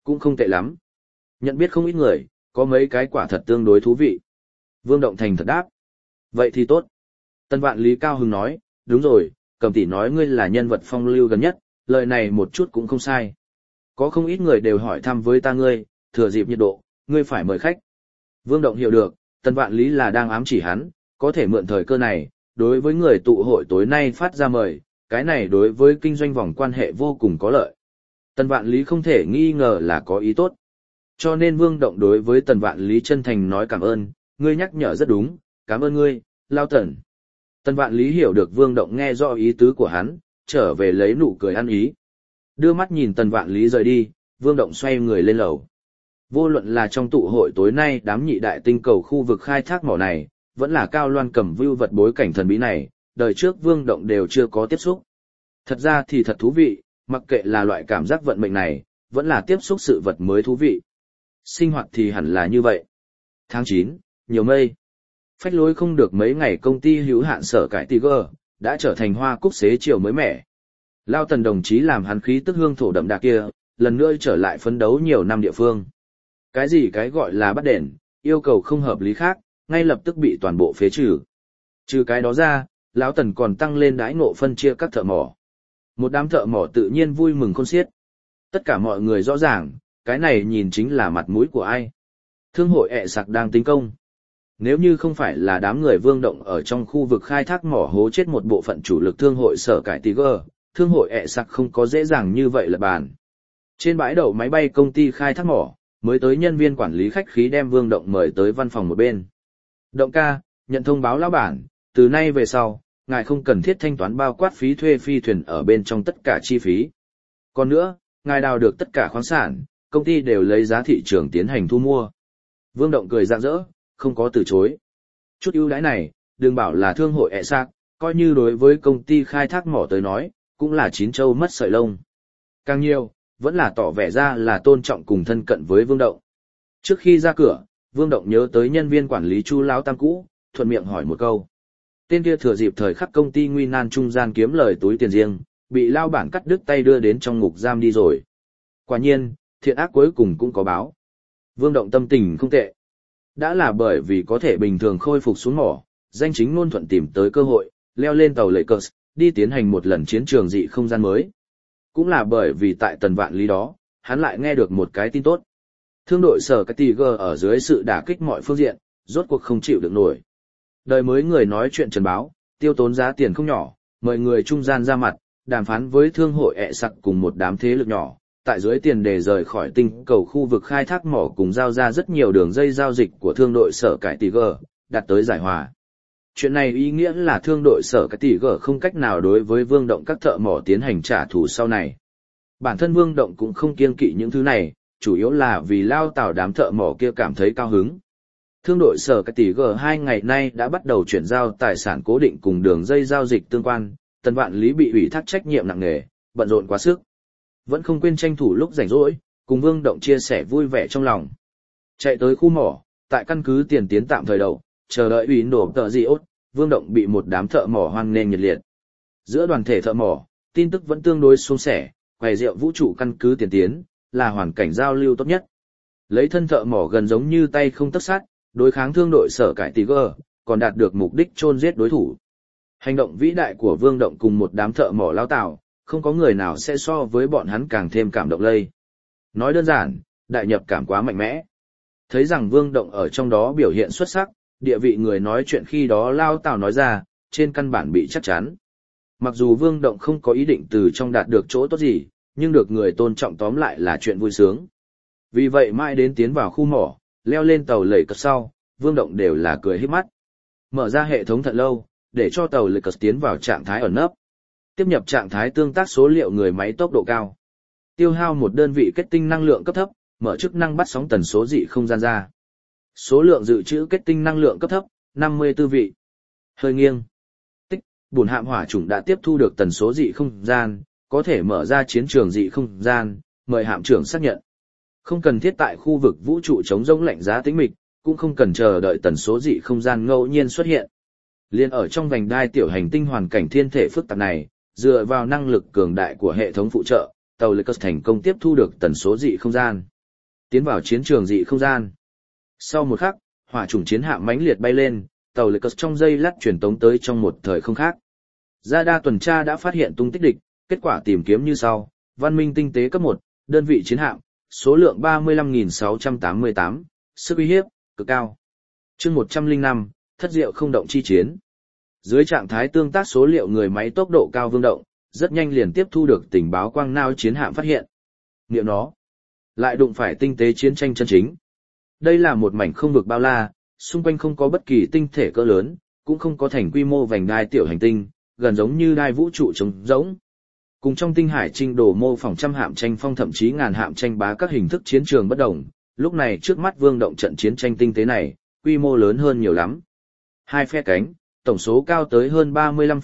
Cũng không tệ lắm. Nhận biết không ít người, có mấy cái quả thật tương đối thú vị. Vương Động thành thật đáp. Vậy thì tốt. Tân Vạn Lý cao hứng nói, đúng rồi, Cầm tỷ nói ngươi là nhân vật phong lưu gần nhất, lời này một chút cũng không sai. Có không ít người đều hỏi thăm với ta ngươi, thừa dịp nhiệt độ, ngươi phải mời khách. Vương Động hiểu được, Tân Vạn Lý là đang ám chỉ hắn, có thể mượn thời cơ này, đối với người tụ hội tối nay phát ra mời, cái này đối với kinh doanh vòng quan hệ vô cùng có lợi. Tân Vạn Lý không thể nghi ngờ là có ý tốt. Cho nên Vương Động đối với Tần Vạn Lý chân thành nói cảm ơn, ngươi nhắc nhở rất đúng, cảm ơn ngươi, Lao Tần. Tần Vạn Lý hiểu được Vương Động nghe rõ ý tứ của hắn, trở về lấy nụ cười ăn ý. Đưa mắt nhìn Tần Vạn Lý rời đi, Vương Động xoay người lên lầu. Vô luận là trong tụ hội tối nay đám nhị đại tinh cầu khu vực khai thác mỏ này, vẫn là Cao Loan cầm view vật bối cảnh thần bí này, đời trước Vương Động đều chưa có tiếp xúc. Thật ra thì thật thú vị, mặc kệ là loại cảm giác vận mệnh này, vẫn là tiếp xúc sự vật mới thú vị. Sinh hoạt thì hẳn là như vậy. Tháng 9, nhiều mây. Phách lối không được mấy ngày công ty hữu hạn Sở Cải Tiger, đã trở thành hoa cúc xế chiều mới mẻ. Lao Tần đồng chí làm hắn khí tức hương thổ đậm đà kia, lần nữa trở lại phấn đấu nhiều năm địa phương. Cái gì cái gọi là bắt đền, yêu cầu không hợp lý khác, ngay lập tức bị toàn bộ phế trừ. Trừ cái đó ra, Lão Tần còn tăng lên đãi ngộ phân chia các thợ mỏ. Một đám thợ mỏ tự nhiên vui mừng khôn xiết. Tất cả mọi người rõ ràng, cái này nhìn chính là mặt mũi của ai. Thương hội ẹ sạc đang tính công. Nếu như không phải là đám người Vương Động ở trong khu vực khai thác mỏ hố chết một bộ phận chủ lực thương hội Sở Cải Tiger, thương hội ẹ sạc không có dễ dàng như vậy là bàn. Trên bãi đậu máy bay công ty khai thác mỏ, mới tới nhân viên quản lý khách khí đem Vương Động mời tới văn phòng một bên. Động ca, nhận thông báo lão bản, từ nay về sau, ngài không cần thiết thanh toán bao quát phí thuê phi thuyền ở bên trong tất cả chi phí. Còn nữa, ngài đào được tất cả khoáng sản, công ty đều lấy giá thị trường tiến hành thu mua. Vương Động cười rạng rỡ, không có từ chối. Chút ưu đãi này, đừng bảo là thương hội ẹ sạc, coi như đối với công ty khai thác mỏ tới nói, cũng là chín châu mất sợi lông. Càng nhiều, vẫn là tỏ vẻ ra là tôn trọng cùng thân cận với Vương Động. Trước khi ra cửa, Vương Động nhớ tới nhân viên quản lý Chu Lão Tam cũ, thuận miệng hỏi một câu. Tên kia thừa dịp thời khắc công ty nguy nan trung gian kiếm lời túi tiền riêng, bị lao bản cắt đứt tay đưa đến trong ngục giam đi rồi. Quả nhiên, thiện ác cuối cùng cũng có báo. Vương Động tâm tình không tệ. Đã là bởi vì có thể bình thường khôi phục xuống mỏ, danh chính ngôn thuận tìm tới cơ hội, leo lên tàu Lakers, đi tiến hành một lần chiến trường dị không gian mới. Cũng là bởi vì tại Tần Vạn Lý đó, hắn lại nghe được một cái tin tốt. Thương đội Sở Cái Tiger ở dưới sự đả kích mọi phương diện, rốt cuộc không chịu được nổi. Đời mới người nói chuyện trần báo, tiêu tốn giá tiền không nhỏ, mời người trung gian ra mặt, đàm phán với thương hội ẹ sặc cùng một đám thế lực nhỏ, tại dưới tiền đề rời khỏi tinh cầu khu vực khai thác mỏ cùng giao ra rất nhiều đường dây giao dịch của thương đội Sở Cái Tiger, đạt tới giải hòa. Chuyện này ý nghĩa là thương đội Sở Cái Tiger không cách nào đối với Vương Động các thợ mỏ tiến hành trả thù sau này. Bản thân Vương Động cũng không kiêng kỵ những thứ này, chủ yếu là vì lao tảo đám thợ mỏ kia cảm thấy cao hứng. Thương đội Sở Cái Tiger 2 ngày nay đã bắt đầu chuyển giao tài sản cố định cùng đường dây giao dịch tương quan, Tần Vạn Lý bị ủy thác trách nhiệm nặng nề, bận rộn quá sức. Vẫn không quên tranh thủ lúc rảnh rỗi, cùng Vương Động chia sẻ vui vẻ trong lòng. Chạy tới khu mỏ, tại căn cứ tiền tiến tạm thời đầu, chờ đợi ủy nổ tờ gì ốt, Vương Động bị một đám thợ mỏ hoan nghênh nhiệt liệt. Giữa đoàn thể thợ mỏ, tin tức vẫn tương đối suôn sẻ, quầy rượu vũ trụ căn cứ tiền tiến, là hoàn cảnh giao lưu tốt nhất. Lấy thân thợ mỏ gần giống như tay không tấc sắt, đối kháng thương đội Sở Cải Tiger, còn đạt được mục đích chôn giết đối thủ. Hành động vĩ đại của Vương Động cùng một đám thợ mỏ lao tảo, không có người nào sẽ so với bọn hắn càng thêm cảm động lây. Nói đơn giản, đại nhập cảm quá mạnh mẽ. Thấy rằng Vương Động ở trong đó biểu hiện xuất sắc, địa vị người nói chuyện khi đó lao tảo nói ra, trên căn bản bị chắc chắn. Mặc dù Vương Động không có ý định từ trong đạt được chỗ tốt gì, nhưng được người tôn trọng tóm lại là chuyện vui sướng. Vì vậy mãi đến tiến vào khu mỏ, leo lên tàu lầy cật sau, Vương Động đều là cười híp mắt. Mở ra hệ thống thật lâu, để cho tàu lầy cật tiến vào trạng thái ẩn nấp. Tiếp nhập trạng thái tương tác số liệu người máy tốc độ cao. Tiêu hao một đơn vị kết tinh năng lượng cấp thấp, mở chức năng bắt sóng tần số dị không gian ra. Số lượng dự trữ kết tinh năng lượng cấp thấp, 54 vị. Hơi nghiêng. Tích, bùn hạm hỏa chủng đã tiếp thu được tần số dị không gian, có thể mở ra chiến trường dị không gian, mời hạm trưởng xác nhận. Không cần thiết tại khu vực vũ trụ chống rỗng lạnh giá tĩnh mịch, cũng không cần chờ đợi tần số dị không gian ngẫu nhiên xuất hiện. Liên ở trong vành đai tiểu hành tinh hoàn cảnh thiên thể phức tạp này, dựa vào năng lực cường đại của hệ thống phụ trợ, tàu Lakers thành công tiếp thu được tần số dị không gian. tiến vào chiến trường dị không gian. Sau một khắc, hỏa chủng chiến hạm mãnh liệt bay lên, tàu lệ cất trong giây lát truyền tống tới trong một thời không khác. Radar tuần tra đã phát hiện tung tích địch, kết quả tìm kiếm như sau: văn minh tinh tế cấp 1, đơn vị chiến hạm, số lượng 35.688, sức uy hiếp cực cao. Chương 105, thất diệu không động chi chiến. Dưới trạng thái tương tác số liệu người máy tốc độ cao vương động, rất nhanh liền tiếp thu được tình báo quang nao chiến hạm phát hiện. Niệm nó, lại đụng phải tinh tế chiến tranh chân chính. Đây là một mảnh không vực bao la, xung quanh không có bất kỳ tinh thể cỡ lớn, cũng không có thành quy mô vành đai tiểu hành tinh, gần giống như đai vũ trụ trống rỗng. Cùng trong tinh hải trinh đồ mô phỏng trăm hạm tranh phong thậm chí ngàn hạm tranh bá các hình thức chiến trường bất đồng, lúc này trước mắt vương động trận chiến tranh tinh tế này, quy mô lớn hơn nhiều lắm. Hai phe cánh, tổng số cao tới hơn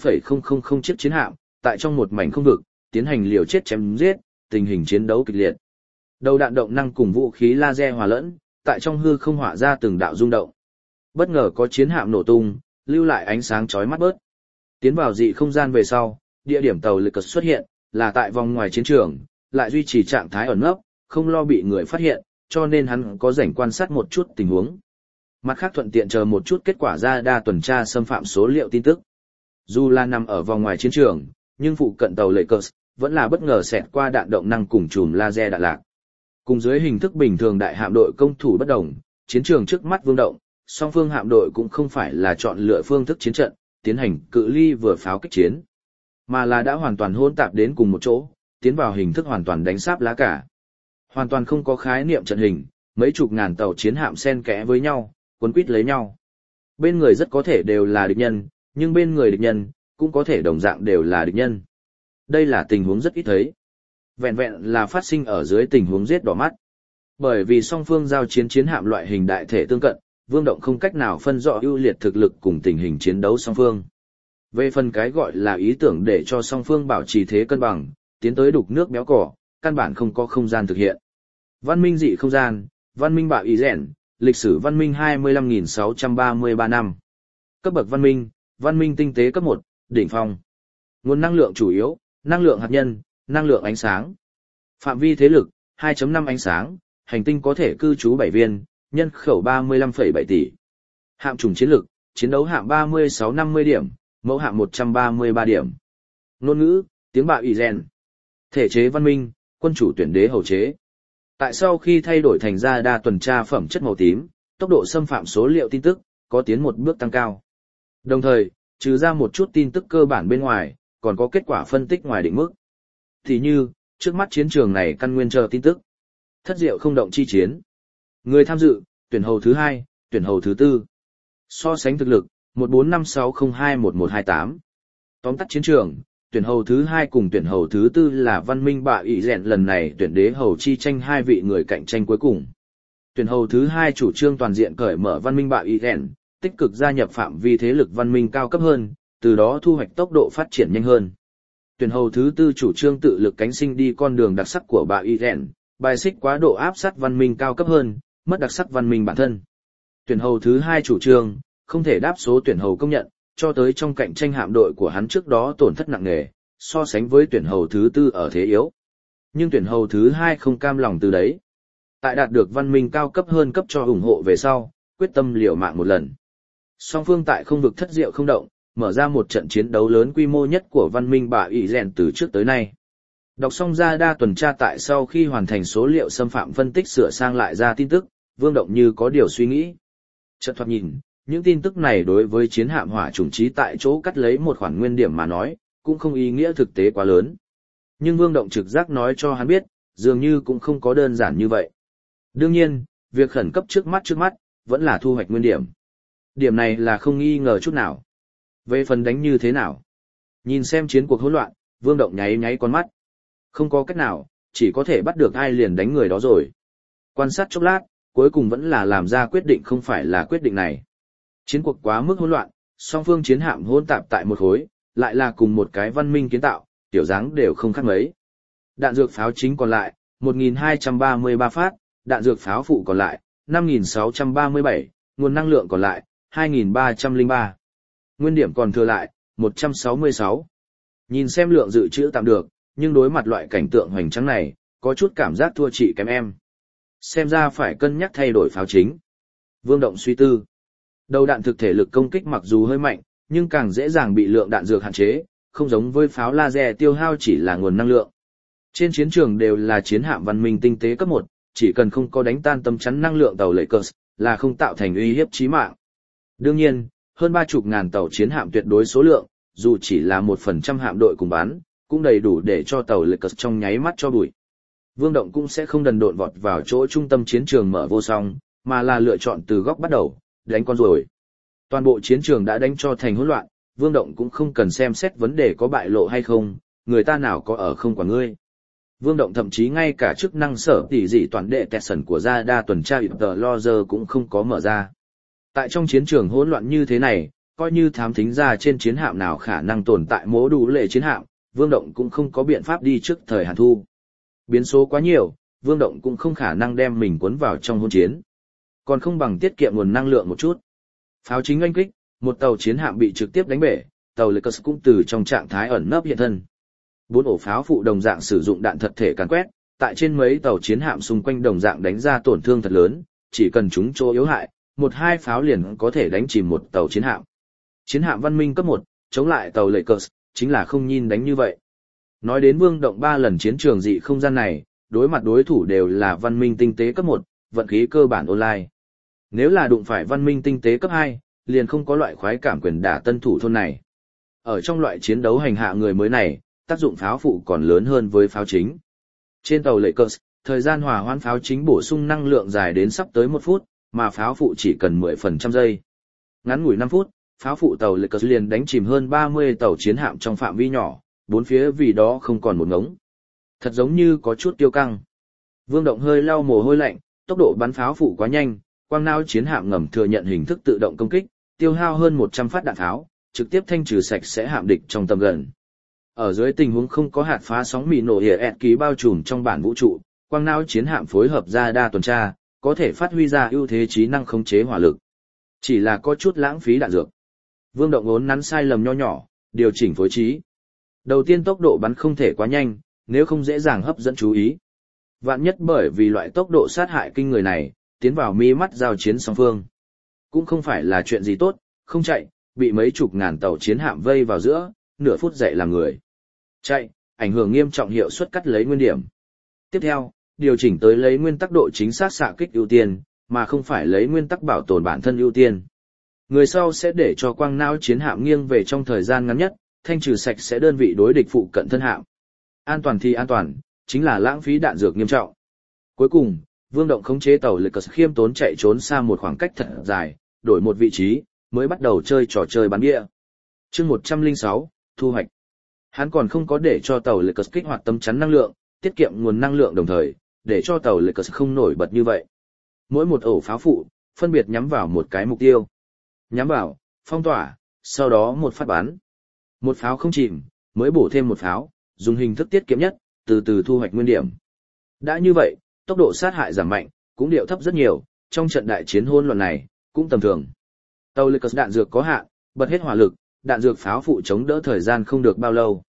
35,000 chiếc chiến hạm, tại trong một mảnh không vực, tiến hành liều chết chém giết, tình hình chiến đấu kịch liệt. Đầu đạn động năng cùng vũ khí laser hòa lẫn, tại trong hư không hỏa ra từng đạo rung động. Bất ngờ có chiến hạm nổ tung, lưu lại ánh sáng chói mắt bớt. Tiến vào dị không gian về sau, địa điểm tàu lực cật xuất hiện, là tại vòng ngoài chiến trường, lại duy trì trạng thái ẩn nấp, không lo bị người phát hiện, cho nên hắn có rảnh quan sát một chút tình huống. Mặt khác thuận tiện chờ một chút kết quả ra đa tuần tra xâm phạm số liệu tin tức. Dù là nằm ở vòng ngoài chiến trường, nhưng phụ cận tàu lệ cờ vẫn là bất ngờ xẹt qua đạn động năng cùng chùm laser đạn lạc. Cùng dưới hình thức bình thường đại hạm đội công thủ bất đồng, chiến trường trước mắt vương động, song phương hạm đội cũng không phải là chọn lựa phương thức chiến trận, tiến hành cự ly vừa pháo kích chiến, mà là đã hoàn toàn hỗn tạp đến cùng một chỗ, tiến vào hình thức hoàn toàn đánh sáp lá cả. Hoàn toàn không có khái niệm trận hình, mấy chục ngàn tàu chiến hạm xen kẽ với nhau, quấn quýt lấy nhau. Bên người rất có thể đều là địch nhân, nhưng bên người địch nhân cũng có thể đồng dạng đều là địch nhân. Đây là tình huống rất ít thấy. Vẹn vẹn là phát sinh ở dưới tình huống giết đỏ mắt. Bởi vì song phương giao chiến chiến hạm loại hình đại thể tương cận, vương động không cách nào phân rõ ưu liệt thực lực cùng tình hình chiến đấu song phương. Về phần cái gọi là ý tưởng để cho song phương bảo trì thế cân bằng, tiến tới đục nước béo cỏ, căn bản không có không gian thực hiện. Văn minh dị không gian, văn minh bạo ý rèn, lịch sử văn minh 25.633 năm. Cấp bậc văn minh tinh tế cấp 1, đỉnh phong. Nguồn năng lượng chủ yếu, năng lượng hạt nhân, năng lượng ánh sáng. Phạm vi thế lực, 2.5 ánh sáng, hành tinh có thể cư trú 7 viên, nhân khẩu 35,7 tỷ. Hạm chủng chiến lực, chiến đấu hạm 36-50 điểm, mẫu hạm 133 điểm. Ngôn ngữ, tiếng bạo ý rèn. Thể chế văn minh, quân chủ tuyển đế hầu chế. Tại sau khi thay đổi thành ra đa tuần tra phẩm chất màu tím, tốc độ xâm phạm số liệu tin tức, có tiến một bước tăng cao. Đồng thời, trừ ra một chút tin tức cơ bản bên ngoài, còn có kết quả phân tích ngoài định mức. Thì như, trước mắt chiến trường này căn nguyên chờ tin tức. Thất diệu không động chi chiến. Người tham dự, tuyển hầu thứ 2, tuyển hầu thứ 4. So sánh thực lực, 1456021128. Tóm tắt chiến trường, tuyển hầu thứ 2 cùng tuyển hầu thứ 4 là văn minh bạ ý rèn lần này tuyển đế hầu chi tranh hai vị người cạnh tranh cuối cùng. Tuyển hầu thứ 2 chủ trương toàn diện cởi mở văn minh bạ ý rèn, tích cực gia nhập phạm vi thế lực văn minh cao cấp hơn, từ đó thu hoạch tốc độ phát triển nhanh hơn. Tuyển hầu thứ 4 chủ trương tự lực cánh sinh đi con đường đặc sắc của bạ ý rèn, bài xích quá độ áp sát văn minh cao cấp hơn, mất đặc sắc văn minh bản thân. Tuyển hầu thứ 2 chủ trương, không thể đáp số tuyển hầu công nhận, cho tới trong cạnh tranh hạm đội của hắn trước đó tổn thất nặng nề, so sánh với tuyển hầu thứ 4 ở thế yếu. Nhưng tuyển hầu thứ 2 không cam lòng từ đấy. Tại đạt được văn minh cao cấp hơn cấp cho ủng hộ về sau, quyết tâm liều mạng một lần. Song phương tại không vực thất diệu không động, mở ra một trận chiến đấu lớn quy mô nhất của văn minh bạ ý rèn từ trước tới nay. Đọc xong ra đa tuần tra tại sau khi hoàn thành số liệu xâm phạm phân tích sửa sang lại ra tin tức, Vương Động như có điều suy nghĩ. Chợt thoạt nhìn, những tin tức này đối với chiến hạm hỏa chủng trí tại chỗ cắt lấy một khoản nguyên điểm mà nói, cũng không ý nghĩa thực tế quá lớn. Nhưng Vương Động trực giác nói cho hắn biết, dường như cũng không có đơn giản như vậy. Đương nhiên, việc khẩn cấp trước mắt, vẫn là thu hoạch nguyên điểm. Điểm này là không nghi ngờ chút nào. Về phần đánh như thế nào? Nhìn xem chiến cuộc hỗn loạn, Vương Động nháy nháy con mắt. Không có cách nào, chỉ có thể bắt được ai liền đánh người đó rồi. Quan sát chốc lát, cuối cùng vẫn là làm ra quyết định không phải là quyết định này. Chiến cuộc quá mức hỗn loạn, song phương chiến hạm hỗn tạp tại một khối, lại là cùng một cái văn minh kiến tạo, tiểu dáng đều không khác mấy. Đạn dược pháo chính còn lại, 1.233 phát, đạn dược pháo phụ còn lại, 5.637, nguồn năng lượng còn lại, 2.303. Nguyên điểm còn thừa lại, 166. Nhìn xem lượng dự trữ tạm được, nhưng đối mặt loại cảnh tượng hoành tráng này, có chút cảm giác thua chị kém em. Xem ra phải cân nhắc thay đổi pháo chính. Vương Động suy tư. Đầu đạn thực thể lực công kích mặc dù hơi mạnh, nhưng càng dễ dàng bị lượng đạn dược hạn chế, không giống với pháo laser tiêu hao chỉ là nguồn năng lượng. Trên chiến trường đều là chiến hạm văn minh tinh tế cấp 1, chỉ cần không có đánh tan tấm chắn năng lượng tàu Lakers, là không tạo thành uy hiếp chí mạng. Đương nhiên, hơn 30.000 tàu chiến hạm tuyệt đối số lượng, dù chỉ là 1% hạm đội cùng bắn, cũng đầy đủ để cho tàu Lakers trong nháy mắt cho bụi. Vương Động cũng sẽ không đần độn vọt vào chỗ trung tâm chiến trường mở vô song, mà là lựa chọn từ góc bắt đầu, đánh con ruồi. Toàn bộ chiến trường đã đánh cho thành hỗn loạn, Vương Động cũng không cần xem xét vấn đề có bại lộ hay không, người ta nào có ở không quản ngươi. Vương Động thậm chí ngay cả chức năng sở tỷ dị toàn đệ tẹt sẩn của gia đa tuần tra Ibter Lozer cũng không có mở ra. Tại trong chiến trường hỗn loạn như thế này, coi như thám thính ra trên chiến hạm nào khả năng tồn tại mố đủ lệ chiến hạm, Vương Động cũng không có biện pháp đi trước thời Hàn Thu. Biến số quá nhiều, Vương Động cũng không khả năng đem mình cuốn vào trong hỗn chiến. Còn không bằng tiết kiệm nguồn năng lượng một chút. Pháo chính oanh kích, một tàu chiến hạm bị trực tiếp đánh bể, tàu Lakers cũng từ trong trạng thái ẩn nấp hiện thân. 4 ổ pháo phụ đồng dạng sử dụng đạn thật thể càn quét, tại trên mấy tàu chiến hạm xung quanh đồng dạng đánh ra tổn thương thật lớn, chỉ cần chúng chỗ yếu hại, 1-2 pháo liền có thể đánh chìm một tàu chiến hạm. Chiến hạm văn minh cấp 1, chống lại tàu Lakers, chính là không nhìn đánh như vậy. Nói đến Vương Động 3 lần chiến trường dị không gian này, đối mặt đối thủ đều là văn minh tinh tế cấp 1, vận khí cơ bản online. Nếu là đụng phải văn minh tinh tế cấp 2, liền không có loại khoái cảm quyền đả tân thủ thôn này. Ở trong loại chiến đấu hành hạ người mới này, tác dụng pháo phụ còn lớn hơn với pháo chính. Trên tàu Lakers, thời gian hòa hoãn pháo chính bổ sung năng lượng dài đến sắp tới 1 phút, mà pháo phụ chỉ cần 10% giây. Ngắn ngủi 5 phút, pháo phụ tàu Lakers liền đánh chìm hơn 30 tàu chiến hạm trong phạm vi nhỏ, bốn phía vì đó không còn một ngống. Thật giống như có chút tiêu căng. Vương Động hơi lau mồ hôi lạnh, tốc độ bắn pháo phụ quá nhanh, quang não chiến hạm ngầm thừa nhận hình thức tự động công kích, tiêu hao hơn 100 phát đạn pháo, trực tiếp thanh trừ sạch sẽ hạm địch trong tầm gần. Ở dưới tình huống không có hạt phá sóng mì nổ hiển ký bao trùm trong bản vũ trụ, quang não chiến hạm phối hợp ra đa tuần tra, có thể phát huy ra ưu thế trí năng khống chế hỏa lực. Chỉ là có chút lãng phí đạn dược. Vương Động uốn nắn sai lầm nho nhỏ, điều chỉnh phối trí. Đầu tiên tốc độ bắn không thể quá nhanh, nếu không dễ dàng hấp dẫn chú ý. Vạn nhất bởi vì loại tốc độ sát hại kinh người này, tiến vào mi mắt giao chiến song phương. Cũng không phải là chuyện gì tốt, không chạy, bị mấy chục ngàn tàu chiến hạm vây vào giữa, nửa phút dậy làm người. Chạy, ảnh hưởng nghiêm trọng hiệu suất cắt lấy nguyên điểm. Tiếp theo, điều chỉnh tới lấy nguyên tắc độ chính xác xạ kích ưu tiên, mà không phải lấy nguyên tắc bảo tồn bản thân ưu tiên. Người sau sẽ để cho quang não chiến hạm nghiêng về trong thời gian ngắn nhất, thanh trừ sạch sẽ đơn vị đối địch phụ cận thân hạm. An toàn thì an toàn, chính là lãng phí đạn dược nghiêm trọng. Cuối cùng, Vương Động khống chế tàu Lakers khiêm tốn chạy trốn xa một khoảng cách thật dài, đổi một vị trí, mới bắt đầu chơi trò chơi bắn bia. Chương 106, thu hoạch. Hắn còn không có để cho tàu Lakers kích hoạt tấm chắn năng lượng, tiết kiệm nguồn năng lượng đồng thời, để cho tàu Lakers không nổi bật như vậy. Mỗi một ổ pháo phụ, phân biệt nhắm vào một cái mục tiêu. Nhắm vào, phong tỏa, sau đó một phát bắn. Một pháo không chìm, mới bổ thêm một pháo, dùng hình thức tiết kiệm nhất, từ từ thu hoạch nguyên điểm. Đã như vậy, tốc độ sát hại giảm mạnh, cũng điệu thấp rất nhiều, trong trận đại chiến hỗn loạn này, cũng tầm thường. Tàu Lakers đạn dược có hạn, bật hết hỏa lực, đạn dược pháo phụ chống đỡ thời gian không được bao lâu.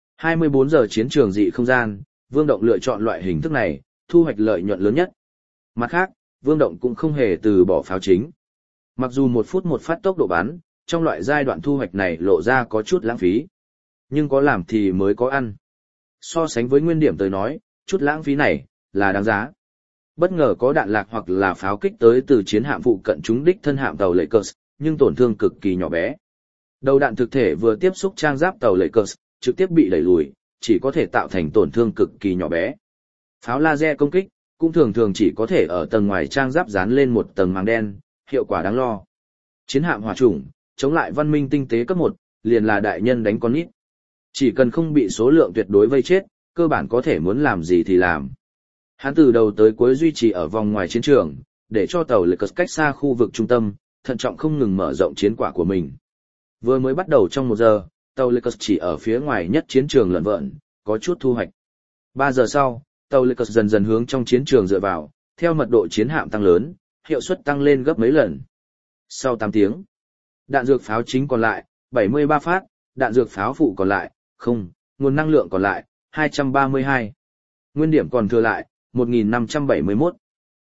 24 giờ chiến trường dị không gian, Vương Động lựa chọn loại hình thức này, thu hoạch lợi nhuận lớn nhất. Mặt khác, Vương Động cũng không hề từ bỏ pháo chính. Mặc dù 1 phút một phát tốc độ bắn, trong loại giai đoạn thu hoạch này lộ ra có chút lãng phí. Nhưng có làm thì mới có ăn. So sánh với nguyên điểm tới nói, chút lãng phí này, là đáng giá. Bất ngờ có đạn lạc hoặc là pháo kích tới từ chiến hạm phụ cận trúng đích thân hạm tàu Lakers, nhưng tổn thương cực kỳ nhỏ bé. Đầu đạn thực thể vừa tiếp xúc trang giáp tàu Lakers, trực tiếp bị đẩy lùi, chỉ có thể tạo thành tổn thương cực kỳ nhỏ bé. Pháo laser công kích, cũng thường thường chỉ có thể ở tầng ngoài trang giáp dán lên một tầng màng đen, hiệu quả đáng lo. Chiến hạm hỏa chủng, chống lại văn minh tinh tế cấp 1, liền là đại nhân đánh con nít. Chỉ cần không bị số lượng tuyệt đối vây chết, cơ bản có thể muốn làm gì thì làm. Hắn từ đầu tới cuối duy trì ở vòng ngoài chiến trường, để cho tàu Lakers cách xa khu vực trung tâm, thận trọng không ngừng mở rộng chiến quả của mình. Vừa mới bắt đầu trong 1 giờ, tàu Lakers chỉ ở phía ngoài nhất chiến trường lượn vợn, có chút thu hoạch. 3 giờ sau, tàu Lakers dần dần hướng trong chiến trường dựa vào, theo mật độ chiến hạm tăng lớn, hiệu suất tăng lên gấp mấy lần. Sau 8 tiếng, đạn dược pháo chính còn lại 73 phát, đạn dược pháo phụ còn lại, nguồn năng lượng còn lại 232. Nguyên điểm còn thừa lại 1571.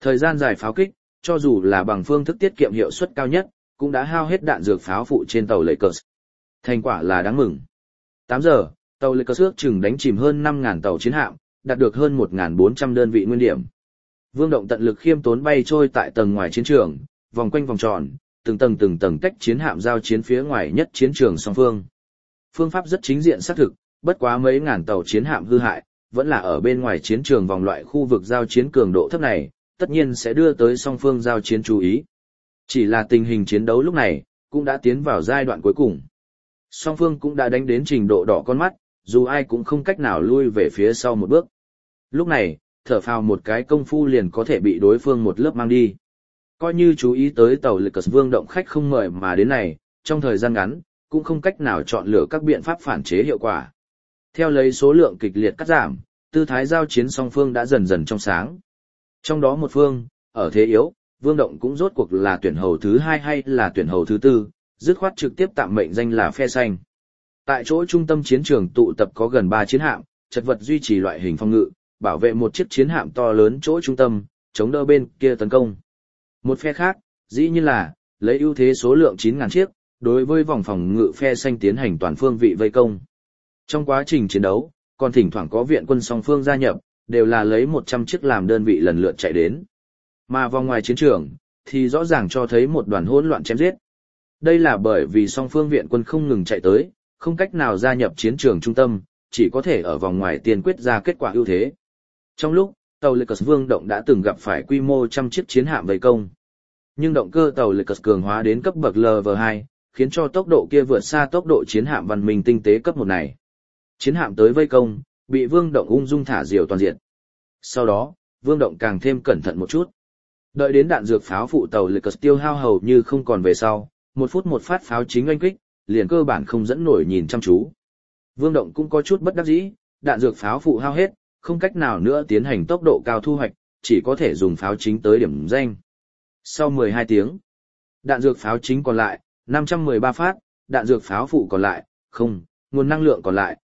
Thời gian dài pháo kích, cho dù là bằng phương thức tiết kiệm hiệu suất cao nhất, cũng đã hao hết đạn dược pháo phụ trên tàu Lakers. Thành quả là đáng mừng. 8 giờ, tàu Lakers ước chừng đánh chìm hơn 5.000 tàu chiến hạm, đạt được hơn 1.400 đơn vị nguyên điểm. Vương Động tận lực khiêm tốn bay trôi tại tầng ngoài chiến trường, vòng quanh vòng tròn, từng tầng cách chiến hạm giao chiến phía ngoài nhất chiến trường song phương. Phương pháp rất chính diện xác thực, bất quá mấy ngàn tàu chiến hạm hư hại, vẫn là ở bên ngoài chiến trường vòng loại khu vực giao chiến cường độ thấp này, tất nhiên sẽ đưa tới song phương giao chiến chú ý. Chỉ là tình hình chiến đấu lúc này, cũng đã tiến vào giai đoạn cuối cùng. Song phương cũng đã đánh đến trình độ đỏ con mắt, dù ai cũng không cách nào lui về phía sau một bước. Lúc này, thở phào một cái công phu liền có thể bị đối phương một lớp mang đi. Coi như chú ý tới tàu Lakers Vương Động khách không mời mà đến này, trong thời gian ngắn, cũng không cách nào chọn lựa các biện pháp phản chế hiệu quả. Theo lấy số lượng kịch liệt cắt giảm, tư thái giao chiến song phương đã dần dần trong sáng. Trong đó một phương, ở thế yếu, Vương Động cũng rốt cuộc là tuyển hầu thứ 2 hay là tuyển hầu thứ 4, dứt khoát trực tiếp tạm mệnh danh là phe xanh. Tại chỗ trung tâm chiến trường tụ tập có gần 3 chiến hạm, chật vật duy trì loại hình phòng ngự, bảo vệ một chiếc chiến hạm to lớn chỗ trung tâm, chống đỡ bên kia tấn công. Một phe khác, dĩ nhiên là, lấy ưu thế số lượng 9.000 chiếc, đối với vòng phòng ngự phe xanh tiến hành toàn phương vị vây công. Trong quá trình chiến đấu, còn thỉnh thoảng có viện quân song phương gia nhập, đều là lấy 100 chiếc làm đơn vị lần lượt chạy đến. Mà vòng ngoài chiến trường, thì rõ ràng cho thấy một đoàn hỗn loạn chém giết. Đây là bởi vì song phương viện quân không ngừng chạy tới, không cách nào gia nhập chiến trường trung tâm, chỉ có thể ở vòng ngoài tiên quyết ra kết quả ưu thế. Trong lúc, tàu Lakers Vương Động đã từng gặp phải quy mô trăm chiếc chiến hạm vây công. Nhưng động cơ tàu Lakers cường hóa đến cấp bậc LV2, khiến cho tốc độ kia vượt xa tốc độ chiến hạm văn minh tinh tế cấp 1 này. Chiến hạm tới vây công, bị Vương Động ung dung thả diều toàn diện. Sau đó, Vương Động càng thêm cẩn thận một chút. Đợi đến đạn dược pháo phụ tàu Lakers tiêu hao hầu như không còn về sau, 1 phút một phát pháo chính oanh kích, liền cơ bản không dẫn nổi nhìn chăm chú. Vương Động cũng có chút bất đắc dĩ, đạn dược pháo phụ hao hết, không cách nào nữa tiến hành tốc độ cao thu hoạch, chỉ có thể dùng pháo chính tới điểm danh. Sau 12 tiếng, đạn dược pháo chính còn lại, 513 phát, đạn dược pháo phụ còn lại, nguồn năng lượng còn lại,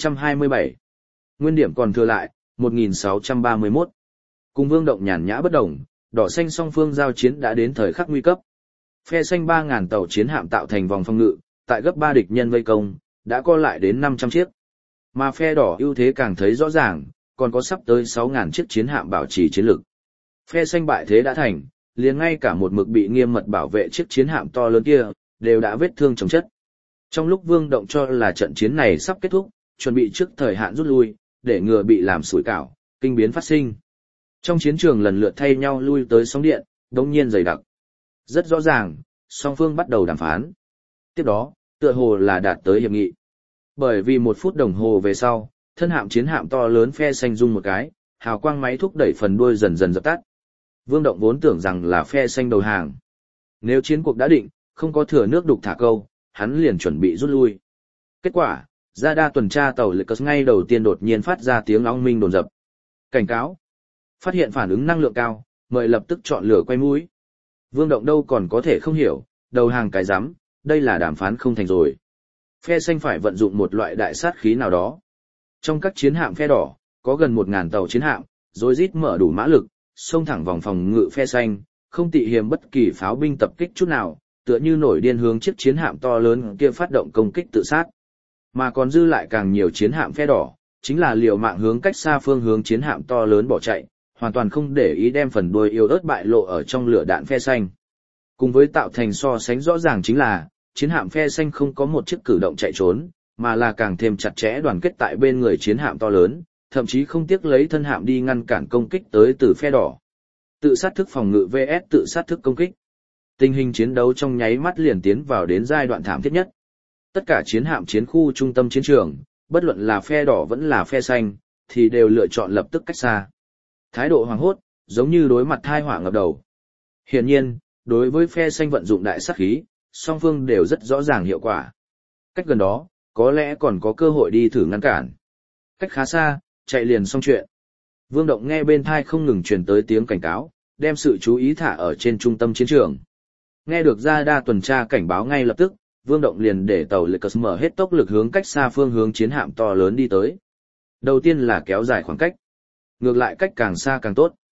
227. Nguyên điểm còn thừa lại, 1631. Cùng Vương Động nhàn nhã bất động, đỏ xanh song phương giao chiến đã đến thời khắc nguy cấp. Phe xanh 3.000 tàu chiến hạm tạo thành vòng phòng ngự, tại gấp 3 địch nhân vây công, đã co lại đến 500 chiếc. Mà phe đỏ ưu thế càng thấy rõ ràng, còn có sắp tới 6.000 chiếc chiến hạm bảo trì chiến lực. Phe xanh bại thế đã thành, liền ngay cả một mực bị nghiêm mật bảo vệ chiếc chiến hạm to lớn kia, đều đã vết thương chồng chất. Trong lúc Vương Động cho là trận chiến này sắp kết thúc, chuẩn bị trước thời hạn rút lui, để ngừa bị làm sủi cảo, kinh biến phát sinh. Trong chiến trường lần lượt thay nhau lui tới sóng điện, đống nhiên dày đặc. Rất rõ ràng, song phương bắt đầu đàm phán. Tiếp đó, tựa hồ là đạt tới hiệp nghị. Bởi vì 1 phút đồng hồ về sau, thân hạm chiến hạm to lớn phe xanh rung một cái, hào quang máy thúc đẩy phần đuôi dần dần dập tắt. Vương Động vốn tưởng rằng là phe xanh đầu hàng. Nếu chiến cuộc đã định, không có thừa nước đục thả câu, hắn liền chuẩn bị rút lui. Kết quả, radar tuần tra tàu Lakers ngay đầu tiên đột nhiên phát ra tiếng ong minh đồn dập. Cảnh cáo. Phát hiện phản ứng năng lượng cao, mời lập tức chọn lửa quay mũi. Vương Động đâu còn có thể không hiểu, đầu hàng cái rắm, đây là đàm phán không thành rồi. Phe xanh phải vận dụng một loại đại sát khí nào đó. Trong các chiến hạm phe đỏ, có gần 1.000 tàu chiến hạm, rồi rít mở đủ mã lực, xông thẳng vòng phòng ngự phe xanh, không tị hiềm bất kỳ pháo binh tập kích chút nào, tựa như nổi điên hướng chiếc chiến hạm to lớn kia phát động công kích tự sát. Mà còn dư lại càng nhiều chiến hạm phe đỏ, chính là liều mạng hướng cách xa phương hướng chiến hạm to lớn bỏ chạy, hoàn toàn không để ý đem phần đuôi yếu ớt bại lộ ở trong lửa đạn phe xanh. Cùng với tạo thành so sánh rõ ràng chính là, chiến hạm phe xanh không có một chiếc cử động chạy trốn, mà là càng thêm chặt chẽ đoàn kết tại bên người chiến hạm to lớn, thậm chí không tiếc lấy thân hạm đi ngăn cản công kích tới từ phe đỏ. Tự sát thức phòng ngự vs tự sát thức công kích. Tình hình chiến đấu trong nháy mắt liền tiến vào đến giai đoạn thảm thiết nhất. Tất cả chiến hạm chiến khu trung tâm chiến trường, bất luận là phe đỏ vẫn là phe xanh, thì đều lựa chọn lập tức cách xa. Thái độ hoảng hốt, giống như đối mặt tai họa ngập đầu. Hiển nhiên, đối với phe xanh vận dụng đại sát khí, song phương đều rất rõ ràng hiệu quả. Cách gần đó, có lẽ còn có cơ hội đi thử ngăn cản. Cách khá xa, chạy liền xong chuyện. Vương Động nghe bên tai không ngừng truyền tới tiếng cảnh cáo, đem sự chú ý thả ở trên trung tâm chiến trường. Nghe được radar tuần tra cảnh báo ngay lập tức, Vương Động liền để tàu Lakers mở hết tốc lực hướng cách xa phương hướng chiến hạm to lớn đi tới. Đầu tiên là kéo dài khoảng cách. Ngược lại cách càng xa càng tốt.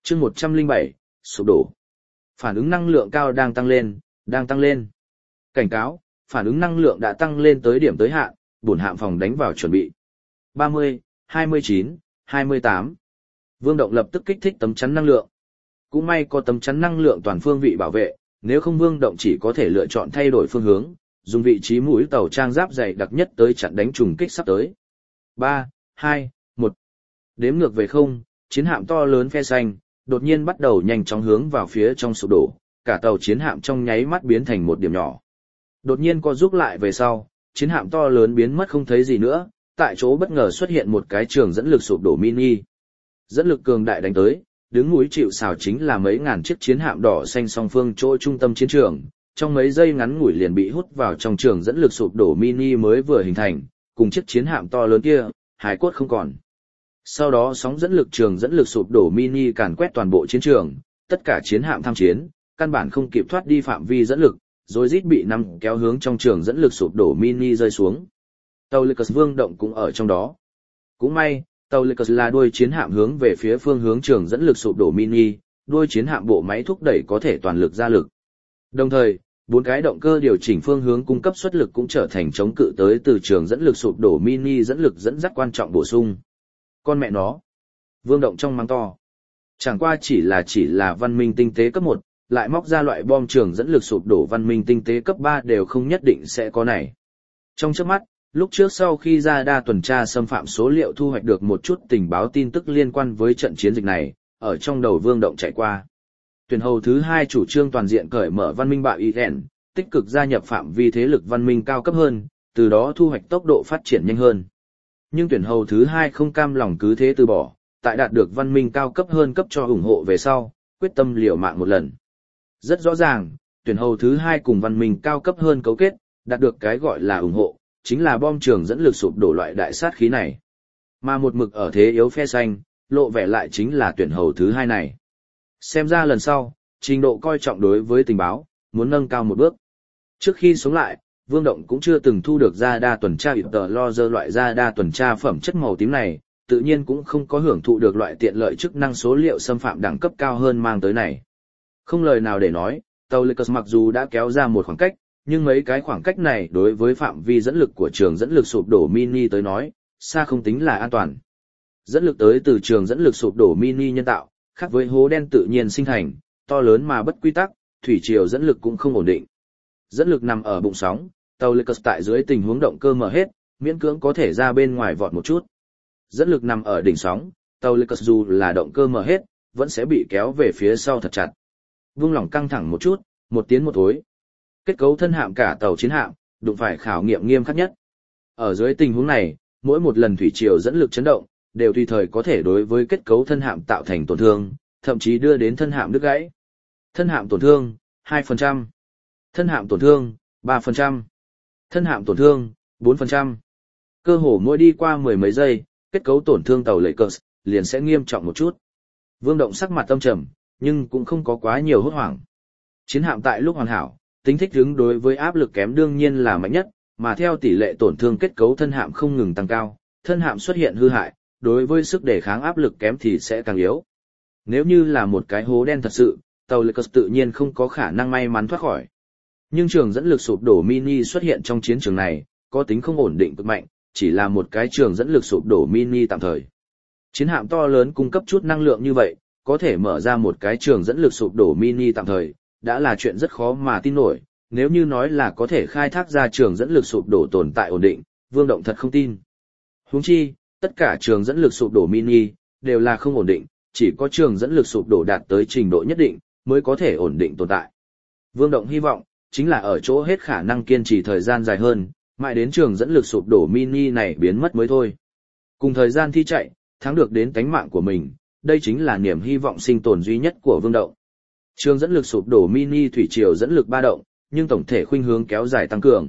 Chương 107, sụp đổ. Phản ứng năng lượng cao đang tăng lên, đang tăng lên. Cảnh cáo, phản ứng năng lượng đã tăng lên tới điểm tới hạn, bổn hạm phòng đánh vào chuẩn bị. 30, 29, 28. Vương Động lập tức kích thích tấm chắn năng lượng. Cũng may có tấm chắn năng lượng toàn phương vị bảo vệ, nếu không Vương Động chỉ có thể lựa chọn thay đổi phương hướng, dùng vị trí mũi tàu trang giáp dày đặc nhất tới chặn đánh trùng kích sắp tới. 3, 2, 1. Đếm ngược về không, chiến hạm to lớn phe xanh, đột nhiên bắt đầu nhanh chóng hướng vào phía trong sụp đổ, cả tàu chiến hạm trong nháy mắt biến thành một điểm nhỏ. Đột nhiên co rút lại về sau, chiến hạm to lớn biến mất không thấy gì nữa, tại chỗ bất ngờ xuất hiện một cái trường dẫn lực sụp đổ mini. Dẫn lực cường đại đánh tới, đứng núi chịu sào chính là mấy ngàn chiếc chiến hạm đỏ xanh song phương chỗ trung tâm chiến trường, trong mấy giây ngắn ngủi liền bị hút vào trong trường dẫn lực sụp đổ mini mới vừa hình thành, cùng chiếc chiến hạm to lớn kia, hải cốt không còn. Sau đó sóng dẫn lực trường dẫn lực sụp đổ mini càn quét toàn bộ chiến trường, tất cả chiến hạm tham chiến, căn bản không kịp thoát đi phạm vi dẫn lực, rồi rít bị nắm kéo hướng trong trường dẫn lực sụp đổ mini rơi xuống. Tàu Lakers Vương Động cũng ở trong đó. Cũng may, tàu Lakers là đuôi chiến hạm hướng về phía phương hướng trường dẫn lực sụp đổ mini, đuôi chiến hạm bộ máy thúc đẩy có thể toàn lực ra lực. Đồng thời, 4 cái động cơ điều chỉnh phương hướng cung cấp suất lực cũng trở thành chống cự tới từ trường dẫn lực sụp đổ mini dẫn lực dẫn dắt quan trọng bổ sung. Con mẹ nó. Vương Động trong mắng to. Chẳng qua chỉ là văn minh tinh tế cấp 1, lại móc ra loại bom trường dẫn lực sụp đổ văn minh tinh tế cấp 3 đều không nhất định sẽ có này. Trong chớp mắt, lúc trước sau khi ra đa tuần tra xâm phạm số liệu thu hoạch được một chút tình báo tin tức liên quan với trận chiến dịch này, ở trong đầu Vương Động chạy qua. Tuyển hầu thứ 2 chủ trương toàn diện cởi mở văn minh bạo IN, tích cực gia nhập phạm vi thế lực văn minh cao cấp hơn, từ đó thu hoạch tốc độ phát triển nhanh hơn. Nhưng tuyển hầu thứ 2 không cam lòng cứ thế từ bỏ, tại đạt được văn minh cao cấp hơn cấp cho ủng hộ về sau, quyết tâm liều mạng một lần. Rất rõ ràng, tuyển hầu thứ 2 cùng văn minh cao cấp hơn cấu kết, đạt được cái gọi là ủng hộ, chính là bom trường dẫn lực sụp đổ loại đại sát khí này. Mà một mực ở thế yếu phe xanh, lộ vẻ lại chính là tuyển hầu thứ 2 này. Xem ra lần sau, trình độ coi trọng đối với tình báo, muốn nâng cao một bước. Trước khi sống lại, Vương Động cũng chưa từng thu được ra đa tuần tra Interlozer loại ra đa tuần tra phẩm chất màu tím này, tự nhiên cũng không có hưởng thụ được loại tiện lợi chức năng số liệu xâm phạm đẳng cấp cao hơn mang tới này. Không lời nào để nói, tàu Lakers mặc dù đã kéo ra một khoảng cách, nhưng mấy cái khoảng cách này đối với phạm vi dẫn lực của trường dẫn lực sụp đổ mini tới nói, xa không tính là an toàn. Dẫn lực tới từ trường dẫn lực sụp đổ mini nhân tạo, khác với hố đen tự nhiên sinh thành, to lớn mà bất quy tắc, thủy triều dẫn lực cũng không ổn định. Dẫn lực nằm ở bụng sóng, tàu Lakers tại dưới tình huống động cơ mở hết, miễn cưỡng có thể ra bên ngoài vọt một chút. Dẫn lực nằm ở đỉnh sóng, tàu Lakers dù là động cơ mở hết, vẫn sẽ bị kéo về phía sau thật chặt. Vung lỏng căng thẳng một chút, một tiến một thối. Kết cấu thân hạm cả tàu chiến hạm, đụng phải khảo nghiệm nghiêm khắc nhất. Ở dưới tình huống này, mỗi một lần thủy triều dẫn lực chấn động, đều tùy thời có thể đối với kết cấu thân hạm tạo thành tổn thương, thậm chí đưa đến thân hạm đứt gãy. Thân hạm tổn thương, 2%. Thân hạm tổn thương, 3%. Thân hạm tổn thương, 4%. Cơ hồ mỗi đi qua mười mấy giây, kết cấu tổn thương tàu Lakers liền sẽ nghiêm trọng một chút. Vương Động sắc mặt tâm trầm, nhưng cũng không có quá nhiều hốt hoảng. Chiến hạm tại lúc hoàn hảo, tính thích ứng đối với áp lực kém đương nhiên là mạnh nhất, mà theo tỷ lệ tổn thương kết cấu thân hạm không ngừng tăng cao, thân hạm xuất hiện hư hại, đối với sức đề kháng áp lực kém thì sẽ càng yếu. Nếu như là một cái hố đen thật sự, tàu Lakers tự nhiên không có khả năng may mắn thoát khỏi. Nhưng trường dẫn lực sụp đổ mini xuất hiện trong chiến trường này, có tính không ổn định cực mạnh, chỉ là một cái trường dẫn lực sụp đổ mini tạm thời. Chiến hạm to lớn cung cấp chút năng lượng như vậy, có thể mở ra một cái trường dẫn lực sụp đổ mini tạm thời, đã là chuyện rất khó mà tin nổi. Nếu như nói là có thể khai thác ra trường dẫn lực sụp đổ tồn tại ổn định, Vương Động thật không tin. Huống chi, tất cả trường dẫn lực sụp đổ mini đều là không ổn định, chỉ có trường dẫn lực sụp đổ đạt tới trình độ nhất định mới có thể ổn định tồn tại. Vương Động hy vọng chính là ở chỗ hết khả năng kiên trì thời gian dài hơn, mãi đến trường dẫn lực sụp đổ mini này biến mất mới thôi. Cùng thời gian thi chạy, thắng được đến tánh mạng của mình, đây chính là niềm hy vọng sinh tồn duy nhất của Vương Động. Trường dẫn lực sụp đổ mini thủy triều dẫn lực ba động, nhưng tổng thể khuynh hướng kéo dài tăng cường.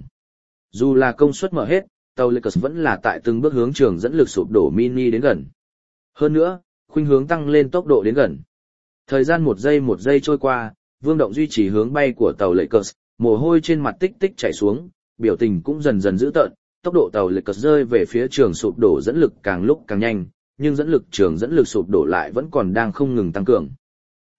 Dù là công suất mở hết, tàu Lakers vẫn là tại từng bước hướng trường dẫn lực sụp đổ mini đến gần. Hơn nữa, khuynh hướng tăng lên tốc độ đến gần. Thời gian một giây trôi qua, Vương Động duy trì hướng bay của tàu Lakers, mồ hôi trên mặt tích tích chảy xuống, biểu tình cũng dần dần dữ tợn, tốc độ tàu Lakers rơi về phía trường sụp đổ dẫn lực càng lúc càng nhanh, nhưng dẫn lực trường dẫn lực sụp đổ lại vẫn còn đang không ngừng tăng cường.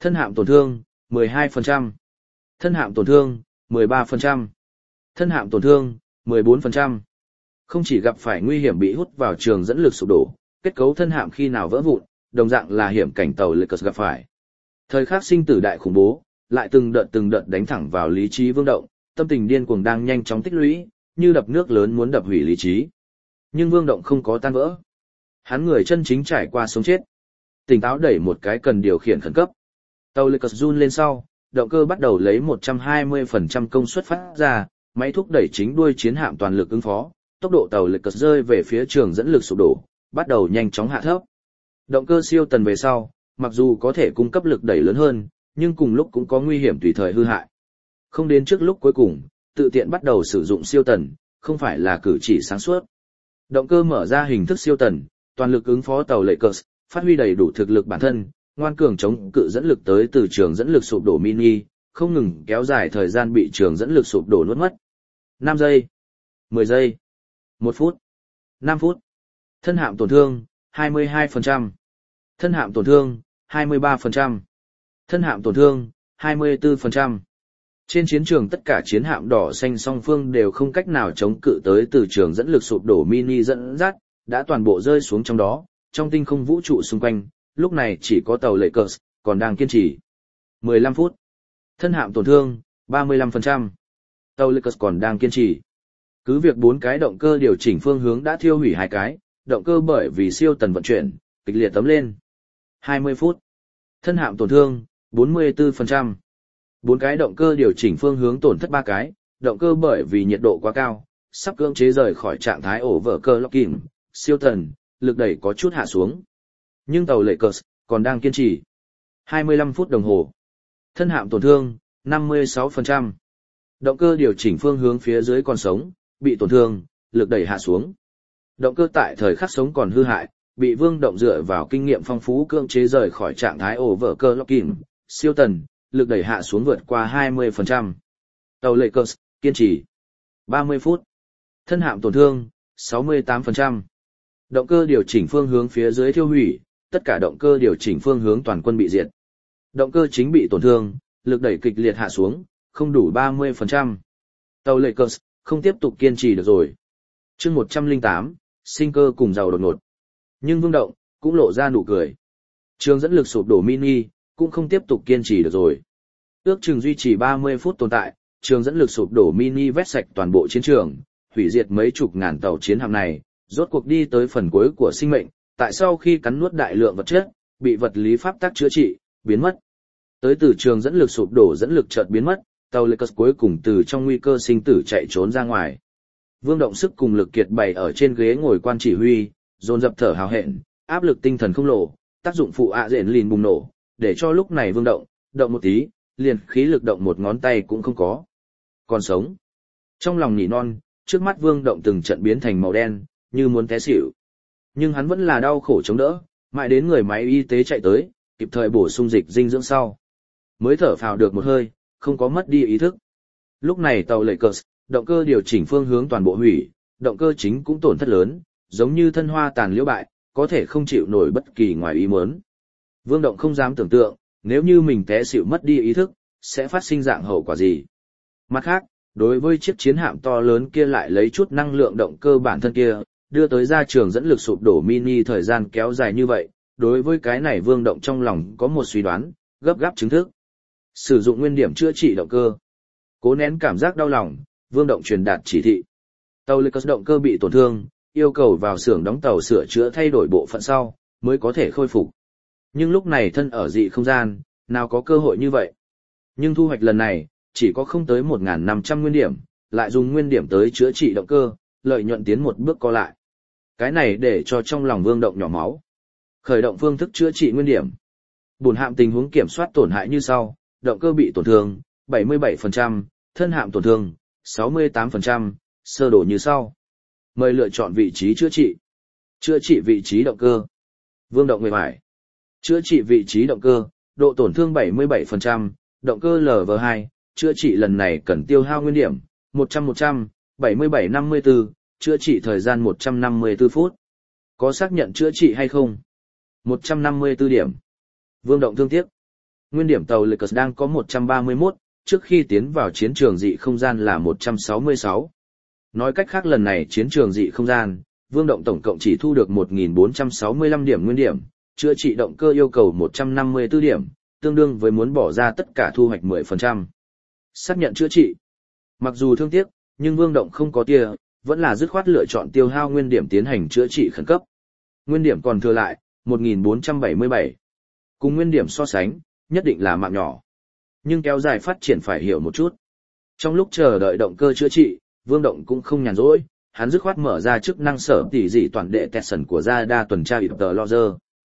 Thân hạm tổn thương, 12%. Thân hạm tổn thương, 13%. Thân hạm tổn thương, 14%. Không chỉ gặp phải nguy hiểm bị hút vào trường dẫn lực sụp đổ, kết cấu thân hạm khi nào vỡ vụn, đồng dạng là hiểm cảnh tàu Lakers gặp phải. Thời khắc sinh tử đại khủng bố, lại từng đợt đánh thẳng vào lý trí Vương Động, tâm tình điên cuồng đang nhanh chóng tích lũy, như đập nước lớn muốn đập hủy lý trí. Nhưng Vương Động không có tan vỡ. Hắn người chân chính trải qua sống chết. Tỉnh táo đẩy một cái cần điều khiển khẩn cấp. Tàu Lakers run lên sau, động cơ bắt đầu lấy 120% công suất phát ra, máy thúc đẩy chính đuôi chiến hạm toàn lực ứng phó, tốc độ tàu Lakers rơi về phía trường dẫn lực sụp đổ, bắt đầu nhanh chóng hạ thấp. Động cơ siêu tần về sau, mặc dù có thể cung cấp lực đẩy lớn hơn, nhưng cùng lúc cũng có nguy hiểm tùy thời hư hại. Không đến trước lúc cuối cùng, tự tiện bắt đầu sử dụng siêu tần, không phải là cử chỉ sáng suốt. Động cơ mở ra hình thức siêu tần, toàn lực ứng phó tàu Lakers, phát huy đầy đủ thực lực bản thân, ngoan cường chống cự dẫn lực tới từ trường dẫn lực sụp đổ mini, không ngừng kéo dài thời gian bị trường dẫn lực sụp đổ nuốt mất. 5 giây, 10 giây, 1 phút, 5 phút. Thân hạm tổn thương, 22%. Thân hạm tổn thương, 23%. Thân hạm tổn thương, 24%. Trên chiến trường tất cả chiến hạm đỏ xanh song phương đều không cách nào chống cự tới từ trường dẫn lực sụp đổ mini dẫn dắt, đã toàn bộ rơi xuống trong đó, trong tinh không vũ trụ xung quanh, lúc này chỉ có tàu Lakers còn đang kiên trì. 15 phút. Thân hạm tổn thương, 35%. Tàu Lakers còn đang kiên trì. Cứ việc 4 cái động cơ điều chỉnh phương hướng đã thiêu hủy 2 cái, động cơ bởi vì siêu tần vận chuyển, kịch liệt tấm lên. 20 phút. Thân hạm tổn thương, 44%. 4 cái động cơ điều chỉnh phương hướng tổn thất 3 cái, động cơ bởi vì nhiệt độ quá cao, sắp cưỡng chế rời khỏi trạng thái overclocking, siêu tần, lực đẩy có chút hạ xuống. Nhưng tàu Lakers còn đang kiên trì. 25 phút đồng hồ. Thân hạm tổn thương, 56%. Động cơ điều chỉnh phương hướng phía dưới còn sống, bị tổn thương, lực đẩy hạ xuống. Động cơ tại thời khắc sống còn hư hại, bị Vương Động dựa vào kinh nghiệm phong phú cưỡng chế rời khỏi trạng thái overclocking, siêu tần, lực đẩy hạ xuống vượt qua 20%. Tàu Lakers kiên trì. 30 phút. Thân hạm tổn thương, 68%. Động cơ điều chỉnh phương hướng phía dưới thiêu hủy, tất cả động cơ điều chỉnh phương hướng toàn quân bị diệt. Động cơ chính bị tổn thương, lực đẩy kịch liệt hạ xuống, không đủ 30%. Tàu Lakers không tiếp tục kiên trì được rồi. Chương 108, sinh cơ cùng giàu đột ngột. Nhưng Vương Động cũng lộ ra nụ cười. Trường dẫn lực sụp đổ mini cũng không tiếp tục kiên trì được rồi. Ước chừng duy trì 30 phút tồn tại, trường dẫn lực sụp đổ mini vét sạch toàn bộ chiến trường, hủy diệt mấy chục ngàn tàu chiến hạm này, rốt cuộc đi tới phần cuối của sinh mệnh, tại sau khi cắn nuốt đại lượng vật chất, bị vật lý pháp tắc chữa trị, biến mất. Tới từ trường dẫn lực sụp đổ dẫn lực chợt biến mất, tàu Lakers cuối cùng từ trong nguy cơ sinh tử chạy trốn ra ngoài. Vương Động sức cùng lực kiệt bày ở trên ghế ngồi quan chỉ huy, dồn dập thở hào hẹn, áp lực tinh thần không lộ, tác dụng phụ ạ rện lìn bùng nổ, để cho lúc này Vương Động một tí, liền khí lực động một ngón tay cũng không có. Còn sống. Trong lòng nỉ non, trước mắt Vương Động từng trận biến thành màu đen, như muốn té xỉu. Nhưng hắn vẫn là đau khổ chống đỡ, mãi đến người máy y tế chạy tới, kịp thời bổ sung dịch dinh dưỡng sau. Mới thở phào được một hơi, không có mất đi ý thức. Lúc này tàu Lakers, động cơ điều chỉnh phương hướng toàn bộ hủy, động cơ chính cũng tổn thất lớn, giống như thân hoa tàn liễu bại, có thể không chịu nổi bất kỳ ngoài ý muốn. Vương Động không dám tưởng tượng, nếu như mình té xỉu mất đi ý thức, sẽ phát sinh dạng hậu quả gì. Mặt khác, đối với chiếc chiến hạm to lớn kia lại lấy chút năng lượng động cơ bản thân kia, đưa tới ra trường dẫn lực sụp đổ mini thời gian kéo dài như vậy, đối với cái này Vương Động trong lòng có một suy đoán, gấp gáp chứng thức. Sử dụng nguyên điểm chữa trị động cơ. Cố nén cảm giác đau lòng, Vương Động truyền đạt chỉ thị. Tàu Lakers động cơ bị tổn thương, yêu cầu vào xưởng đóng tàu sửa chữa thay đổi bộ phận sau, mới có thể khôi phục. Nhưng lúc này thân ở dị không gian, nào có cơ hội như vậy. Nhưng thu hoạch lần này, chỉ có không tới 1.500 nguyên điểm, lại dùng nguyên điểm tới chữa trị động cơ, lợi nhuận tiến một bước co lại. Cái này để cho trong lòng Vương Động nhỏ máu. Khởi động phương thức chữa trị nguyên điểm. Bổn hạm tình huống kiểm soát tổn hại như sau, động cơ bị tổn thương, 77%, thân hạm tổn thương, 68%, sơ đồ như sau. Mời lựa chọn vị trí chữa trị. Chữa trị vị trí động cơ. Vương Động người phải. Chữa trị vị trí động cơ, độ tổn thương 77%, động cơ LV2, chữa trị lần này cần tiêu hao nguyên điểm, 100-100, 77-54, chữa trị thời gian 154 phút. Có xác nhận chữa trị hay không? 154 điểm. Vương Động thương tiếc. Nguyên điểm tàu Lakers đang có 131, trước khi tiến vào chiến trường dị không gian là 166. Nói cách khác lần này chiến trường dị không gian, Vương Động tổng cộng chỉ thu được 1.465 điểm nguyên điểm, chữa trị động cơ yêu cầu 154 điểm, tương đương với muốn bỏ ra tất cả thu hoạch 10%. Xác nhận chữa trị. Mặc dù thương tiếc, nhưng Vương Động không có tia, vẫn là dứt khoát lựa chọn tiêu hao nguyên điểm tiến hành chữa trị khẩn cấp. Nguyên điểm còn thừa lại, 1.477. Cùng nguyên điểm so sánh, nhất định là mạng nhỏ. Nhưng kéo dài phát triển phải hiểu một chút. Trong lúc chờ đợi động cơ chữa trị, Vương Động cũng không nhàn rỗi, hắn dứt khoát mở ra chức năng sở tỉ dị toàn đệ Tetsun của Radar tuần tra Interloger.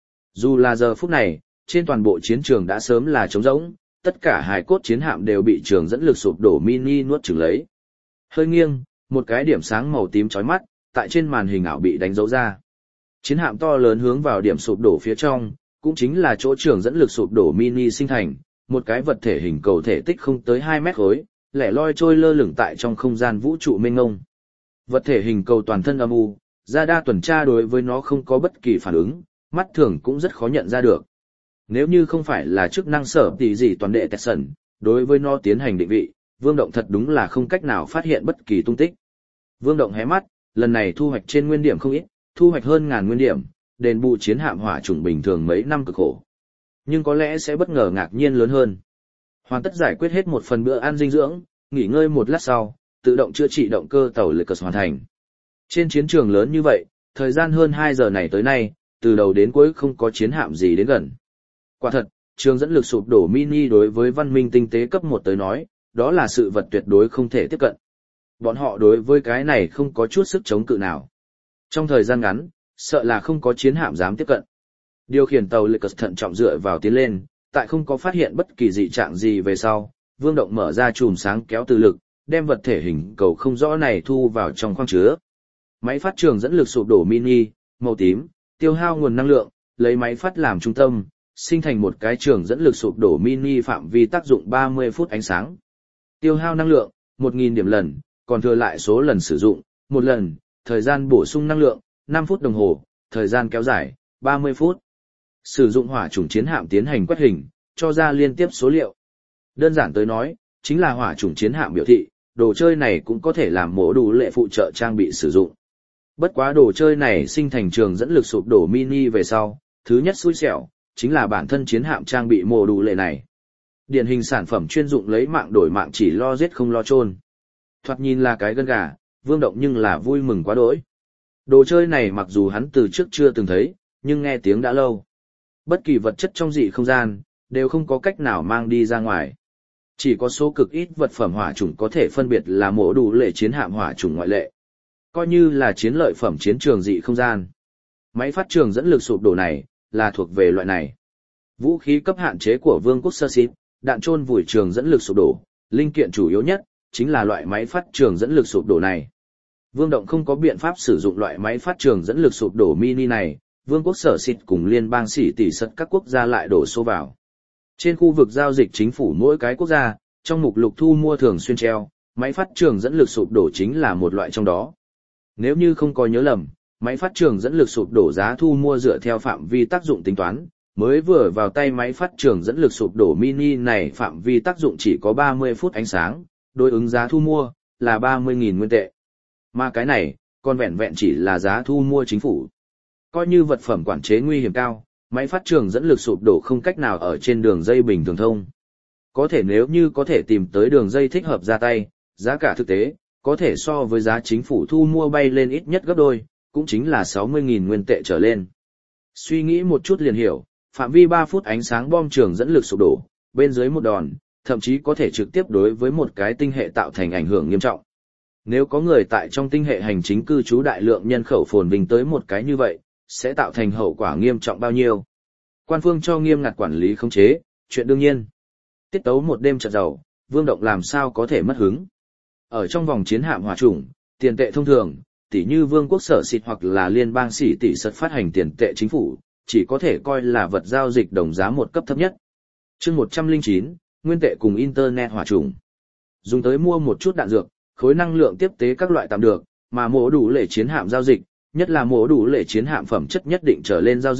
Dù là giờ phút này, trên toàn bộ chiến trường đã sớm là trống rỗng, tất cả hài cốt chiến hạm đều bị trường dẫn lực sụp đổ mini nuốt chửng lấy. Hơi nghiêng, một cái điểm sáng màu tím chói mắt, tại trên màn hình ảo bị đánh dấu ra. Chiến hạm to lớn hướng vào điểm sụp đổ phía trong, cũng chính là chỗ trường dẫn lực sụp đổ mini sinh thành, một cái vật thể hình cầu thể tích không tới 2 mét khối, lẻ loi trôi lơ lửng tại trong không gian vũ trụ mênh mông. Vật thể hình cầu toàn thân âm u, radar tuần tra đối với nó không có bất kỳ phản ứng, mắt thường cũng rất khó nhận ra được. Nếu như không phải là chức năng sở tỉ dị toàn đệ Tetsun, đối với nó tiến hành định vị, Vương Động thật đúng là không cách nào phát hiện bất kỳ tung tích. Vương Động hé mắt, lần này thu hoạch trên nguyên điểm không ít, thu hoạch hơn 1000 nguyên điểm, đền bù chiến hạm hỏa chủng bình thường mấy năm cực khổ. Nhưng có lẽ sẽ bất ngờ ngạc nhiên lớn hơn. Hoàn tất giải quyết hết một phần bữa ăn dinh dưỡng, nghỉ ngơi một lát sau, tự động chữa trị động cơ tàu Lakers hoàn thành. Trên chiến trường lớn như vậy, thời gian hơn 2 giờ này tới nay, từ đầu đến cuối không có chiến hạm gì đến gần. Quả thật, trường dẫn lực sụp đổ mini đối với văn minh tinh tế cấp 1 tới nói, đó là sự vật tuyệt đối không thể tiếp cận. Bọn họ đối với cái này không có chút sức chống cự nào. Trong thời gian ngắn, sợ là không có chiến hạm dám tiếp cận. Điều khiển tàu Lakers thận trọng dựa vào tiến lên, tại không có phát hiện bất kỳ dị trạng gì về sau, Vương Động mở ra chùm sáng kéo từ lực, đem vật thể hình cầu không rõ này thu vào trong khoang chứa. Máy phát trường dẫn lực sụp đổ mini, màu tím, tiêu hao nguồn năng lượng, lấy máy phát làm trung tâm, sinh thành một cái trường dẫn lực sụp đổ mini phạm vi tác dụng 30 phút ánh sáng. Tiêu hao năng lượng, 1000 điểm lần, còn thừa lại số lần sử dụng, 1 lần, thời gian bổ sung năng lượng, 5 phút đồng hồ, thời gian kéo dài, 30 phút. Sử dụng hỏa chủng chiến hạm tiến hành quét hình, cho ra liên tiếp số liệu. Đơn giản tới nói, chính là hỏa chủng chiến hạm biểu thị, đồ chơi này cũng có thể làm mổ đủ lệ phụ trợ trang bị sử dụng. Bất quá đồ chơi này sinh thành trường dẫn lực sụp đổ mini về sau, thứ nhất xui xẻo, chính là bản thân chiến hạm trang bị mổ đủ lệ này. Điển hình sản phẩm chuyên dụng lấy mạng đổi mạng chỉ lo giết không lo chôn. Thoạt nhìn là cái gân gà, Vương Động nhưng là vui mừng quá đỗi. Đồ chơi này mặc dù hắn từ trước chưa từng thấy, nhưng nghe tiếng đã lâu. Bất kỳ vật chất trong dị không gian, đều không có cách nào mang đi ra ngoài. Chỉ có số cực ít vật phẩm hỏa chủng có thể phân biệt là mổ đủ lệ chiến hạm hỏa chủng ngoại lệ. Coi như là chiến lợi phẩm chiến trường dị không gian. Máy phát trường dẫn lực sụp đổ này, là thuộc về loại này. Vũ khí cấp hạn chế của Vương quốc Sơ Xít, đạn chôn vùi trường dẫn lực sụp đổ, linh kiện chủ yếu nhất, chính là loại máy phát trường dẫn lực sụp đổ này. Vương Động không có biện pháp sử dụng loại máy phát trường dẫn lực sụp đổ mini này, Vương quốc Sở Xít cùng liên bang xỉ tỷ sật các quốc gia lại đổ số vào. Trên khu vực giao dịch chính phủ mỗi cái quốc gia, trong mục lục thu mua thường xuyên treo, máy phát trường dẫn lực sụp đổ chính là một loại trong đó. Nếu như không có nhớ lầm, máy phát trường dẫn lực sụp đổ giá thu mua dựa theo phạm vi tác dụng tính toán, mới vừa vào tay máy phát trường dẫn lực sụp đổ mini này phạm vi tác dụng chỉ có 30 phút ánh sáng, đối ứng giá thu mua là 30.000 nguyên tệ. Mà cái này, còn vẹn vẹn chỉ là giá thu mua chính phủ. Coi như vật phẩm quản chế nguy hiểm cao, máy phát trường dẫn lực sụp đổ không cách nào ở trên đường dây bình thường thông. Có thể nếu như có thể tìm tới đường dây thích hợp ra tay, giá cả thực tế, có thể so với giá chính phủ thu mua bay lên ít nhất gấp đôi, cũng chính là 60.000 nguyên tệ trở lên. Suy nghĩ một chút liền hiểu, phạm vi 3 phút ánh sáng bom trường dẫn lực sụp đổ, bên dưới một đòn, thậm chí có thể trực tiếp đối với một cái tinh hệ tạo thành ảnh hưởng nghiêm trọng. Nếu có người tại trong tinh hệ hành chính cư trú đại lượng nhân khẩu phồn vinh tới một cái như vậy, sẽ tạo thành hậu quả nghiêm trọng bao nhiêu. Quan phương cho nghiêm ngặt quản lý khống chế, chuyện đương nhiên. Tiết tấu một đêm chợt giàu, Vương Động làm sao có thể mất hứng. Ở trong vòng chiến hạm hỏa chủng, tiền tệ thông thường, tỷ như Vương quốc Sở Xịt hoặc là liên bang xỉ tỷ sật phát hành tiền tệ chính phủ, chỉ có thể coi là vật giao dịch đồng giá một cấp thấp nhất. Chương 109, nguyên tệ cùng internet hỏa chủng. Dùng tới mua một chút đạn dược, khối năng lượng tiếp tế các loại tạm được, mà mổ đủ lệ chiến hạm giao dịch, nhất là mổ đủ lệ chiến hạm phẩm chất nhất định trở lên giao dịch,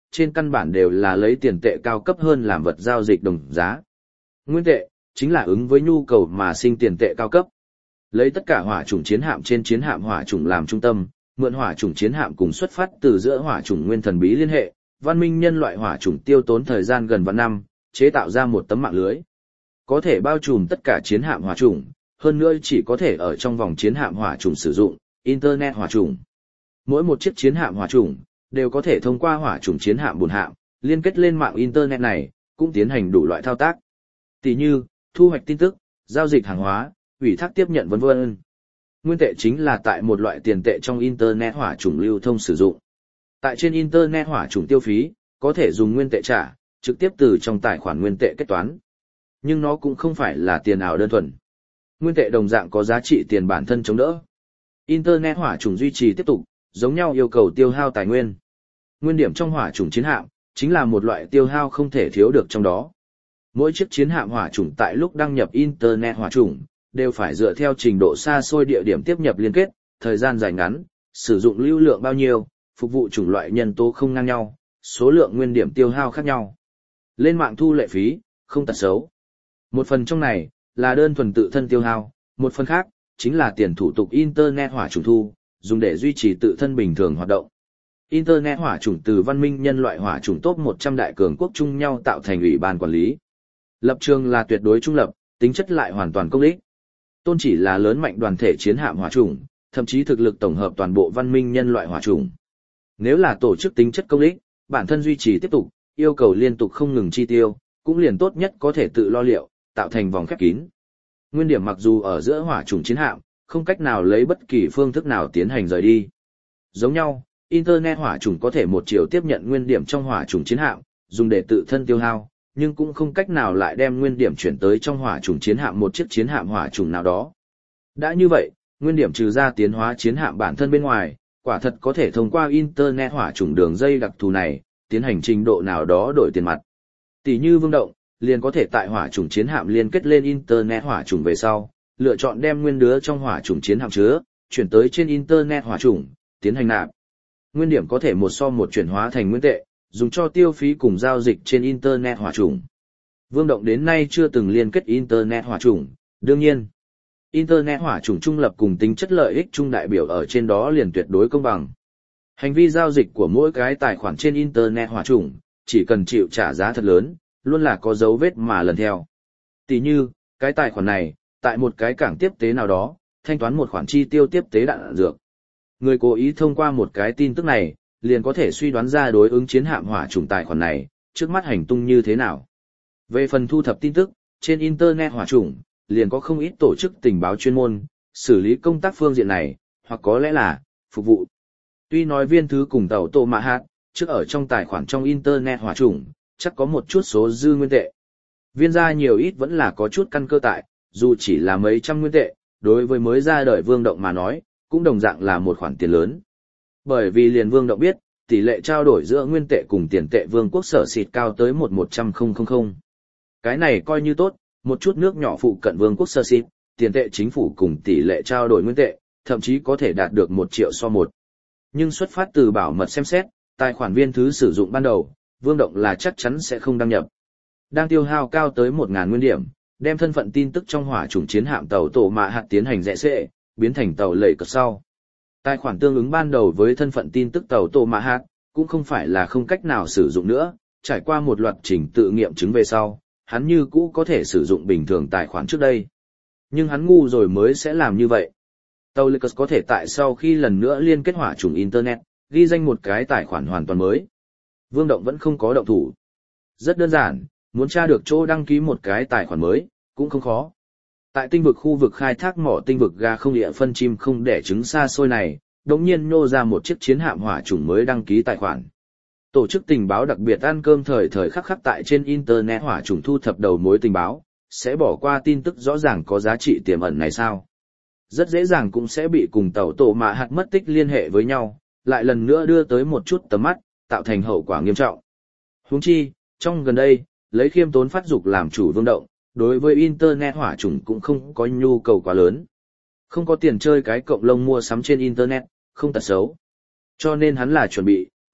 trên căn bản đều là lấy tiền tệ cao cấp hơn làm vật giao dịch đồng giá. Nguyên tệ, chính là ứng với nhu cầu mà sinh tiền tệ cao cấp. Lấy tất cả hỏa chủng chiến hạm trên chiến hạm hỏa chủng làm trung tâm, mượn hỏa chủng chiến hạm cùng xuất phát từ giữa hỏa chủng nguyên thần bí liên hệ, văn minh nhân loại hỏa chủng tiêu tốn thời gian gần vạn năm, chế tạo ra một tấm mạng lưới. Có thể bao trùm tất cả chiến hạm hỏa chủng, hơn nữa chỉ có thể ở trong vòng chiến hạm hỏa chủng sử dụng Internet hỏa chủng. Mỗi một chiếc chiến hạm hỏa chủng đều có thể thông qua hỏa chủng chiến hạm buồn hạm, liên kết lên mạng Internet này, cũng tiến hành đủ loại thao tác. Tỷ như, thu hoạch tin tức, giao dịch hàng hóa, ủy thác tiếp nhận vân vân. Nguyên tệ chính là tại một loại tiền tệ trong Internet hỏa chủng lưu thông sử dụng. Tại trên Internet hỏa chủng tiêu phí, có thể dùng nguyên tệ trả, trực tiếp từ trong tài khoản nguyên tệ kết toán. Nhưng nó cũng không phải là tiền ảo đơn thuần. Nguyên tệ đồng dạng có giá trị tiền bản thân chống đỡ. Internet hỏa chủng duy trì tiếp tục, giống nhau yêu cầu tiêu hao tài nguyên. Nguyên điểm trong hỏa chủng chiến hạm, chính là một loại tiêu hao không thể thiếu được trong đó. Mỗi chiếc chiến hạm hỏa chủng tại lúc đăng nhập Internet hỏa chủng, đều phải dựa theo trình độ xa xôi địa điểm tiếp nhập liên kết, thời gian dài ngắn, sử dụng lưu lượng bao nhiêu, phục vụ chủng loại nhân tố không ngang nhau, số lượng nguyên điểm tiêu hao khác nhau. Lên mạng thu lệ phí, không tật xấu. Một phần trong này, là đơn thuần tự thân tiêu hao, một phần khác, chính là tiền thủ tục Internet hỏa chủng thu, dùng để duy trì tự thân bình thường hoạt động. Internet hỏa chủng từ văn minh nhân loại hỏa chủng top 100 đại cường quốc chung nhau tạo thành ủy ban quản lý. Lập trường là tuyệt đối trung lập, tính chất lại hoàn toàn công ích. Tôn chỉ là lớn mạnh đoàn thể chiến hạm hỏa chủng, thậm chí thực lực tổng hợp toàn bộ văn minh nhân loại hỏa chủng. Nếu là tổ chức tính chất công ích, bản thân duy trì tiếp tục, yêu cầu liên tục không ngừng chi tiêu, cũng liền tốt nhất có thể tự lo liệu, tạo thành vòng khép kín. Nguyên điểm mặc dù ở giữa hỏa chủng chiến hạm, không cách nào lấy bất kỳ phương thức nào tiến hành rời đi. Giống nhau, Internet hỏa chủng có thể một chiều tiếp nhận nguyên điểm trong hỏa chủng chiến hạm, dùng để tự thân tiêu hao, nhưng cũng không cách nào lại đem nguyên điểm chuyển tới trong hỏa chủng chiến hạm một chiếc chiến hạm hỏa chủng nào đó. Đã như vậy, nguyên điểm trừ ra tiến hóa chiến hạm bản thân bên ngoài, quả thật có thể thông qua Internet hỏa chủng đường dây đặc thù này, tiến hành trình độ nào đó đổi tiền mặt. Tỷ như Vương Động, liền có thể tại hỏa chủng chiến hạm liên kết lên Internet hỏa chủng về sau, lựa chọn đem nguyên đứa trong hỏa chủng chiến hạm chứa, chuyển tới trên Internet hỏa chủng, tiến hành nạp. Nguyên điểm có thể một so một chuyển hóa thành nguyên tệ, dùng cho tiêu phí cùng giao dịch trên Internet hỏa chủng. Vương Động đến nay chưa từng liên kết Internet hỏa chủng, đương nhiên. Internet hỏa chủng trung lập cùng tính chất lợi ích chung đại biểu ở trên đó liền tuyệt đối công bằng. Hành vi giao dịch của mỗi cái tài khoản trên Internet hỏa chủng, chỉ cần chịu trả giá thật lớn, luôn là có dấu vết mà lần theo. Tỷ như, cái tài khoản này, tại một cái cảng tiếp tế nào đó, thanh toán một khoản chi tiêu tiếp tế đạn dược. Người cố ý thông qua một cái tin tức này, liền có thể suy đoán ra đối ứng chiến hạm hỏa chủng tài khoản này, trước mắt hành tung như thế nào. Về phần thu thập tin tức, trên Internet hỏa chủng, liền có không ít tổ chức tình báo chuyên môn, xử lý công tác phương diện này, hoặc có lẽ là, phục vụ. Tuy nói viên thứ cùng tàu tổ mạ hạt, trước ở trong tài khoản trong Internet hỏa chủng, chắc có một chút số dư nguyên tệ. Viên gia nhiều ít vẫn là có chút căn cơ tại, dù chỉ là mấy trăm nguyên tệ, đối với mới ra đời Vương Động mà nói, cũng đồng dạng là một khoản tiền lớn. Bởi vì liền Vương Động biết, tỷ lệ trao đổi giữa nguyên tệ cùng tiền tệ Vương quốc sở xịt cao tới 100,000. Cái này coi như tốt, một chút nước nhỏ phụ cận Vương quốc sở xịt, tiền tệ chính phủ cùng tỷ lệ trao đổi nguyên tệ, thậm chí có thể đạt được 1 triệu so 1. Nhưng xuất phát từ bảo mật xem xét, tài khoản viên thứ sử dụng ban đầu, Vương Động là chắc chắn sẽ không đăng nhập. Đang tiêu hao cao tới 1.000 nguyên điểm, đem thân phận tin tức trong hỏa chủng chiến hạm tàu tổ mạ hạt tiến hành rẽ xệ, biến thành tàu lầy cật sau. Tài khoản tương ứng ban đầu với thân phận tin tức tàu tổ mạ hạt, cũng không phải là không cách nào sử dụng nữa, trải qua một loạt trình tự nghiệm chứng về sau, hắn như cũ có thể sử dụng bình thường tài khoản trước đây. Nhưng hắn ngu rồi mới sẽ làm như vậy. Tàu lầy cật có thể tại sau khi lần nữa liên kết hỏa chủng Internet, ghi danh một cái tài khoản hoàn toàn mới. Vương Động vẫn không có động thủ. Rất đơn giản, muốn tra được chỗ đăng ký một cái tài khoản mới, cũng không khó. Tại tinh vực khu vực khai thác mỏ tinh vực ga không địa phân chim không đẻ trứng xa xôi này, đột nhiên nô ra một chiếc chiến hạm hỏa chủng mới đăng ký tài khoản. Tổ chức tình báo đặc biệt ăn cơm thời khắc khắc tại trên Internet hỏa chủng thu thập đầu mối tình báo, sẽ bỏ qua tin tức rõ ràng có giá trị tiềm ẩn này sao? Rất dễ dàng cũng sẽ bị cùng tàu tổ mạ hạt mất tích liên hệ với nhau, lại lần nữa đưa tới một chút tầm mắt, tạo thành hậu quả nghiêm trọng. Huống chi, trong gần đây, lấy khiêm tốn phát dục làm chủ Vương Động, đối với Internet hỏa chủng cũng không có nhu cầu quá lớn. Không có tiền chơi cái cộng lông mua sắm trên Internet, không tật xấu. Cho nên hắn là chuẩn bị,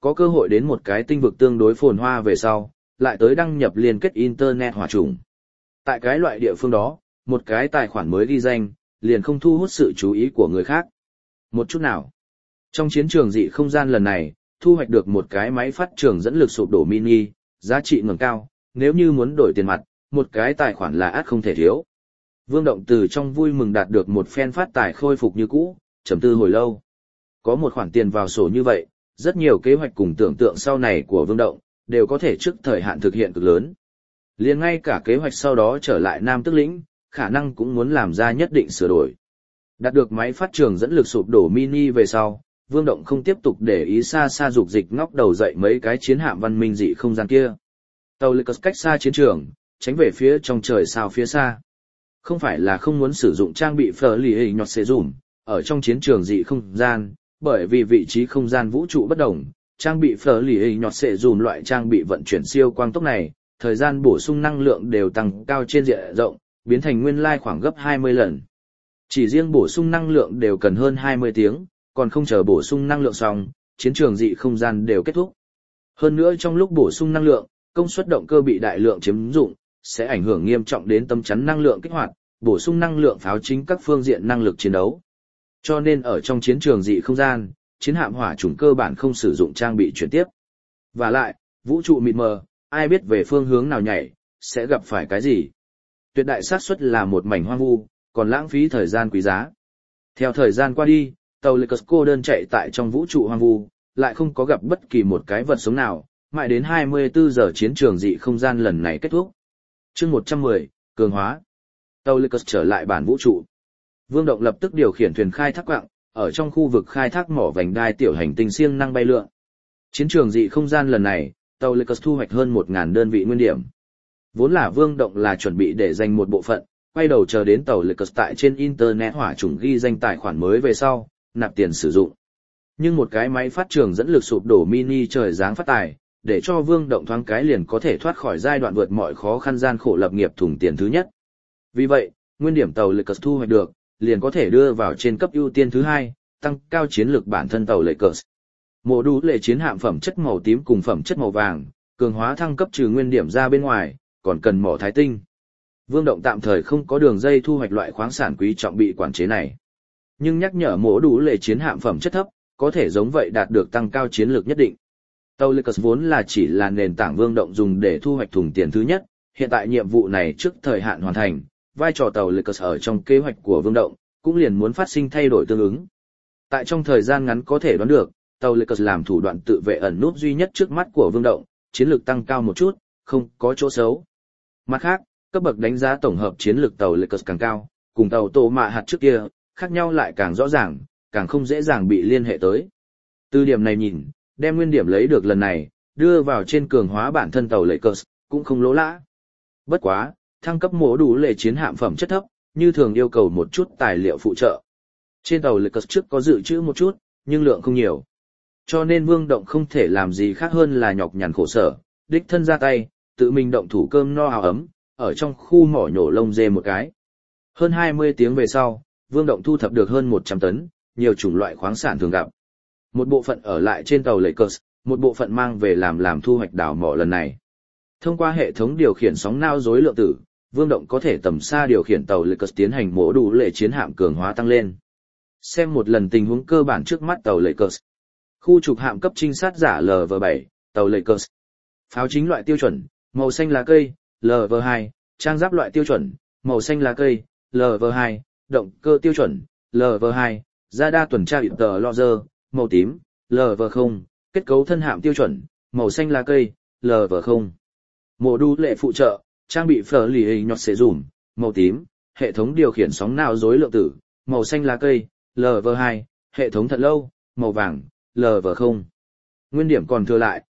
có cơ hội đến một cái tinh vực tương đối phồn hoa về sau, lại tới đăng nhập liên kết Internet hỏa trùng. Tại cái loại địa phương đó, một cái tài khoản mới ghi danh, liền không thu hút sự chú ý của người khác. Một chút nào. Trong chiến trường dị không gian lần này, thu hoạch được một cái máy phát trường dẫn lực sụp đổ mini, giá trị ngẩng cao, nếu như muốn đổi tiền mặt, một cái tài khoản là ắt không thể thiếu. Vương Động từ trong vui mừng đạt được một phen phát tài khôi phục như cũ, trầm tư hồi lâu. Có một khoản tiền vào sổ như vậy, rất nhiều kế hoạch cùng tưởng tượng sau này của Vương Động, đều có thể trước thời hạn thực hiện cực lớn. Liền ngay cả kế hoạch sau đó trở lại Nam Tức Lĩnh, khả năng cũng muốn làm ra nhất định sửa đổi. Đạt được máy phát trường dẫn lực sụp đổ mini về sau, Vương Động không tiếp tục để ý xa xa dục dịch ngóc đầu dậy mấy cái chiến hạm văn minh dị không gian kia. Tàu Lycus cách xa chiến trường, tránh về phía trong trời sao phía xa. Không phải là không muốn sử dụng trang bị phở lì hình nhọt xế dùm, ở trong chiến trường dị không gian, bởi vì vị trí không gian vũ trụ bất đồng, trang bị phở lì hình nhọt xế dùm loại trang bị vận chuyển siêu quang tốc này, thời gian bổ sung năng lượng đều tăng cao trên diện rộng, biến thành nguyên lai khoảng gấp 20 lần. Chỉ riêng bổ sung năng lượng đều cần hơn 20 tiếng, còn không chờ bổ sung năng lượng xong, chiến trường dị không gian đều kết thúc. Hơn nữa trong lúc bổ sung năng lượng, công suất động cơ bị đại lượng chiếm dụng, sẽ ảnh hưởng nghiêm trọng đến tấm chắn năng lượng kích hoạt, bổ sung năng lượng pháo chính các phương diện năng lực chiến đấu. Cho nên ở trong chiến trường dị không gian, chiến hạm hỏa chủng cơ bản không sử dụng trang bị chuyển tiếp. Và lại, vũ trụ mịt mờ, ai biết về phương hướng nào nhảy, sẽ gặp phải cái gì. Tuyệt đại xác suất là một mảnh hoang vu, còn lãng phí thời gian quý giá. Theo thời gian qua đi, tàu Lycus cô đơn chạy tại trong vũ trụ hoang vu, lại không có gặp bất kỳ một cái vật sống nào, mãi đến 24 giờ chiến trường dị không gian lần này kết thúc. Chương 110, cường hóa. Tàu Lycus trở lại bản vũ trụ. Vương Động lập tức điều khiển thuyền khai thác quặng, ở trong khu vực khai thác mỏ vành đai tiểu hành tinh siêng năng bay lượn. Chiến trường dị không gian lần này, tàu Lycus thu hoạch hơn 1.000 đơn vị nguyên điểm. Vốn là Vương Động là chuẩn bị để dành một bộ phận, quay đầu chờ đến tàu Lycus tại trên Internet hỏa chủng ghi danh tài khoản mới về sau, nạp tiền sử dụng. Nhưng một cái máy phát trường dẫn lực sụp đổ mini trời giáng phát tài, để cho Vương Động thoáng cái liền có thể thoát khỏi giai đoạn vượt mọi khó khăn gian khổ lập nghiệp thủng tiền thứ nhất. Vì vậy, nguyên điểm tàu Lycus thu hoạch được, liền có thể đưa vào trên cấp ưu tiên thứ hai, tăng cao chiến lược bản thân tàu Lycus. Mô đũ lệ chiến hạm phẩm chất màu tím cùng phẩm chất màu vàng, cường hóa thăng cấp trừ nguyên điểm ra bên ngoài, còn cần mỏ thái tinh. Vương Động tạm thời không có đường dây thu hoạch loại khoáng sản quý trọng bị quản chế này. Nhưng nhắc nhở mổ đủ lệ chiến hạm phẩm chất thấp, có thể giống vậy đạt được tăng cao chiến lược nhất định. Tàu Lycus vốn là chỉ là nền tảng Vương Động dùng để thu hoạch thùng tiền thứ nhất, hiện tại nhiệm vụ này trước thời hạn hoàn thành, vai trò tàu Lycus ở trong kế hoạch của Vương Động, cũng liền muốn phát sinh thay đổi tương ứng. Tại trong thời gian ngắn có thể đoán được, tàu Lycus làm thủ đoạn tự vệ ẩn núp duy nhất trước mắt của Vương Động, chiến lược tăng cao một chút, không có chỗ xấu. Mặt khác, cấp bậc đánh giá tổng hợp chiến lược tàu Lycus càng cao, cùng tàu Tô Mạ hạt trước kia, khác nhau lại càng rõ ràng, càng không dễ dàng bị liên hệ tới. Từ điểm này nhìn, đem nguyên điểm lấy được lần này, đưa vào trên cường hóa bản thân tàu Lycus, cũng không lỗ lã. Bất quá, thăng cấp mổ đủ lệ chiến hạm phẩm chất thấp, như thường yêu cầu một chút tài liệu phụ trợ. Trên tàu Lycus trước có dự trữ một chút, nhưng lượng không nhiều. Cho nên Vương Động không thể làm gì khác hơn là nhọc nhằn khổ sở, đích thân ra tay, tự mình động thủ cơm no áo ấm, ở trong khu mỏ nhổ lông dê một cái. Hơn 20 tiếng về sau, Vương Động thu thập được hơn 100 tấn, nhiều chủng loại khoáng sản thường gặp. Một bộ phận ở lại trên tàu Lycus, một bộ phận mang về làm thu hoạch đào mỏ lần này. Thông qua hệ thống điều khiển sóng nao rối lượng tử, Vương Động có thể tầm xa điều khiển tàu Lycus tiến hành mổ đủ lệ chiến hạm cường hóa tăng lên. Xem một lần tình huống cơ bản trước mắt tàu Lycus. Khu trục hạm cấp trinh sát giả LV7, tàu Lycus. Pháo chính loại tiêu chuẩn, màu xanh lá cây, LV2, trang giáp loại tiêu chuẩn, màu xanh lá cây, LV2, động cơ tiêu chuẩn, LV2, radar tuần tra interloger, màu tím, LV0, kết cấu thân hạm tiêu chuẩn, màu xanh lá cây, LV0. Mổ đu lệ phụ trợ, trang bị phở lì hình nhọt xế dùm, màu tím, hệ thống điều khiển sóng não rối lượng tử, màu xanh lá cây, LV2, hệ thống thật lâu, màu vàng, LV0. Nguyên điểm còn thừa lại,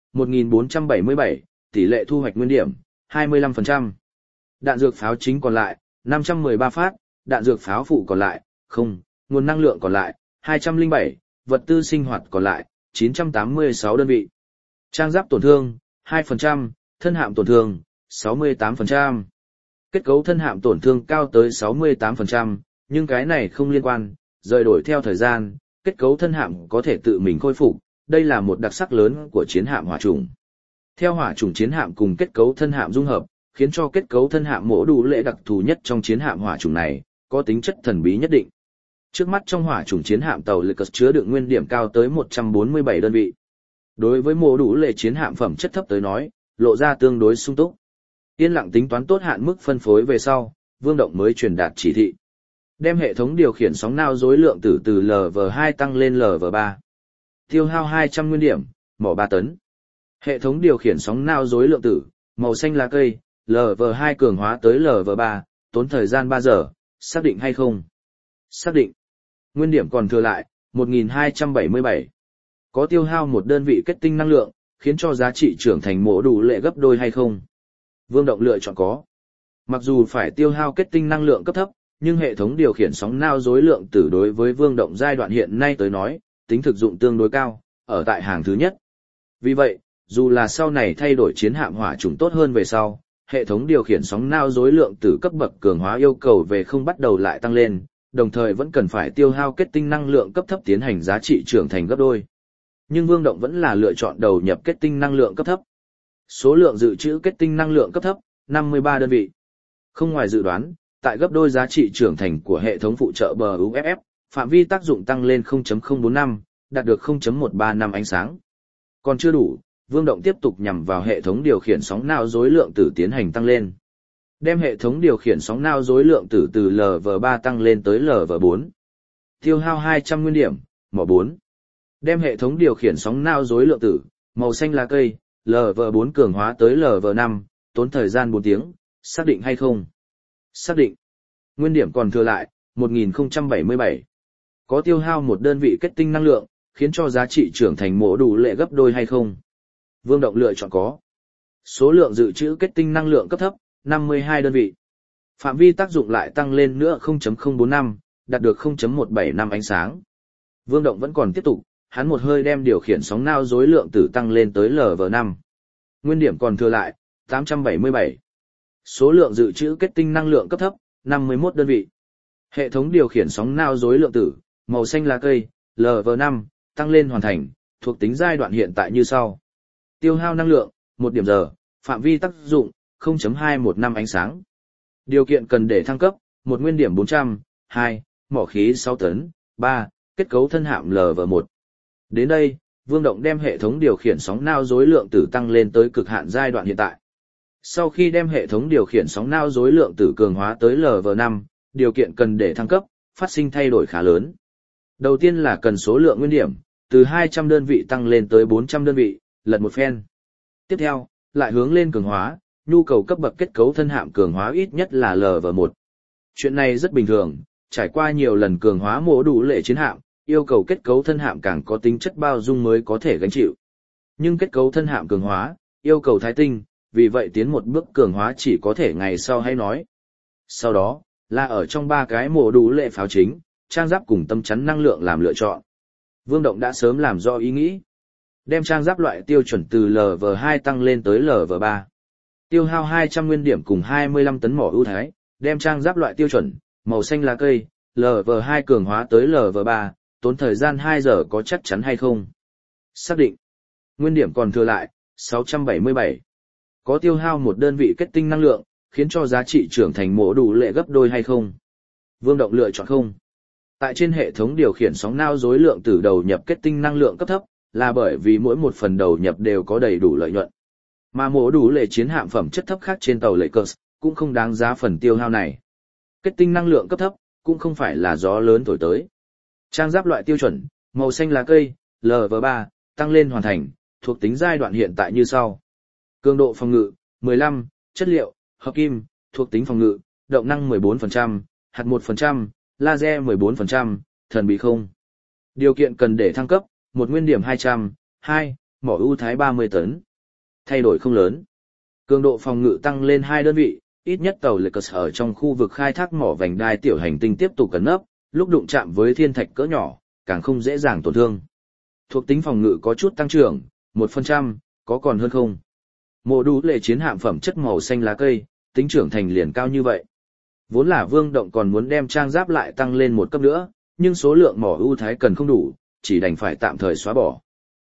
1477, tỷ lệ thu hoạch nguyên điểm, 25%. Đạn dược pháo chính còn lại, 513 phát, đạn dược pháo phụ còn lại, không, nguồn năng lượng còn lại, 207, vật tư sinh hoạt còn lại, 986 đơn vị. Trang giáp tổn thương, 2%, thân hạm tổn thương, 68%. Kết cấu thân hạm tổn thương cao tới 68%, nhưng cái này không liên quan, rời đổi theo thời gian, kết cấu thân hạm có thể tự mình khôi phục, đây là một đặc sắc lớn của chiến hạm hỏa chủng. Theo hỏa chủng chiến hạm cùng kết cấu thân hạm dung hợp, khiến cho kết cấu thân hạm mổ đủ lệ đặc thù nhất trong chiến hạm hỏa chủng này, có tính chất thần bí nhất định. Trước mắt trong hỏa chủng chiến hạm tàu Lucas chứa đựng nguyên điểm cao tới 147 đơn vị. Đối với mổ đủ lệ chiến hạm phẩm chất thấp tới nói, lộ ra tương đối sung túc. Yên lặng tính toán tốt hạn mức phân phối về sau, Vương Động mới truyền đạt chỉ thị. Đem hệ thống điều khiển sóng nao dối lượng tử từ LV2 tăng lên LV3. Tiêu hao 200 nguyên điểm, mỏ 3 tấn. Hệ thống điều khiển sóng nao dối lượng tử, màu xanh lá cây, LV2 cường hóa tới LV3, tốn thời gian 3 giờ, xác định hay không? Xác định. Nguyên điểm còn thừa lại, 1277. Có tiêu hao một đơn vị kết tinh năng lượng, khiến cho giá trị trưởng thành mổ đủ lệ gấp đôi hay không? Vương Động lựa chọn có. Mặc dù phải tiêu hao kết tinh năng lượng cấp thấp, nhưng hệ thống điều khiển sóng nao dối lượng tử đối với Vương Động giai đoạn hiện nay tới nói, tính thực dụng tương đối cao, ở tại hàng thứ nhất. Vì vậy, dù là sau này thay đổi chiến hạm hỏa chủng tốt hơn về sau, hệ thống điều khiển sóng nao dối lượng tử cấp bậc cường hóa yêu cầu về không bắt đầu lại tăng lên, đồng thời vẫn cần phải tiêu hao kết tinh năng lượng cấp thấp tiến hành giá trị trưởng thành gấp đôi. Nhưng Vương Động vẫn là lựa chọn đầu nhập kết tinh năng lượng cấp thấp. Số lượng dự trữ kết tinh năng lượng cấp thấp, 53 đơn vị. Không ngoài dự đoán, tại gấp đôi giá trị trưởng thành của hệ thống phụ trợ BUFF, phạm vi tác dụng tăng lên 0.045, đạt được 0.135 ánh sáng. Còn chưa đủ, Vương Động tiếp tục nhằm vào hệ thống điều khiển sóng nao dối lượng tử tiến hành tăng lên. Đem hệ thống điều khiển sóng nao dối lượng tử từ LV3 tăng lên tới LV4. Tiêu hao 200 nguyên điểm, mỏ 4. Đem hệ thống điều khiển sóng nao dối lượng tử, màu xanh lá cây, LV4 cường hóa tới LV5, tốn thời gian 4 tiếng, xác định hay không? Xác định. Nguyên điểm còn thừa lại, 1077. Có tiêu hao một đơn vị kết tinh năng lượng, khiến cho giá trị trưởng thành mổ đủ lệ gấp đôi hay không? Vương Động lựa chọn có. Số lượng dự trữ kết tinh năng lượng cấp thấp, 52 đơn vị. Phạm vi tác dụng lại tăng lên nữa 0.045, đạt được 0.175 ánh sáng. Vương Động vẫn còn tiếp tục, hắn một hơi đem điều khiển sóng nao dối lượng tử tăng lên tới LV5. Nguyên điểm còn thừa lại, 877. Số lượng dự trữ kết tinh năng lượng cấp thấp, 51 đơn vị. Hệ thống điều khiển sóng nao dối lượng tử, màu xanh lá cây, LV5, tăng lên hoàn thành, thuộc tính giai đoạn hiện tại như sau. Tiêu hao năng lượng, 1 điểm giờ, phạm vi tác dụng, 0.215 ánh sáng. Điều kiện cần để thăng cấp, 1 nguyên điểm 400, 2, mỏ khí 6 tấn, 3, kết cấu thân hạm LV1. Đến đây, Vương Động đem hệ thống điều khiển sóng nao dối lượng tử tăng lên tới cực hạn giai đoạn hiện tại. Sau khi đem hệ thống điều khiển sóng nao dối lượng tử cường hóa tới LV5, điều kiện cần để thăng cấp, phát sinh thay đổi khá lớn. Đầu tiên là cần số lượng nguyên điểm, từ 200 đơn vị tăng lên tới 400 đơn vị, lật một phen. Tiếp theo, lại hướng lên cường hóa, nhu cầu cấp bậc kết cấu thân hạm cường hóa ít nhất là LV1. Chuyện này rất bình thường, trải qua nhiều lần cường hóa mổ đủ lệ chiến hạm, yêu cầu kết cấu thân hạm càng có tính chất bao dung mới có thể gánh chịu. Nhưng kết cấu thân hạm cường hóa, yêu cầu thái tinh, vì vậy tiến một bước cường hóa chỉ có thể ngày sau hay nói. Sau đó, là ở trong 3 cái mổ đủ lệ pháo chính, trang giáp cùng tâm chắn năng lượng làm lựa chọn. Vương Động đã sớm làm do ý nghĩ. Đem trang giáp loại tiêu chuẩn từ LV2 tăng lên tới LV3. Tiêu hao 200 nguyên điểm cùng 25 tấn mỏ ưu thái, đem trang giáp loại tiêu chuẩn, màu xanh lá cây, LV2 cường hóa tới LV3, tốn thời gian 2 giờ có chắc chắn hay không? Xác định. Nguyên điểm còn thừa lại, 677. Có tiêu hao một đơn vị kết tinh năng lượng, khiến cho giá trị trưởng thành mổ đủ lệ gấp đôi hay không? Vương Động lựa chọn không. Tại trên hệ thống điều khiển sóng nao dối lượng tử đầu nhập kết tinh năng lượng cấp thấp, là bởi vì mỗi một phần đầu nhập đều có đầy đủ lợi nhuận. Mà mổ đủ lệ chiến hạm phẩm chất thấp khác trên tàu Lakers, cũng không đáng giá phần tiêu hao này. Kết tinh năng lượng cấp thấp, cũng không phải là gió lớn thổi tới. Trang giáp loại tiêu chuẩn, màu xanh lá cây, LV3, tăng lên hoàn thành, thuộc tính giai đoạn hiện tại như sau. Cường độ phòng ngự, 15, chất liệu, hợp kim, thuộc tính phòng ngự, động năng 14%, hạt 1%, laser 14%, thần bí không. Điều kiện cần để thăng cấp, 1 nguyên điểm 200, 2, mỏ ưu thái 30 tấn. Thay đổi không lớn. Cường độ phòng ngự tăng lên 2 đơn vị, ít nhất tàu Lakers ở trong khu vực khai thác mỏ vành đai tiểu hành tinh tiếp tục cẩn nấp, lúc đụng chạm với thiên thạch cỡ nhỏ, càng không dễ dàng tổn thương. Thuộc tính phòng ngự có chút tăng trưởng, 1%, có còn hơn không? Mổ đủ lệ chiến hạm phẩm chất màu xanh lá cây, tính trưởng thành liền cao như vậy. Vốn là Vương Động còn muốn đem trang giáp lại tăng lên một cấp nữa, nhưng số lượng mỏ ưu thái cần không đủ, chỉ đành phải tạm thời xóa bỏ.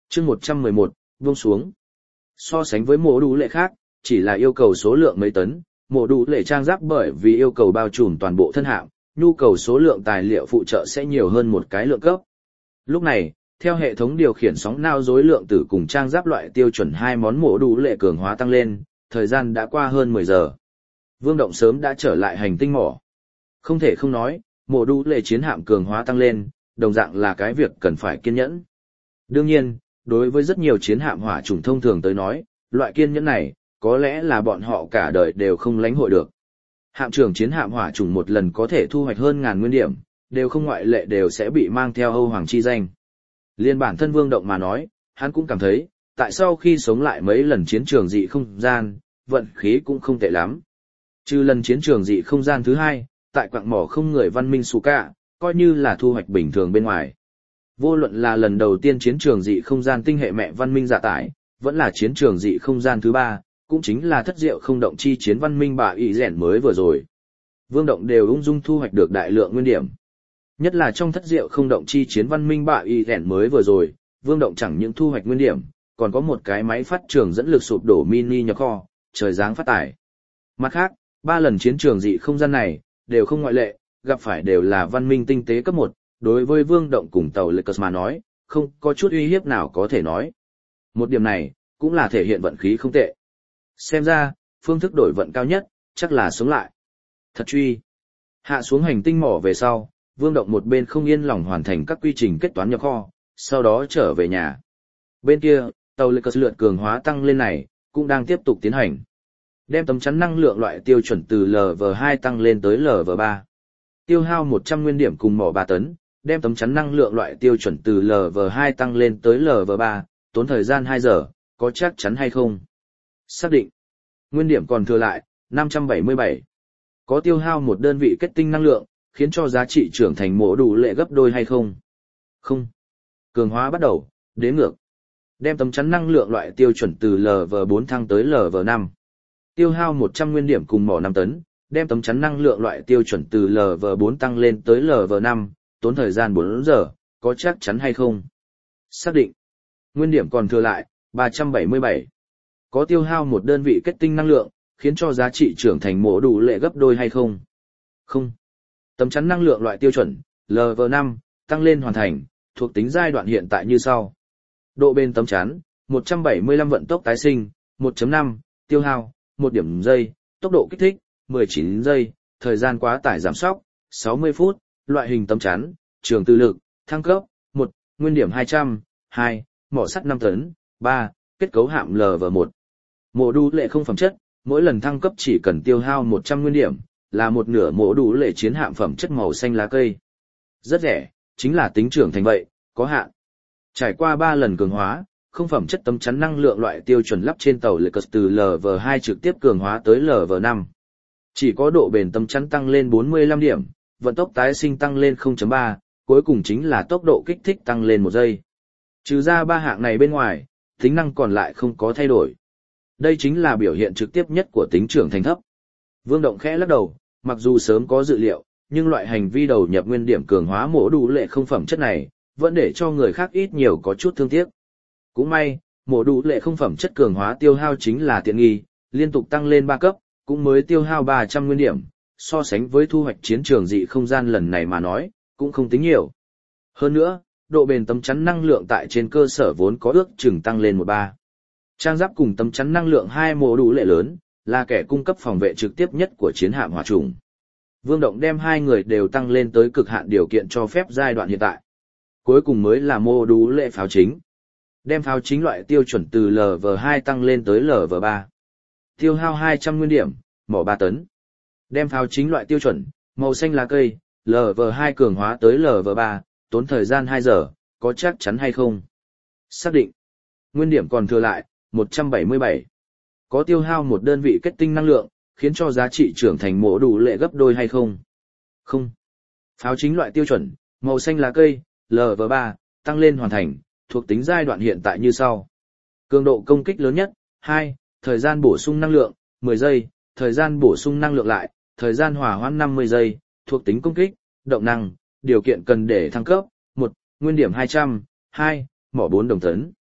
Chương 111, buông xuống. So sánh với mổ đủ lệ khác, chỉ là yêu cầu số lượng mấy tấn, mổ đủ lệ trang giáp bởi vì yêu cầu bao trùm toàn bộ thân hạm, nhu cầu số lượng tài liệu phụ trợ sẽ nhiều hơn một cái lượng cấp. Lúc này, theo hệ thống điều khiển sóng nao dối lượng tử cùng trang giáp loại tiêu chuẩn hai món mổ đủ lệ cường hóa tăng lên, thời gian đã qua hơn 10 giờ. Vương Động sớm đã trở lại hành tinh mỏ. Không thể không nói, mổ đủ lệ chiến hạm cường hóa tăng lên, đồng dạng là cái việc cần phải kiên nhẫn. Đương nhiên, đối với rất nhiều chiến hạm hỏa chủng thông thường tới nói, loại kiên nhẫn này, có lẽ là bọn họ cả đời đều không lãnh hội được. Hạm trưởng chiến hạm hỏa chủng một lần có thể thu hoạch hơn ngàn nguyên điểm, đều không ngoại lệ đều sẽ bị mang theo Âu Hoàng chi danh. Liên bản thân Vương Động mà nói, hắn cũng cảm thấy, tại sao khi sống lại mấy lần chiến trường dị không gian, vận khí cũng không tệ lắm. Trừ lần chiến trường dị không gian thứ hai, tại quặng mỏ không người văn minh Suka, coi như là thu hoạch bình thường bên ngoài. Vô luận là lần đầu tiên chiến trường dị không gian tinh hệ mẹ văn minh dạ tải, vẫn là chiến trường dị không gian thứ ba, cũng chính là thất diệu không động chi chiến văn minh bà ỷ rèn mới vừa rồi. Vương Động đều ung dung thu hoạch được đại lượng nguyên điểm. Nhất là trong thất diệu không động chi chiến văn minh bà ỷ rèn mới vừa rồi, Vương Động chẳng những thu hoạch nguyên điểm, còn có một cái máy phát trường dẫn lực sụp đổ mini nhập kho, trời giáng phát tải. Mặt khác, 3 lần chiến trường dị không gian này, đều không ngoại lệ, gặp phải đều là văn minh tinh tế cấp 1, đối với Vương Động cùng tàu Lakers mà nói, không có chút uy hiếp nào có thể nói. Một điểm này, cũng là thể hiện vận khí không tệ. Xem ra, phương thức đổi vận cao nhất, chắc là sống lại. Thật truy. Hạ xuống hành tinh mỏ về sau, Vương Động một bên không yên lòng hoàn thành các quy trình kết toán nhập kho, sau đó trở về nhà. Bên kia, tàu Lakers lượt cường hóa tăng lên này, cũng đang tiếp tục tiến hành. Đem tấm chắn năng lượng loại tiêu chuẩn từ LV2 tăng lên tới LV3. Tiêu hao 100 nguyên điểm cùng mỏ 3 tấn, đem tấm chắn năng lượng loại tiêu chuẩn từ LV2 tăng lên tới LV3, tốn thời gian 2 giờ, có chắc chắn hay không? Xác định. Nguyên điểm còn thừa lại, 577. Có tiêu hao một đơn vị kết tinh năng lượng, khiến cho giá trị trưởng thành mổ đủ lệ gấp đôi hay không? Không. Cường hóa bắt đầu, đếm ngược. Đem tấm chắn năng lượng loại tiêu chuẩn từ LV4 thăng tới LV5. Tiêu hao 100 nguyên điểm cùng mỏ 5 tấn, đem tấm chắn năng lượng loại tiêu chuẩn từ LV4 tăng lên tới LV5, tốn thời gian 4 giờ, có chắc chắn hay không? Xác định. Nguyên điểm còn thừa lại, 377. Có tiêu hao một đơn vị kết tinh năng lượng, khiến cho giá trị trưởng thành mổ đủ lệ gấp đôi hay không? Không. Tấm chắn năng lượng loại tiêu chuẩn, LV5, tăng lên hoàn thành, thuộc tính giai đoạn hiện tại như sau. Độ bền tấm chắn, 175 vận tốc tái sinh, 1.5, tiêu hao, 1 điểm giây, tốc độ kích thích, 19 giây, thời gian quá tải giảm sóc, 60 phút, loại hình tấm chắn, trường tư lực, thăng cấp, 1, nguyên điểm 200, 2, mỏ sắt 5 tấn, 3, kết cấu hạm LV1. Mổ đủ lệ không phẩm chất, mỗi lần thăng cấp chỉ cần tiêu hao 100 nguyên điểm, là một nửa mổ đủ lệ chiến hạm phẩm chất màu xanh lá cây. Rất rẻ, chính là tính trưởng thành vậy, có hạn. Trải qua 3 lần cường hóa, không phẩm chất tấm chắn năng lượng loại tiêu chuẩn lắp trên tàu Lakers từ LV2 trực tiếp cường hóa tới LV5. Chỉ có độ bền tấm chắn tăng lên 45 điểm, vận tốc tái sinh tăng lên 0.3, cuối cùng chính là tốc độ kích thích tăng lên 1 giây. Trừ ra 3 hạng này bên ngoài, tính năng còn lại không có thay đổi. Đây chính là biểu hiện trực tiếp nhất của tính trưởng thành thấp. Vương Động khẽ lắc đầu, mặc dù sớm có dự liệu, nhưng loại hành vi đầu nhập nguyên điểm cường hóa mổ đủ lệ không phẩm chất này, vẫn để cho người khác ít nhiều có chút thương tiếc. Cũng may, mổ đủ lệ không phẩm chất cường hóa tiêu hao chính là tiện nghi, liên tục tăng lên 3 cấp, cũng mới tiêu hao 300 nguyên điểm, so sánh với thu hoạch chiến trường dị không gian lần này mà nói, cũng không tính nhiều. Hơn nữa, độ bền tấm chắn năng lượng tại trên cơ sở vốn có ước chừng tăng lên 13. Trang giáp cùng tấm chắn năng lượng 2 mổ đủ lệ lớn, là kẻ cung cấp phòng vệ trực tiếp nhất của chiến hạm hỏa trùng. Vương Động đem 2 người đều tăng lên tới cực hạn điều kiện cho phép giai đoạn hiện tại. Cuối cùng mới là mô đủ lệ pháo chính. Đem pháo chính loại tiêu chuẩn từ LV2 tăng lên tới LV3. Tiêu hao 200 nguyên điểm, mỏ 3 tấn. Đem pháo chính loại tiêu chuẩn, màu xanh lá cây, LV2 cường hóa tới LV3, tốn thời gian 2 giờ, có chắc chắn hay không? Xác định. Nguyên điểm còn thừa lại, 177. Có tiêu hao một đơn vị kết tinh năng lượng, khiến cho giá trị trưởng thành mổ đủ lệ gấp đôi hay không? Không. Pháo chính loại tiêu chuẩn, màu xanh lá cây, LV3, tăng lên hoàn thành, thuộc tính giai đoạn hiện tại như sau. Cường độ công kích lớn nhất, 2, thời gian bổ sung năng lượng, 10 giây, thời gian bổ sung năng lượng lại, thời gian hòa hoãn 50 giây, thuộc tính công kích, động năng, điều kiện cần để thăng cấp, 1, nguyên điểm 200, 2, mỏ 4 đồng tấn.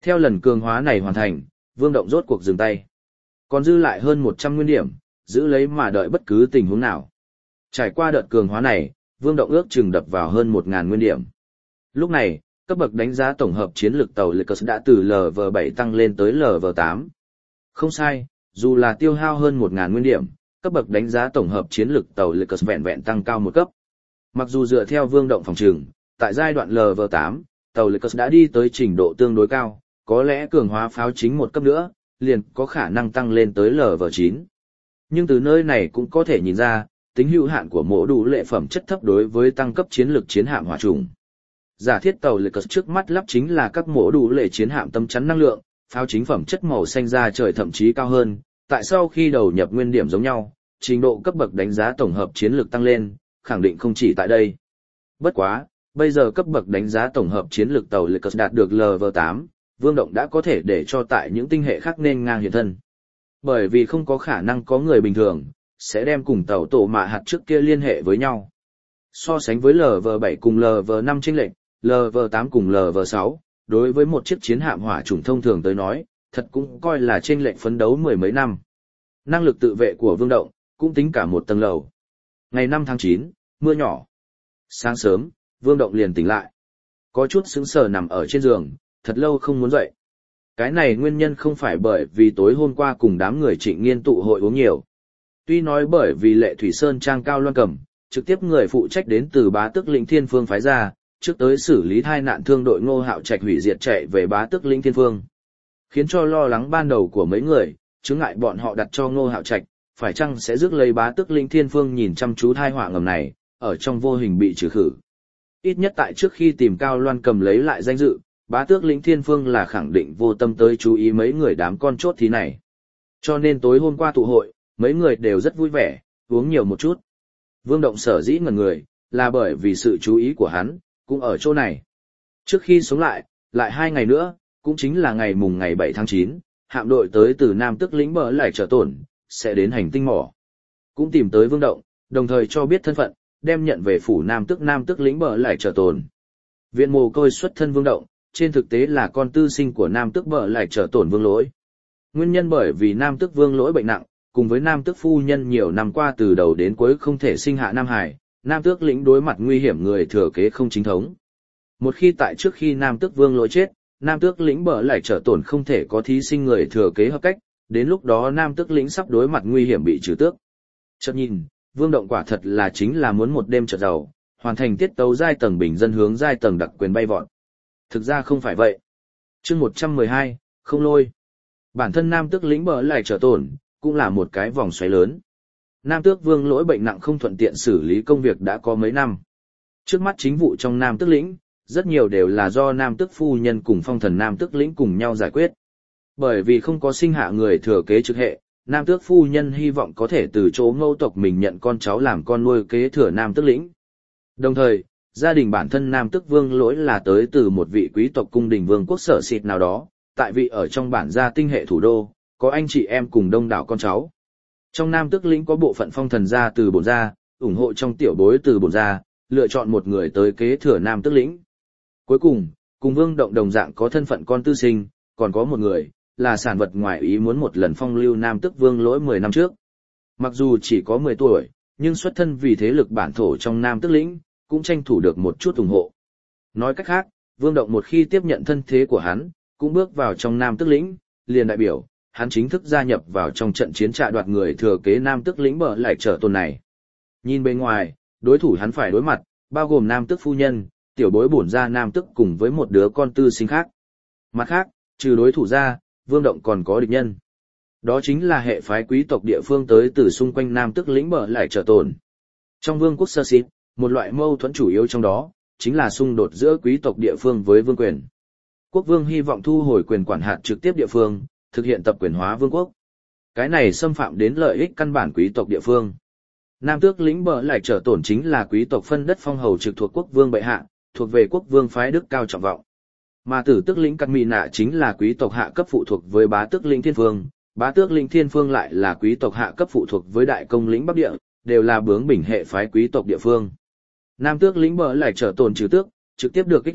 Theo lần cường hóa này hoàn thành, Vương Động rốt cuộc dừng tay. Còn dư lại hơn 100 nguyên điểm, giữ lấy mà đợi bất cứ tình huống nào. Trải qua đợt cường hóa này, Vương Động ước chừng đập vào hơn 1.000 nguyên điểm. Lúc này, cấp bậc đánh giá tổng hợp chiến lược tàu Lakers đã từ LV7 tăng lên tới LV8. Không sai, dù là tiêu hao hơn 1.000 nguyên điểm, cấp bậc đánh giá tổng hợp chiến lược tàu Lakers vẹn vẹn tăng cao một cấp. Mặc dù dựa theo Vương Động phòng trường, tại giai đoạn LV8, tàu Lakers đã đi tới trình độ tương đối cao, có lẽ cường hóa pháo chính một cấp nữa, liền có khả năng tăng lên tới LV9. Nhưng từ nơi này cũng có thể nhìn ra, tính hữu hạn của mỗ đủ lệ phẩm chất thấp đối với tăng cấp chiến lược chiến hạm hỏa trùng. Giả thiết tàu Lakers trước mắt lắp chính là các mỗ đủ lệ chiến hạm tâm chắn năng lượng, pháo chính phẩm chất màu xanh da trời thậm chí cao hơn, tại sao khi đầu nhập nguyên điểm giống nhau, trình độ cấp bậc đánh giá tổng hợp chiến lược tăng lên, khẳng định không chỉ tại đây. Bất quá, bây giờ cấp bậc đánh giá tổng hợp chiến lược tàu Lakers đạt được LV8, Vương Động đã có thể để cho tại những tinh hệ khác nên ngang hiện thân. Bởi vì không có khả năng có người bình thường sẽ đem cùng tàu tổ mạ hạt trước kia liên hệ với nhau. So sánh với LV7 cùng LV5 chênh lệch, LV8 cùng LV6, đối với một chiếc chiến hạm hỏa chủng thông thường tới nói, thật cũng coi là chênh lệch phấn đấu mười mấy năm. Năng lực tự vệ của Vương Động cũng tính cả một tầng lầu. Ngày 5 tháng 9, mưa nhỏ. Sáng sớm, Vương Động liền tỉnh lại. Có chút sững sờ nằm ở trên giường, thật lâu không muốn dậy. Cái này nguyên nhân không phải bởi vì tối hôm qua cùng đám người Trịnh Nghiên tụ hội uống nhiều. Tuy nói bởi vì Lệ Thủy Sơn Trang Cao Loan Cầm, trực tiếp người phụ trách đến từ Bá Tước Lĩnh Thiên Phương phái ra, trước tới xử lý tai nạn thương đội Ngô Hạo Trạch hủy diệt chạy về Bá Tước Lĩnh Thiên Phương. Khiến cho lo lắng ban đầu của mấy người, chứng ngại bọn họ đặt cho Ngô Hạo Trạch, phải chăng sẽ rước lấy Bá Tước Lĩnh Thiên Phương nhìn chăm chú tai họa ngầm này, ở trong vô hình bị trừ khử. Ít nhất tại trước khi tìm Cao Loan Cầm lấy lại danh dự, Bá Tước Lĩnh Thiên Phương là khẳng định vô tâm tới chú ý mấy người đám con chốt thí này. Cho nên tối hôm qua tụ hội, mấy người đều rất vui vẻ, uống nhiều một chút. Vương Động sở dĩ ngẩn người, là bởi vì sự chú ý của hắn, cũng ở chỗ này. Trước khi sống lại 2 ngày nữa, cũng chính là ngày 7 tháng 9, hạm đội tới từ Nam Tước Lĩnh bờ lại trở tổn, sẽ đến hành tinh mỏ. Cũng tìm tới Vương Động, đồng thời cho biết thân phận, đem nhận về phủ Nam Tước Lĩnh bờ lại trở tổn. Viện mồ côi xuất thân Vương Động, trên thực tế là con tư sinh của Nam Tước bờ lại trở tổn Vương Lỗi. Nguyên nhân bởi vì Nam Tước Vương Lỗi bệnh nặng, cùng với Nam Tước phu nhân nhiều năm qua từ đầu đến cuối không thể sinh hạ Nam Hải, Nam Tước Lĩnh đối mặt nguy hiểm người thừa kế không chính thống. Một khi trước khi Nam Tước Vương Lỗi chết, Nam Tước Lĩnh bờ lại trở tổn không thể có thí sinh người thừa kế hợp cách, đến lúc đó Nam Tước Lĩnh sắp đối mặt nguy hiểm bị trừ tước. Chợt nhìn, Vương Động quả thật là chính là muốn một đêm chợt giàu, hoàn thành tiết tấu giai tầng bình dân hướng giai tầng đặc quyền bay vọt. Thực ra không phải vậy. Chương 112, không lôi. Bản thân Nam Tước Lĩnh bờ lại trở tổn, cũng là một cái vòng xoáy lớn. Nam Tước Vương Lỗi bệnh nặng không thuận tiện xử lý công việc đã có mấy năm. Trước mắt chính vụ trong Nam Tước Lĩnh, rất nhiều đều là do Nam Tước phu nhân cùng phong thần Nam Tước Lĩnh cùng nhau giải quyết. Bởi vì không có sinh hạ người thừa kế trực hệ, Nam Tước phu nhân hy vọng có thể từ chỗ Ngô tộc mình nhận con cháu làm con nuôi kế thừa Nam Tước Lĩnh. Đồng thời, gia đình bản thân Nam Tước Vương Lỗi là tới từ một vị quý tộc cung đình vương quốc sở xịt nào đó, tại vị ở trong bản gia tinh hệ thủ đô, có anh chị em cùng đông đảo con cháu. Trong Nam Tước Lĩnh có bộ phận phong thần gia từ bổn gia, ủng hộ trong tiểu bối từ bổn gia, lựa chọn một người tới kế thừa Nam Tước Lĩnh. Cuối cùng, Vương Động đồng dạng có thân phận con tư sinh, còn có một người, là sản vật ngoài ý muốn một lần phong lưu Nam Tước Vương Lỗi 10 năm trước. Mặc dù chỉ có 10 tuổi, nhưng xuất thân vì thế lực bản thổ trong Nam Tước Lĩnh, cũng tranh thủ được một chút ủng hộ. Nói cách khác, Vương Động một khi tiếp nhận thân thế của hắn, cũng bước vào trong Nam Tước Lĩnh, liền đại biểu, hắn chính thức gia nhập vào trong trận chiến trạ đoạt người thừa kế Nam Tước Lĩnh bờ lại trở tồn này. Nhìn bên ngoài, đối thủ hắn phải đối mặt, bao gồm Nam Tước phu nhân, tiểu bối bổn gia Nam Tước cùng với một đứa con tư sinh khác. Mặt khác, trừ đối thủ ra, Vương Động còn có địch nhân. Đó chính là hệ phái quý tộc địa phương tới từ xung quanh Nam Tước Lĩnh bờ lại trở tồn. Trong vương quốc sơ xít, một loại mâu thuẫn chủ yếu trong đó, chính là xung đột giữa quý tộc địa phương với vương quyền. Quốc vương hy vọng thu hồi quyền quản hạt trực tiếp địa phương, thực hiện tập quyền hóa vương quốc. Cái này xâm phạm đến lợi ích căn bản quý tộc địa phương. Nam Tước Lĩnh bờ lại trở tổn chính là quý tộc phân đất phong hầu trực thuộc quốc vương bệ hạ, thuộc về quốc vương phái đức cao trọng vọng. Mà Tử Tước Lĩnh Cát Mị Nạ chính là quý tộc hạ cấp phụ thuộc với Bá Tước Lĩnh Thiên Phương, Bá Tước Lĩnh Thiên Phương lại là quý tộc hạ cấp phụ thuộc với Đại Công Lĩnh Bắc Địa, đều là bướng bỉnh hệ phái quý tộc địa phương. Nam Tước Lĩnh bờ lại trở tổn trừ tước, trực tiếp được ích lợi,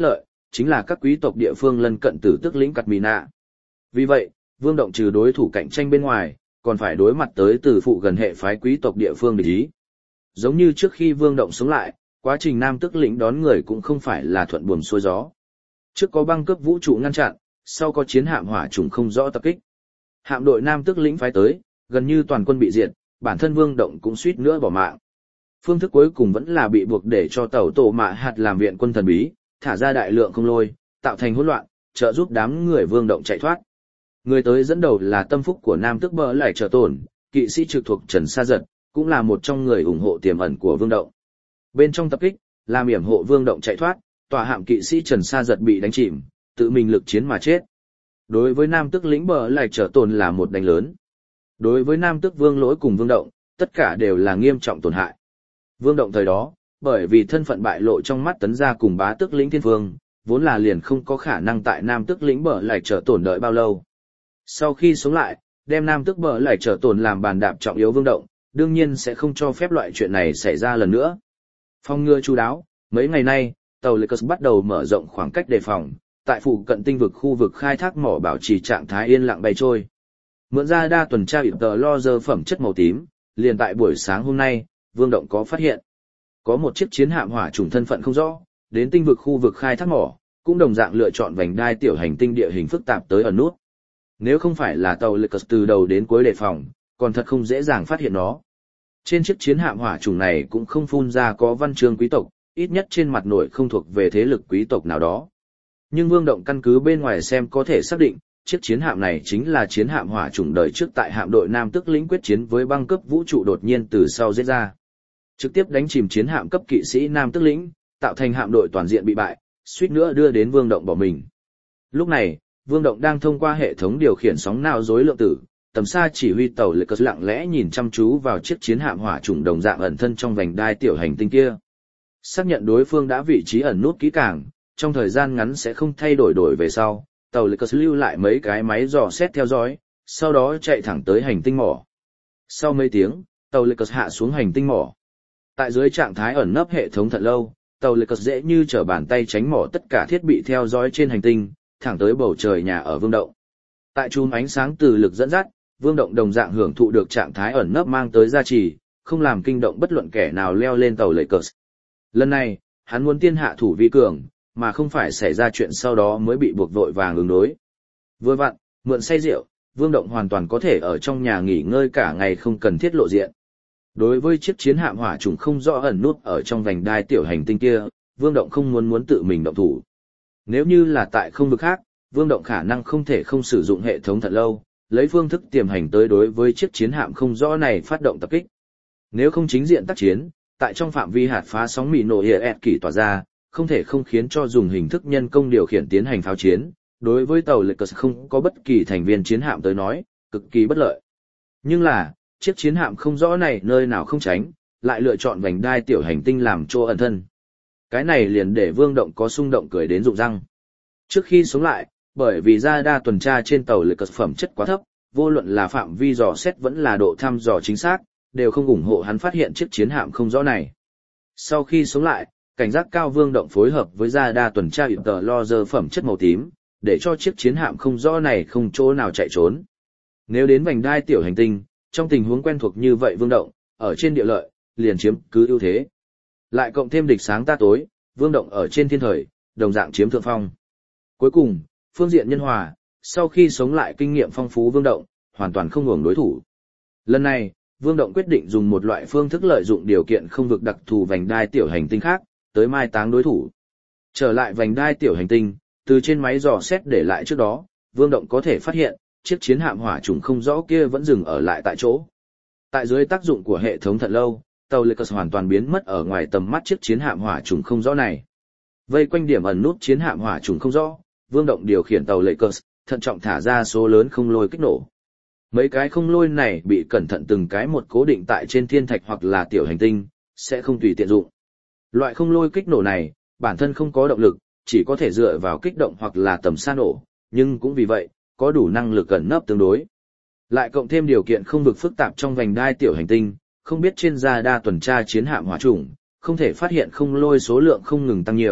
chính là các quý tộc địa phương lân cận tử tức lĩnh Cặt Mì Nạ. Vì vậy, Vương Động trừ đối thủ cạnh tranh bên ngoài, còn phải đối mặt tới từ phụ gần hệ phái quý tộc địa phương địch ý. Giống như trước khi Vương Động sống lại, quá trình Nam Tức lĩnh đón người cũng không phải là thuận buồm xuôi gió. Trước có băng cướp vũ trụ ngăn chặn, sau có chiến hạm hỏa trùng không rõ tập kích. Hạm đội Nam Tức lĩnh phái tới, gần như toàn quân bị diệt, bản thân Vương Động cũng suýt nữa bỏ mạng. Phương thức cuối cùng vẫn là bị buộc để cho tàu tổ mạ hạt làm viện quân thần bí, thả ra đại lượng không lôi, tạo thành hỗn loạn, trợ giúp đám người Vương Động chạy thoát. Người tới dẫn đầu là tâm phúc của Nam Tức Bờ Lại Trở Tổn, kỵ sĩ trực thuộc Trần Sa Giật, cũng là một trong người ủng hộ tiềm ẩn của Vương Động. Bên trong tập kích, làm yểm hộ Vương Động chạy thoát, tòa hạm kỵ sĩ Trần Sa Giật bị đánh chìm, tự mình lực chiến mà chết. Đối với Nam Tức lĩnh Bờ Lại Trở Tổn là một đánh lớn. Đối với Nam Tức Vương Lỗi cùng Vương Động, tất cả đều là nghiêm trọng tổn hại. Vương Động thời đó, bởi vì thân phận bại lộ trong mắt Tấn Gia cùng Bá Tước lĩnh Thiên Vương, vốn là liền không có khả năng tại Nam Tức lĩnh Bờ Lại Trở Tổn đợi bao lâu. Sau khi sống lại, đem Nam Tức Bờ Lại Trở Tổn làm bàn đạp trọng yếu Vương Động, đương nhiên sẽ không cho phép loại chuyện này xảy ra lần nữa. Phòng ngừa chu đáo, mấy ngày nay, tàu Lakers bắt đầu mở rộng khoảng cách đề phòng, tại phụ cận tinh vực khu vực khai thác mỏ bảo trì trạng thái yên lặng bay trôi. Mượn ra đa tuần tra tờ lo dơ phẩm chất màu tím, liền tại buổi sáng hôm nay, Vương Động có phát hiện. Có một chiếc chiến hạm hỏa trùng thân phận không rõ, đến tinh vực khu vực khai thác mỏ, cũng đồng dạng lựa chọn vành đai tiểu hành tinh địa hình phức tạp tới ẩn nút. Nếu không phải là tàu Lakers từ đầu đến cuối đề phòng, còn thật không dễ dàng phát hiện nó. Trên chiếc chiến hạm hỏa trùng này cũng không phun ra có văn chương quý tộc, ít nhất trên mặt nổi không thuộc về thế lực quý tộc nào đó. Nhưng Vương Động căn cứ bên ngoài xem có thể xác định, chiếc chiến hạm này chính là chiến hạm hỏa trùng đời trước tại hạm đội Nam Tức lĩnh quyết chiến với băng cấp vũ trụ đột nhiên từ sau giết ra. Trực tiếp đánh chìm chiến hạm cấp kỵ sĩ Nam Tức lĩnh, tạo thành hạm đội toàn diện bị bại, suýt nữa đưa đến Vương Động bỏ mình. Lúc này, Vương Động đang thông qua hệ thống điều khiển sóng não rối lượng tử, tầm xa chỉ huy tàu Lakers lặng lẽ nhìn chăm chú vào chiếc chiến hạm hỏa trùng đồng dạng ẩn thân trong vành đai tiểu hành tinh kia. Xác nhận đối phương đã vị trí ẩn nút kỹ càng, trong thời gian ngắn sẽ không thay đổi về sau, tàu Lakers lưu lại mấy cái máy dò xét theo dõi, sau đó chạy thẳng tới hành tinh mỏ. Sau mấy tiếng, tàu Lakers hạ xuống hành tinh mỏ. Tại dưới trạng thái ẩn nấp hệ thống thật lâu, tàu Lakers dễ như trở bàn tay tránh mỏ tất cả thiết bị theo dõi trên hành tinh, thẳng tới bầu trời nhà ở Vương Động. Tại chùm ánh sáng từ lực dẫn dắt, Vương Động đồng dạng hưởng thụ được trạng thái ẩn nấp mang tới gia trì, không làm kinh động bất luận kẻ nào leo lên tàu Lakers. Lần này, hắn muốn tiên hạ thủ vi cường, mà không phải xảy ra chuyện sau đó mới bị buộc vội vàng ứng đối. Vừa vặn, mượn say rượu, Vương Động hoàn toàn có thể ở trong nhà nghỉ ngơi cả ngày không cần thiết lộ diện. Đối với chiếc chiến hạm hỏa trùng không rõ ẩn nút ở trong vành đai tiểu hành tinh kia, Vương Động không muốn tự mình động thủ. Nếu như là tại không vực khác, Vương Động khả năng không thể không sử dụng hệ thống thật lâu, lấy phương thức tiềm hành tới đối với chiếc chiến hạm không rõ này phát động tập kích. Nếu không chính diện tác chiến, tại trong phạm vi hạt phá sóng mì nổ hiệt kỳ tỏa ra, không thể không khiến cho dùng hình thức nhân công điều khiển tiến hành pháo chiến, đối với tàu Lakers không có bất kỳ thành viên chiến hạm tới nói, cực kỳ bất lợi. Nhưng là, chiếc chiến hạm không rõ này nơi nào không tránh, lại lựa chọn vành đai tiểu hành tinh làm chỗ ẩn thân. Cái này liền để Vương Động có xung động cười đến rụng răng. Trước khi sống lại, bởi vì radar tuần tra trên tàu Lakers phẩm chất quá thấp, vô luận là phạm vi dò xét vẫn là độ thăm dò chính xác, đều không ủng hộ hắn phát hiện chiếc chiến hạm không rõ này. Sau khi sống lại, cảnh giác cao Vương Động phối hợp với radar tuần tra tờ lo dơ phẩm chất màu tím, để cho chiếc chiến hạm không rõ này không chỗ nào chạy trốn. Nếu đến vành đai tiểu hành tinh, trong tình huống quen thuộc như vậy Vương Động, ở trên địa lợi, liền chiếm cứ ưu thế. Lại cộng thêm địch sáng ta tối, Vương Động ở trên thiên thời, đồng dạng chiếm thượng phong. Cuối cùng, phương diện nhân hòa, sau khi sống lại kinh nghiệm phong phú Vương Động, hoàn toàn không hưởng đối thủ. Lần này, Vương Động quyết định dùng một loại phương thức lợi dụng điều kiện không vực đặc thù vành đai tiểu hành tinh khác, tới mai táng đối thủ. Trở lại vành đai tiểu hành tinh, từ trên máy dò xét để lại trước đó, Vương Động có thể phát hiện, chiếc chiến hạm hỏa trùng không rõ kia vẫn dừng ở lại tại chỗ. Tại dưới tác dụng của hệ thống thật lâu, tàu Lakers hoàn toàn biến mất ở ngoài tầm mắt chiếc chiến hạm hỏa trùng không rõ này. Vây quanh điểm ẩn nút chiến hạm hỏa trùng không rõ, Vương Động điều khiển tàu Lakers, thận trọng thả ra số lớn không lôi kích nổ. Mấy cái không lôi này bị cẩn thận từng cái một cố định tại trên thiên thạch hoặc là tiểu hành tinh, sẽ không tùy tiện dụng. Loại không lôi kích nổ này, bản thân không có động lực, chỉ có thể dựa vào kích động hoặc là tầm xa nổ, nhưng cũng vì vậy, có đủ năng lực ẩn nấp tương đối. Lại cộng thêm điều kiện không vực phức tạp trong vành đai tiểu hành tinh, không biết trên radar tuần tra chiến hạm hỏa trùng, không thể phát hiện không lôi số lượng không ngừng tăng nhiều,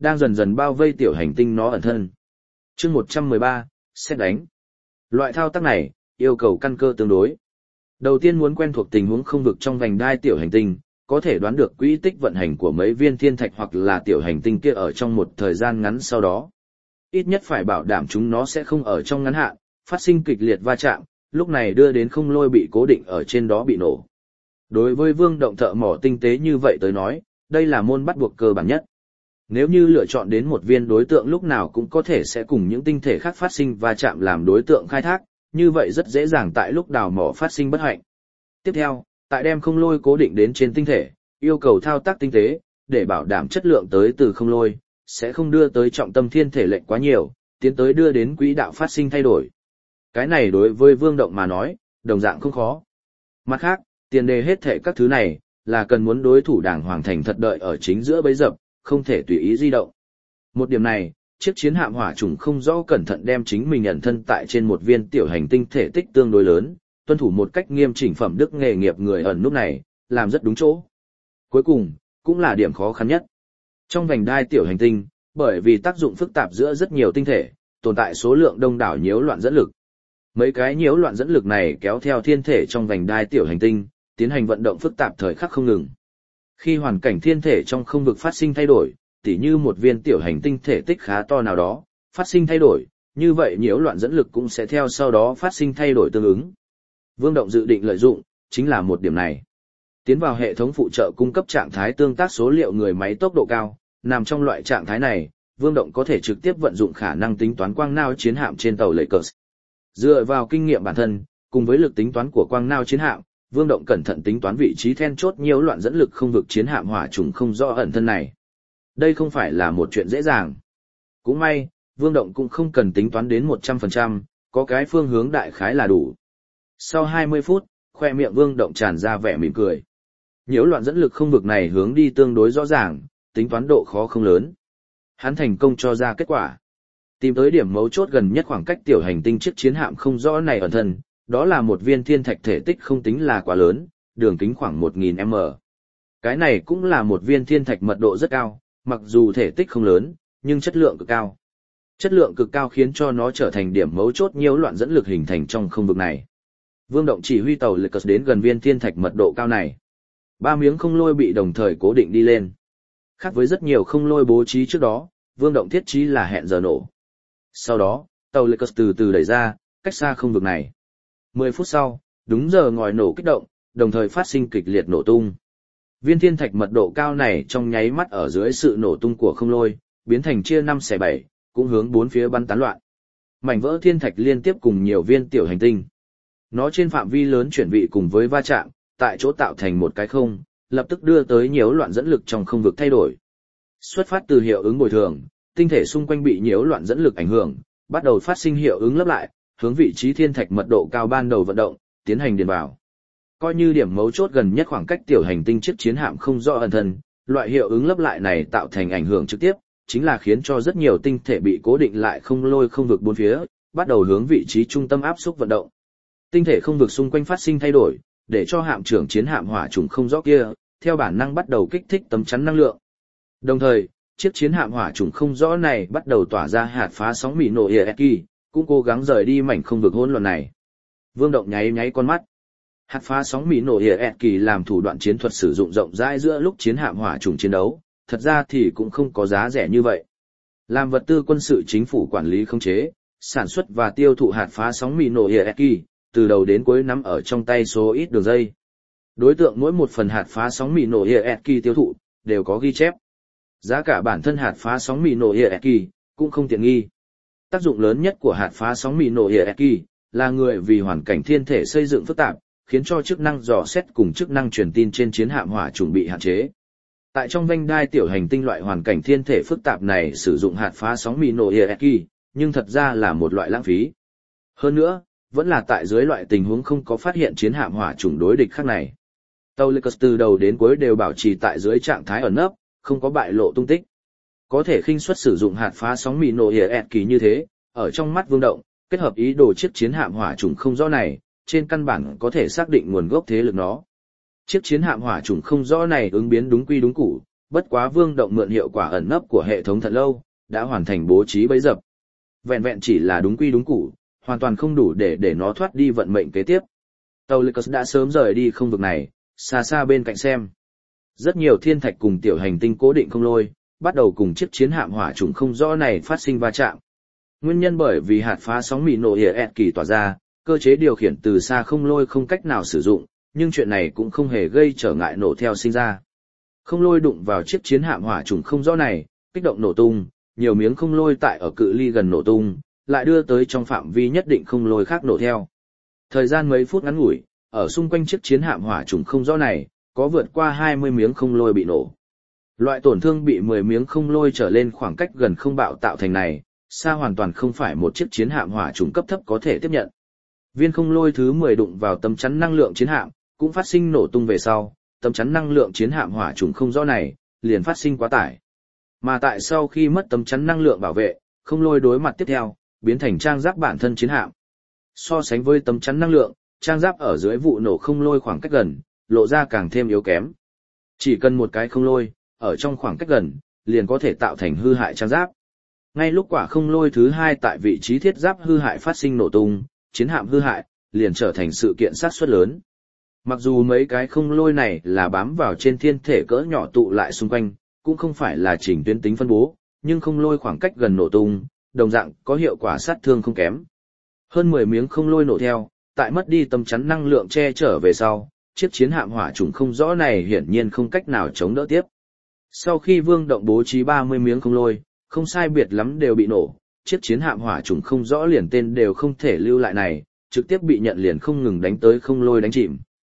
đang dần dần bao vây tiểu hành tinh nó ẩn thân. Chương 113, xét đánh. Loại thao tác này yêu cầu căn cơ tương đối. Đầu tiên muốn quen thuộc tình huống không vực trong vành đai tiểu hành tinh, có thể đoán được quỹ tích vận hành của mấy viên thiên thạch hoặc là tiểu hành tinh kia ở trong một thời gian ngắn sau đó. Ít nhất phải bảo đảm chúng nó sẽ không ở trong ngắn hạn phát sinh kịch liệt va chạm, lúc này đưa đến không lôi bị cố định ở trên đó bị nổ. Đối với Vương Động thợ mỏ tinh tế như vậy tới nói, đây là môn bắt buộc cơ bản nhất. Nếu như lựa chọn đến một viên đối tượng lúc nào cũng có thể sẽ cùng những tinh thể khác phát sinh va chạm làm đối tượng khai thác, như vậy rất dễ dàng tại lúc đào mỏ phát sinh bất hạnh. Tiếp theo, tại đem không lôi cố định đến trên tinh thể, yêu cầu thao tác tinh tế, để bảo đảm chất lượng tới từ không lôi, sẽ không đưa tới trọng tâm thiên thể lệch quá nhiều, tiến tới đưa đến quỹ đạo phát sinh thay đổi. Cái này đối với Vương Động mà nói, đồng dạng không khó. Mặt khác, tiền đề hết thệ các thứ này, là cần muốn đối thủ đảng hoàng thành thật đợi ở chính giữa bấy dập, không thể tùy ý di động. Một điểm này, chiếc chiến hạm hỏa trùng không rõ cẩn thận đem chính mình ẩn thân tại trên một viên tiểu hành tinh thể tích tương đối lớn, tuân thủ một cách nghiêm chỉnh phẩm đức nghề nghiệp người ẩn nút này, làm rất đúng chỗ. Cuối cùng, cũng là điểm khó khăn nhất. Trong vành đai tiểu hành tinh, bởi vì tác dụng phức tạp giữa rất nhiều tinh thể, tồn tại số lượng đông đảo nhiễu loạn dẫn lực. Mấy cái nhiễu loạn dẫn lực này kéo theo thiên thể trong vành đai tiểu hành tinh, tiến hành vận động phức tạp thời khắc không ngừng. Khi hoàn cảnh thiên thể trong không vực phát sinh thay đổi, tỉ như một viên tiểu hành tinh thể tích khá to nào đó, phát sinh thay đổi, như vậy nhiễu loạn dẫn lực cũng sẽ theo sau đó phát sinh thay đổi tương ứng. Vương Động dự định lợi dụng, chính là một điểm này. Tiến vào hệ thống phụ trợ cung cấp trạng thái tương tác số liệu người máy tốc độ cao, nằm trong loại trạng thái này, Vương Động có thể trực tiếp vận dụng khả năng tính toán quang nao chiến hạm trên tàu Lakers. Dựa vào kinh nghiệm bản thân, cùng với lực tính toán của quang nao chiến hạm, Vương Động cẩn thận tính toán vị trí then chốt nhiễu loạn dẫn lực không vực chiến hạm hỏa trùng không rõ ẩn thân này. Đây không phải là một chuyện dễ dàng. Cũng may, Vương Động cũng không cần tính toán đến 100%, có cái phương hướng đại khái là đủ. Sau 20 phút, khoe miệng Vương Động tràn ra vẻ mỉm cười. Nhiễu loạn dẫn lực không vực này hướng đi tương đối rõ ràng, tính toán độ khó không lớn. Hắn thành công cho ra kết quả. Tìm tới điểm mấu chốt gần nhất khoảng cách tiểu hành tinh chiếc chiến hạm không rõ này ẩn thân, đó là một viên thiên thạch thể tích không tính là quá lớn, đường kính khoảng 1000m. Cái này cũng là một viên thiên thạch mật độ rất cao, mặc dù thể tích không lớn, nhưng chất lượng cực cao. Chất lượng cực cao khiến cho nó trở thành điểm mấu chốt nhiễu loạn dẫn lực hình thành trong không vực này. Vương Động chỉ huy tàu Lakers đến gần viên thiên thạch mật độ cao này. 3 miếng không lôi bị đồng thời cố định đi lên. Khác với rất nhiều không lôi bố trí trước đó, Vương Động thiết trí là hẹn giờ nổ. Sau đó, tàu Lakers từ từ đẩy ra, cách xa không vực này. 10 phút sau, đúng giờ ngòi nổ kích động, đồng thời phát sinh kịch liệt nổ tung. Viên thiên thạch mật độ cao này trong nháy mắt ở dưới sự nổ tung của không lôi, biến thành chia 5 xẻ 7, cũng hướng bốn phía bắn tán loạn. Mảnh vỡ thiên thạch liên tiếp cùng nhiều viên tiểu hành tinh. Nó trên phạm vi lớn chuyển vị cùng với va chạm, tại chỗ tạo thành một cái không, lập tức đưa tới nhiễu loạn dẫn lực trong không vực thay đổi. Xuất phát từ hiệu ứng bồi thường, tinh thể xung quanh bị nhiễu loạn dẫn lực ảnh hưởng, bắt đầu phát sinh hiệu ứng lấp lại, hướng vị trí thiên thạch mật độ cao ban đầu vận động, tiến hành điền vào. Coi như điểm mấu chốt gần nhất khoảng cách tiểu hành tinh chiếc chiến hạm không rõ ẩn thân, loại hiệu ứng lấp lại này tạo thành ảnh hưởng trực tiếp, chính là khiến cho rất nhiều tinh thể bị cố định lại không lôi không vực bốn phía, bắt đầu hướng vị trí trung tâm áp xúc vận động. Tinh thể không vực xung quanh phát sinh thay đổi, để cho hạm trưởng chiến hạm hỏa trùng không rõ kia, theo bản năng bắt đầu kích thích tấm chắn năng lượng. Đồng thời, chiếc chiến hạm hỏa trùng không rõ này bắt đầu tỏa ra hạt phá sóng mỉ nổ Ieki, cũng cố gắng rời đi mảnh không vực hỗn loạn này. Vương Động nháy nháy con mắt. Hạt phá sóng mỉ nổ Ieki làm thủ đoạn chiến thuật sử dụng rộng rãi giữa lúc chiến hạm hỏa trùng chiến đấu, thật ra thì cũng không có giá rẻ như vậy. Làm vật tư quân sự chính phủ quản lý khống chế, sản xuất và tiêu thụ hạt phá sóng mỉ nổ Ieki, từ đầu đến cuối nắm ở trong tay số ít đường dây. Đối tượng mỗi một phần hạt phá sóng mỉ nổ Ieki tiêu thụ, đều có ghi chép. Giá cả bản thân hạt phá sóng mỉ nổ Ieki, cũng không tiện nghi. Tác dụng lớn nhất của hạt phá sóng mỉ nổ Ieki, là người vì hoàn cảnh thiên thể xây dựng phức tạp, khiến cho chức năng dò xét cùng chức năng truyền tin trên chiến hạm hỏa trùng bị hạn chế. Tại trong vành đai tiểu hành tinh loại hoàn cảnh thiên thể phức tạp này sử dụng hạt phá sóng mỉ nổ Ieki, nhưng thật ra là một loại lãng phí. Hơn nữa, vẫn là tại dưới loại tình huống không có phát hiện chiến hạm hỏa trùng đối địch khác này. Tàu Lakers từ đầu đến cuối đều bảo trì tại dưới trạng thái ẩn nấp, không có bại lộ tung tích. Có thể khinh suất sử dụng hạt phá sóng mỉ nổ Ieki như thế, ở trong mắt Vương Động, kết hợp ý đồ chiếc chiến hạm hỏa trùng không rõ này, trên căn bản có thể xác định nguồn gốc thế lực nó. Chiếc chiến hạm hỏa trùng không rõ này ứng biến đúng quy đúng củ, bất quá Vương Động mượn hiệu quả ẩn nấp của hệ thống thật lâu, đã hoàn thành bố trí bẫy dập. Vẹn vẹn chỉ là đúng quy đúng củ, hoàn toàn không đủ để nó thoát đi vận mệnh kế tiếp. Tàu Lycus đã sớm rời đi không vực này, xa xa bên cạnh xem. Rất nhiều thiên thạch cùng tiểu hành tinh cố định không lôi, bắt đầu cùng chiếc chiến hạm hỏa trùng không rõ này phát sinh va chạm. Nguyên nhân bởi vì hạt phá sóng mì nổ ỉa kỳ tỏa ra, cơ chế điều khiển từ xa không lôi không cách nào sử dụng, nhưng chuyện này cũng không hề gây trở ngại nổ theo sinh ra. Không lôi đụng vào chiếc chiến hạm hỏa trùng không rõ này, kích động nổ tung, nhiều miếng không lôi tại ở cự ly gần nổ tung, lại đưa tới trong phạm vi nhất định không lôi khác nổ theo. Thời gian mấy phút ngắn ngủi, ở xung quanh chiếc chiến hạm hỏa trùng không rõ này, có vượt qua 20 miếng không lôi bị nổ. Loại tổn thương bị 10 miếng không lôi trở lên khoảng cách gần không bạo tạo thành này, xa hoàn toàn không phải một chiếc chiến hạm hỏa trùng cấp thấp có thể tiếp nhận. Viên không lôi thứ 10 đụng vào tấm chắn năng lượng chiến hạm, cũng phát sinh nổ tung về sau, tấm chắn năng lượng chiến hạm hỏa trùng không rõ này, liền phát sinh quá tải. Mà tại sau khi mất tấm chắn năng lượng bảo vệ, không lôi đối mặt tiếp theo, biến thành trang giáp bản thân chiến hạm. So sánh với tấm chắn năng lượng, trang giáp ở dưới vụ nổ không lôi khoảng cách gần, lộ ra càng thêm yếu kém. Chỉ cần một cái không lôi, ở trong khoảng cách gần, liền có thể tạo thành hư hại trang giáp. Ngay lúc quả không lôi thứ 2 tại vị trí thiết giáp hư hại phát sinh nổ tung, chiến hạm hư hại, liền trở thành sự kiện sát suất lớn. Mặc dù mấy cái không lôi này là bám vào trên thiên thể cỡ nhỏ tụ lại xung quanh, cũng không phải là chỉnh tuyến tính phân bố, nhưng không lôi khoảng cách gần nổ tung, đồng dạng có hiệu quả sát thương không kém. Hơn 10 miếng không lôi nổ theo, tại mất đi tấm chắn năng lượng che chở về sau, chiếc chiến hạm hỏa trùng không rõ này hiển nhiên không cách nào chống đỡ tiếp. Sau khi Vương Động bố trí 30 miếng không lôi, không sai biệt lắm đều bị nổ, chiếc chiến hạm hỏa trùng không rõ liền tên đều không thể lưu lại này, trực tiếp bị nhận liền không ngừng đánh tới không lôi đánh chìm.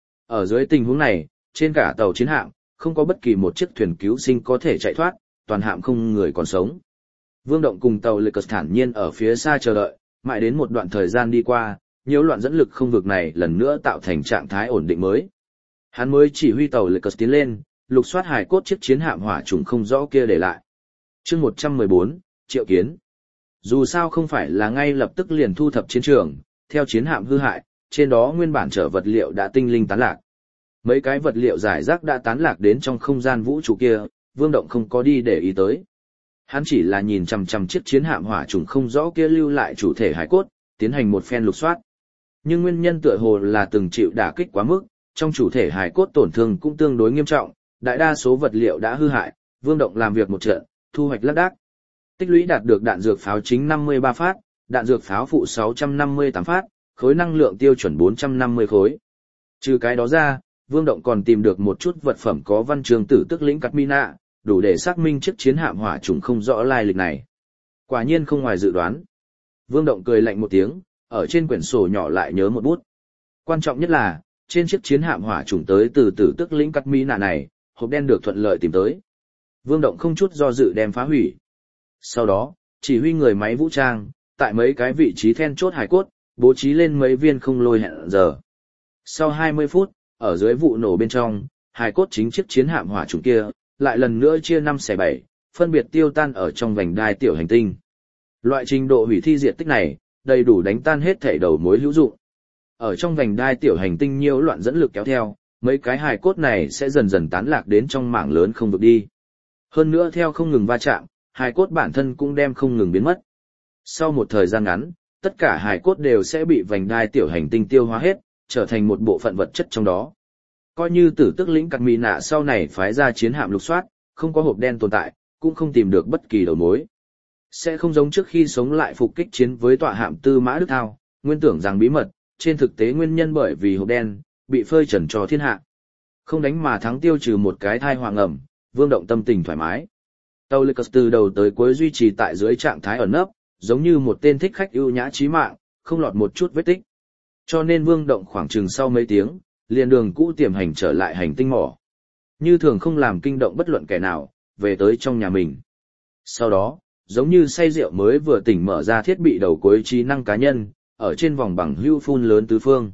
Ở dưới tình huống này, trên cả tàu chiến hạm, không có bất kỳ một chiếc thuyền cứu sinh có thể chạy thoát, toàn hạm không người còn sống. Vương Động cùng tàu Lycus thản nhiên ở phía xa chờ đợi, mãi đến một đoạn thời gian đi qua, nhiễu loạn dẫn lực không vực này lần nữa tạo thành trạng thái ổn định mới. Hắn mới chỉ huy tàu Lycus tiến lên, lục soát hài cốt chiếc chiến hạm hỏa trùng không rõ kia để lại. Chương 114, Triệu Kiến. Dù sao không phải là ngay lập tức liền thu thập chiến trường, theo chiến hạm hư hại, trên đó nguyên bản chở vật liệu đã tinh linh tán lạc. Mấy cái vật liệu giải rác đã tán lạc đến trong không gian vũ trụ kia, Vương Động không có đi để ý tới. Hắn chỉ là nhìn chằm chằm chiếc chiến hạm hỏa trùng không rõ kia lưu lại chủ thể hải cốt, tiến hành một phen lục soát. Nhưng nguyên nhân tựa hồ là từng chịu đả kích quá mức, trong chủ thể hải cốt tổn thương cũng tương đối nghiêm trọng, đại đa số vật liệu đã hư hại, Vương Động làm việc một trận, thu hoạch lác đác. Tích lũy đạt được đạn dược pháo chính 53 phát, đạn dược pháo phụ 658 phát, khối năng lượng tiêu chuẩn 450 khối. Trừ cái đó ra, Vương Động còn tìm được một chút vật phẩm có văn chương tử tức lĩnh cắt mina, đủ để xác minh chiếc chiến hạm hỏa trùng không rõ lai lịch này. Quả nhiên không ngoài dự đoán. Vương Động cười lạnh một tiếng, ở trên quyển sổ nhỏ lại nhớ một bút. Quan trọng nhất là, trên chiếc chiến hạm hỏa trùng tới từ tử tức lĩnh cắt mina này, hộp đen được thuận lợi tìm tới. Vương Động không chút do dự đem phá hủy. Sau đó, chỉ huy người máy vũ trang, tại mấy cái vị trí then chốt hải cốt, bố trí lên mấy viên không lôi hẹn giờ. Sau 20 phút, ở dưới vụ nổ bên trong, hải cốt chính chiếc chiến hạm hỏa trùng kia, lại lần nữa chia 5/7, phân biệt tiêu tan ở trong vành đai tiểu hành tinh. Loại trình độ hủy thi diệt tích này, đầy đủ đánh tan hết thể đầu mối hữu dụng. Ở trong vành đai tiểu hành tinh nhiễu loạn dẫn lực kéo theo, mấy cái hài cốt này sẽ dần dần tán lạc đến trong mảng lớn không vực đi. Hơn nữa theo không ngừng va chạm, hài cốt bản thân cũng đem không ngừng biến mất. Sau một thời gian ngắn, tất cả hài cốt đều sẽ bị vành đai tiểu hành tinh tiêu hóa hết, trở thành một bộ phận vật chất trong đó. Coi như tử tức lĩnh cắt mì nạ sau này phái ra chiến hạm lục soát, không có hộp đen tồn tại, cũng không tìm được bất kỳ đầu mối. Sẽ không giống trước khi sống lại phục kích chiến với tọa hạm Tư Mã Đức Thao, nguyên tưởng rằng bí mật, trên thực tế nguyên nhân bởi vì hộp đen, bị phơi trần cho thiên hạ. Không đánh mà thắng tiêu trừ một cái thai hoàng ẩm, Vương Động tâm tình thoải mái. Tàu Lycus từ đầu tới cuối duy trì tại dưới trạng thái ẩn nấp, giống như một tên thích khách ưu nhã chí mạng, không lọt một chút vết tích. Cho nên Vương Động khoảng chừng sau mấy tiếng, liền đường cũ tiềm hành trở lại hành tinh mỏ. Như thường không làm kinh động bất luận kẻ nào, về tới trong nhà mình. Sau đó, giống như say rượu mới vừa tỉnh mở ra thiết bị đầu cuối trí năng cá nhân, ở trên vòng bằng hưu phun lớn tứ phương.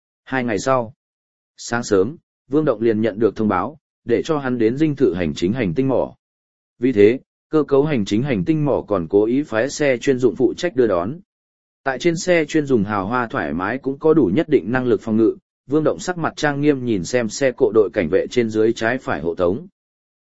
2 ngày sau, sáng sớm, Vương Động liền nhận được thông báo, để cho hắn đến dinh thự hành chính hành tinh mỏ. Vì thế, cơ cấu hành chính hành tinh mỏ còn cố ý phái xe chuyên dụng phụ trách đưa đón. Tại trên xe chuyên dùng hào hoa thoải mái cũng có đủ nhất định năng lực phòng ngự, Vương Động sắc mặt trang nghiêm nhìn xem xe cộ đội cảnh vệ trên dưới trái phải hộ tống.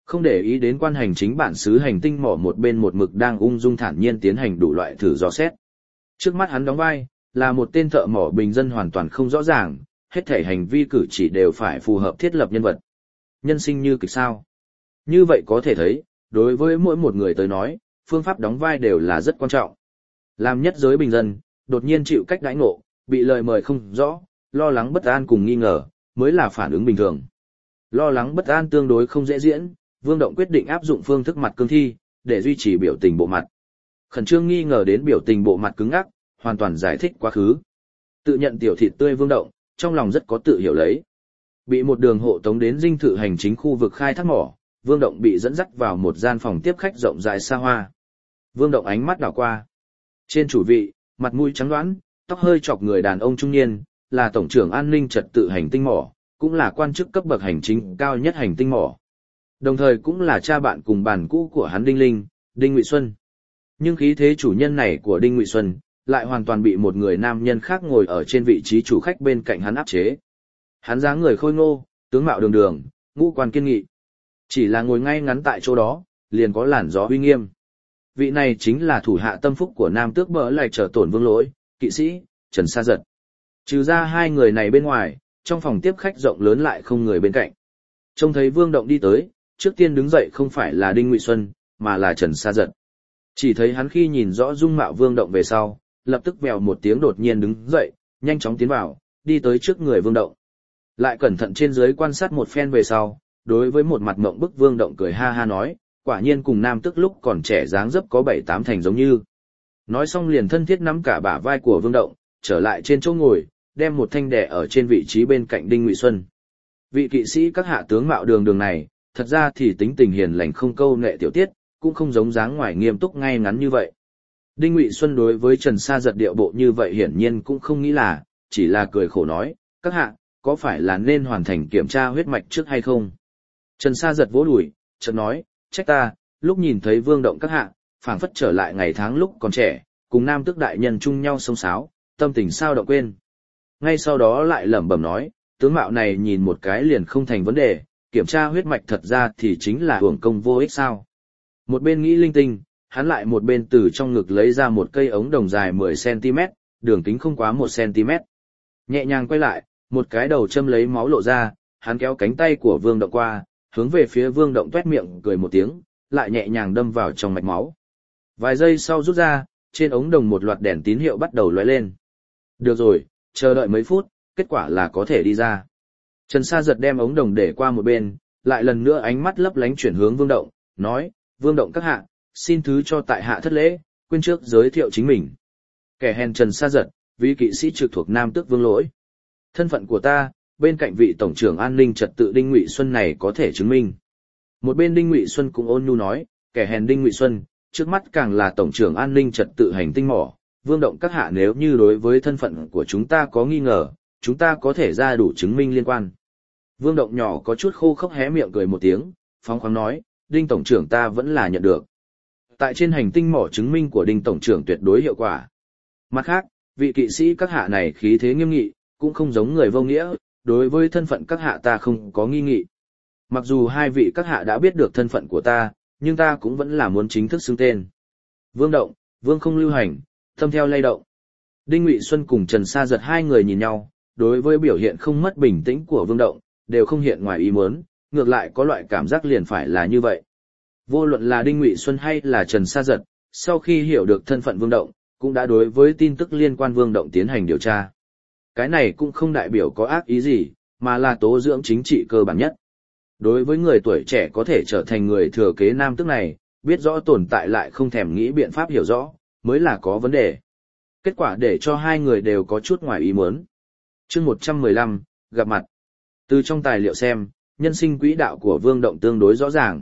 Không để ý đến quan hành chính bản xứ hành tinh mỏ một bên một mực đang ung dung thản nhiên tiến hành đủ loại thử dò xét. Trước mắt hắn đóng vai, là một tên thợ mỏ bình dân hoàn toàn không rõ ràng, hết thể hành vi cử chỉ đều phải phù hợp thiết lập nhân vật. Nhân sinh như kịch sao. Như vậy có thể thấy, đối với mỗi một người tới nói, phương pháp đóng vai đều là rất quan trọng. Làm nhất giới bình dân, đột nhiên chịu cách đãi ngộ, bị lời mời không rõ, lo lắng bất an cùng nghi ngờ, mới là phản ứng bình thường. Lo lắng bất an tương đối không dễ diễn, Vương Động quyết định áp dụng phương thức mặt cương thi, để duy trì biểu tình bộ mặt. Khẩn trương nghi ngờ đến biểu tình bộ mặt cứng ngắc, hoàn toàn giải thích quá khứ. Tự nhận tiểu thịt tươi Vương Động, trong lòng rất có tự hiểu lấy. Bị một đường hộ tống đến dinh thự hành chính khu vực khai thác mỏ, Vương Động bị dẫn dắt vào một gian phòng tiếp khách rộng rãi xa hoa. Vương Động ánh mắt đảo qua. Trên chủ vị, mặt mũi trắng đoán, tóc hơi chọc người đàn ông trung niên, là tổng trưởng an ninh trật tự hành tinh mỏ, cũng là quan chức cấp bậc hành chính cao nhất hành tinh mỏ. Đồng thời cũng là cha bạn cùng bàn cũ của hắn Đinh Linh, Đinh Ngụy Xuân. Nhưng khí thế chủ nhân này của Đinh Ngụy Xuân, lại hoàn toàn bị một người nam nhân khác ngồi ở trên vị trí chủ khách bên cạnh hắn áp chế. Hắn dáng người khôi ngô, tướng mạo đường đường, ngũ quan kiên nghị. Chỉ là ngồi ngay ngắn tại chỗ đó, liền có làn gió uy nghiêm. Vị này chính là thủ hạ tâm phúc của Nam Tước Bỡ Lại Trở Tổn Vương Lỗi, kỵ sĩ, Trần Sa Giật. Trừ ra hai người này bên ngoài, trong phòng tiếp khách rộng lớn lại không người bên cạnh. Trông thấy Vương Động đi tới, trước tiên đứng dậy không phải là Đinh Ngụy Xuân, mà là Trần Sa Giật. Chỉ thấy hắn khi nhìn rõ dung mạo Vương Động về sau, lập tức vèo một tiếng đột nhiên đứng dậy, nhanh chóng tiến vào, đi tới trước người Vương Động. Lại cẩn thận trên dưới quan sát một phen về sau, đối với một mặt mộng bức Vương Động cười ha ha nói, quả nhiên cùng Nam Tước lúc còn trẻ dáng dấp có 7-8 thành giống như. Nói xong liền thân thiết nắm cả bả vai của Vương Động, trở lại trên chỗ ngồi, đem một thanh đẻ ở trên vị trí bên cạnh Đinh Ngụy Xuân. Vị kỵ sĩ các hạ tướng mạo đường đường này, thật ra thì tính tình hiền lành không câu nệ tiểu tiết, cũng không giống dáng ngoài nghiêm túc ngay ngắn như vậy. Đinh Ngụy Xuân đối với Trần Sa Giật điệu bộ như vậy hiển nhiên cũng không nghĩ là, chỉ là cười khổ nói, các hạ, có phải là nên hoàn thành kiểm tra huyết mạch trước hay không? Trần Sa Giật vỗ đùi, chợt nói, trách ta, lúc nhìn thấy Vương Động các hạ, phảng phất trở lại ngày tháng lúc còn trẻ, cùng Nam Tước đại nhân chung nhau sông sáo, tâm tình sao động quên. Ngay sau đó lại lẩm bẩm nói, tướng mạo này nhìn một cái liền không thành vấn đề, kiểm tra huyết mạch thật ra thì chính là hưởng công vô ích sao. Một bên nghĩ linh tinh, hắn lại một bên từ trong ngực lấy ra một cây ống đồng dài 10cm, đường kính không quá 1cm. Nhẹ nhàng quay lại, một cái đầu châm lấy máu lộ ra, hắn kéo cánh tay của Vương Động qua, hướng về phía Vương Động tuét miệng cười một tiếng, lại nhẹ nhàng đâm vào trong mạch máu. Vài giây sau rút ra, trên ống đồng một loạt đèn tín hiệu bắt đầu lóe lên. Được rồi, chờ đợi mấy phút, kết quả là có thể đi ra. Trần Sa Giật đem ống đồng để qua một bên, lại lần nữa ánh mắt lấp lánh chuyển hướng Vương Động, nói, Vương Động các hạ, xin thứ cho tại hạ thất lễ, quên trước giới thiệu chính mình. Kẻ hèn Trần Sa Giật, vị kỵ sĩ trực thuộc Nam Tước Vương Lỗi. Thân phận của ta, bên cạnh vị tổng trưởng an ninh trật tự Đinh Ngụy Xuân này có thể chứng minh. Một bên Đinh Ngụy Xuân cũng ôn nhu nói, kẻ hèn Đinh Ngụy Xuân, trước mắt càng là tổng trưởng an ninh trật tự hành tinh mỏ, Vương Động các hạ nếu như đối với thân phận của chúng ta có nghi ngờ, chúng ta có thể ra đủ chứng minh liên quan. Vương Động nhỏ có chút khô khốc hé miệng cười một tiếng, phóng khoáng nói, Đinh tổng trưởng ta vẫn là nhận được. Tại trên hành tinh mỏ chứng minh của Đinh tổng trưởng tuyệt đối hiệu quả. Mặt khác, vị kỵ sĩ các hạ này khí thế nghiêm nghị, cũng không giống người vô nghĩa, đối với thân phận các hạ ta không có nghi nghị. Mặc dù hai vị các hạ đã biết được thân phận của ta, nhưng ta cũng vẫn là muốn chính thức xưng tên. Vương Động, Vương không lưu hành, tâm theo lay động. Đinh Ngụy Xuân cùng Trần Sa Giật hai người nhìn nhau, đối với biểu hiện không mất bình tĩnh của Vương Động, đều không hiện ngoài ý muốn, ngược lại có loại cảm giác liền phải là như vậy. Vô luận là Đinh Ngụy Xuân hay là Trần Sa Giật, sau khi hiểu được thân phận Vương Động, cũng đã đối với tin tức liên quan Vương Động tiến hành điều tra. Cái này cũng không đại biểu có ác ý gì, mà là tố dưỡng chính trị cơ bản nhất. Đối với người tuổi trẻ có thể trở thành người thừa kế Nam Tước này, biết rõ tồn tại lại không thèm nghĩ biện pháp hiểu rõ, mới là có vấn đề. Kết quả để cho hai người đều có chút ngoài ý muốn. Chương 115, gặp mặt. Từ trong tài liệu xem, nhân sinh quỹ đạo của Vương Động tương đối rõ ràng.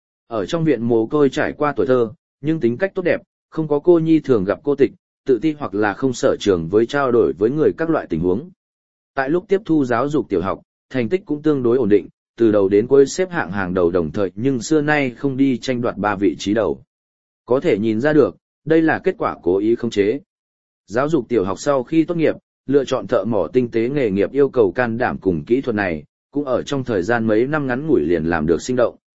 Ở trong viện mồ côi trải qua tuổi thơ, nhưng tính cách tốt đẹp, không có cô nhi thường gặp cô tịch, tự ti hoặc là không sở trường với trao đổi với người các loại tình huống. Tại lúc tiếp thu giáo dục tiểu học, thành tích cũng tương đối ổn định, từ đầu đến cuối xếp hạng hàng đầu đồng thời nhưng xưa nay không đi tranh đoạt 3 vị trí đầu. Có thể nhìn ra được, đây là kết quả cố ý khống chế. Giáo dục tiểu học sau khi tốt nghiệp, lựa chọn thợ mỏ tinh tế nghề nghiệp yêu cầu can đảm cùng kỹ thuật này, cũng ở trong thời gian mấy năm ngắn ngủi liền làm được sinh động.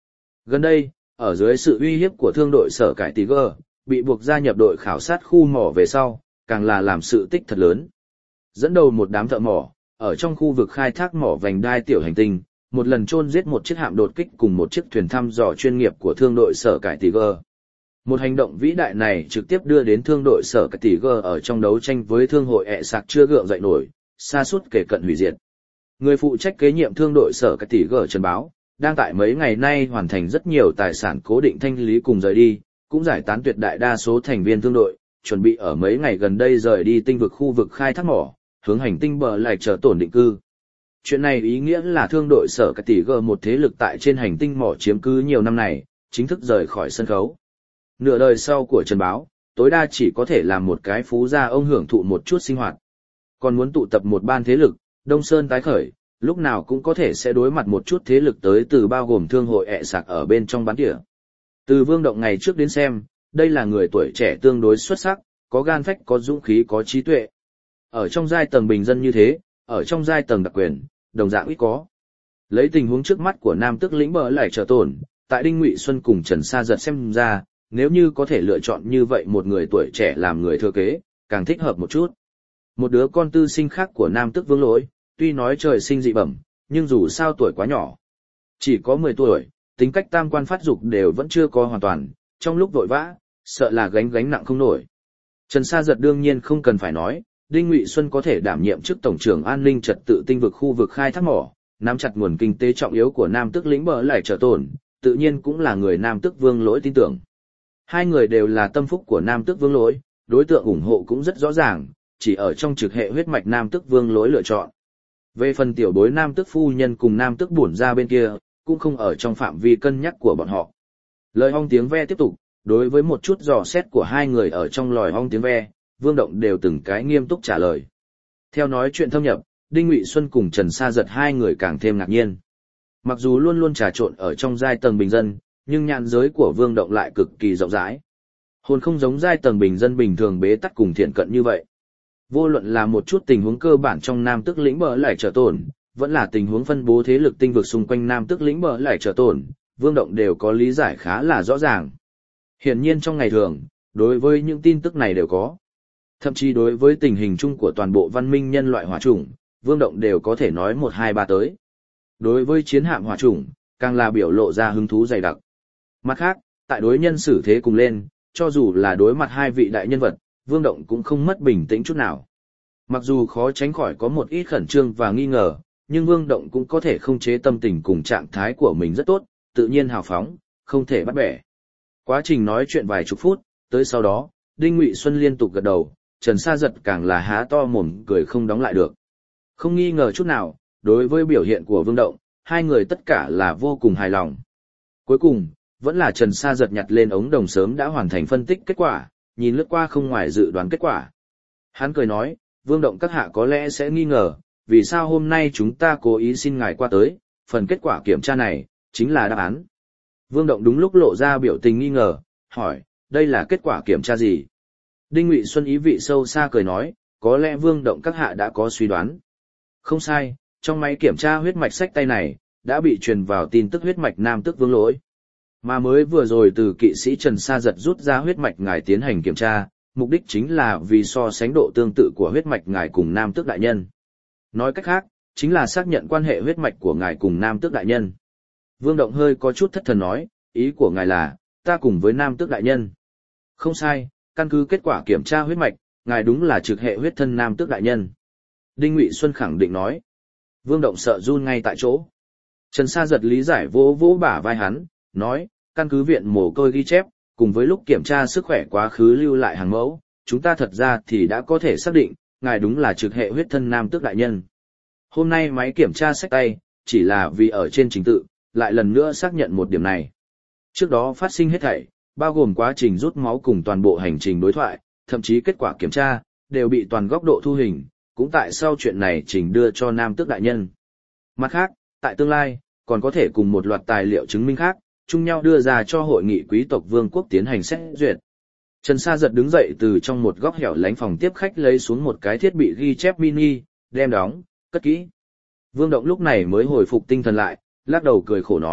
Gần đây, ở dưới sự uy hiếp của thương đội sở cải Tiger, bị buộc gia nhập đội khảo sát khu mỏ về sau, càng là làm sự tích thật lớn. Dẫn đầu một đám thợ mỏ, ở trong khu vực khai thác mỏ vành đai tiểu hành tinh, một lần chôn giết một chiếc hạm đột kích cùng một chiếc thuyền thăm dò chuyên nghiệp của thương đội sở cải Tiger. Một hành động vĩ đại này trực tiếp đưa đến thương đội sở cải Tiger ở trong đấu tranh với thương hội ẹ sạc chưa gượng dậy nổi, sa sút kể cận hủy diệt. Người phụ trách kế nhiệm thương đội sở cải Tiger Trần Báo, đang tại mấy ngày nay hoàn thành rất nhiều tài sản cố định thanh lý cùng rời đi, cũng giải tán tuyệt đại đa số thành viên thương đội, chuẩn bị ở mấy ngày gần đây rời đi tinh vực khu vực khai thác mỏ, hướng hành tinh bờ lại trở tổn định cư. Chuyện này ý nghĩa là thương đội sở cải tỷ G một thế lực tại trên hành tinh mỏ chiếm cứ nhiều năm này, chính thức rời khỏi sân khấu. Nửa đời sau của Trần Báo, tối đa chỉ có thể làm một cái phú gia ông hưởng thụ một chút sinh hoạt. Còn muốn tụ tập một ban thế lực, Đông Sơn tái khởi, lúc nào cũng có thể sẽ đối mặt một chút thế lực tới từ bao gồm thương hội ẹ sạc ở bên trong bán địa. Từ Vương Động ngày trước đến xem, đây là người tuổi trẻ tương đối xuất sắc, có gan phách, có dũng khí, có trí tuệ. Ở trong giai tầng bình dân như thế, ở trong giai tầng đặc quyền, đồng dạng ít có. Lấy tình huống trước mắt của Nam Tước lĩnh bờ lại trở tổn, tại Đinh Ngụy Xuân cùng Trần Sa Giật xem ra, nếu như có thể lựa chọn như vậy một người tuổi trẻ làm người thừa kế, càng thích hợp một chút. Một đứa con tư sinh khác của Nam Tước Vương Lỗi, tuy nói trời sinh dị bẩm, nhưng dù sao tuổi quá nhỏ. Chỉ có 10 tuổi, tính cách tam quan phát dục đều vẫn chưa có hoàn toàn, trong lúc vội vã, sợ là gánh nặng không nổi. Trần Sa Giật đương nhiên không cần phải nói, Đinh Ngụy Xuân có thể đảm nhiệm chức tổng trưởng an ninh trật tự tinh vực khu vực khai thác mỏ, nắm chặt nguồn kinh tế trọng yếu của Nam Tước lĩnh bờ lại trở tổn, tự nhiên cũng là người Nam Tước Vương Lỗi tin tưởng. Hai người đều là tâm phúc của Nam Tước Vương Lỗi, đối tượng ủng hộ cũng rất rõ ràng, chỉ ở trong trực hệ huyết mạch Nam Tước Vương Lỗi lựa chọn. Về phần tiểu bối Nam Tước phu nhân cùng Nam Tước bổn gia bên kia, cũng không ở trong phạm vi cân nhắc của bọn họ. Lời ong tiếng ve tiếp tục, đối với một chút dò xét của hai người ở trong lòi ong tiếng ve, Vương Động đều từng cái nghiêm túc trả lời. Theo nói chuyện thâm nhập, Đinh Ngụy Xuân cùng Trần Sa Giật hai người càng thêm ngạc nhiên. Mặc dù luôn luôn trà trộn ở trong giai tầng bình dân, nhưng nhãn giới của Vương Động lại cực kỳ rộng rãi. Hồn không giống giai tầng bình dân bình thường bế tắc cùng thiện cận như vậy. Vô luận là một chút tình huống cơ bản trong Nam Tước lĩnh bờ lại trở tổn, vẫn là tình huống phân bố thế lực tinh vực xung quanh Nam Tước lĩnh bờ lại trở tổn, Vương Động đều có lý giải khá là rõ ràng. Hiển nhiên trong ngày thường, đối với những tin tức này đều có. Thậm chí đối với tình hình chung của toàn bộ văn minh nhân loại hỏa chủng, Vương Động đều có thể nói 1, 2, 3 tới. Đối với chiến hạm hỏa chủng, càng là biểu lộ ra hứng thú dày đặc. Mặt khác, tại đối nhân xử thế cùng lên, cho dù là đối mặt hai vị đại nhân vật, Vương Động cũng không mất bình tĩnh chút nào. Mặc dù khó tránh khỏi có một ít khẩn trương và nghi ngờ, nhưng Vương Động cũng có thể không chế tâm tình cùng trạng thái của mình rất tốt, tự nhiên hào phóng, không thể bắt bẻ. Quá trình nói chuyện vài chục phút, tới sau đó, Đinh Ngụy Xuân liên tục gật đầu, Trần Sa Giật càng là há to mồm cười không đóng lại được. Không nghi ngờ chút nào, đối với biểu hiện của Vương Động, hai người tất cả là vô cùng hài lòng. Cuối cùng, vẫn là Trần Sa Giật nhặt lên ống đồng sớm đã hoàn thành phân tích kết quả, nhìn lướt qua không ngoài dự đoán kết quả. Hắn cười nói, Vương Động các hạ có lẽ sẽ nghi ngờ, vì sao hôm nay chúng ta cố ý xin ngài qua tới, phần kết quả kiểm tra này, chính là đáp án. Vương Động đúng lúc lộ ra biểu tình nghi ngờ, hỏi, đây là kết quả kiểm tra gì? Đinh Ngụy Xuân ý vị sâu xa cười nói, có lẽ Vương Động các hạ đã có suy đoán. Không sai, trong máy kiểm tra huyết mạch sách tay này, đã bị truyền vào tin tức huyết mạch Nam Tước Vương Lỗi. Mà mới vừa rồi từ kỵ sĩ Trần Sa Giật rút ra huyết mạch ngài tiến hành kiểm tra, mục đích chính là vì so sánh độ tương tự của huyết mạch ngài cùng Nam Tước đại nhân. Nói cách khác, chính là xác nhận quan hệ huyết mạch của ngài cùng Nam Tước đại nhân. Vương Động hơi có chút thất thần nói, ý của ngài là, ta cùng với Nam Tước đại nhân. Không sai, căn cứ kết quả kiểm tra huyết mạch, ngài đúng là trực hệ huyết thân Nam Tước đại nhân. Đinh Ngụy Xuân khẳng định nói. Vương Động sợ run ngay tại chỗ. Trần Sa Giật lý giải vỗ vỗ bả vai hắn, nói, căn cứ viện mồ côi ghi chép, cùng với lúc kiểm tra sức khỏe quá khứ lưu lại hàng mẫu, chúng ta thật ra thì đã có thể xác định, ngài đúng là trực hệ huyết thân Nam Tước đại nhân. Hôm nay máy kiểm tra sách tay, chỉ là vì ở trên trình tự, lại lần nữa xác nhận một điểm này. Trước đó phát sinh hết thảy, bao gồm quá trình rút máu cùng toàn bộ hành trình đối thoại, thậm chí kết quả kiểm tra, đều bị toàn góc độ thu hình, cũng tại sau chuyện này trình đưa cho Nam Tước đại nhân. Mặt khác, tại tương lai, còn có thể cùng một loạt tài liệu chứng minh khác, chung nhau đưa ra cho hội nghị quý tộc vương quốc tiến hành xét duyệt. Trần Sa Giật đứng dậy từ trong một góc hẻo lánh phòng tiếp khách lấy xuống một cái thiết bị ghi chép mini, đem đóng, cất kỹ. Vương Động lúc này mới hồi phục tinh thần lại, lắc đầu cười khổ nói,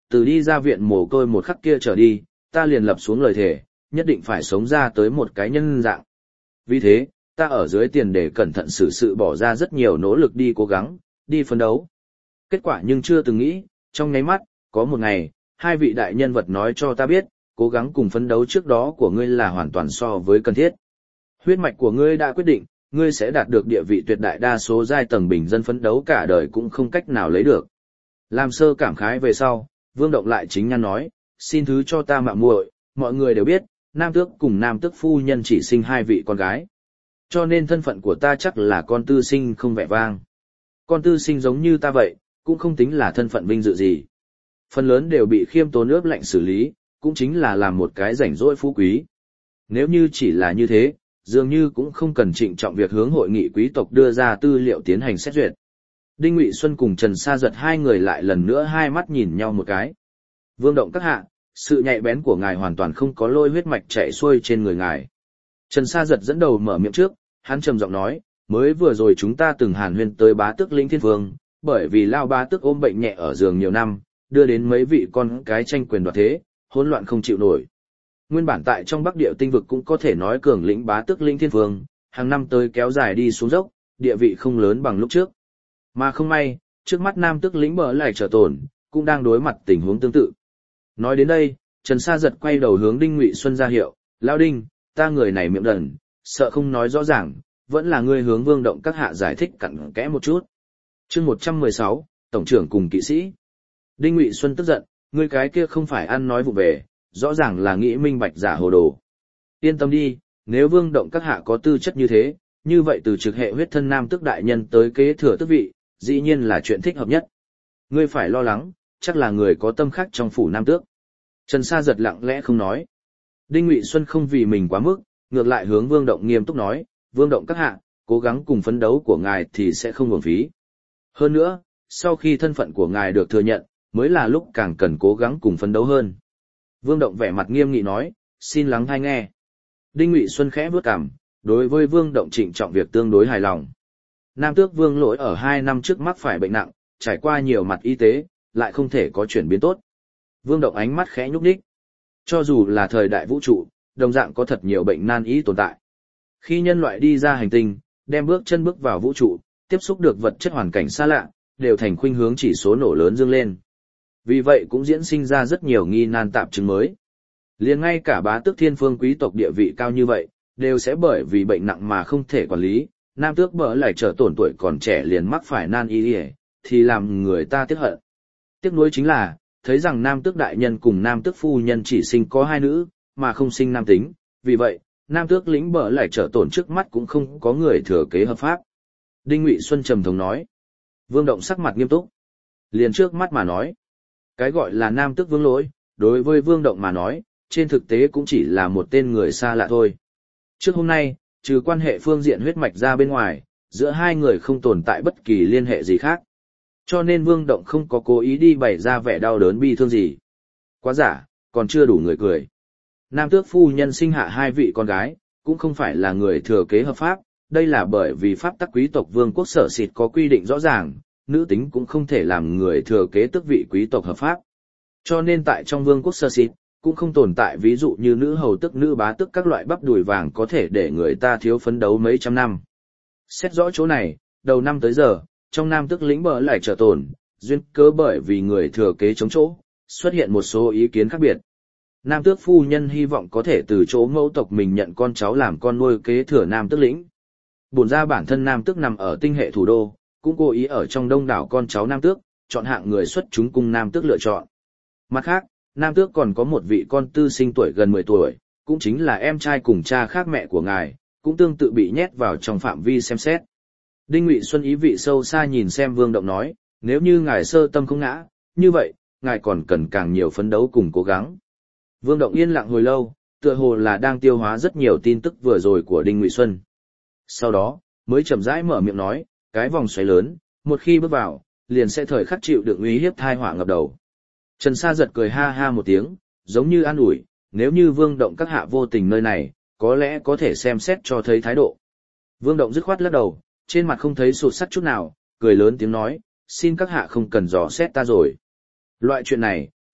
từ đi ra viện mồ côi một khắc kia trở đi, ta liền lập xuống lời thề, nhất định phải sống ra tới một cái nhân dạng. Vì thế, ta ở dưới tiền để cẩn thận xử sự bỏ ra rất nhiều nỗ lực đi cố gắng, đi phấn đấu. Kết quả nhưng chưa từng nghĩ, trong nháy mắt, có một ngày, hai vị đại nhân vật nói cho ta biết, cố gắng cùng phấn đấu trước đó của ngươi là hoàn toàn so với cần thiết. Huyết mạch của ngươi đã quyết định, ngươi sẽ đạt được địa vị tuyệt đại đa số giai tầng bình dân phấn đấu cả đời cũng không cách nào lấy được. Làm sơ cảm khái về sau, Vương Động lại chính nhăn nói, xin thứ cho ta mạo muội, mọi người đều biết, nam tước cùng nam tước phu nhân chỉ sinh hai vị con gái. Cho nên thân phận của ta chắc là con tư sinh không vẻ vang. Con tư sinh giống như ta vậy, cũng không tính là thân phận vinh dự gì. Phần lớn đều bị khiêm tốn ướp lạnh xử lý, cũng chính là làm một cái rảnh rỗi phú quý. Nếu như chỉ là như thế, dường như cũng không cần trịnh trọng việc hướng hội nghị quý tộc đưa ra tư liệu tiến hành xét duyệt. Đinh Ngụy Xuân cùng Trần Sa Giật hai người lại lần nữa hai mắt nhìn nhau một cái. Vương Động các hạ, sự nhạy bén của ngài hoàn toàn không có lôi huyết mạch chạy xuôi trên người ngài. Trần Sa Giật dẫn đầu mở miệng trước, hắn trầm giọng nói, mới vừa rồi chúng ta từng hàn huyên tới bá tước Lĩnh Thiên Vương, bởi vì lao bá tước ôm bệnh nhẹ ở giường nhiều năm, đưa đến mấy vị con cái tranh quyền đoạt thế, hỗn loạn không chịu nổi. Nguyên bản tại trong Bắc Địa tinh vực cũng có thể nói cường lĩnh bá tước Lĩnh Thiên Vương, hàng năm tới kéo dài đi xuống dốc, địa vị không lớn bằng lúc trước. Mà không may, trước mắt nam tước lĩnh bờ lại trở tổn, cũng đang đối mặt tình huống tương tự. Nói đến đây, Trần Sa Giật quay đầu hướng Đinh Ngụy Xuân ra hiệu, Lão Đinh, ta người này miệng đần, sợ không nói rõ ràng, vẫn là ngươi hướng Vương Động các hạ giải thích cặn kẽ một chút. Chương 116, Tổng trưởng cùng kỵ sĩ. Đinh Ngụy Xuân tức giận, ngươi cái kia không phải ăn nói vụ về, rõ ràng là nghĩ minh bạch giả hồ đồ. Yên tâm đi, nếu Vương Động các hạ có tư chất như thế, như vậy từ trực hệ huyết thân nam tước đại nhân tới kế thừa tước vị, dĩ nhiên là chuyện thích hợp nhất. Ngươi phải lo lắng, chắc là người có tâm khác trong phủ nam tước. Trần Sa Giật lặng lẽ không nói. Đinh Ngụy Xuân không vì mình quá mức, ngược lại hướng Vương Động nghiêm túc nói, Vương Động các hạ, cố gắng cùng phấn đấu của ngài thì sẽ không uổng phí. Hơn nữa, sau khi thân phận của ngài được thừa nhận, mới là lúc càng cần cố gắng cùng phấn đấu hơn. Vương Động vẻ mặt nghiêm nghị nói, xin lắng tai nghe. Đinh Ngụy Xuân khẽ vuốt cằm, đối với Vương Động trịnh trọng việc tương đối hài lòng. Nam tước Vương Lỗi ở 2 năm trước mắc phải bệnh nặng, trải qua nhiều mặt y tế, lại không thể có chuyển biến tốt. Vương Động ánh mắt khẽ nhúc nhích. Cho dù là thời đại vũ trụ, đồng dạng có thật nhiều bệnh nan y tồn tại. Khi nhân loại đi ra hành tinh, đem bước chân bước vào vũ trụ, tiếp xúc được vật chất hoàn cảnh xa lạ, đều thành khuynh hướng chỉ số nổ lớn dương lên. Vì vậy cũng diễn sinh ra rất nhiều nghi nan tạp chứng mới. Liền ngay cả bá tước thiên phương quý tộc địa vị cao như vậy, đều sẽ bởi vì bệnh nặng mà không thể quản lý, nam tước bỡ lại trở tổn tuổi còn trẻ liền mắc phải nan y thì làm người ta tiếc hận. Tiếc nuối chính là, thấy rằng nam tước đại nhân cùng nam tước phu nhân chỉ sinh có 2 nữ, mà không sinh nam tính, vì vậy, nam tước lĩnh bỡ lại trở tổn trước mắt cũng không có người thừa kế hợp pháp. Đinh Ngụy Xuân trầm thống nói. Vương Động sắc mặt nghiêm túc. Liền trước mắt mà nói. Cái gọi là nam tước Vương Lỗi, đối với Vương Động mà nói, trên thực tế cũng chỉ là một tên người xa lạ thôi. Trước hôm nay, trừ quan hệ phương diện huyết mạch ra bên ngoài, giữa hai người không tồn tại bất kỳ liên hệ gì khác. Cho nên Vương Động không có cố ý đi bày ra vẻ đau đớn bi thương gì. Quá giả, còn chưa đủ người cười. Nam tước phu nhân sinh hạ 2 vị con gái, cũng không phải là người thừa kế hợp pháp, đây là bởi vì pháp tắc quý tộc vương quốc Sở Xịt có quy định rõ ràng, nữ tính cũng không thể làm người thừa kế tước vị quý tộc hợp pháp. Cho nên tại trong vương quốc Sở Xịt, cũng không tồn tại ví dụ như nữ hầu tước nữ bá tước các loại bắp đùi vàng có thể để người ta thiếu phấn đấu mấy trăm năm. Xét rõ chỗ này, đầu năm tới giờ, trong nam tước lĩnh bờ lại trở tồn, duyên cớ bởi vì người thừa kế chống chỗ, xuất hiện một số ý kiến khác biệt. Nam tước phu nhân hy vọng có thể từ chỗ mẫu tộc mình nhận con cháu làm con nuôi kế thừa nam tước lĩnh. Bổn ra bản thân nam tước nằm ở tinh hệ thủ đô, cũng cố ý ở trong đông đảo con cháu nam tước, chọn hạng người xuất chúng cung nam tước lựa chọn. Mặt khác, nam tước còn có một vị con tư sinh tuổi gần 10 tuổi, cũng chính là em trai cùng cha khác mẹ của ngài, cũng tương tự bị nhét vào trong phạm vi xem xét. Đinh Ngụy Xuân ý vị sâu xa nhìn xem Vương Động nói, nếu như ngài sơ tâm không ngã, như vậy, ngài còn cần càng nhiều phấn đấu cùng cố gắng. Vương Động yên lặng hồi lâu, tựa hồ là đang tiêu hóa rất nhiều tin tức vừa rồi của Đinh Ngụy Xuân. Sau đó, mới chậm rãi mở miệng nói, cái vòng xoáy lớn, một khi bước vào, liền sẽ thời khắc chịu đựng uy hiếp tai họa ngập đầu. Trần Sa Giật cười ha ha một tiếng, giống như an ủi, nếu như Vương Động các hạ vô tình nơi này, có lẽ có thể xem xét cho thấy thái độ. Vương Động dứt khoát lắc đầu, trên mặt không thấy sụt sắt chút nào, cười lớn tiếng nói, xin các hạ không cần dò xét ta rồi. Loại chuyện này,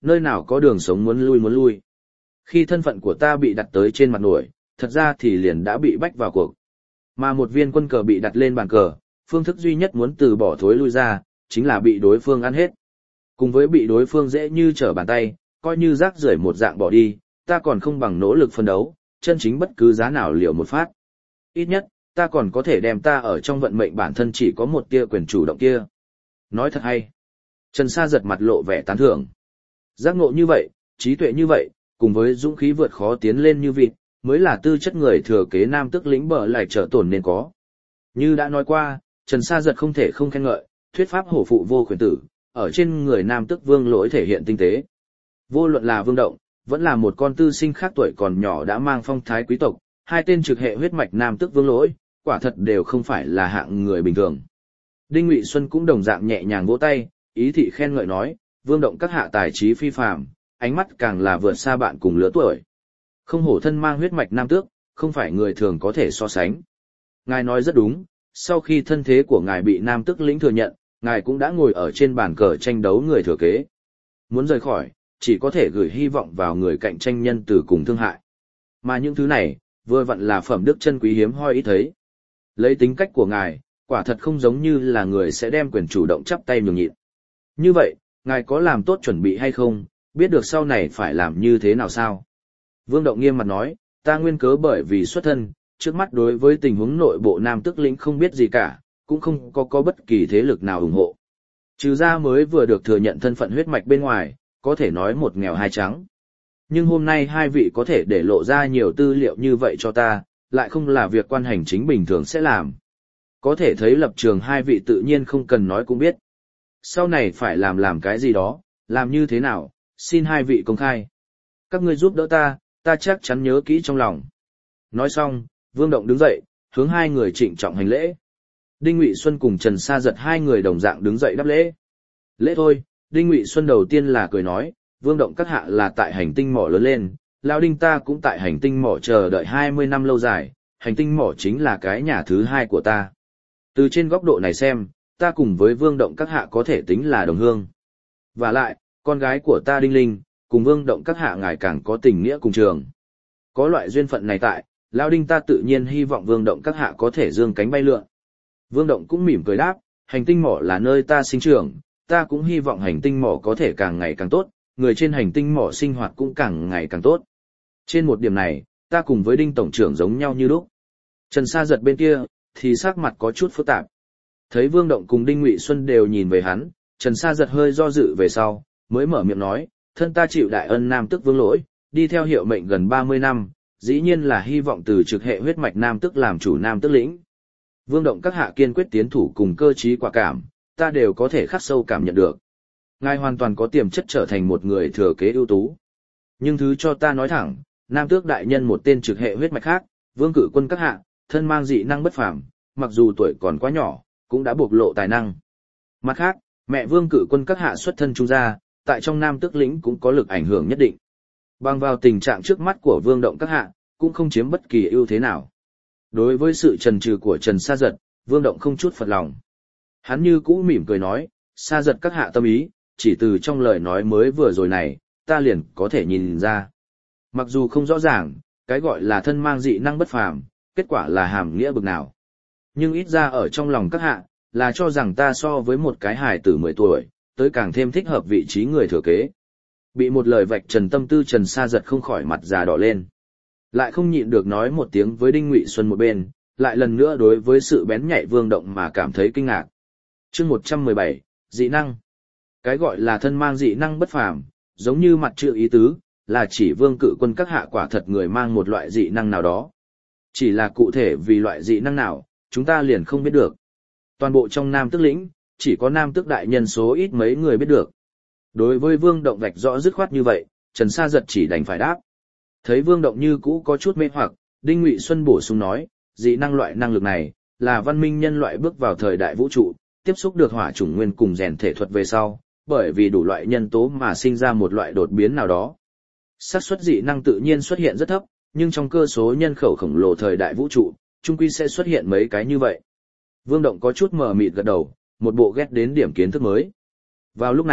nơi nào có đường sống muốn lui. Khi thân phận của ta bị đặt tới trên mặt nổi, thật ra thì liền đã bị bách vào cuộc. Mà một viên quân cờ bị đặt lên bàn cờ, phương thức duy nhất muốn từ bỏ thối lui ra, chính là bị đối phương ăn hết. Cùng với bị đối phương dễ như trở bàn tay, coi như rác rưởi một dạng bỏ đi, ta còn không bằng nỗ lực phân đấu, chân chính bất cứ giá nào liều một phát. Ít nhất, ta còn có thể đem ta ở trong vận mệnh bản thân chỉ có một tia quyền chủ động kia. Nói thật hay. Trần Sa giật mặt lộ vẻ tán thưởng. Giác ngộ như vậy, trí tuệ như vậy, cùng với dũng khí vượt khó tiến lên như vịt, mới là tư chất người thừa kế nam tước lĩnh bờ lại trở tổn nên có. Như đã nói qua, Trần Sa giật không thể không khen ngợi, thuyết pháp hổ phụ vô khuyển tử, ở trên người nam tước vương lỗi thể hiện tinh tế. Vô luận là Vương Động, vẫn là một con tư sinh khác tuổi còn nhỏ đã mang phong thái quý tộc, hai tên trực hệ huyết mạch nam tước vương lỗi, quả thật đều không phải là hạng người bình thường. Đinh Ngụy Xuân cũng đồng dạng nhẹ nhàng vỗ tay, ý thị khen ngợi nói, Vương Động các hạ tài trí phi phàm, ánh mắt càng là vượt xa bạn cùng lứa tuổi. Không hổ thân mang huyết mạch nam tước, không phải người thường có thể so sánh. Ngài nói rất đúng, sau khi thân thế của ngài bị nam tước lĩnh thừa nhận, ngài cũng đã ngồi ở trên bàn cờ tranh đấu người thừa kế. Muốn rời khỏi, chỉ có thể gửi hy vọng vào người cạnh tranh nhân từ cùng thương hại. Mà những thứ này, vừa vặn là phẩm đức chân quý hiếm hoi ít thấy. Lấy tính cách của ngài, quả thật không giống như là người sẽ đem quyền chủ động chắp tay nhường nhịn. Như vậy, ngài có làm tốt chuẩn bị hay không, biết được sau này phải làm như thế nào sao? Vương Động nghiêm mặt nói, ta nguyên cớ bởi vì xuất thân, trước mắt đối với tình huống nội bộ nam tước lĩnh không biết gì cả, cũng không có bất kỳ thế lực nào ủng hộ. Trừ ra mới vừa được thừa nhận thân phận huyết mạch bên ngoài, có thể nói một nghèo hai trắng. Nhưng hôm nay hai vị có thể để lộ ra nhiều tư liệu như vậy cho ta, lại không là việc quan hành chính bình thường sẽ làm. Có thể thấy lập trường hai vị tự nhiên không cần nói cũng biết. Sau này phải làm cái gì đó, làm như thế nào, xin hai vị công khai. Các ngươi giúp đỡ ta chắc chắn nhớ kỹ trong lòng. Nói xong, Vương Động đứng dậy, hướng hai người trịnh trọng hành lễ. Đinh Ngụy Xuân cùng Trần Sa giật hai người đồng dạng đứng dậy đáp lễ. Lễ thôi, Đinh Ngụy Xuân đầu tiên là cười nói, Vương Động các hạ là tại hành tinh mỏ lớn lên, lão Đinh ta cũng tại hành tinh mỏ chờ đợi 20 năm lâu dài, hành tinh mỏ chính là cái nhà thứ hai của ta. Từ trên góc độ này xem, ta cùng với Vương Động các hạ có thể tính là đồng hương. Và lại, con gái của ta Đinh Linh, cùng Vương Động các hạ ngài càng có tình nghĩa cùng trường. Có loại duyên phận này tại, lão Đinh ta tự nhiên hy vọng Vương Động các hạ có thể dương cánh bay lượn. Vương Động cũng mỉm cười đáp, hành tinh mỏ là nơi ta sinh trưởng, ta cũng hy vọng hành tinh mỏ có thể càng ngày càng tốt, người trên hành tinh mỏ sinh hoạt cũng càng ngày càng tốt. Trên một điểm này, ta cùng với Đinh Tổng trưởng giống nhau như lúc. Trần Sa giật bên kia, thì sắc mặt có chút phức tạp. Thấy Vương Động cùng Đinh Ngụy Xuân đều nhìn về hắn, Trần Sa giật hơi do dự về sau, mới mở miệng nói, thân ta chịu đại ân nam tước vương lỗi, đi theo hiệu mệnh gần 30 năm, dĩ nhiên là hy vọng từ trực hệ huyết mạch nam tước làm chủ nam tước lĩnh. Vương Động các hạ kiên quyết tiến thủ cùng cơ trí quả cảm, ta đều có thể khắc sâu cảm nhận được. Ngài hoàn toàn có tiềm chất trở thành một người thừa kế ưu tú. Nhưng thứ cho ta nói thẳng, nam tước đại nhân một tên trực hệ huyết mạch khác, Vương Cử Quân các hạ, thân mang dị năng bất phàm, mặc dù tuổi còn quá nhỏ, cũng đã bộc lộ tài năng. Mặt khác, mẹ Vương Cử Quân các hạ xuất thân trung gia, tại trong nam tước lĩnh cũng có lực ảnh hưởng nhất định. Bằng vào tình trạng trước mắt của Vương Động các hạ, cũng không chiếm bất kỳ ưu thế nào. Đối với sự chần chừ của Trần Sa giật, Vương Động không chút phật lòng. Hắn như cũ mỉm cười nói, Sa giật các hạ tâm ý, chỉ từ trong lời nói mới vừa rồi này, ta liền có thể nhìn ra. Mặc dù không rõ ràng, cái gọi là thân mang dị năng bất phàm, kết quả là hàm nghĩa bực nào. Nhưng ít ra ở trong lòng các hạ, là cho rằng ta so với một cái hài tử 10 tuổi, tới càng thêm thích hợp vị trí người thừa kế. Bị một lời vạch trần tâm tư Trần Sa giật không khỏi mặt già đỏ lên. Lại không nhịn được nói một tiếng với Đinh Ngụy Xuân một bên, lại lần nữa đối với sự bén nhạy Vương Động mà cảm thấy kinh ngạc. Chương 117, dị năng. Cái gọi là thân mang dị năng bất phàm, giống như mặt chữ ý tứ, là chỉ Vương Cử Quân các hạ quả thật người mang một loại dị năng nào đó. Chỉ là cụ thể vì loại dị năng nào, chúng ta liền không biết được. Toàn bộ trong Nam Tước lĩnh, chỉ có Nam Tước đại nhân số ít mấy người biết được. Đối với Vương Động vạch rõ dứt khoát như vậy, Trần Sa giật chỉ đành phải đáp. Thấy Vương Động như cũ có chút mê hoặc, Đinh Ngụy Xuân bổ sung nói, dị năng loại năng lực này, là văn minh nhân loại bước vào thời đại vũ trụ, tiếp xúc được hỏa chủng nguyên cùng rèn thể thuật về sau, bởi vì đủ loại nhân tố mà sinh ra một loại đột biến nào đó. Xác suất dị năng tự nhiên xuất hiện rất thấp, nhưng trong cơ số nhân khẩu khổng lồ thời đại vũ trụ, chung quy sẽ xuất hiện mấy cái như vậy. Vương Động có chút mờ mịt gật đầu, một bộ ghét đến điểm kiến thức mới. Vào lúc này,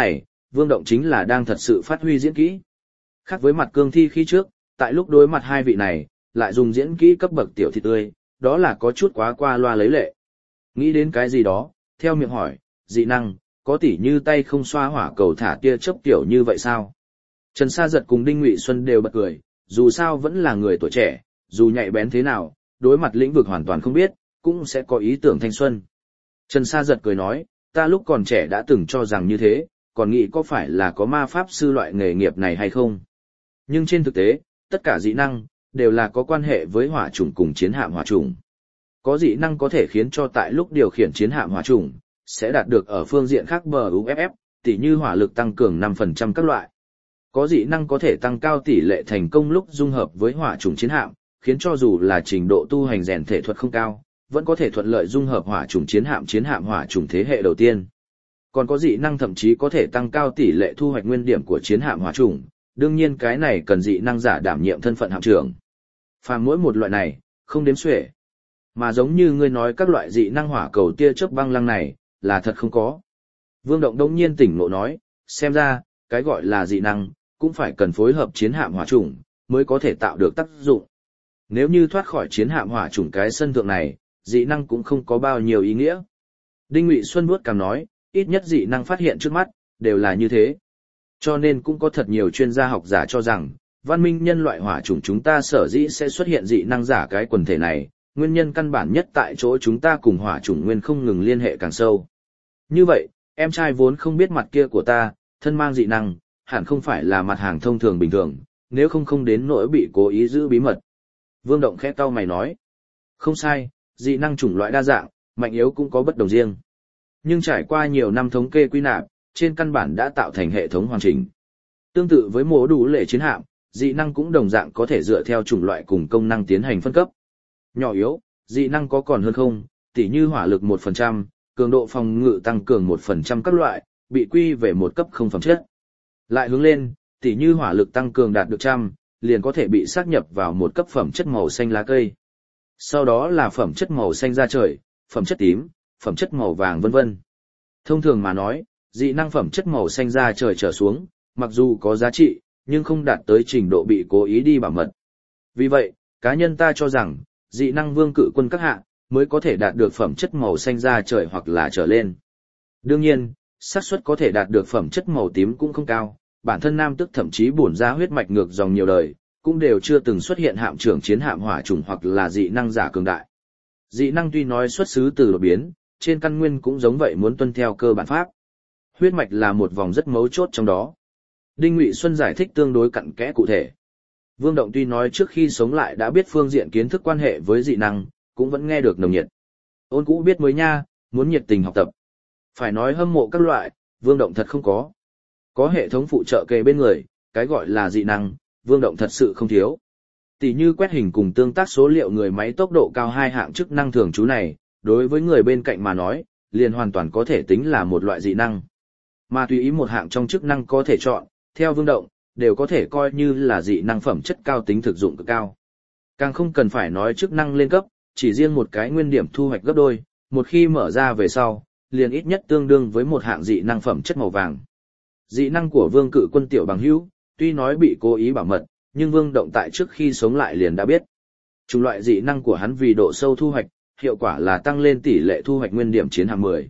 Vương Động chính là đang thật sự phát huy diễn kỹ. Khác với mặt cương thi khi trước, tại lúc đối mặt hai vị này, lại dùng diễn kỹ cấp bậc tiểu thịt tươi, đó là có chút quá qua loa lấy lệ. Nghĩ đến cái gì đó, theo miệng hỏi, dị năng, có tỉ như tay không xoa hỏa cầu thả tia chớp tiểu như vậy sao? Trần Sa Giật cùng Đinh Ngụy Xuân đều bật cười, dù sao vẫn là người tuổi trẻ, dù nhạy bén thế nào, đối mặt lĩnh vực hoàn toàn không biết, cũng sẽ có ý tưởng thanh xuân. Trần Sa Giật cười nói, ta lúc còn trẻ đã từng cho rằng như thế, còn nghĩ có phải là có ma pháp sư loại nghề nghiệp này hay không. Nhưng trên thực tế, tất cả dị năng, đều là có quan hệ với hỏa chủng cùng chiến hạm hỏa chủng. Có dị năng có thể khiến cho tại lúc điều khiển chiến hạm hỏa chủng, sẽ đạt được ở phương diện khác BUFF, tỉ như hỏa lực tăng cường 5% các loại. Có dị năng có thể tăng cao tỷ lệ thành công lúc dung hợp với hỏa chủng chiến hạm, khiến cho dù là trình độ tu hành rèn thể thuật không cao, vẫn có thể thuận lợi dung hợp hỏa chủng chiến hạm hỏa chủng thế hệ đầu tiên. Còn có dị năng thậm chí có thể tăng cao tỷ lệ thu hoạch nguyên điểm của chiến hạm hỏa chủng, đương nhiên cái này cần dị năng giả đảm nhiệm thân phận hạm trưởng. Phàm mỗi một loại này, không đếm xuể. Mà giống như ngươi nói các loại dị năng hỏa cầu tia chớp băng lăng này, là thật không có. Vương Động đống nhiên tỉnh ngộ nói, xem ra, cái gọi là dị năng, cũng phải cần phối hợp chiến hạm hỏa chủng, mới có thể tạo được tác dụng. Nếu như thoát khỏi chiến hạm hỏa chủng cái sân thượng này, dị năng cũng không có bao nhiêu ý nghĩa. Đinh Ngụy Xuân vuốt cằm nói, ít nhất dị năng phát hiện trước mắt, đều là như thế. Cho nên cũng có thật nhiều chuyên gia học giả cho rằng, văn minh nhân loại hỏa chủng chúng ta sở dĩ sẽ xuất hiện dị năng giả cái quần thể này, nguyên nhân căn bản nhất tại chỗ chúng ta cùng hỏa chủng nguyên không ngừng liên hệ càng sâu. Như vậy, em trai vốn không biết mặt kia của ta, thân mang dị năng, hẳn không phải là mặt hàng thông thường bình thường, nếu không đến nỗi bị cố ý giữ bí mật. Vương Động khẽ cau mày nói, không sai, dị năng chủng loại đa dạng, mạnh yếu cũng có bất đồng riêng. Nhưng trải qua nhiều năm thống kê quy nạp, trên căn bản đã tạo thành hệ thống hoàn chỉnh. Tương tự với mô đủ lệ chiến hạm, dị năng cũng đồng dạng có thể dựa theo chủng loại cùng công năng tiến hành phân cấp. Nhỏ yếu, dị năng có còn hơn không, tỉ như hỏa lực 1%, cường độ phòng ngự tăng cường 1% các loại, bị quy về một cấp không phẩm chất. Lại hướng lên, tỉ như hỏa lực tăng cường đạt được 100, liền có thể bị xác nhập vào một cấp phẩm chất màu xanh lá cây. Sau đó là phẩm chất màu xanh da trời, phẩm chất tím, phẩm chất màu vàng vân vân. Thông thường mà nói, dị năng phẩm chất màu xanh da trời trở xuống, mặc dù có giá trị, nhưng không đạt tới trình độ bị cố ý đi bảo mật. Vì vậy, cá nhân ta cho rằng, dị năng vương cự quân các hạ, mới có thể đạt được phẩm chất màu xanh da trời hoặc là trở lên. Đương nhiên, xác suất có thể đạt được phẩm chất màu tím cũng không cao, bản thân nam tức thậm chí bổn ra huyết mạch ngược dòng nhiều đời, cũng đều chưa từng xuất hiện hạm trưởng chiến hạm hỏa chủng hoặc là dị năng giả cường đại. Dị năng tuy nói xuất xứ từ đột biến, trên căn nguyên cũng giống vậy muốn tuân theo cơ bản pháp. Huyết mạch là một vòng rất mấu chốt trong đó. Đinh Ngụy Xuân giải thích tương đối cặn kẽ cụ thể. Vương Động tuy nói trước khi sống lại đã biết phương diện kiến thức quan hệ với dị năng, cũng vẫn nghe được nồng nhiệt. Ôn cũ biết mới nha, muốn nhiệt tình học tập. Phải nói hâm mộ các loại, Vương Động thật không có. Có hệ thống phụ trợ kề bên người, cái gọi là dị năng, Vương Động thật sự không thiếu. Tỷ như quét hình cùng tương tác số liệu người máy tốc độ cao hai hạng chức năng thường trú này, đối với người bên cạnh mà nói, liền hoàn toàn có thể tính là một loại dị năng. Mà tùy ý một hạng trong chức năng có thể chọn, theo Vương Động, đều có thể coi như là dị năng phẩm chất cao tính thực dụng cực cao. Càng không cần phải nói chức năng lên cấp, chỉ riêng một cái nguyên điểm thu hoạch gấp đôi, một khi mở ra về sau, liền ít nhất tương đương với một hạng dị năng phẩm chất màu vàng. Dị năng của Vương Cự Quân tiểu bằng hữu, tuy nói bị cố ý bảo mật, nhưng Vương Động tại trước khi sống lại liền đã biết. Chủng loại dị năng của hắn vì độ sâu thu hoạch, hiệu quả là tăng lên tỷ lệ thu hoạch nguyên điểm chiến hạm 10.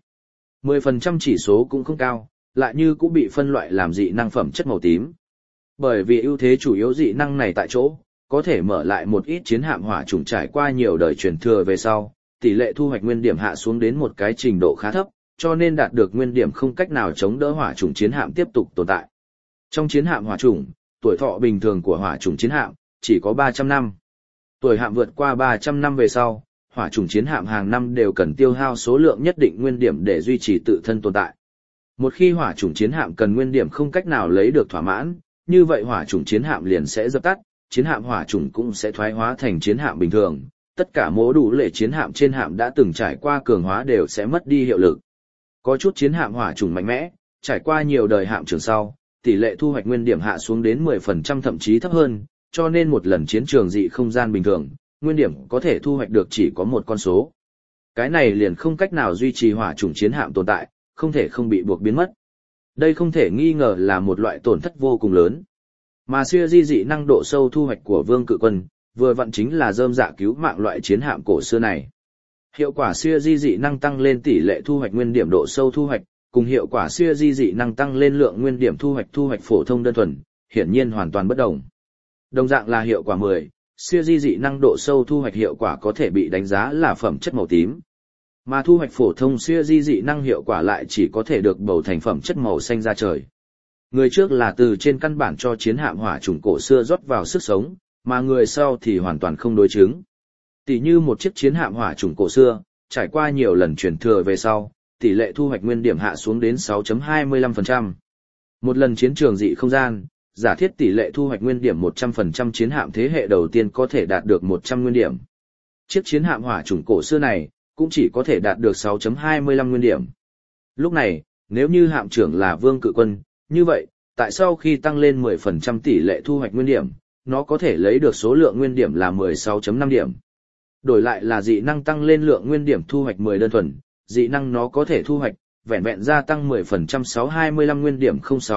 10% chỉ số cũng không cao, lại như cũng bị phân loại làm dị năng phẩm chất màu tím. Bởi vì ưu thế chủ yếu dị năng này tại chỗ, có thể mở lại một ít chiến hạm hỏa chủng trải qua nhiều đời truyền thừa về sau, tỷ lệ thu hoạch nguyên điểm hạ xuống đến một cái trình độ khá thấp, cho nên đạt được nguyên điểm không cách nào chống đỡ hỏa chủng chiến hạm tiếp tục tồn tại. Trong chiến hạm hỏa chủng, tuổi thọ bình thường của hỏa chủng chiến hạm chỉ có 300 năm. Tuổi hạm vượt qua 300 năm về sau, hỏa chủng chiến hạm hàng năm đều cần tiêu hao số lượng nhất định nguyên điểm để duy trì tự thân tồn tại. Một khi hỏa chủng chiến hạm cần nguyên điểm không cách nào lấy được thỏa mãn, như vậy hỏa chủng chiến hạm liền sẽ dập tắt, chiến hạm hỏa chủng cũng sẽ thoái hóa thành chiến hạm bình thường. Tất cả mô đủ lệ chiến hạm trên hạm đã từng trải qua cường hóa đều sẽ mất đi hiệu lực. Có chút chiến hạm hỏa chủng mạnh mẽ, trải qua nhiều đời hạm trưởng sau, tỷ lệ thu hoạch nguyên điểm hạ xuống đến 10% thậm chí thấp hơn, cho nên một lần chiến trường dị không gian bình thường, nguyên điểm có thể thu hoạch được chỉ có một con số. Cái này liền không cách nào duy trì hỏa chủng chiến hạm tồn tại, không thể không bị buộc biến mất. Đây không thể nghi ngờ là một loại tổn thất vô cùng lớn. Mà siêu di dị năng độ sâu thu hoạch của Vương Cự Quân, vừa vặn chính là rơm rạ cứu mạng loại chiến hạm cổ xưa này. Hiệu quả siêu di dị năng tăng lên tỷ lệ thu hoạch nguyên điểm độ sâu thu hoạch, cùng hiệu quả siêu di dị năng tăng lên lượng nguyên điểm thu hoạch phổ thông đơn thuần, hiển nhiên hoàn toàn bất đồng. Đồng dạng là hiệu quả 10, siêu di dị năng độ sâu thu hoạch hiệu quả có thể bị đánh giá là phẩm chất màu tím. Mà thu hoạch phổ thông siêu di dị năng hiệu quả lại chỉ có thể được bầu thành phẩm chất màu xanh ra trời. Người trước là từ trên căn bản cho chiến hạm hỏa chủng cổ xưa rót vào sức sống, mà người sau thì hoàn toàn không đối chứng. Tỷ như một chiếc chiến hạm hỏa chủng cổ xưa, trải qua nhiều lần chuyển thừa về sau, tỷ lệ thu hoạch nguyên điểm hạ xuống đến 6.25%. Một lần chiến trường dị không gian, giả thiết tỷ lệ thu hoạch nguyên điểm 100% chiến hạm thế hệ đầu tiên có thể đạt được 100 nguyên điểm. Chiếc chiến hạm hỏa chủng cổ xưa này, cũng chỉ có thể đạt được 6.25 nguyên điểm. Lúc này, nếu như hạm trưởng là Vương Cự Quân, như vậy, tại sau khi tăng lên 10% tỷ lệ thu hoạch nguyên điểm, nó có thể lấy được số lượng nguyên điểm là 16.5 điểm. Đổi lại là dị năng tăng lên lượng nguyên điểm thu hoạch 10 đơn thuần, dị năng nó có thể thu hoạch, vẹn vẹn gia tăng 10% 625 nguyên điểm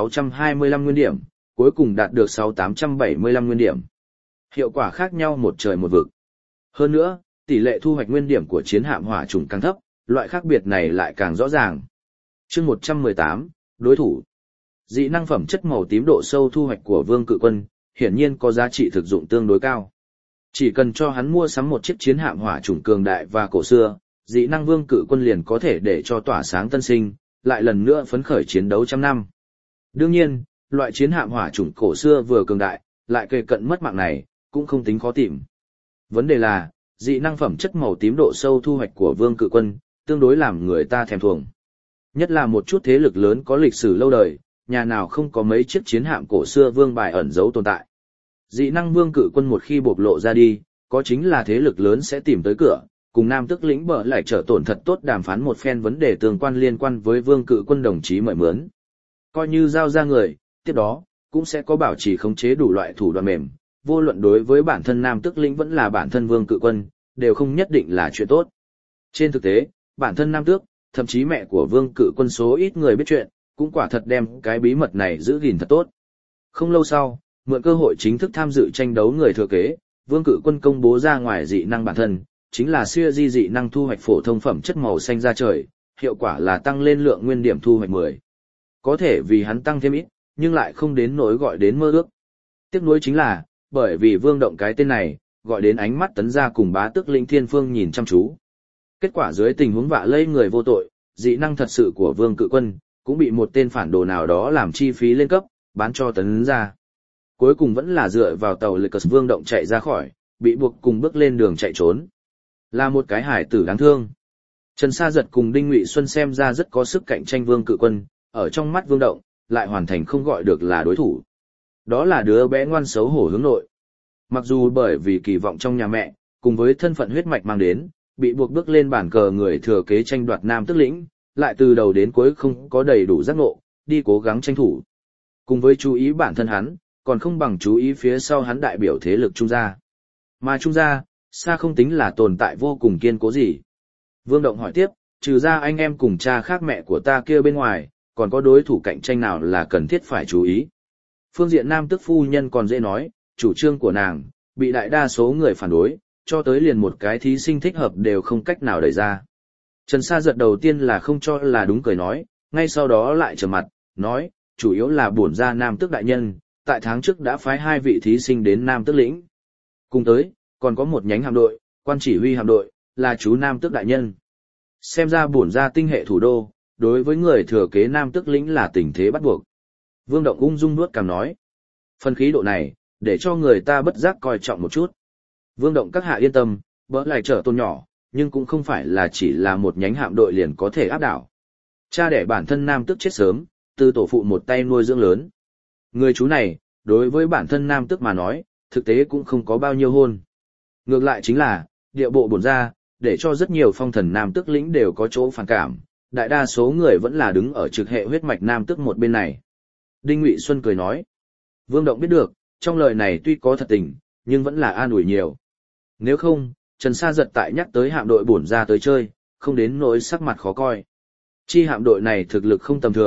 0625 nguyên điểm, cuối cùng đạt được 6875 nguyên điểm. Hiệu quả khác nhau một trời một vực. Hơn nữa, tỷ lệ thu hoạch nguyên điểm của chiến hạm hỏa chủng càng thấp, loại khác biệt này lại càng rõ ràng. Chương 118, đối thủ. Dị năng phẩm chất màu tím độ sâu thu hoạch của Vương Cự Quân, hiển nhiên có giá trị thực dụng tương đối cao. Chỉ cần cho hắn mua sắm một chiếc chiến hạm hỏa chủng cường đại và cổ xưa, dị năng Vương Cự Quân liền có thể để cho tỏa sáng tân sinh, lại lần nữa phấn khởi chiến đấu trăm năm. Đương nhiên, loại chiến hạm hỏa chủng cổ xưa vừa cường đại, lại kề cận mất mạng này, cũng không tính khó tìm. Vấn đề là, dị năng phẩm chất màu tím độ sâu thu hoạch của Vương Cự Quân, tương đối làm người ta thèm thuồng. Nhất là một chút thế lực lớn có lịch sử lâu đời, nhà nào không có mấy chiếc chiến hạm cổ xưa vương bài ẩn giấu tồn tại. Dị năng Vương Cự Quân một khi bộc lộ ra đi, có chính là thế lực lớn sẽ tìm tới cửa, cùng Nam Tức lĩnh bờ lại trở tổn thật tốt đàm phán một phen vấn đề tương quan liên quan với Vương Cự Quân đồng chí mời mướn. Coi như giao ra người, tiếp đó, cũng sẽ có bảo trì khống chế đủ loại thủ đoạn mềm, vô luận đối với bản thân Nam Tức lĩnh vẫn là bản thân Vương Cự Quân, đều không nhất định là chuyện tốt. Trên thực tế, bản thân Nam Tước, thậm chí mẹ của Vương Cự Quân số ít người biết chuyện, cũng quả thật đem cái bí mật này giữ gìn thật tốt. Không lâu sau, mượn cơ hội chính thức tham dự tranh đấu người thừa kế, Vương Cự Quân công bố ra ngoài dị năng bản thân, chính là siêu di dị năng thu hoạch phổ thông phẩm chất màu xanh ra trời, hiệu quả là tăng lên lượng nguyên điểm thu hoạch 10. Có thể vì hắn tăng thêm ít, nhưng lại không đến nỗi gọi đến mơ ước. Tiếc nuối chính là, bởi vì Vương Động cái tên này, gọi đến ánh mắt Tấn Gia cùng Bá Tước Linh Thiên Phương nhìn chăm chú. Kết quả dưới tình huống vạ lây người vô tội, dị năng thật sự của Vương Cự Quân, cũng bị một tên phản đồ nào đó làm chi phí lên cấp, bán cho Tấn Gia. Cuối cùng vẫn là dựa vào tàu lực Vương Động chạy ra khỏi, bị buộc cùng bước lên đường chạy trốn. Là một cái hải tử đáng thương. Trần Sa Giật cùng Đinh Ngụy Xuân xem ra rất có sức cạnh tranh Vương Cự Quân, ở trong mắt Vương Động, lại hoàn thành không gọi được là đối thủ. Đó là đứa bé ngoan xấu hổ hướng nội. Mặc dù bởi vì kỳ vọng trong nhà mẹ, cùng với thân phận huyết mạch mang đến, bị buộc bước lên bàn cờ người thừa kế tranh đoạt Nam Tức lĩnh, lại từ đầu đến cuối không có đầy đủ giác ngộ, đi cố gắng tranh thủ. Cùng với chú ý bản thân hắn, còn không bằng chú ý phía sau hắn đại biểu thế lực Trung gia. Mà Trung gia, xa không tính là tồn tại vô cùng kiên cố gì. Vương Động hỏi tiếp, trừ ra anh em cùng cha khác mẹ của ta kia bên ngoài, còn có đối thủ cạnh tranh nào là cần thiết phải chú ý. Phương diện Nam Tức phu nhân còn dễ nói, chủ trương của nàng, bị đại đa số người phản đối, cho tới liền một cái thí sinh thích hợp đều không cách nào đẩy ra. Trần Sa Giật đầu tiên là không cho là đúng cười nói, ngay sau đó lại trầm mặt, nói, chủ yếu là bổn gia Nam Tước đại nhân, tại tháng trước đã phái 2 vị thí sinh đến Nam Tước lĩnh. Cùng tới, còn có một nhánh hạm đội, quan chỉ huy hạm đội, là chú Nam Tước đại nhân. Xem ra bổn gia tinh hệ thủ đô, đối với người thừa kế Nam Tước lĩnh là tình thế bắt buộc. Vương Động ung dung nuốt cằm nói, phân khí độ này, để cho người ta bất giác coi trọng một chút. Vương Động các hạ yên tâm, bỡ lại trở tôn nhỏ, nhưng cũng không phải là chỉ là một nhánh hạm đội liền có thể áp đảo. Cha đẻ bản thân Nam Tước chết sớm, từ tổ phụ một tay nuôi dưỡng lớn. Người chú này, đối với bản thân Nam Tước mà nói, thực tế cũng không có bao nhiêu hôn. Ngược lại chính là, địa bộ bổn ra, để cho rất nhiều phong thần Nam Tước lĩnh đều có chỗ phản cảm, đại đa số người vẫn là đứng ở trực hệ huyết mạch Nam Tước một bên này. Đinh Ngụy Xuân cười nói, Vương Động biết được, trong lời này tuy có thật tình, nhưng vẫn là an ủi nhiều. Nếu không, Trần Sa Giật tại nhắc tới hạm đội bổn ra tới chơi, không đến nỗi sắc mặt khó coi. Chi hạm đội này thực lực không tầm thường,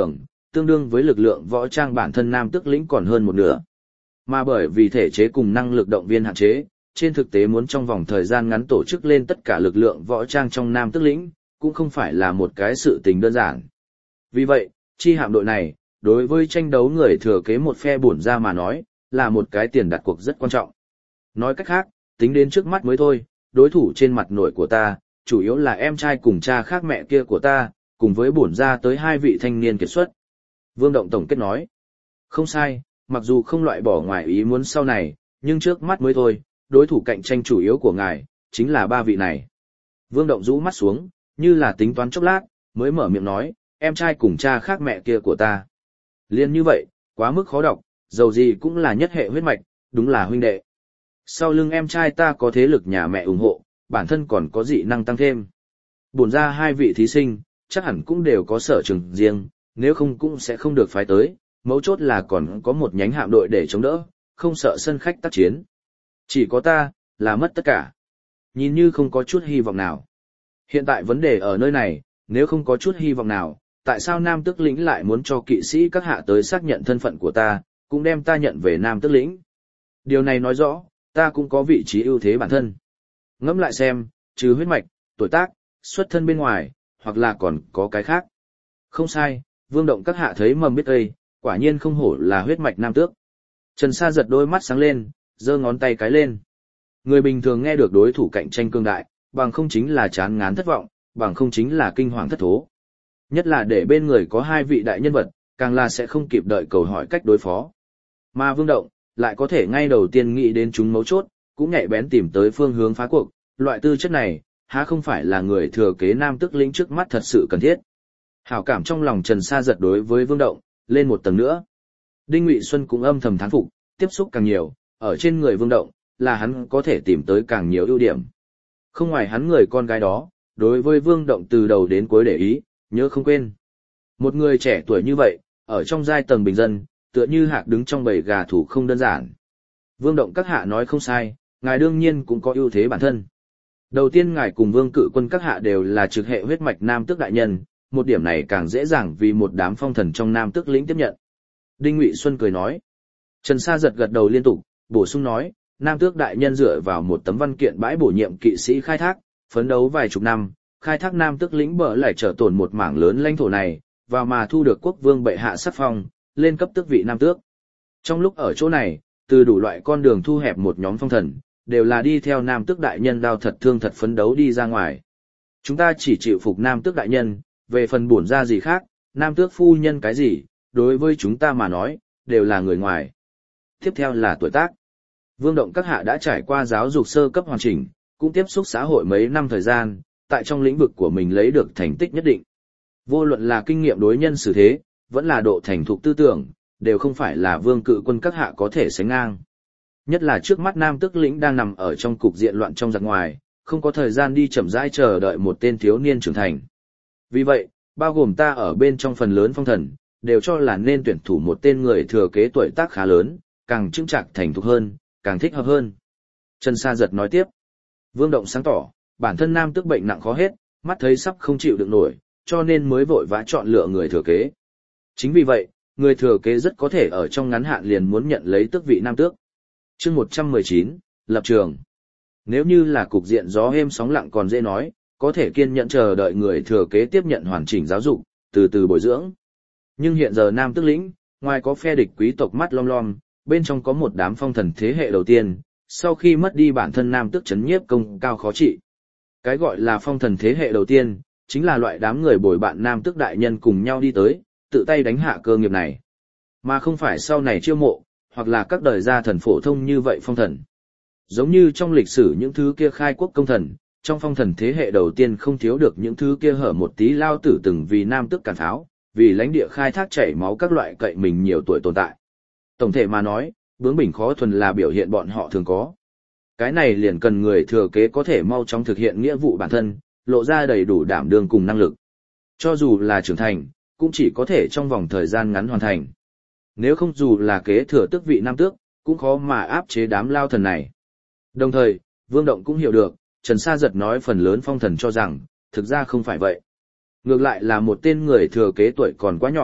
tương đương với lực lượng võ trang bản thân nam tước lĩnh còn hơn một nửa. Mà bởi vì thể chế cùng năng lực động viên hạn chế, trên thực tế muốn trong vòng thời gian ngắn tổ chức lên tất cả lực lượng võ trang trong nam tước lĩnh, cũng không phải là một cái sự tình đơn giản. Vì vậy, chi hạm đội này, đối với tranh đấu người thừa kế một phe bổn ra mà nói, là một cái tiền đặt cuộc rất quan trọng. Nói cách khác, tính đến trước mắt mới thôi, đối thủ trên mặt nội của ta, chủ yếu là em trai cùng cha khác mẹ kia của ta, cùng với bổn ra tới hai vị thanh niên kiệt xuất. Vương Động tổng kết nói, không sai, mặc dù không loại bỏ ngoài ý muốn sau này, nhưng trước mắt mới thôi, đối thủ cạnh tranh chủ yếu của ngài, chính là ba vị này. Vương Động rũ mắt xuống, như là tính toán chốc lát, mới mở miệng nói, em trai cùng cha khác mẹ kia của ta. Liên như vậy, quá mức khó đọc, dầu gì cũng là nhất hệ huyết mạch, đúng là huynh đệ. Sau lưng em trai ta có thế lực nhà mẹ ủng hộ, bản thân còn có dị năng tăng thêm. Bổn ra hai vị thí sinh, chắc hẳn cũng đều có sở trường riêng, nếu không cũng sẽ không được phái tới, mấu chốt là còn có một nhánh hạm đội để chống đỡ, không sợ sân khách tác chiến. Chỉ có ta, là mất tất cả. Nhìn như không có chút hy vọng nào. Hiện tại vấn đề ở nơi này, nếu không có chút hy vọng nào, tại sao Nam Tước Lĩnh lại muốn cho kỵ sĩ các hạ tới xác nhận thân phận của ta, cũng đem ta nhận về Nam Tước Lĩnh? Điều này nói rõ, ta cũng có vị trí ưu thế bản thân. Ngẫm lại xem, trừ huyết mạch, tuổi tác, xuất thân bên ngoài, hoặc là còn có cái khác. Không sai, Vương Động các hạ thấy mầm biết ây, quả nhiên không hổ là huyết mạch nam tước. Trần Sa giật đôi mắt sáng lên, giơ ngón tay cái lên. Người bình thường nghe được đối thủ cạnh tranh cương đại, bằng không chính là chán ngán thất vọng, bằng không chính là kinh hoàng thất thố. Nhất là để bên người có hai vị đại nhân vật, càng là sẽ không kịp đợi cầu hỏi cách đối phó. Mà Vương Động, lại có thể ngay đầu tiên nghĩ đến chúng mấu chốt, cũng nhạy bén tìm tới phương hướng phá cuộc, loại tư chất này, há không phải là người thừa kế Nam Tước Lĩnh trước mắt thật sự cần thiết. Hảo cảm trong lòng Trần Sa giật đối với Vương Động, lên một tầng nữa. Đinh Ngụy Xuân cũng âm thầm thán phục, tiếp xúc càng nhiều, ở trên người Vương Động, là hắn có thể tìm tới càng nhiều ưu điểm. Không ngoài hắn người con gái đó, đối với Vương Động từ đầu đến cuối để ý, nhớ không quên. Một người trẻ tuổi như vậy, ở trong giai tầng bình dân, tựa như hạc đứng trong bầy gà thủ không đơn giản. Vương Động các hạ nói không sai, ngài đương nhiên cũng có ưu thế bản thân. Đầu tiên ngài cùng Vương Cự Quân các hạ đều là trực hệ huyết mạch Nam Tước đại nhân, một điểm này càng dễ dàng vì một đám phong thần trong Nam Tước Lĩnh tiếp nhận. Đinh Ngụy Xuân cười nói. Trần Sa giật gật đầu liên tục, bổ sung nói, Nam Tước đại nhân dựa vào một tấm văn kiện bãi bổ nhiệm kỵ sĩ khai thác, phấn đấu vài chục năm, khai thác Nam Tước Lĩnh bở lại trở tổn một mảng lớn lãnh thổ này, và mà thu được quốc vương bệ hạ sắc phong, lên cấp tước vị Nam Tước. Trong lúc ở chỗ này, từ đủ loại con đường thu hẹp một nhóm phong thần, đều là đi theo Nam Tước đại nhân đao thật thương thật phấn đấu đi ra ngoài. Chúng ta chỉ chịu phục Nam Tước đại nhân, về phần bổn ra gì khác, Nam Tước phu nhân cái gì, đối với chúng ta mà nói, đều là người ngoài. Tiếp theo là tuổi tác. Vương Động các hạ đã trải qua giáo dục sơ cấp hoàn chỉnh, cũng tiếp xúc xã hội mấy năm thời gian, tại trong lĩnh vực của mình lấy được thành tích nhất định. Vô luận là kinh nghiệm đối nhân xử thế, vẫn là độ thành thục tư tưởng, đều không phải là Vương Cự Quân các hạ có thể sánh ngang. Nhất là trước mắt Nam Tước Lĩnh đang nằm ở trong cục diện loạn trong giặc ngoài, không có thời gian đi chậm rãi chờ đợi một tên thiếu niên trưởng thành. Vì vậy, bao gồm ta ở bên trong phần lớn phong thần, đều cho là nên tuyển thủ một tên người thừa kế tuổi tác khá lớn, càng chững chạc thành thục hơn, càng thích hợp hơn. Trần Sa giật nói tiếp. Vương Động sáng tỏ, bản thân Nam Tước bệnh nặng khó hết, mắt thấy sắp không chịu được nổi, cho nên mới vội vã chọn lựa người thừa kế. Chính vì vậy, người thừa kế rất có thể ở trong ngắn hạn liền muốn nhận lấy tước vị Nam Tước. Chương 119, lập trường. Nếu như là cục diện gió êm sóng lặng còn dễ nói, có thể kiên nhẫn chờ đợi người thừa kế tiếp nhận hoàn chỉnh giáo dục, từ từ bồi dưỡng. Nhưng hiện giờ Nam Tước Lĩnh, ngoài có phe địch quý tộc mắt lom lom, bên trong có một đám phong thần thế hệ đầu tiên, sau khi mất đi bản thân Nam Tước chấn nhiếp công cao khó trị. Cái gọi là phong thần thế hệ đầu tiên, chính là loại đám người bồi bạn Nam Tước đại nhân cùng nhau đi tới, tự tay đánh hạ cơ nghiệp này. Mà không phải sau này chiêu mộ, hoặc là các đời gia thần phổ thông như vậy phong thần. Giống như trong lịch sử những thứ kia khai quốc công thần, trong phong thần thế hệ đầu tiên không thiếu được những thứ kia hở một tí lao tử từng vì Nam Tước cản pháo, vì lãnh địa khai thác chảy máu các loại cậy mình nhiều tuổi tồn tại. Tổng thể mà nói, bướng bỉnh khó thuần là biểu hiện bọn họ thường có. Cái này liền cần người thừa kế có thể mau chóng thực hiện nghĩa vụ bản thân, lộ ra đầy đủ đảm đương cùng năng lực. Cho dù là trưởng thành, cũng chỉ có thể trong vòng thời gian ngắn hoàn thành. Nếu không dù là kế thừa tước vị Nam Tước, cũng khó mà áp chế đám lao thần này. Đồng thời, Vương Động cũng hiểu được, Trần Sa giật nói phần lớn phong thần cho rằng, thực ra không phải vậy. Ngược lại là một tên người thừa kế tuổi còn quá nhỏ,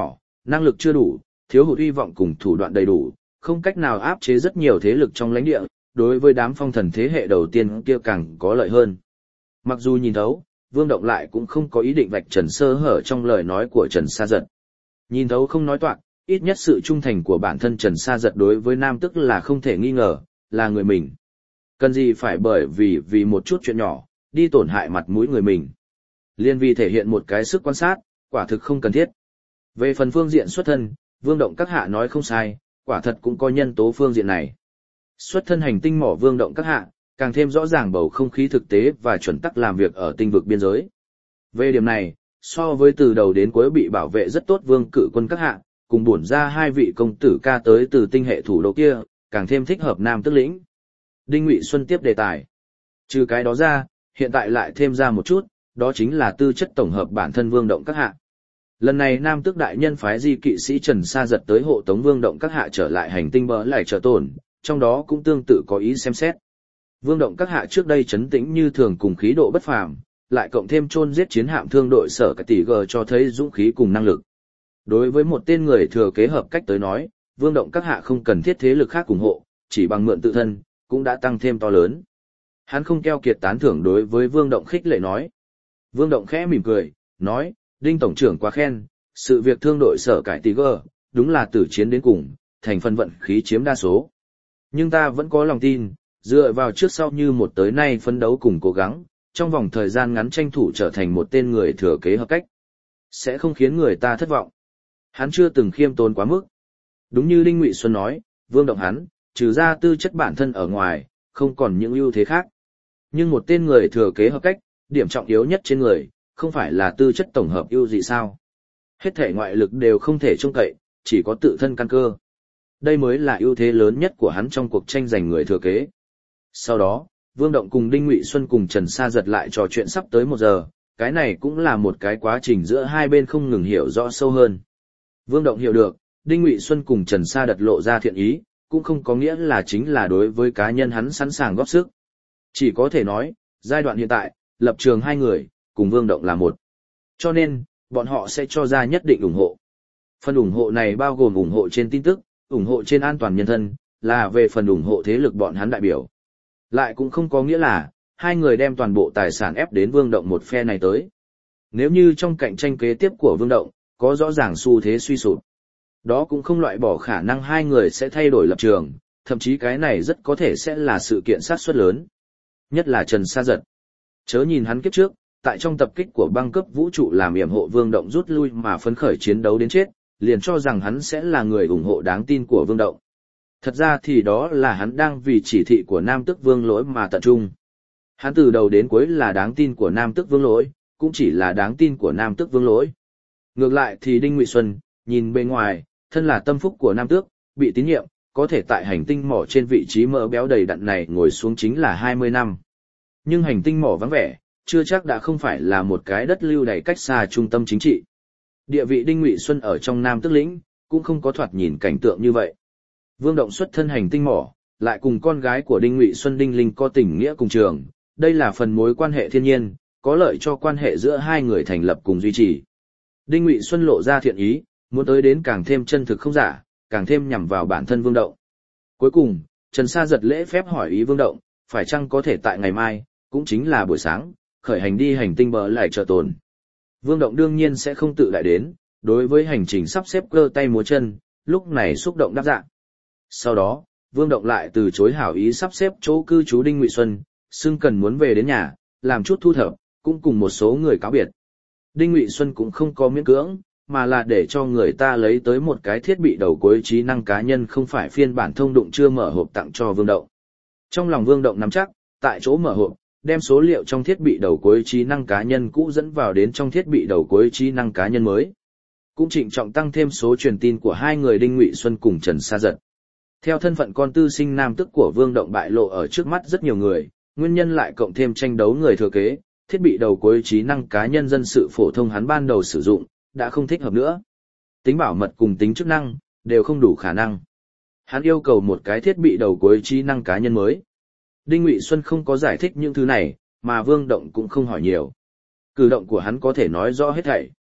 năng lực chưa đủ, thiếu hụt hy vọng cùng thủ đoạn đầy đủ, không cách nào áp chế rất nhiều thế lực trong lãnh địa, đối với đám phong thần thế hệ đầu tiên kia càng có lợi hơn. Mặc dù nhìn thấu, Vương Động lại cũng không có ý định vạch trần sơ hở trong lời nói của Trần Sa Giật. Nhìn thấu không nói toạc, ít nhất sự trung thành của bản thân Trần Sa Giật đối với Nam Tức là không thể nghi ngờ, là người mình. Cần gì phải bởi vì một chút chuyện nhỏ, đi tổn hại mặt mũi người mình. Liên vì thể hiện một cái sức quan sát, quả thực không cần thiết. Về phần phương diện xuất thân, Vương Động các hạ nói không sai, quả thật cũng có nhân tố phương diện này. Xuất thân hành tinh mỏ Vương Động các hạ, càng thêm rõ ràng bầu không khí thực tế và chuẩn tắc làm việc ở tinh vực biên giới. Về điểm này, so với từ đầu đến cuối bị bảo vệ rất tốt Vương Cự Quân các hạ, cùng bổn ra hai vị công tử ca tới từ tinh hệ thủ đô kia, càng thêm thích hợp Nam Tức lĩnh. Đinh Ngụy Xuân tiếp đề tài. Trừ cái đó ra, hiện tại lại thêm ra một chút, đó chính là tư chất tổng hợp bản thân Vương Động các hạ. Lần này Nam Tước đại nhân phái di kỵ sĩ Trần Sa Giật tới hộ tống Vương Động các hạ trở lại hành tinh bỡ lại trợ tổn, trong đó cũng tương tự có ý xem xét. Vương Động các hạ trước đây trấn tĩnh như thường cùng khí độ bất phàm, lại cộng thêm chôn giết chiến hạm thương đội sở cái tỷ g cho thấy dũng khí cùng năng lực. Đối với một tên người thừa kế hợp cách tới nói, Vương Động các hạ không cần thiết thế lực khác ủng hộ, chỉ bằng mượn tự thân, cũng đã tăng thêm to lớn. Hắn không keo kiệt tán thưởng đối với Vương Động khích lệ nói. Vương Động khẽ mỉm cười, nói, Đinh Tổng trưởng quá khen, sự việc thương đội sở cải tỷ gờ, đúng là tử chiến đến cùng, thành phần vận khí chiếm đa số. Nhưng ta vẫn có lòng tin, dựa vào trước sau như một tới nay phấn đấu cùng cố gắng, trong vòng thời gian ngắn tranh thủ trở thành một tên người thừa kế hợp cách. Sẽ không khiến người ta thất vọng. Hắn chưa từng khiêm tốn quá mức. Đúng như Đinh Ngụy Xuân nói, Vương Động hắn, trừ ra tư chất bản thân ở ngoài, không còn những ưu thế khác. Nhưng một tên người thừa kế hợp cách, điểm trọng yếu nhất trên người, không phải là tư chất tổng hợp ưu gì sao? Hết thể ngoại lực đều không thể trông cậy, chỉ có tự thân căn cơ. Đây mới là ưu thế lớn nhất của hắn trong cuộc tranh giành người thừa kế. Sau đó, Vương Động cùng Đinh Ngụy Xuân cùng Trần Sa Giật lại trò chuyện sắp tới 1 giờ, cái này cũng là một cái quá trình giữa hai bên không ngừng hiểu rõ sâu hơn. Vương Động hiểu được, Đinh Ngụy Xuân cùng Trần Sa Giật lộ ra thiện ý, cũng không có nghĩa là chính là đối với cá nhân hắn sẵn sàng góp sức. Chỉ có thể nói, giai đoạn hiện tại, lập trường hai người, cùng Vương Động là một. Cho nên, bọn họ sẽ cho ra nhất định ủng hộ. Phần ủng hộ này bao gồm ủng hộ trên tin tức, ủng hộ trên an toàn nhân thân, là về phần ủng hộ thế lực bọn hắn đại biểu. Lại cũng không có nghĩa là, hai người đem toàn bộ tài sản ép đến Vương Động một phe này tới. Nếu như trong cạnh tranh kế tiếp của Vương Động, có rõ ràng xu thế suy sụp, đó cũng không loại bỏ khả năng hai người sẽ thay đổi lập trường, thậm chí cái này rất có thể sẽ là sự kiện sát suất lớn. Nhất là Trần Sa Giật. Chớ nhìn hắn kiếp trước, tại trong tập kích của băng cướp vũ trụ làm yểm hộ Vương Động rút lui mà phấn khởi chiến đấu đến chết, liền cho rằng hắn sẽ là người ủng hộ đáng tin của Vương Động. Thật ra thì đó là hắn đang vì chỉ thị của Nam Tước Vương Lỗi mà tận trung. Hắn từ đầu đến cuối là đáng tin của Nam Tước Vương Lỗi, cũng chỉ là đáng tin của Nam Tước Vương Lỗi. Ngược lại thì Đinh Ngụy Xuân, nhìn bên ngoài, thân là tâm phúc của Nam Tước, bị tín nhiệm, có thể tại hành tinh mỏ trên vị trí mỡ béo đầy đặn này ngồi xuống chính là 20 năm. Nhưng hành tinh mỏ vắng vẻ, chưa chắc đã không phải là một cái đất lưu đày cách xa trung tâm chính trị. Địa vị Đinh Ngụy Xuân ở trong Nam Tước lĩnh, cũng không có thoạt nhìn cảnh tượng như vậy. Vương Động xuất thân hành tinh mỏ, lại cùng con gái của Đinh Ngụy Xuân Đinh Linh có tình nghĩa cùng trường, đây là phần mối quan hệ thiên nhiên, có lợi cho quan hệ giữa hai người thành lập cùng duy trì. Đinh Ngụy Xuân lộ ra thiện ý, muốn tới đến càng thêm chân thực không giả, càng thêm nhằm vào bản thân Vương Động. Cuối cùng, Trần Sa Giật lễ phép hỏi ý Vương Động, phải chăng có thể tại ngày mai, cũng chính là buổi sáng, khởi hành đi hành tinh bờ lại trợ tồn. Vương Động đương nhiên sẽ không tự lại đến, đối với hành trình sắp xếp cơ tay múa chân, lúc này xúc động đáp dạ. Sau đó, Vương Động lại từ chối hảo ý sắp xếp chỗ cư trú Đinh Ngụy Xuân, xưng cần muốn về đến nhà, làm chút thu thập, cũng cùng một số người cáo biệt. Đinh Ngụy Xuân cũng không có miễn cưỡng, mà là để cho người ta lấy tới một cái thiết bị đầu cuối trí năng cá nhân không phải phiên bản thông dụng chưa mở hộp tặng cho Vương Động. Trong lòng Vương Động nắm chắc, tại chỗ mở hộp, đem số liệu trong thiết bị đầu cuối trí năng cá nhân cũ dẫn vào đến trong thiết bị đầu cuối trí năng cá nhân mới. Cũng trịnh trọng tăng thêm số truyền tin của hai người Đinh Ngụy Xuân cùng Trần Sa Giật. Theo thân phận con tư sinh nam tức của Vương Động bại lộ ở trước mắt rất nhiều người, nguyên nhân lại cộng thêm tranh đấu người thừa kế, thiết bị đầu cuối trí năng cá nhân dân sự phổ thông hắn ban đầu sử dụng, đã không thích hợp nữa. Tính bảo mật cùng tính chức năng, đều không đủ khả năng. Hắn yêu cầu một cái thiết bị đầu cuối trí năng cá nhân mới. Đinh Ngụy Xuân không có giải thích những thứ này, mà Vương Động cũng không hỏi nhiều. Cử động của hắn có thể nói rõ hết thảy.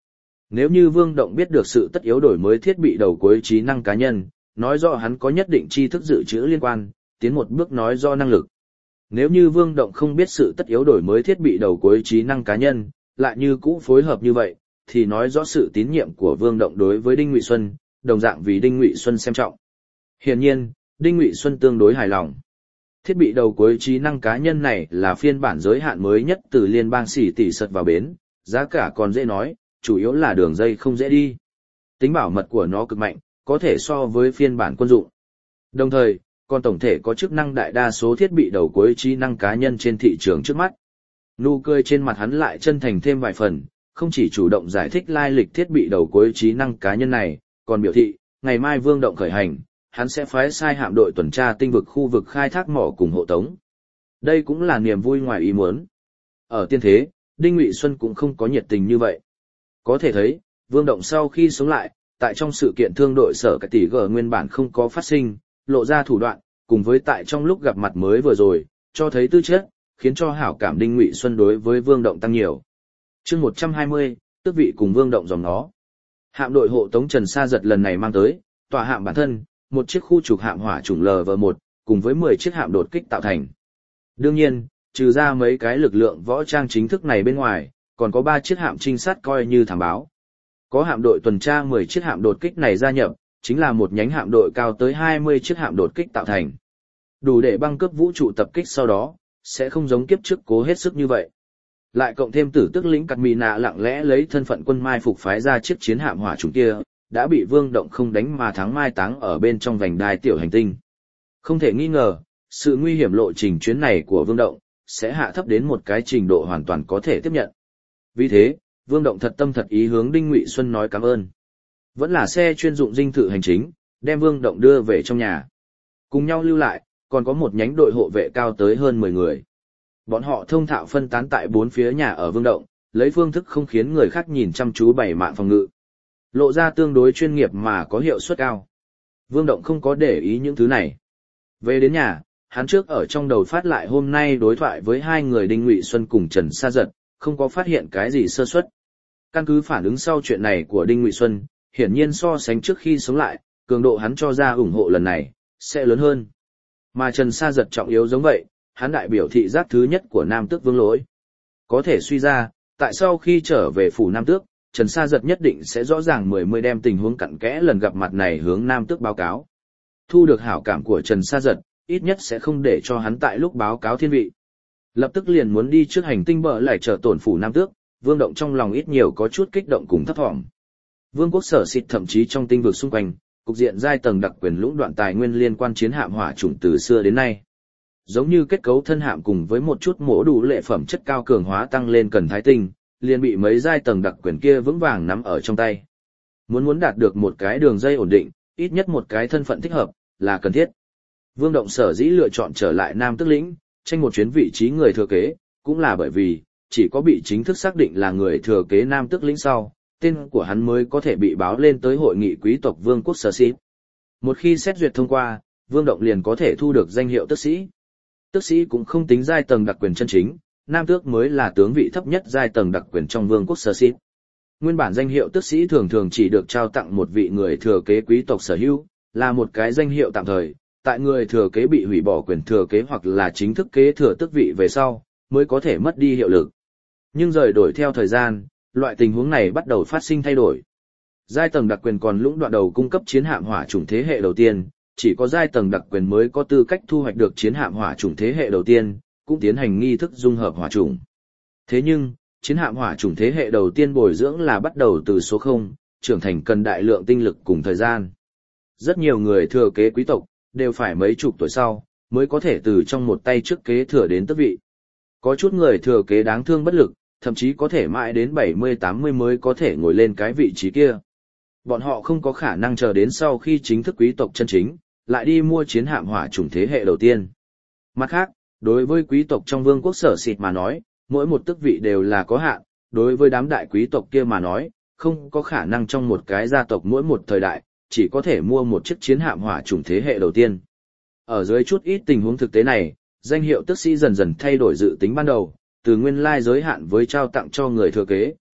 Nếu như Vương Động biết được sự tất yếu đổi mới thiết bị đầu cuối trí năng cá nhân, nói rõ hắn có nhất định tri thức dự trữ liên quan, tiến một bước nói do năng lực. Nếu như Vương Động không biết sự tất yếu đổi mới thiết bị đầu cuối trí năng cá nhân, lại như cũ phối hợp như vậy, thì nói rõ sự tín nhiệm của Vương Động đối với Đinh Ngụy Xuân, đồng dạng vì Đinh Ngụy Xuân xem trọng. Hiển nhiên, Đinh Ngụy Xuân tương đối hài lòng. Thiết bị đầu cuối trí năng cá nhân này là phiên bản giới hạn mới nhất từ liên bang xỉ tỷ sật vào bến, giá cả còn dễ nói, chủ yếu là đường dây không dễ đi. Tính bảo mật của nó cực mạnh, có thể so với phiên bản quân dụng. Đồng thời, còn tổng thể có chức năng đại đa số thiết bị đầu cuối trí năng cá nhân trên thị trường trước mắt. Nụ cười trên mặt hắn lại chân thành thêm vài phần, không chỉ chủ động giải thích lai lịch thiết bị đầu cuối trí năng cá nhân này, còn biểu thị, ngày mai Vương Động khởi hành, hắn sẽ phái sai hạm đội tuần tra tinh vực khu vực khai thác mỏ cùng hộ tống. Đây cũng là niềm vui ngoài ý muốn. Ở tiên thế, Đinh Ngụy Xuân cũng không có nhiệt tình như vậy. Có thể thấy, Vương Động sau khi sống lại, tại trong sự kiện thương đội sở cái tỷ gờ nguyên bản không có phát sinh, lộ ra thủ đoạn, cùng với tại trong lúc gặp mặt mới vừa rồi, cho thấy tư chất, khiến cho hảo cảm Đinh Ngụy Xuân đối với Vương Động tăng nhiều. Chương 120, tước vị cùng Vương Động dòng nó. Hạm đội hộ tống Trần Sa Giật lần này mang tới, tòa hạm bản thân, một chiếc khu trục hạm hỏa chủng LV1, cùng với 10 chiếc hạm đột kích tạo thành. Đương nhiên, trừ ra mấy cái lực lượng võ trang chính thức này bên ngoài, còn có 3 chiếc hạm trinh sát coi như thám báo. Có hạm đội tuần tra 10 chiếc hạm đột kích này gia nhập, chính là một nhánh hạm đội cao tới 20 chiếc hạm đột kích tạo thành. Đủ để băng cướp vũ trụ tập kích sau đó, sẽ không giống kiếp trước cố hết sức như vậy. Lại cộng thêm tử tức lĩnh Cát Mì Nạ lặng lẽ lấy thân phận quân mai phục phái ra chiếc chiến hạm hỏa chủng kia, đã bị Vương Động không đánh mà thắng mai táng ở bên trong vành đai tiểu hành tinh. Không thể nghi ngờ, sự nguy hiểm lộ trình chuyến này của Vương Động sẽ hạ thấp đến một cái trình độ hoàn toàn có thể tiếp nhận. Vì thế, Vương Động thật tâm thật ý hướng Đinh Ngụy Xuân nói cảm ơn. Vẫn là xe chuyên dụng dinh thự hành chính, đem Vương Động đưa về trong nhà. Cùng nhau lưu lại, còn có một nhánh đội hộ vệ cao tới hơn 10 người. Bọn họ thông thạo phân tán tại 4 phía nhà ở Vương Động, lấy phương thức không khiến người khác nhìn chăm chú bày mạn phòng ngự. Lộ ra tương đối chuyên nghiệp mà có hiệu suất cao. Vương Động không có để ý những thứ này. Về đến nhà, hắn trước ở trong đầu phát lại hôm nay đối thoại với hai người Đinh Ngụy Xuân cùng Trần Sa Giật, không có phát hiện cái gì sơ suất. Căn cứ phản ứng sau chuyện này của Đinh Ngụy Xuân, hiển nhiên so sánh trước khi sống lại, cường độ hắn cho ra ủng hộ lần này sẽ lớn hơn. Mà Trần Sa Giật trọng yếu giống vậy, hắn đại biểu thị giác thứ nhất của Nam Tước Vương Lỗi. Có thể suy ra, tại sau khi trở về phủ Nam Tước, Trần Sa Giật nhất định sẽ rõ ràng mươi đem tình huống cặn kẽ lần gặp mặt này hướng Nam Tước báo cáo. Thu được hảo cảm của Trần Sa Giật, ít nhất sẽ không để cho hắn tại lúc báo cáo thiên vị. Lập tức liền muốn đi trước hành tinh bờ lại trở tổn phủ Nam Tước, Vương Động trong lòng ít nhiều có chút kích động cùng thấp thỏm. Vương quốc Sở Xịt thậm chí trong tinh vực xung quanh, cục diện giai tầng đặc quyền lũng đoạn tài nguyên liên quan chiến hạm hỏa chủng từ xưa đến nay. Giống như kết cấu thân hạm cùng với một chút mổ đủ lệ phẩm chất cao cường hóa tăng lên cần thái tinh, liền bị mấy giai tầng đặc quyền kia vững vàng nắm ở trong tay. Muốn đạt được một cái đường dây ổn định, ít nhất một cái thân phận thích hợp, là cần thiết. Vương Động sở dĩ lựa chọn trở lại Nam Tước lĩnh, tranh một chuyến vị trí người thừa kế, cũng là bởi vì, chỉ có bị chính thức xác định là người thừa kế Nam Tước lĩnh sau, tên của hắn mới có thể bị báo lên tới hội nghị quý tộc Vương quốc Sở Xịt. Một khi xét duyệt thông qua, Vương Động liền có thể thu được danh hiệu tước sĩ. Tước sĩ cũng không tính giai tầng đặc quyền chân chính, Nam Tước mới là tướng vị thấp nhất giai tầng đặc quyền trong Vương quốc Sở Xịt. Nguyên bản danh hiệu tước sĩ thường thường chỉ được trao tặng một vị người thừa kế quý tộc sở hữu, là một cái danh hiệu tạm thời, tại người thừa kế bị hủy bỏ quyền thừa kế hoặc là chính thức kế thừa tước vị về sau, mới có thể mất đi hiệu lực. Nhưng rời đổi theo thời gian, loại tình huống này bắt đầu phát sinh thay đổi. Giai tầng đặc quyền còn lũng đoạn đầu cung cấp chiến hạm hỏa chủng thế hệ đầu tiên, chỉ có giai tầng đặc quyền mới có tư cách thu hoạch được chiến hạm hỏa chủng thế hệ đầu tiên, cũng tiến hành nghi thức dung hợp hỏa chủng. Thế nhưng, chiến hạm hỏa chủng thế hệ đầu tiên bồi dưỡng là bắt đầu từ số 0, trưởng thành cần đại lượng tinh lực cùng thời gian. Rất nhiều người thừa kế quý tộc, đều phải mấy chục tuổi sau, mới có thể từ trong một tay trước kế thừa đến tước vị. Có chút người thừa kế đáng thương bất lực, thậm chí có thể mãi đến 70-80 mới có thể ngồi lên cái vị trí kia. Bọn họ không có khả năng chờ đến sau khi chính thức quý tộc chân chính, lại đi mua chiến hạm hỏa chủng thế hệ đầu tiên. Mặt khác, đối với quý tộc trong Vương quốc Sở Xịt mà nói, mỗi một tước vị đều là có hạn, đối với đám đại quý tộc kia mà nói, không có khả năng trong một cái gia tộc mỗi một thời đại, chỉ có thể mua một chiếc chiến hạm hỏa chủng thế hệ đầu tiên. Ở dưới chút ít tình huống thực tế này, danh hiệu tước sĩ dần dần thay đổi dự tính ban đầu, từ nguyên lai giới hạn với trao tặng cho người thừa kế,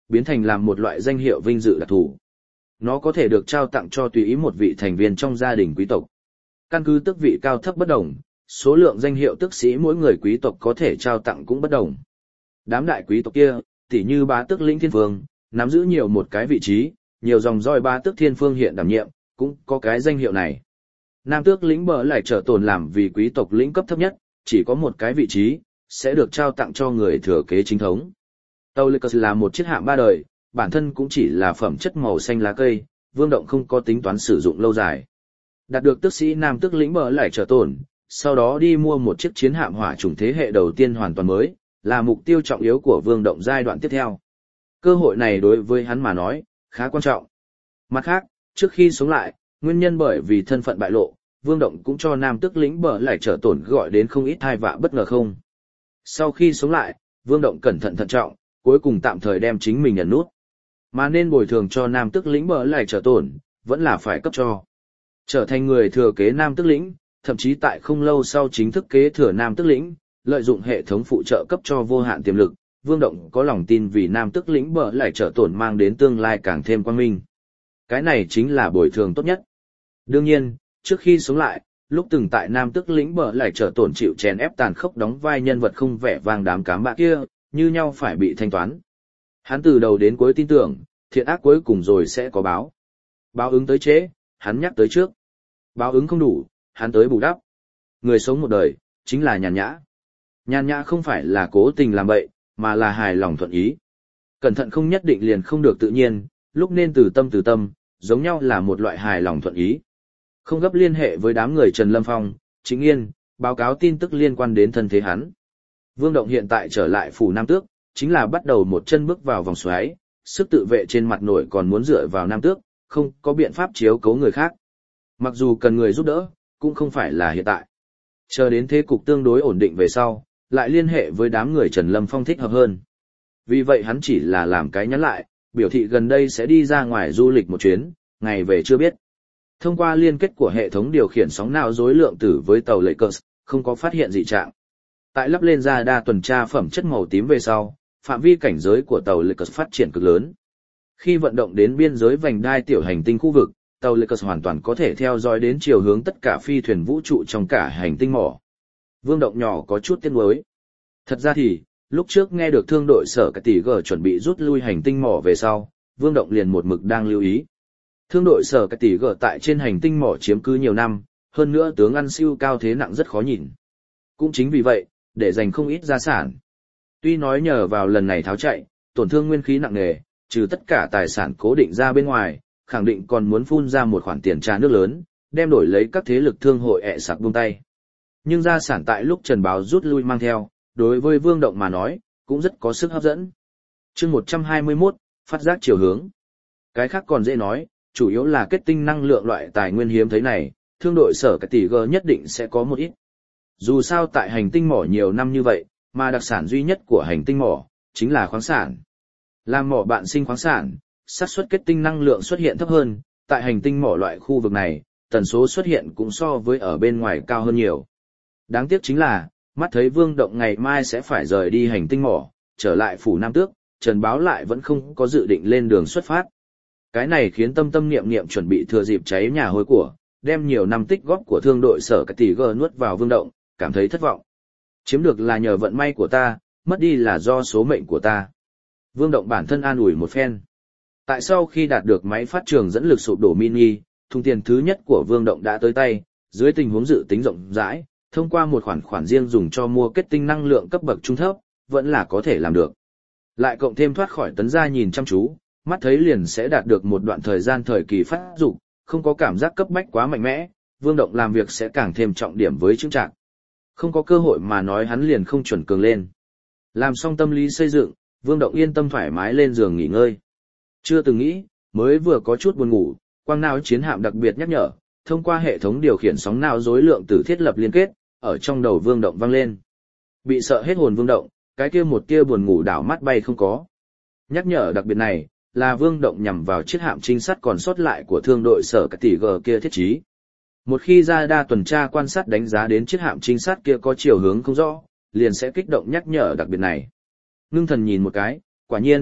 biến thành làm một loại danh hiệu vinh dự đặc thù. Nó có thể được trao tặng cho tùy ý một vị thành viên trong gia đình quý tộc. Căn cứ tước vị cao thấp bất đồng, số lượng danh hiệu tước sĩ mỗi người quý tộc có thể trao tặng cũng bất đồng. Đám đại quý tộc kia, tỉ như bá tước lĩnh thiên phương, nắm giữ nhiều một cái vị trí, nhiều dòng roi bá tước thiên phương hiện đảm nhiệm, cũng có cái danh hiệu này. Nam tước lĩnh bờ lại trở tồn làm vì quý tộc lĩnh cấp thấp nhất, chỉ có một cái vị trí, sẽ được trao tặng cho người thừa kế chính thống. Taulicus là một chiếc hạm ba đời, bản thân cũng chỉ là phẩm chất màu xanh lá cây, Vương Động không có tính toán sử dụng lâu dài. Đạt được tước sĩ Nam tước lĩnh bờ lại trở tồn, sau đó đi mua một chiếc chiến hạm hỏa chủng thế hệ đầu tiên hoàn toàn mới, là mục tiêu trọng yếu của Vương Động giai đoạn tiếp theo. Cơ hội này đối với hắn mà nói, khá quan trọng. Mặt khác, trước khi sống lại, nguyên nhân bởi vì thân phận bại lộ, Vương Động cũng cho Nam tước lĩnh bờ lại trở tổn gọi đến không ít tai vạ bất ngờ không. Sau khi sống lại, Vương Động cẩn thận thận trọng, cuối cùng tạm thời đem chính mình ẩn nút. Mà nên bồi thường cho Nam tước lĩnh bờ lại trở tổn, vẫn là phải cấp cho. Trở thành người thừa kế Nam tước lĩnh, thậm chí tại không lâu sau chính thức kế thừa Nam tước lĩnh, lợi dụng hệ thống phụ trợ cấp cho vô hạn tiềm lực, Vương Động có lòng tin vì Nam tước lĩnh bờ lại trở tổn mang đến tương lai càng thêm quang minh. Cái này chính là bồi thường tốt nhất. Đương nhiên, trước khi sống lại, lúc từng tại Nam tước lĩnh bờ lại trở tổn chịu chèn ép tàn khốc đóng vai nhân vật không vẻ vang đám cám bạ kia, như nhau phải bị thanh toán. Hắn từ đầu đến cuối tin tưởng, thiện ác cuối cùng rồi sẽ có báo. Báo ứng tới trễ, hắn nhắc tới trước. Báo ứng không đủ, hắn tới bù đắp. Người sống một đời, chính là nhàn nhã. Nhàn nhã không phải là cố tình làm bậy, mà là hài lòng thuận ý. Cẩn thận không nhất định liền không được tự nhiên, lúc nên từ tâm, giống nhau là một loại hài lòng thuận ý. Không gấp liên hệ với đám người Trần Lâm Phong, Chính Yên, báo cáo tin tức liên quan đến thân thế hắn. Vương Động hiện tại trở lại phủ Nam Tước, chính là bắt đầu một chân bước vào vòng xoáy, sức tự vệ trên mặt nổi còn muốn dựa vào Nam Tước, không có biện pháp chiếu cố người khác. Mặc dù cần người giúp đỡ, cũng không phải là hiện tại. Chờ đến thế cục tương đối ổn định về sau, lại liên hệ với đám người Trần Lâm Phong thích hợp hơn. Vì vậy hắn chỉ là làm cái nhắn lại, biểu thị gần đây sẽ đi ra ngoài du lịch một chuyến, ngày về chưa biết. Thông qua liên kết của hệ thống điều khiển sóng não dối lượng tử với tàu Lakers, không có phát hiện dị trạng. Tại lắp lên ra đa tuần tra phẩm chất màu tím về sau, phạm vi cảnh giới của tàu Lakers phát triển cực lớn. Khi vận động đến biên giới vành đai tiểu hành tinh khu vực, tàu Lakers hoàn toàn có thể theo dõi đến chiều hướng tất cả phi thuyền vũ trụ trong cả hành tinh mỏ. Vương Động nhỏ có chút tiếc nuối. Thật ra thì, lúc trước nghe được thương đội sở cái tỷ G chuẩn bị rút lui hành tinh mỏ về sau, Vương Động liền một mực đang lưu ý. Thương đội sở cái tỷ G tại trên hành tinh mỏ chiếm cứ nhiều năm, hơn nữa tướng ăn siêu cao thế nặng rất khó nhìn. Cũng chính vì vậy, để dành không ít gia sản. Tuy nói nhờ vào lần này tháo chạy, tổn thương nguyên khí nặng nề, trừ tất cả tài sản cố định ra bên ngoài, khẳng định còn muốn phun ra một khoản tiền trà nước lớn, đem đổi lấy các thế lực thương hội ẹ sạc buông tay. Nhưng gia sản tại lúc Trần Báo rút lui mang theo, đối với Vương Động mà nói, cũng rất có sức hấp dẫn. Chương 121, phát giác chiều hướng. Cái khác còn dễ nói, chủ yếu là kết tinh năng lượng loại tài nguyên hiếm thấy này, thương đội sở cái tỷ G nhất định sẽ có một ít. Dù sao tại hành tinh mỏ nhiều năm như vậy, mà đặc sản duy nhất của hành tinh mỏ, chính là khoáng sản. Làm mỏ bạn sinh khoáng sản, xác suất kết tinh năng lượng xuất hiện thấp hơn, tại hành tinh mỏ loại khu vực này, tần số xuất hiện cũng so với ở bên ngoài cao hơn nhiều. Đáng tiếc chính là, mắt thấy Vương Động ngày mai sẽ phải rời đi hành tinh mỏ, trở lại phủ Nam Tước, Trần Báo lại vẫn không có dự định lên đường xuất phát. Cái này khiến tâm niệm niệm chuẩn bị thừa dịp cháy nhà hôi của, đem nhiều năm tích góp của thương đội sở cái tỷ G nuốt vào Vương Động, cảm thấy thất vọng. Chiếm được là nhờ vận may của ta, mất đi là do số mệnh của ta. Vương Động bản thân an ủi một phen. Tại sau khi đạt được máy phát trường dẫn lực sụp đổ mini, thùng tiền thứ nhất của Vương Động đã tới tay, dưới tình huống dự tính rộng rãi, thông qua một khoản riêng dùng cho mua kết tinh năng lượng cấp bậc trung thấp, vẫn là có thể làm được. Lại cộng thêm thoát khỏi tấn gia nhìn chăm chú, mắt thấy liền sẽ đạt được một đoạn thời gian thời kỳ phát dục, không có cảm giác cấp bách quá mạnh mẽ, Vương Động làm việc sẽ càng thêm trọng điểm với chứng trạng. Không có cơ hội mà nói hắn liền không chuẩn cường lên. Làm xong tâm lý xây dựng, Vương Động yên tâm thoải mái lên giường nghỉ ngơi. Chưa từng nghĩ, mới vừa có chút buồn ngủ, quang não chiến hạm đặc biệt nhắc nhở, thông qua hệ thống điều khiển sóng não dối lượng tử thiết lập liên kết, ở trong đầu Vương Động vang lên. Bị sợ hết hồn Vương Động, cái kia một tia buồn ngủ đảo mắt bay không có. Nhắc nhở đặc biệt này, là Vương Động nhằm vào chiếc hạm trinh sát còn sót lại của thương đội sở cái tỷ G kia thiết trí. Một khi ra đa tuần tra quan sát đánh giá đến chiếc hạm trinh sát kia có chiều hướng không rõ, liền sẽ kích động nhắc nhở đặc biệt này. Ngưng thần nhìn một cái, quả nhiên,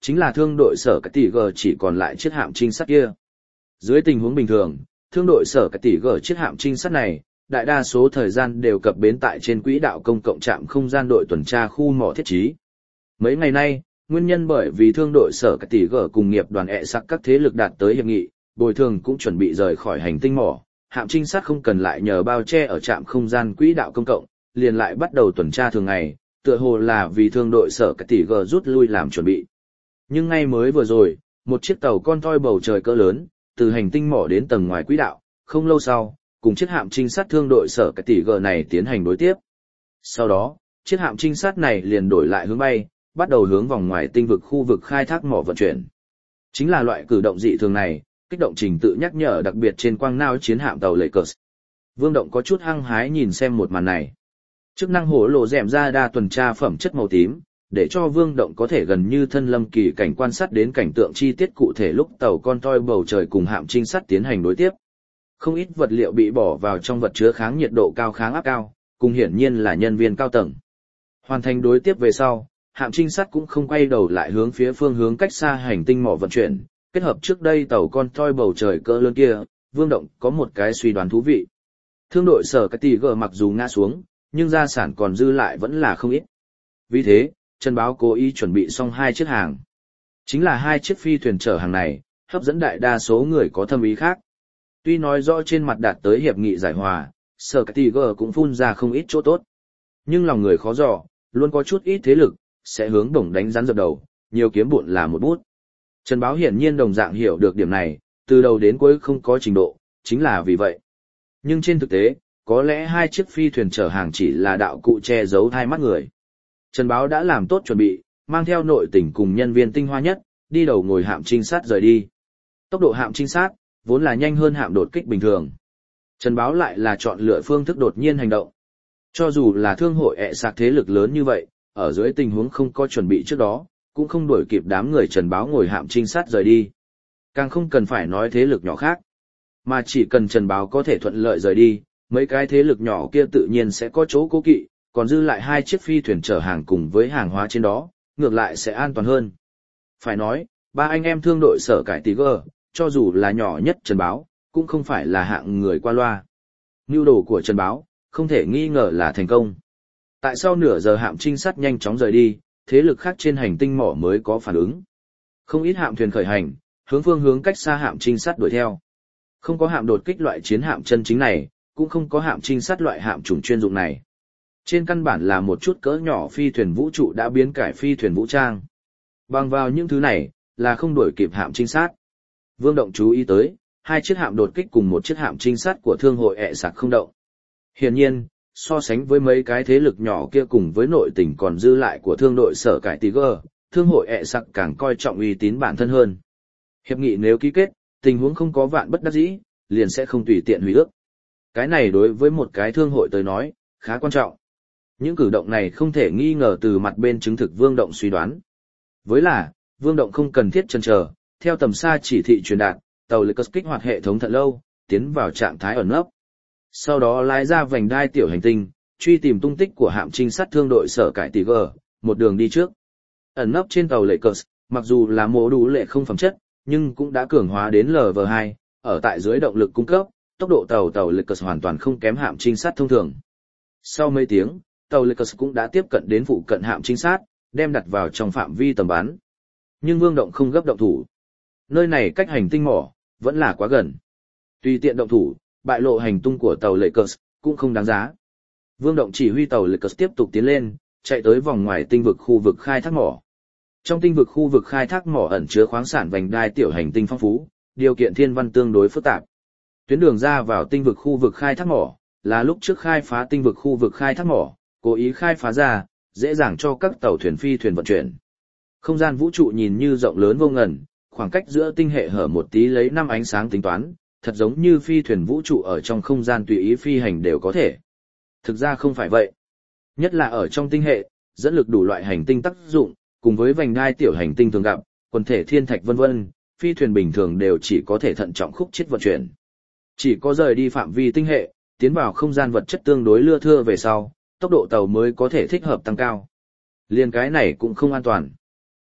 chính là thương đội sở cái tỷ G chỉ còn lại chiếc hạm trinh sát kia. Dưới tình huống bình thường, thương đội sở cái tỷ G chiếc hạm trinh sát này, đại đa số thời gian đều cập bến tại trên quỹ đạo công cộng trạm không gian đội tuần tra khu mỏ thiết trí. Mấy ngày nay, nguyên nhân bởi vì thương đội sở cái tỷ G cùng nghiệp đoàn sặc các thế lực đạt tới hiệp nghị, bồi thường cũng chuẩn bị rời khỏi hành tinh mỏ, hạm trinh sát không cần lại nhờ bao che ở trạm không gian quỹ đạo công cộng, liền lại bắt đầu tuần tra thường ngày, tựa hồ là vì thương đội sở cái tỷ G rút lui làm chuẩn bị. Nhưng ngay mới vừa rồi, một chiếc tàu con toi bầu trời cỡ lớn, từ hành tinh mỏ đến tầng ngoài quỹ đạo, không lâu sau, cùng chiếc hạm trinh sát thương đội sở cái tỷ G này tiến hành đối tiếp. Sau đó, chiếc hạm trinh sát này liền đổi lại hướng bay, bắt đầu hướng vòng ngoài tinh vực khu vực khai thác mỏ vận chuyển. Chính là loại cử động dị thường này, kích động trình tự nhắc nhở đặc biệt trên quang nao chiến hạm tàu Lakers. Vương Động có chút hăng hái nhìn xem một màn này. Chức năng hổ lộ rèm ra đa tuần tra phẩm chất màu tím, để cho Vương Động có thể gần như thân lâm kỳ cảnh quan sát đến cảnh tượng chi tiết cụ thể lúc tàu con toi bầu trời cùng hạm trinh sát tiến hành đối tiếp. Không ít vật liệu bị bỏ vào trong vật chứa kháng nhiệt độ cao kháng áp cao, cùng hiển nhiên là nhân viên cao tầng. Hoàn thành đối tiếp về sau, hạm trinh sát cũng không quay đầu lại hướng phía phương hướng cách xa hành tinh mỏ vận chuyển, kết hợp trước đây tàu con toi bầu trời cỡ lớn kia, Vương Động có một cái suy đoán thú vị. Thương đội sở cái tỷ G mặc dù ngã xuống, nhưng gia sản còn dư lại vẫn là không ít. Vì thế, Trần Báo cố ý chuẩn bị xong 2 chiếc hàng. Chính là 2 chiếc phi thuyền chở hàng này, hấp dẫn đại đa số người có thâm ý khác. Tuy nói rõ trên mặt đạt tới hiệp nghị giải hòa, sở cái tỷ G cũng phun ra không ít chỗ tốt. Nhưng lòng người khó dò, luôn có chút ít thế lực, sẽ hướng đồng đánh rắn dập đầu, nhiều kiếm bụn là một bút. Trần Báo hiển nhiên đồng dạng hiểu được điểm này, từ đầu đến cuối không có trình độ, chính là vì vậy. Nhưng trên thực tế, có lẽ 2 chiếc phi thuyền chở hàng chỉ là đạo cụ che giấu hai mắt người. Trần Báo đã làm tốt chuẩn bị, mang theo nội tình cùng nhân viên tinh hoa nhất, đi đầu ngồi hạm trinh sát rời đi. Tốc độ hạm trinh sát, vốn là nhanh hơn hạm đột kích bình thường. Trần Báo lại là chọn lựa phương thức đột nhiên hành động. Cho dù là thương hội sặc thế lực lớn như vậy, ở dưới tình huống không có chuẩn bị trước đó, cũng không đuổi kịp đám người Trần Báo ngồi hạm trinh sát rời đi. Càng không cần phải nói thế lực nhỏ khác. Mà chỉ cần Trần Báo có thể thuận lợi rời đi, mấy cái thế lực nhỏ kia tự nhiên sẽ có chỗ cố kỵ, còn dư lại 2 chiếc phi thuyền chở hàng cùng với hàng hóa trên đó, ngược lại sẽ an toàn hơn. Phải nói, 3 anh em thương đội sở cải tỷ G, cho dù là nhỏ nhất Trần Báo, cũng không phải là hạng người qua loa. Mưu đồ của Trần Báo, không thể nghi ngờ là thành công. Tại sau nửa giờ hạm trinh sát nhanh chóng rời đi, thế lực khác trên hành tinh mỏ mới có phản ứng. Không ít hạm thuyền khởi hành, hướng phương hướng cách xa hạm trinh sát đuổi theo. Không có hạm đột kích loại chiến hạm chân chính này, cũng không có hạm trinh sát loại hạm chủng chuyên dụng này. Trên căn bản là một chút cỡ nhỏ phi thuyền vũ trụ đã biến cải phi thuyền vũ trang. Bằng vào những thứ này, là không đuổi kịp hạm trinh sát. Vương Động chú ý tới, 2 chiếc hạm đột kích cùng một chiếc hạm trinh sát của thương hội sặc không động. Hiển nhiên, so sánh với mấy cái thế lực nhỏ kia cùng với nội tình còn dư lại của thương đội sở cải tỷ G, thương hội sặc càng coi trọng uy tín bản thân hơn. Hiệp nghị nếu ký kết, tình huống không có vạn bất đắc dĩ, liền sẽ không tùy tiện hủy ước. Cái này đối với một cái thương hội tới nói, khá quan trọng. Những cử động này không thể nghi ngờ từ mặt bên chứng thực Vương Động suy đoán. Với là, Vương Động không cần thiết chần chờ, theo tầm xa chỉ thị truyền đạt, tàu Lakers kích hoạt hệ thống thật lâu, tiến vào trạng thái ẩn nấp. Sau đó lái ra vành đai tiểu hành tinh, truy tìm tung tích của hạm trinh sát thương đội sở cải tỷ G, một đường đi trước. Ẩn nấp trên tàu Lakers, mặc dù là mô đủ lệ không phẩm chất, nhưng cũng đã cường hóa đến LV2, ở tại dưới động lực cung cấp, tốc độ tàu Lakers hoàn toàn không kém hạm trinh sát thông thường. Sau mấy tiếng, tàu Lakers cũng đã tiếp cận đến phụ cận hạm trinh sát, đem đặt vào trong phạm vi tầm bắn. Nhưng Vương Động không gấp động thủ. Nơi này cách hành tinh mỏ, vẫn là quá gần. Tùy tiện động thủ, bại lộ hành tung của tàu Lakers, cũng không đáng giá. Vương Động chỉ huy tàu Lakers tiếp tục tiến lên, chạy tới vòng ngoài tinh vực khu vực khai thác mỏ. Trong tinh vực khu vực khai thác mỏ ẩn chứa khoáng sản vành đai tiểu hành tinh phong phú, điều kiện thiên văn tương đối phức tạp. Tuyến đường ra vào tinh vực khu vực khai thác mỏ, là lúc trước khai phá tinh vực khu vực khai thác mỏ, cố ý khai phá ra, dễ dàng cho các tàu thuyền phi thuyền vận chuyển. Không gian vũ trụ nhìn như rộng lớn vô ngần, khoảng cách giữa tinh hệ hở một tí lấy 5 ánh sáng tính toán, thật giống như phi thuyền vũ trụ ở trong không gian tùy ý phi hành đều có thể. Thực ra không phải vậy. Nhất là ở trong tinh hệ, dẫn lực đủ loại hành tinh tác dụng, cùng với vành đai tiểu hành tinh thường gặp, quần thể thiên thạch vân vân, phi thuyền bình thường đều chỉ có thể thận trọng khúc chiết vận chuyển. Chỉ có rời đi phạm vi tinh hệ, tiến vào không gian vật chất tương đối lưa thưa về sau, tốc độ tàu mới có thể thích hợp tăng cao. Liên cái này cũng không an toàn.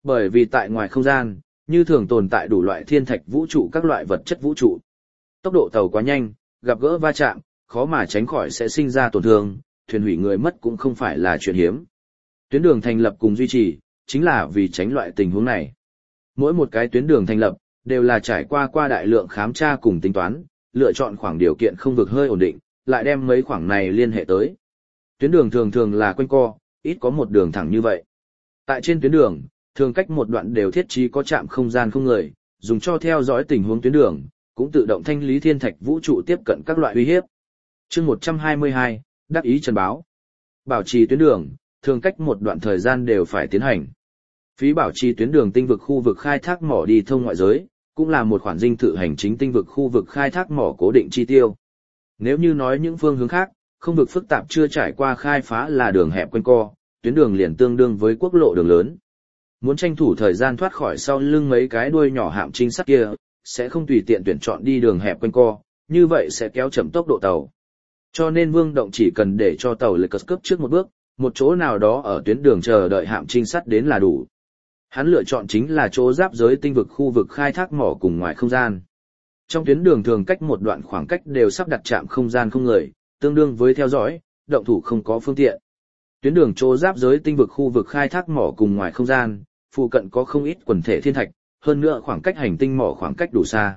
Bởi vì tại ngoài không gian, như thường tồn tại đủ loại thiên thạch vũ trụ các loại vật chất vũ trụ. Tốc độ tàu quá nhanh, gặp gỡ va chạm, khó mà tránh khỏi sẽ sinh ra tổn thương, thuyền hủy người mất cũng không phải là chuyện hiếm. Tuyến đường thành lập cùng duy trì, chính là vì tránh loại tình huống này. Mỗi một cái tuyến đường thành lập, đều là trải qua đại lượng khám tra cùng tính toán, lựa chọn khoảng điều kiện không vực hơi ổn định, lại đem mấy khoảng này liên hệ tới. Tuyến đường thường thường là quanh co, ít có một đường thẳng như vậy. Tại trên tuyến đường, thường cách một đoạn đều thiết trí có trạm không gian không người, dùng cho theo dõi tình huống tuyến đường, cũng tự động thanh lý thiên thạch vũ trụ tiếp cận các loại uy hiếp. Chương 122, đắc ý trần báo. Bảo trì tuyến đường, thường cách một đoạn thời gian đều phải tiến hành. Phí bảo trì tuyến đường tinh vực khu vực khai thác mỏ đi thông ngoại giới, cũng là một khoản dinh thự hành chính tinh vực khu vực khai thác mỏ cố định chi tiêu. Nếu như nói những phương hướng khác, không vực phức tạp chưa trải qua khai phá là đường hẹp quanh co, tuyến đường liền tương đương với quốc lộ đường lớn. Muốn tranh thủ thời gian thoát khỏi sau lưng mấy cái đuôi nhỏ hạm trinh sát kia, sẽ không tùy tiện tuyển chọn đi đường hẹp quanh co, như vậy sẽ kéo chậm tốc độ tàu. Cho nên Vương Động chỉ cần để cho tàu lệch cấp trước một bước, một chỗ nào đó ở tuyến đường chờ đợi hạm trinh sát đến là đủ. Hắn lựa chọn chính là chỗ giáp giới tinh vực khu vực khai thác mỏ cùng ngoài không gian. Trong tuyến đường thường cách một đoạn khoảng cách đều sắp đặt trạm không gian không người, tương đương với theo dõi, động thủ không có phương tiện. Tuyến đường chỗ giáp giới tinh vực khu vực khai thác mỏ cùng ngoài không gian, phụ cận có không ít quần thể thiên thạch, hơn nữa khoảng cách hành tinh mỏ khoảng cách đủ xa.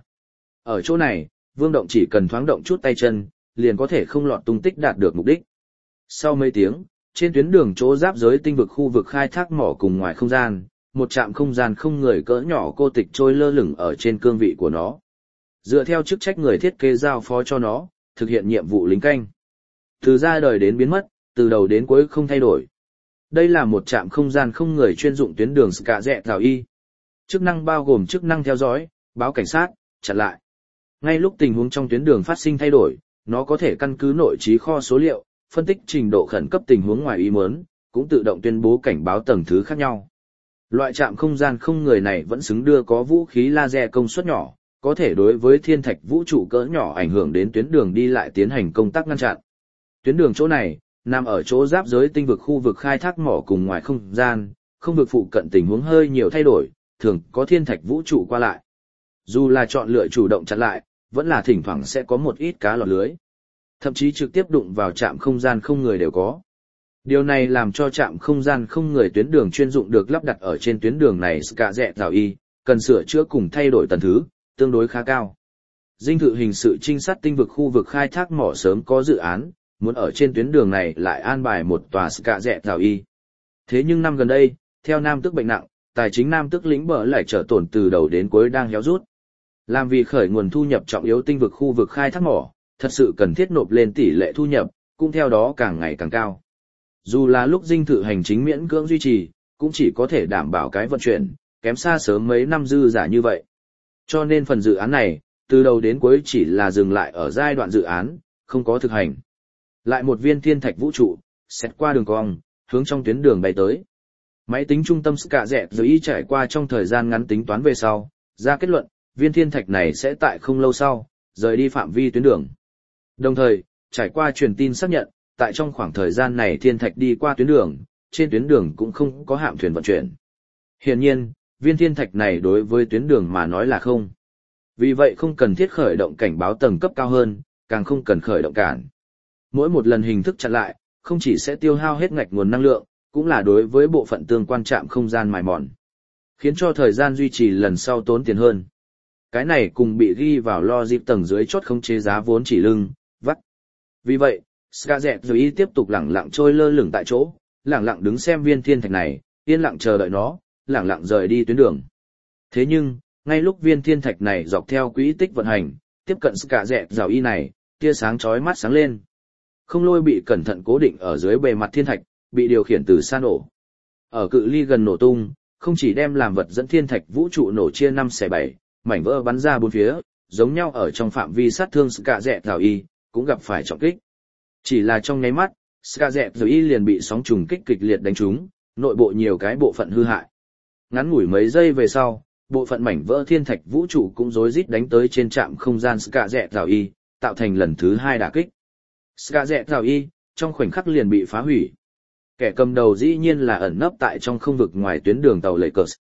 Ở chỗ này, Vương Động chỉ cần thoáng động chút tay chân, liền có thể không lọt tung tích đạt được mục đích. Sau mấy tiếng, trên tuyến đường chỗ giáp giới tinh vực khu vực khai thác mỏ cùng ngoài không gian, một trạm không gian không người cỡ nhỏ cô tịch trôi lơ lửng ở trên cương vị của nó. Dựa theo chức trách người thiết kế giao phó cho nó, thực hiện nhiệm vụ lính canh. Từ ra đời đến biến mất, từ đầu đến cuối không thay đổi. Đây là một trạm không gian không người chuyên dụng tuyến đường Ska Dẹ Thảo Y. Chức năng bao gồm chức năng theo dõi, báo cảnh sát, chặn lại. Ngay lúc tình huống trong tuyến đường phát sinh thay đổi, nó có thể căn cứ nội trí kho số liệu, phân tích trình độ khẩn cấp tình huống ngoài ý muốn, cũng tự động tuyên bố cảnh báo tầng thứ khác nhau. Loại trạm không gian không người này vẫn xứng đưa có vũ khí laser công suất nhỏ, có thể đối với thiên thạch vũ trụ cỡ nhỏ ảnh hưởng đến tuyến đường đi lại tiến hành công tác ngăn chặn. Tuyến đường chỗ này, nằm ở chỗ giáp giới tinh vực khu vực khai thác mỏ cùng ngoài không gian, không vực phụ cận tình huống hơi nhiều thay đổi, thường có thiên thạch vũ trụ qua lại. Dù là chọn lựa chủ động chặn lại, vẫn là thỉnh thoảng sẽ có một ít cá lọt lưới. Thậm chí trực tiếp đụng vào trạm không gian không người đều có. Điều này làm cho trạm không gian không người tuyến đường chuyên dụng được lắp đặt ở trên tuyến đường này Ska Dẹ Thảo Y, cần sửa chữa cùng thay đổi tần thứ, tương đối khá cao. Dinh thự hình sự trinh sát tinh vực khu vực khai thác mỏ sớm có dự án, muốn ở trên tuyến đường này lại an bài một tòa Ska Dẹ Thảo Y. Thế nhưng năm gần đây, theo Nam Tước bệnh nặng, tài chính Nam Tước lĩnh bờ lại trở tổn từ đầu đến cuối đang héo rút. Làm vì khởi nguồn thu nhập trọng yếu tinh vực khu vực khai thác mỏ, thật sự cần thiết nộp lên tỷ lệ thu nhập, cũng theo đó càng ngày càng cao. Dù là lúc dinh thự hành chính miễn cưỡng duy trì, cũng chỉ có thể đảm bảo cái vận chuyển, kém xa sớm mấy năm dư giả như vậy. Cho nên phần dự án này, từ đầu đến cuối chỉ là dừng lại ở giai đoạn dự án, không có thực hành. Lại một viên thiên thạch vũ trụ, xét qua đường cong, hướng trong tuyến đường bay tới. Máy tính trung tâm Ska Dẹ Thảo Y trải qua trong thời gian ngắn tính toán về sau, ra kết luận, viên thiên thạch này sẽ tại không lâu sau, rời đi phạm vi tuyến đường. Đồng thời, trải qua truyền tin xác nhận, tại trong khoảng thời gian này thiên thạch đi qua tuyến đường, trên tuyến đường cũng không có hạm thuyền vận chuyển. Hiển nhiên, viên thiên thạch này đối với tuyến đường mà nói là không. Vì vậy không cần thiết khởi động cảnh báo tầng cấp cao hơn, càng không cần khởi động cản. Mỗi một lần hình thức chặn lại, không chỉ sẽ tiêu hao hết ngạch nguồn năng lượng, cũng là đối với bộ phận tương quan trạm không gian mài mòn, khiến cho thời gian duy trì lần sau tốn tiền hơn. Cái này cùng bị ghi vào logic tầng dưới chốt khống chế giá vốn chỉ lưng, vắt. Vì vậy, Ska Dẹ Thảo Y tiếp tục lẳng lặng trôi lơ lửng tại chỗ, lẳng lặng đứng xem viên thiên thạch này, yên lặng chờ đợi nó, lẳng lặng rời đi tuyến đường. Thế nhưng, ngay lúc viên thiên thạch này dọc theo quỹ tích vận hành, tiếp cận Ska Dẹ Thảo Y này, tia sáng chói mắt sáng lên. Không lôi bị cẩn thận cố định ở dưới bề mặt thiên thạch, bị điều khiển từ xa nổ. Ở cự ly gần nổ tung, không chỉ đem làm vật dẫn thiên thạch vũ trụ nổ chia 5/7, mảnh vỡ bắn ra bốn phía, giống nhau ở trong phạm vi sát thương Ska Dẹ Thảo Y, cũng gặp phải trọng kích. Chỉ là trong nháy mắt, Ska Dẹ Thảo Y liền bị sóng trùng kích kịch liệt đánh trúng, nội bộ nhiều cái bộ phận hư hại. Ngắn ngủi mấy giây về sau, bộ phận mảnh vỡ thiên thạch vũ trụ cũng rối rít đánh tới trên trạm không gian Ska Dẹ Thảo Y, tạo thành lần thứ 2 đả kích. Ska Dẹ Thảo Y, trong khoảnh khắc liền bị phá hủy. Kẻ cầm đầu dĩ nhiên là ẩn nấp tại trong không vực ngoài tuyến đường tàu Lakers.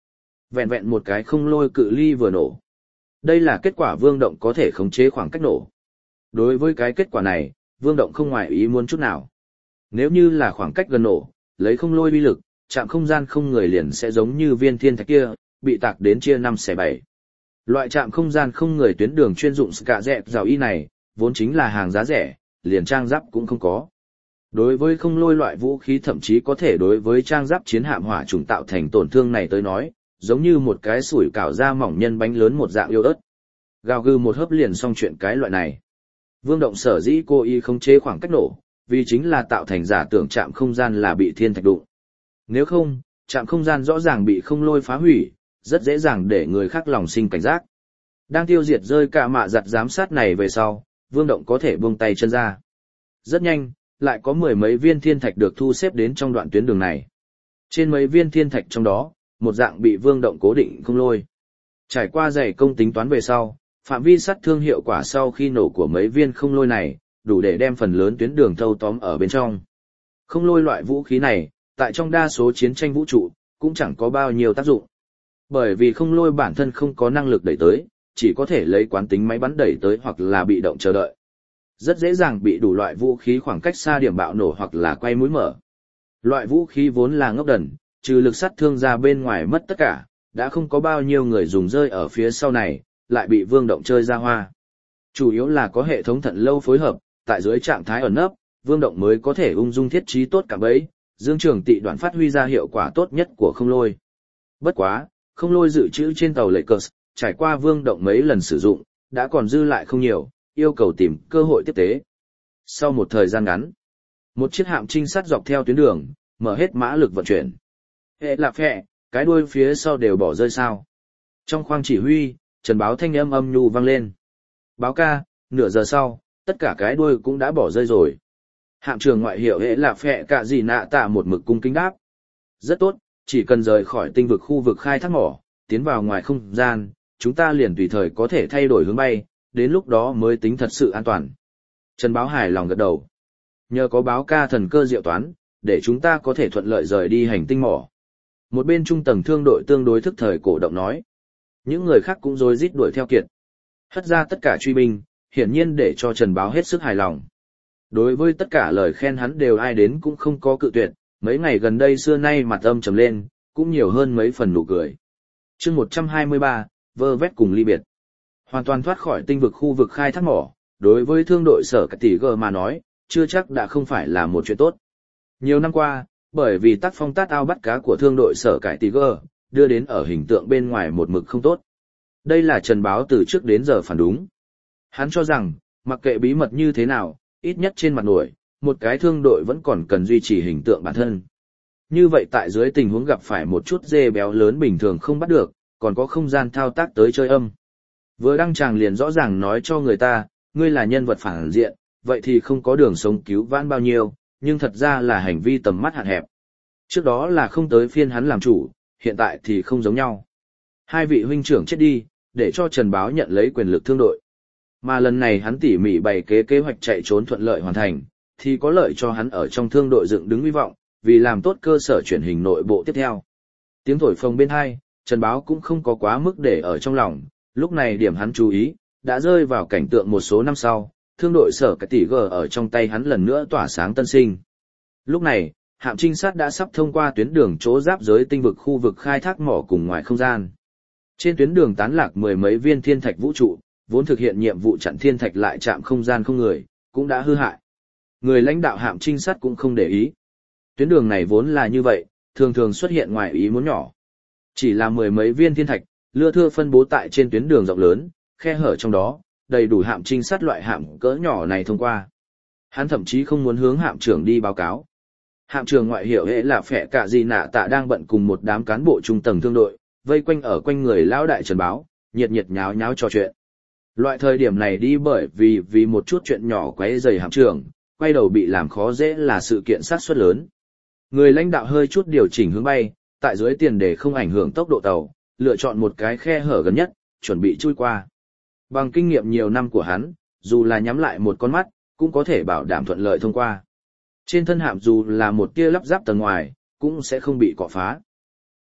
Vẹn vẹn một cái không lôi cự ly vừa nổ. Đây là kết quả Vương Động có thể khống chế khoảng cách nổ. Đối với cái kết quả này, Vương Động không ngoài ý muốn chút nào. Nếu như là khoảng cách gần nổ, lấy không lôi uy lực, trạm không gian không người liền sẽ giống như viên thiên thạch kia, bị tạc đến chia 5 xẻ 7. Loại trạm không gian không người tuyến đường chuyên dụng cả dẹp rào y này, vốn chính là hàng giá rẻ, liền trang giáp cũng không có. Đối với không lôi loại vũ khí thậm chí có thể đối với trang giáp chiến hạm hỏa trùng tạo thành tổn thương này tới nói, giống như một cái sủi cảo da mỏng nhân bánh lớn một dạng yếu ớt. Gào gừ một hớp liền xong chuyện cái loại này. Vương Động sở dĩ cố ý khống chế khoảng cách nổ, vì chính là tạo thành giả tưởng trạm không gian là bị thiên thạch đụng. Nếu không, trạm không gian rõ ràng bị không lôi phá hủy, rất dễ dàng để người khác lòng sinh cảnh giác. Đang tiêu diệt rơi cả mạ giặt giám sát này về sau, Vương Động có thể buông tay chân ra. Rất nhanh, lại có 10 mấy viên thiên thạch được thu xếp đến trong đoạn tuyến đường này. Trên mấy viên thiên thạch trong đó, một dạng bị Vương Động cố định không lôi. Trải qua dày công tính toán về sau, phạm vi sát thương hiệu quả sau khi nổ của mấy viên không lôi này, đủ để đem phần lớn tuyến đường thâu tóm ở bên trong. Không lôi loại vũ khí này, tại trong đa số chiến tranh vũ trụ, cũng chẳng có bao nhiêu tác dụng. Bởi vì không lôi bản thân không có năng lực đẩy tới, chỉ có thể lấy quán tính máy bắn đẩy tới hoặc là bị động chờ đợi. Rất dễ dàng bị đủ loại vũ khí khoảng cách xa điểm bạo nổ hoặc là quay mũi mở. Loại vũ khí vốn là ngốc đần, trừ lực sát thương ra bên ngoài mất tất cả, đã không có bao nhiêu người dùng rơi ở phía sau này, lại bị Vương Động chơi ra hoa. Chủ yếu là có hệ thống thận lâu phối hợp, tại dưới trạng thái ẩn nấp, Vương Động mới có thể ung dung thiết trí tốt cả bấy, Dương Trường Tị đoạn phát huy ra hiệu quả tốt nhất của không lôi. Bất quá, không lôi dự trữ trên tàu Lakers, trải qua Vương Động mấy lần sử dụng, đã còn dư lại không nhiều, yêu cầu tìm cơ hội tiếp tế. Sau một thời gian ngắn, một chiếc hạm trinh sát dọc theo tuyến đường, mở hết mã lực vận chuyển. Hệ lạp phẹ, cái đuôi phía sau đều bỏ rơi sao. Trong khoang chỉ huy, Trần Báo thanh âm âm nhu vang lên. Báo ca, nửa giờ sau, tất cả cái đuôi cũng đã bỏ rơi rồi. Hạm trưởng ngoại hiệu hệ lạp phẹ cả gì nạ tạ một mực cung kính đáp. Rất tốt, chỉ cần rời khỏi tinh vực khu vực khai thác mỏ, tiến vào ngoài không gian, chúng ta liền tùy thời có thể thay đổi hướng bay, đến lúc đó mới tính thật sự an toàn. Trần Báo hài lòng gật đầu. Nhờ có báo ca thần cơ diệu toán, để chúng ta có thể thuận lợi rời đi hành tinh mỏ. Một bên trung tầng thương đội tương đối thức thời cổ động nói. Những người khác cũng rối rít đuổi theo kiệt. Hất ra tất cả truy binh, hiển nhiên để cho Trần Báo hết sức hài lòng. Đối với tất cả lời khen hắn đều ai đến cũng không có cự tuyệt, mấy ngày gần đây xưa nay mặt âm trầm lên, cũng nhiều hơn mấy phần nụ cười. Chương 123, vơ vét cùng ly biệt. Hoàn toàn thoát khỏi tinh vực khu vực khai thác mỏ, đối với thương đội sở cả tỷ G mà nói, chưa chắc đã không phải là một chuyện tốt. Nhiều năm qua, bởi vì tác phong tát ao bắt cá của thương đội sở cải tỷ G, đưa đến ở hình tượng bên ngoài một mực không tốt. Đây là Trần Báo từ trước đến giờ phản đúng. Hắn cho rằng, mặc kệ bí mật như thế nào, ít nhất trên mặt nổi, một cái thương đội vẫn còn cần duy trì hình tượng bản thân. Như vậy tại dưới tình huống gặp phải một chút dê béo lớn bình thường không bắt được, còn có không gian thao tác tới chơi âm. Vừa đăng tràng liền rõ ràng nói cho người ta, ngươi là nhân vật phản diện, vậy thì không có đường sống cứu vãn bao nhiêu, nhưng thật ra là hành vi tầm mắt hạn hẹp. Trước đó là không tới phiên hắn làm chủ, hiện tại thì không giống nhau. Hai vị huynh trưởng chết đi, để cho Trần Báo nhận lấy quyền lực thương đội. Mà lần này hắn tỉ mỉ bày kế hoạch chạy trốn thuận lợi hoàn thành, thì có lợi cho hắn ở trong thương đội dựng đứng hy vọng, vì làm tốt cơ sở chuyển hình nội bộ tiếp theo. Tiếng thổi phồng bên hai, Trần Báo cũng không có quá mức để ở trong lòng, lúc này điểm hắn chú ý, đã rơi vào cảnh tượng một số năm sau, thương đội sở cái tỷ G ở trong tay hắn lần nữa tỏa sáng tân sinh. Lúc này, hạm trinh sát đã sắp thông qua tuyến đường chỗ giáp giới tinh vực khu vực khai thác mỏ cùng ngoài không gian. Trên tuyến đường tán lạc 10 mấy viên thiên thạch vũ trụ, vốn thực hiện nhiệm vụ chặn thiên thạch lại chạm không gian không người, cũng đã hư hại. Người lãnh đạo hạm trinh sát cũng không để ý. Tuyến đường này vốn là như vậy, thường thường xuất hiện ngoài ý muốn nhỏ. Chỉ là 10 mấy viên thiên thạch, lưa thưa phân bố tại trên tuyến đường rộng lớn, khe hở trong đó, đầy đủ hạm trinh sát loại hạm cỡ nhỏ này thông qua. Hắn thậm chí không muốn hướng hạm trưởng đi báo cáo. Hạm trưởng ngoại hiệu hệ là phẻ cả gì nạ tạ đang bận cùng một đám cán bộ trung tầng thương đội, vây quanh ở quanh người lão đại Trần Báo, nhiệt nháo nháo trò chuyện. Loại thời điểm này đi bởi vì một chút chuyện nhỏ quấy rầy hạm trưởng, quay đầu bị làm khó dễ là sự kiện sát suất lớn. Người lãnh đạo hơi chút điều chỉnh hướng bay, tại dưới tiền để không ảnh hưởng tốc độ tàu, lựa chọn một cái khe hở gần nhất, chuẩn bị chui qua. Bằng kinh nghiệm nhiều năm của hắn, dù là nhắm lại một con mắt, cũng có thể bảo đảm thuận lợi thông qua. Trên thân hạm dù là một tia lắp ráp tầng ngoài, cũng sẽ không bị cọ phá.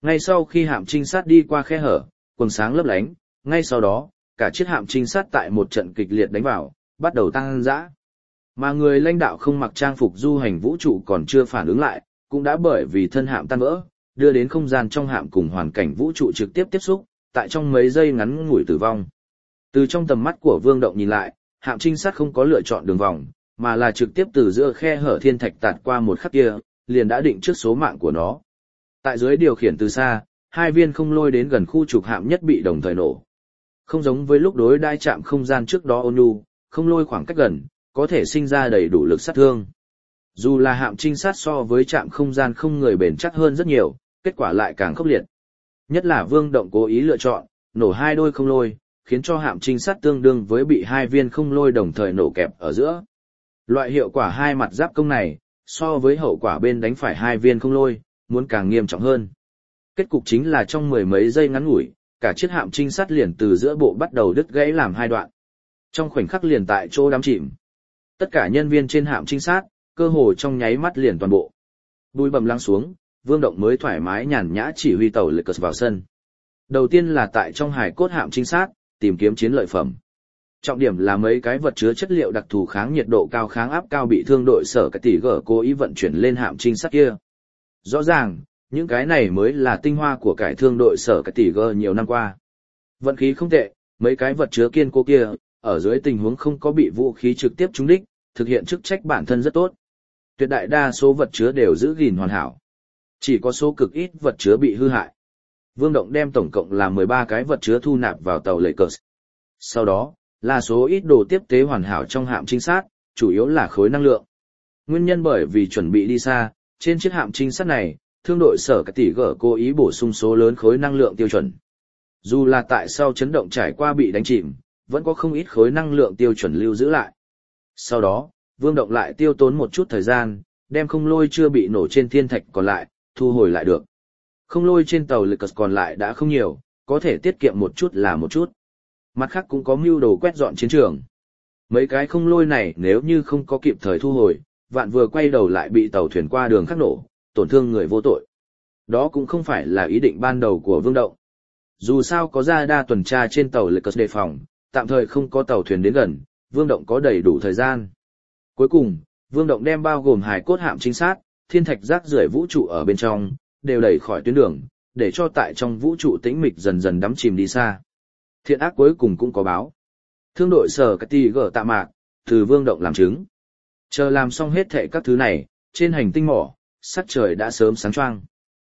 Ngay sau khi hạm trinh sát đi qua khe hở, quầng sáng lấp lánh, ngay sau đó, cả chiếc hạm trinh sát tại một trận kịch liệt đánh vào, bắt đầu tăng dã. Mà người lãnh đạo không mặc trang phục du hành vũ trụ còn chưa phản ứng lại, cũng đã bởi vì thân hạm tan vỡ, đưa đến không gian trong hạm cùng hoàn cảnh vũ trụ trực tiếp tiếp xúc, tại trong mấy giây ngắn ngủi tử vong. Từ trong tầm mắt của Vương Động nhìn lại, hạm trinh sát không có lựa chọn đường vòng, mà là trực tiếp từ giữa khe hở thiên thạch tạt qua một khắc kia, liền đã định trước số mạng của nó. Tại dưới điều khiển từ xa, hai viên không lôi đến gần khu trục hạm nhất bị đồng thời nổ. Không giống với lúc đối đai chạm không gian trước đó ôn nhu, không lôi khoảng cách gần, có thể sinh ra đầy đủ lực sát thương. Dù là hạm trinh sát so với trạm không gian không người bền chắc hơn rất nhiều, kết quả lại càng khốc liệt. Nhất là Vương Động cố ý lựa chọn, nổ hai đôi không lôi, khiến cho hạm trinh sát tương đương với bị hai viên không lôi đồng thời nổ kẹp ở giữa. Loại hiệu quả hai mặt giáp công này, so với hậu quả bên đánh phải hai viên không lôi, muốn càng nghiêm trọng hơn. Kết cục chính là trong mười mấy giây ngắn ngủi, cả chiếc hạm trinh sát liền từ giữa bộ bắt đầu đứt gãy làm hai đoạn. Trong khoảnh khắc liền tại chỗ đắm chìm. Tất cả nhân viên trên hạm trinh sát, cơ hồ trong nháy mắt liền toàn bộ. Bụi bầm lắng xuống, Vương Động mới thoải mái nhàn nhã chỉ huy tàu Lakers vào sân. Đầu tiên là tại trong hải cốt hạm trinh sát, tìm kiếm chiến lợi phẩm. Trọng điểm là mấy cái vật chứa chất liệu đặc thù kháng nhiệt độ cao kháng áp cao bị thương đội sở cái tỷ gở cố ý vận chuyển lên hạm trinh sát kia. Rõ ràng, những cái này mới là tinh hoa của cải thương đội sở cái tỷ gở nhiều năm qua. Vận khí không tệ, mấy cái vật chứa kiên cố kia, ở dưới tình huống không có bị vũ khí trực tiếp trúng đích, thực hiện chức trách bản thân rất tốt. Tuyệt đại đa số vật chứa đều giữ gìn hoàn hảo. Chỉ có số cực ít vật chứa bị hư hại. Vương Động đem tổng cộng là 13 cái vật chứa thu nạp vào tàu Lakers. Sau đó, là số ít đồ tiếp tế hoàn hảo trong hạm trinh sát, chủ yếu là khối năng lượng. Nguyên nhân bởi vì chuẩn bị đi xa, trên chiếc hạm trinh sát này, thương đội sở cái tỷ gở cố ý bổ sung số lớn khối năng lượng tiêu chuẩn. Dù là tại sau chấn động trải qua bị đánh chìm, vẫn có không ít khối năng lượng tiêu chuẩn lưu giữ lại. Sau đó, Vương Động lại tiêu tốn một chút thời gian, đem không lôi chưa bị nổ trên thiên thạch còn lại, thu hồi lại được. Không lôi trên tàu Lakers còn lại đã không nhiều, có thể tiết kiệm một chút là một chút. Mặt khác cũng có mưu đồ quét dọn chiến trường. Mấy cái không lôi này nếu như không có kịp thời thu hồi, vạn vừa quay đầu lại bị tàu thuyền qua đường khác nổ, tổn thương người vô tội. Đó cũng không phải là ý định ban đầu của Vương Động. Dù sao có radar tuần tra trên tàu Lakers đề phòng, tạm thời không có tàu thuyền đến gần, Vương Động có đầy đủ thời gian. Cuối cùng, Vương Động đem bao gồm hài cốt hạm trinh sát, thiên thạch rác rưởi vũ trụ ở bên trong, đều đẩy khỏi tuyến đường, để cho tại trong vũ trụ tĩnh mịch dần dần đắm chìm đi xa. Thiện ác cuối cùng cũng có báo. Thương đội sở cái tỷ gở tạ mạc, từ Vương Động làm chứng. Chờ làm xong hết thệ các thứ này, trên hành tinh mỏ, sắc trời đã sớm sáng choang.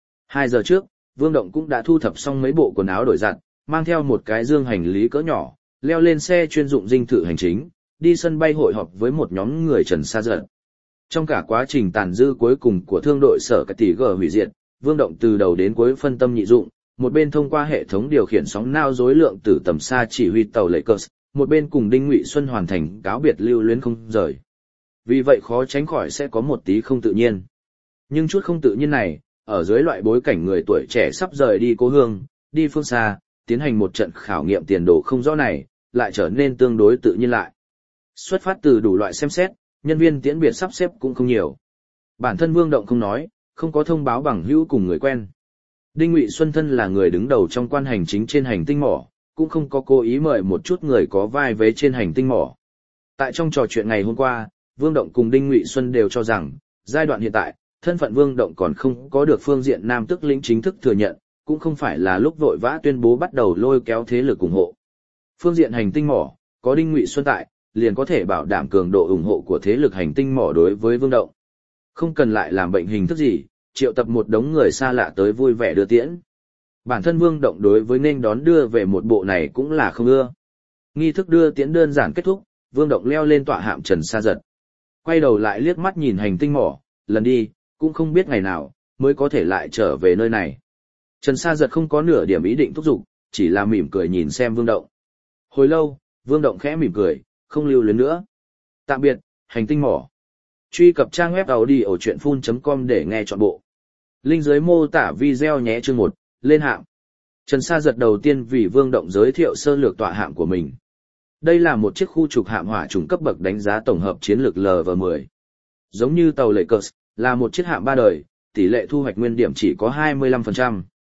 2 giờ trước, Vương Động cũng đã thu thập xong mấy bộ quần áo đổi giặt, mang theo một cái dương hành lý cỡ nhỏ, leo lên xe chuyên dụng dinh thự hành chính, đi sân bay hội họp với một nhóm người Trần Sa Dật. Trong cả quá trình tàn dư cuối cùng của thương đội sở cái tỷ gở hủy diệt, Vương Động từ đầu đến cuối phân tâm nhị dụng, một bên thông qua hệ thống điều khiển sóng nao dối lượng từ tầm xa chỉ huy tàu Lakers, một bên cùng Đinh Ngụy Xuân hoàn thành cáo biệt lưu luyến không rời. Vì vậy khó tránh khỏi sẽ có một tí không tự nhiên. Nhưng chút không tự nhiên này, ở dưới loại bối cảnh người tuổi trẻ sắp rời đi cố hương, đi phương xa, tiến hành một trận khảo nghiệm tiền đồ không rõ này, lại trở nên tương đối tự nhiên lại. Xuất phát từ đủ loại xem xét, nhân viên tiễn biệt sắp xếp cũng không nhiều. Bản thân Vương Động không nói, không có thông báo bằng hữu cùng người quen. Đinh Ngụy Xuân thân là người đứng đầu trong quan hành chính trên hành tinh mỏ, cũng không có cố ý mời một chút người có vai vế trên hành tinh mỏ. Tại trong trò chuyện ngày hôm qua, Vương Động cùng Đinh Ngụy Xuân đều cho rằng, giai đoạn hiện tại, thân phận Vương Động còn không có được phương diện nam tước lĩnh chính thức thừa nhận, cũng không phải là lúc vội vã tuyên bố bắt đầu lôi kéo thế lực ủng hộ. Phương diện hành tinh mỏ, có Đinh Ngụy Xuân tại, liền có thể bảo đảm cường độ ủng hộ của thế lực hành tinh mỏ đối với Vương Động. Không cần lại làm bệnh hình thức gì, triệu tập một đống người xa lạ tới vui vẻ đưa tiễn. Bản thân Vương Động đối với nên đón đưa về một bộ này cũng là không ưa. Nghi thức đưa tiễn đơn giản kết thúc, Vương Động leo lên tọa hạm Trần Sa Dật. Quay đầu lại liếc mắt nhìn hành tinh mỏ, lần đi, cũng không biết ngày nào, mới có thể lại trở về nơi này. Trần Sa Dật không có nửa điểm ý định thúc giục, chỉ là mỉm cười nhìn xem Vương Động. Hồi lâu, Vương Động khẽ mỉm cười, không lưu luyến nữa. Tạm biệt, hành tinh mỏ. Truy cập trang web audiochuyenphun.com để nghe trọn bộ. Link dưới mô tả video nhé. Chương 1, lên hạm. Trần Sa Dật đầu tiên vì Vương Động giới thiệu sơ lược tọa hạm của mình. Đây là một chiếc khu trục hạm hỏa trùng cấp bậc đánh giá tổng hợp chiến lược LV10. Giống như tàu Lakers, là một chiếc hạm 3 đời, tỷ lệ thu hoạch nguyên điểm chỉ có 25%.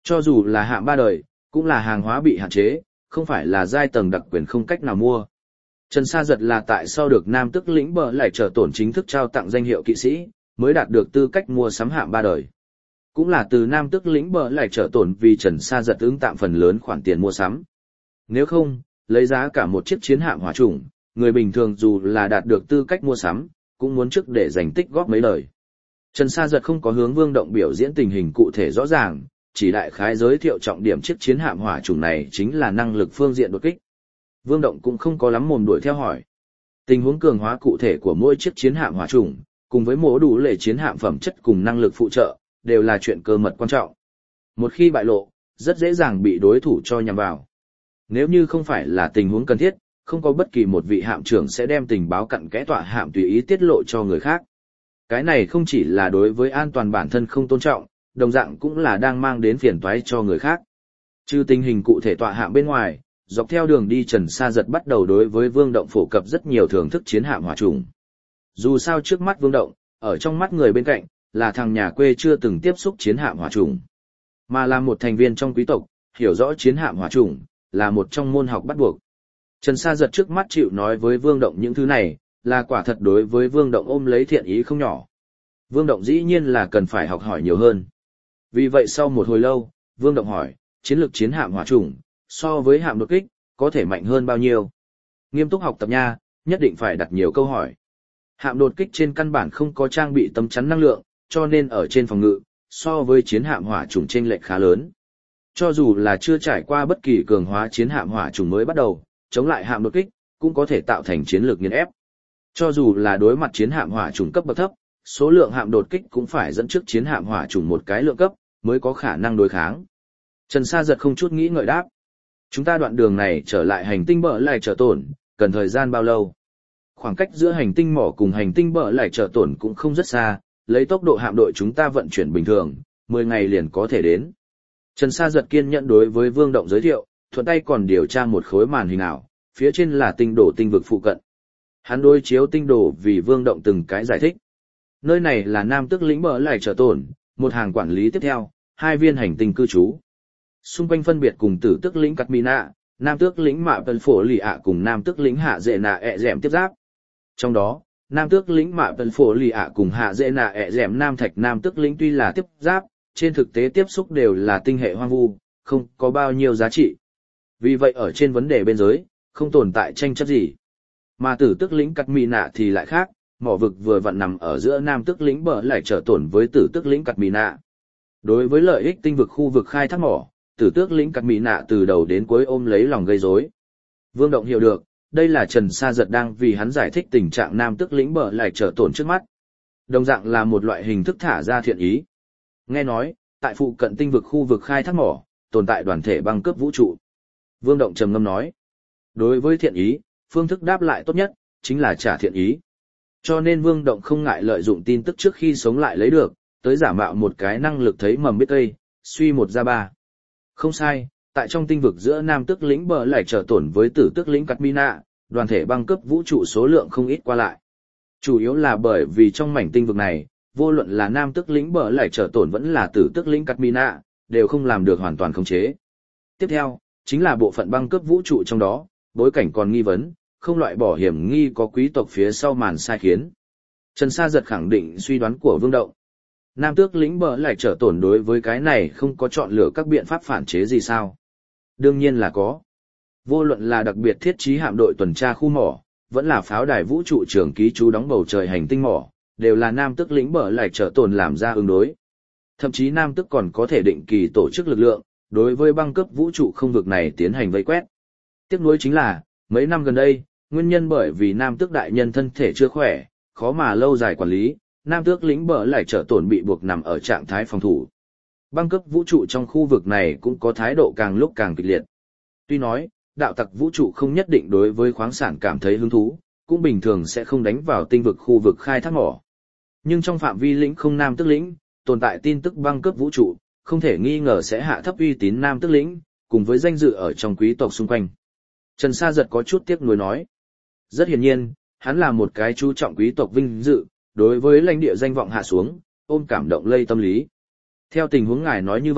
Cho dù là hạng 3 đời, cũng là hàng hóa bị hạn chế, không phải là giai tầng đặc quyền không cách nào mua. Trần Sa Giật là tại sau được Nam Tước lĩnh bờ lại trở tổn chính thức trao tặng danh hiệu kỵ sĩ, mới đạt được tư cách mua sắm hạng 3 đời. Cũng là từ Nam Tước lĩnh bờ lại trở tổn vì Trần Sa Giật ứng tạm phần lớn khoản tiền mua sắm. Nếu không, lấy giá cả một chiếc chiến hạm hỏa chủng, người bình thường dù là đạt được tư cách mua sắm, cũng muốn trước để dành tích góp mấy lời. Trần Sa Giật không có hướng Vương Động biểu diễn tình hình cụ thể rõ ràng, chỉ đại khái giới thiệu trọng điểm chiếc chiến hạm hỏa chủng này chính là năng lực phương diện đột kích. Vương Động cũng không có lắm mồm đuổi theo hỏi. Tình huống cường hóa cụ thể của mỗi chiếc chiến hạm hỏa chủng, cùng với mổ đủ lệ chiến hạm phẩm chất cùng năng lực phụ trợ, đều là chuyện cơ mật quan trọng. Một khi bại lộ, rất dễ dàng bị đối thủ cho nhằm vào. Nếu như không phải là tình huống cần thiết, không có bất kỳ một vị hạm trưởng sẽ đem tình báo cặn kẽ tọa hạm tùy ý tiết lộ cho người khác. Cái này không chỉ là đối với an toàn bản thân không tôn trọng, đồng dạng cũng là đang mang đến phiền toái cho người khác. Trừ tình hình cụ thể tọa hạm bên ngoài, dọc theo đường đi Trần Sa Giật bắt đầu đối với Vương Động phổ cập rất nhiều thưởng thức chiến hạm hỏa chủng. Dù sao trước mắt Vương Động, ở trong mắt người bên cạnh, là thằng nhà quê chưa từng tiếp xúc chiến hạm hỏa chủng, mà là một thành viên trong quý tộc, hiểu rõ chiến hạm hỏa chủng, là một trong môn học bắt buộc. Trần Sa Giật trước mắt chịu nói với Vương Động những thứ này, là quả thật đối với Vương Động ôm lấy thiện ý không nhỏ. Vương Động dĩ nhiên là cần phải học hỏi nhiều hơn. Vì vậy sau một hồi lâu, Vương Động hỏi, chiến lược chiến hạm hỏa chủng, so với hạm đột kích, có thể mạnh hơn bao nhiêu? Nghiêm túc học tập nha, nhất định phải đặt nhiều câu hỏi. Hạm đột kích trên căn bản không có trang bị tấm chắn năng lượng, cho nên ở trên phòng ngự, so với chiến hạm hỏa chủng chênh lệch khá lớn. Cho dù là chưa trải qua bất kỳ cường hóa chiến hạm hỏa chủng mới bắt đầu, chống lại hạm đột kích, cũng có thể tạo thành chiến lược nghiền ép. Cho dù là đối mặt chiến hạm hỏa chủng cấp bậc thấp, số lượng hạm đột kích cũng phải dẫn trước chiến hạm hỏa chủng một cái lượng cấp, mới có khả năng đối kháng. Trần Sa Giật không chút nghĩ ngợi đáp. Chúng ta đoạn đường này trở lại hành tinh bờ lại trở tổn, cần thời gian bao lâu? Khoảng cách giữa hành tinh mỏ cùng hành tinh bờ lại trở tổn cũng không rất xa, lấy tốc độ hạm đội chúng ta vận chuyển bình thường, 10 ngày liền có thể đến. Trần Sa Giật kiên nhẫn đối với Vương Động giới thiệu, thuận tay còn điều tra một khối màn hình ảo, phía trên là tinh đồ tinh vực phụ cận. Hắn đối chiếu tinh đồ vì Vương Động từng cái giải thích. Nơi này là Nam Tước lĩnh bờ lại trở tổn, một hàng quản lý tiếp theo, 2 viên hành tinh cư trú. Xung quanh phân biệt cùng Tử Tước lĩnh Cát Mina, Nam Tước lĩnh Mạ Tân Phổ Lì ạ cùng Nam Tước lĩnh Hạ Dệ Nạ ẹ dẻm tiếp giáp. Trong đó, Nam Tước lĩnh Mạ Tân Phổ Lì ạ cùng Hạ Dệ Nạ ẹ dẻm Nam Thạch Nam Tước lĩnh tuy là tiếp giáp, trên thực tế tiếp xúc đều là tinh hệ hoang vu, không có bao nhiêu giá trị. Vì vậy ở trên vấn đề biên giới, không tồn tại tranh chấp gì. Mà Tử Tước lĩnh Cát Mina thì lại khác, mỏ vực vừa vặn nằm ở giữa Nam Tước lĩnh bờ lại trở tổn với Tử Tước lĩnh Cát Mina. Đối với lợi ích tinh vực khu vực khai thác mỏ, Tử Tước lĩnh Cát Mina từ đầu đến cuối ôm lấy lòng gây rối. Vương Động hiểu được, đây là Trần Sa Giật đang vì hắn giải thích tình trạng Nam Tước lĩnh bờ lại trở tổn trước mắt. Đồng dạng là một loại hình thức thả ra thiện ý. Nghe nói, tại phụ cận tinh vực khu vực khai thác mỏ, tồn tại đoàn thể băng cướp vũ trụ. Vương Động trầm ngâm nói, đối với thiện ý, phương thức đáp lại tốt nhất, chính là trả thiện ý. Cho nên Vương Động không ngại lợi dụng tin tức trước khi sống lại lấy được, tới giả mạo một cái năng lực thấy mầm biết cây, suy một ra ba. Không sai, tại trong tinh vực giữa Nam Tước lĩnh bờ lại trở tổn với Tử Tước lĩnh Cát Mina, đoàn thể băng cướp vũ trụ số lượng không ít qua lại. Chủ yếu là bởi vì trong mảnh tinh vực này, vô luận là Nam Tước lĩnh bờ lại trở tổn vẫn là Tử Tước lĩnh Cát Mina, đều không làm được hoàn toàn khống chế. Tiếp theo, chính là bộ phận băng cướp vũ trụ trong đó, bối cảnh còn nghi vấn, không loại bỏ hiểm nghi có quý tộc phía sau màn sai khiến. Trần Sa Giật khẳng định suy đoán của Vương Động. Nam Tước lĩnh bờ lại trở tổn đối với cái này không có chọn lựa các biện pháp phản chế gì sao? Đương nhiên là có. Vô luận là đặc biệt thiết trí hạm đội tuần tra khu mỏ, vẫn là pháo đài vũ trụ trường ký trú đóng bầu trời hành tinh mỏ, đều là Nam Tước lĩnh bờ lại trở tổn làm ra ứng đối. Thậm chí Nam Tước còn có thể định kỳ tổ chức lực lượng, đối với băng cướp vũ trụ không vực này tiến hành vây quét. Tiếc nuối chính là, mấy năm gần đây, nguyên nhân bởi vì Nam Tước đại nhân thân thể chưa khỏe, khó mà lâu dài quản lý, Nam Tước lĩnh bờ lại trở tổn bị buộc nằm ở trạng thái phòng thủ. Băng cướp vũ trụ trong khu vực này cũng có thái độ càng lúc càng kịch liệt. Tuy nói, đạo tặc vũ trụ không nhất định đối với khoáng sản cảm thấy hứng thú, cũng bình thường sẽ không đánh vào tinh vực khu vực khai thác mỏ. Nhưng trong phạm vi lĩnh không Nam Tước lĩnh, tồn tại tin tức băng cướp vũ trụ, không thể nghi ngờ sẽ hạ thấp uy tín Nam Tước lĩnh, cùng với danh dự ở trong quý tộc xung quanh. Trần Sa Giật có chút tiếc nuối nói. Rất hiển nhiên, hắn là một cái chú trọng quý tộc vinh dự, đối với lãnh địa danh vọng hạ xuống, ôm cảm động lây tâm lý. Theo tình huống ngài nói như vậy,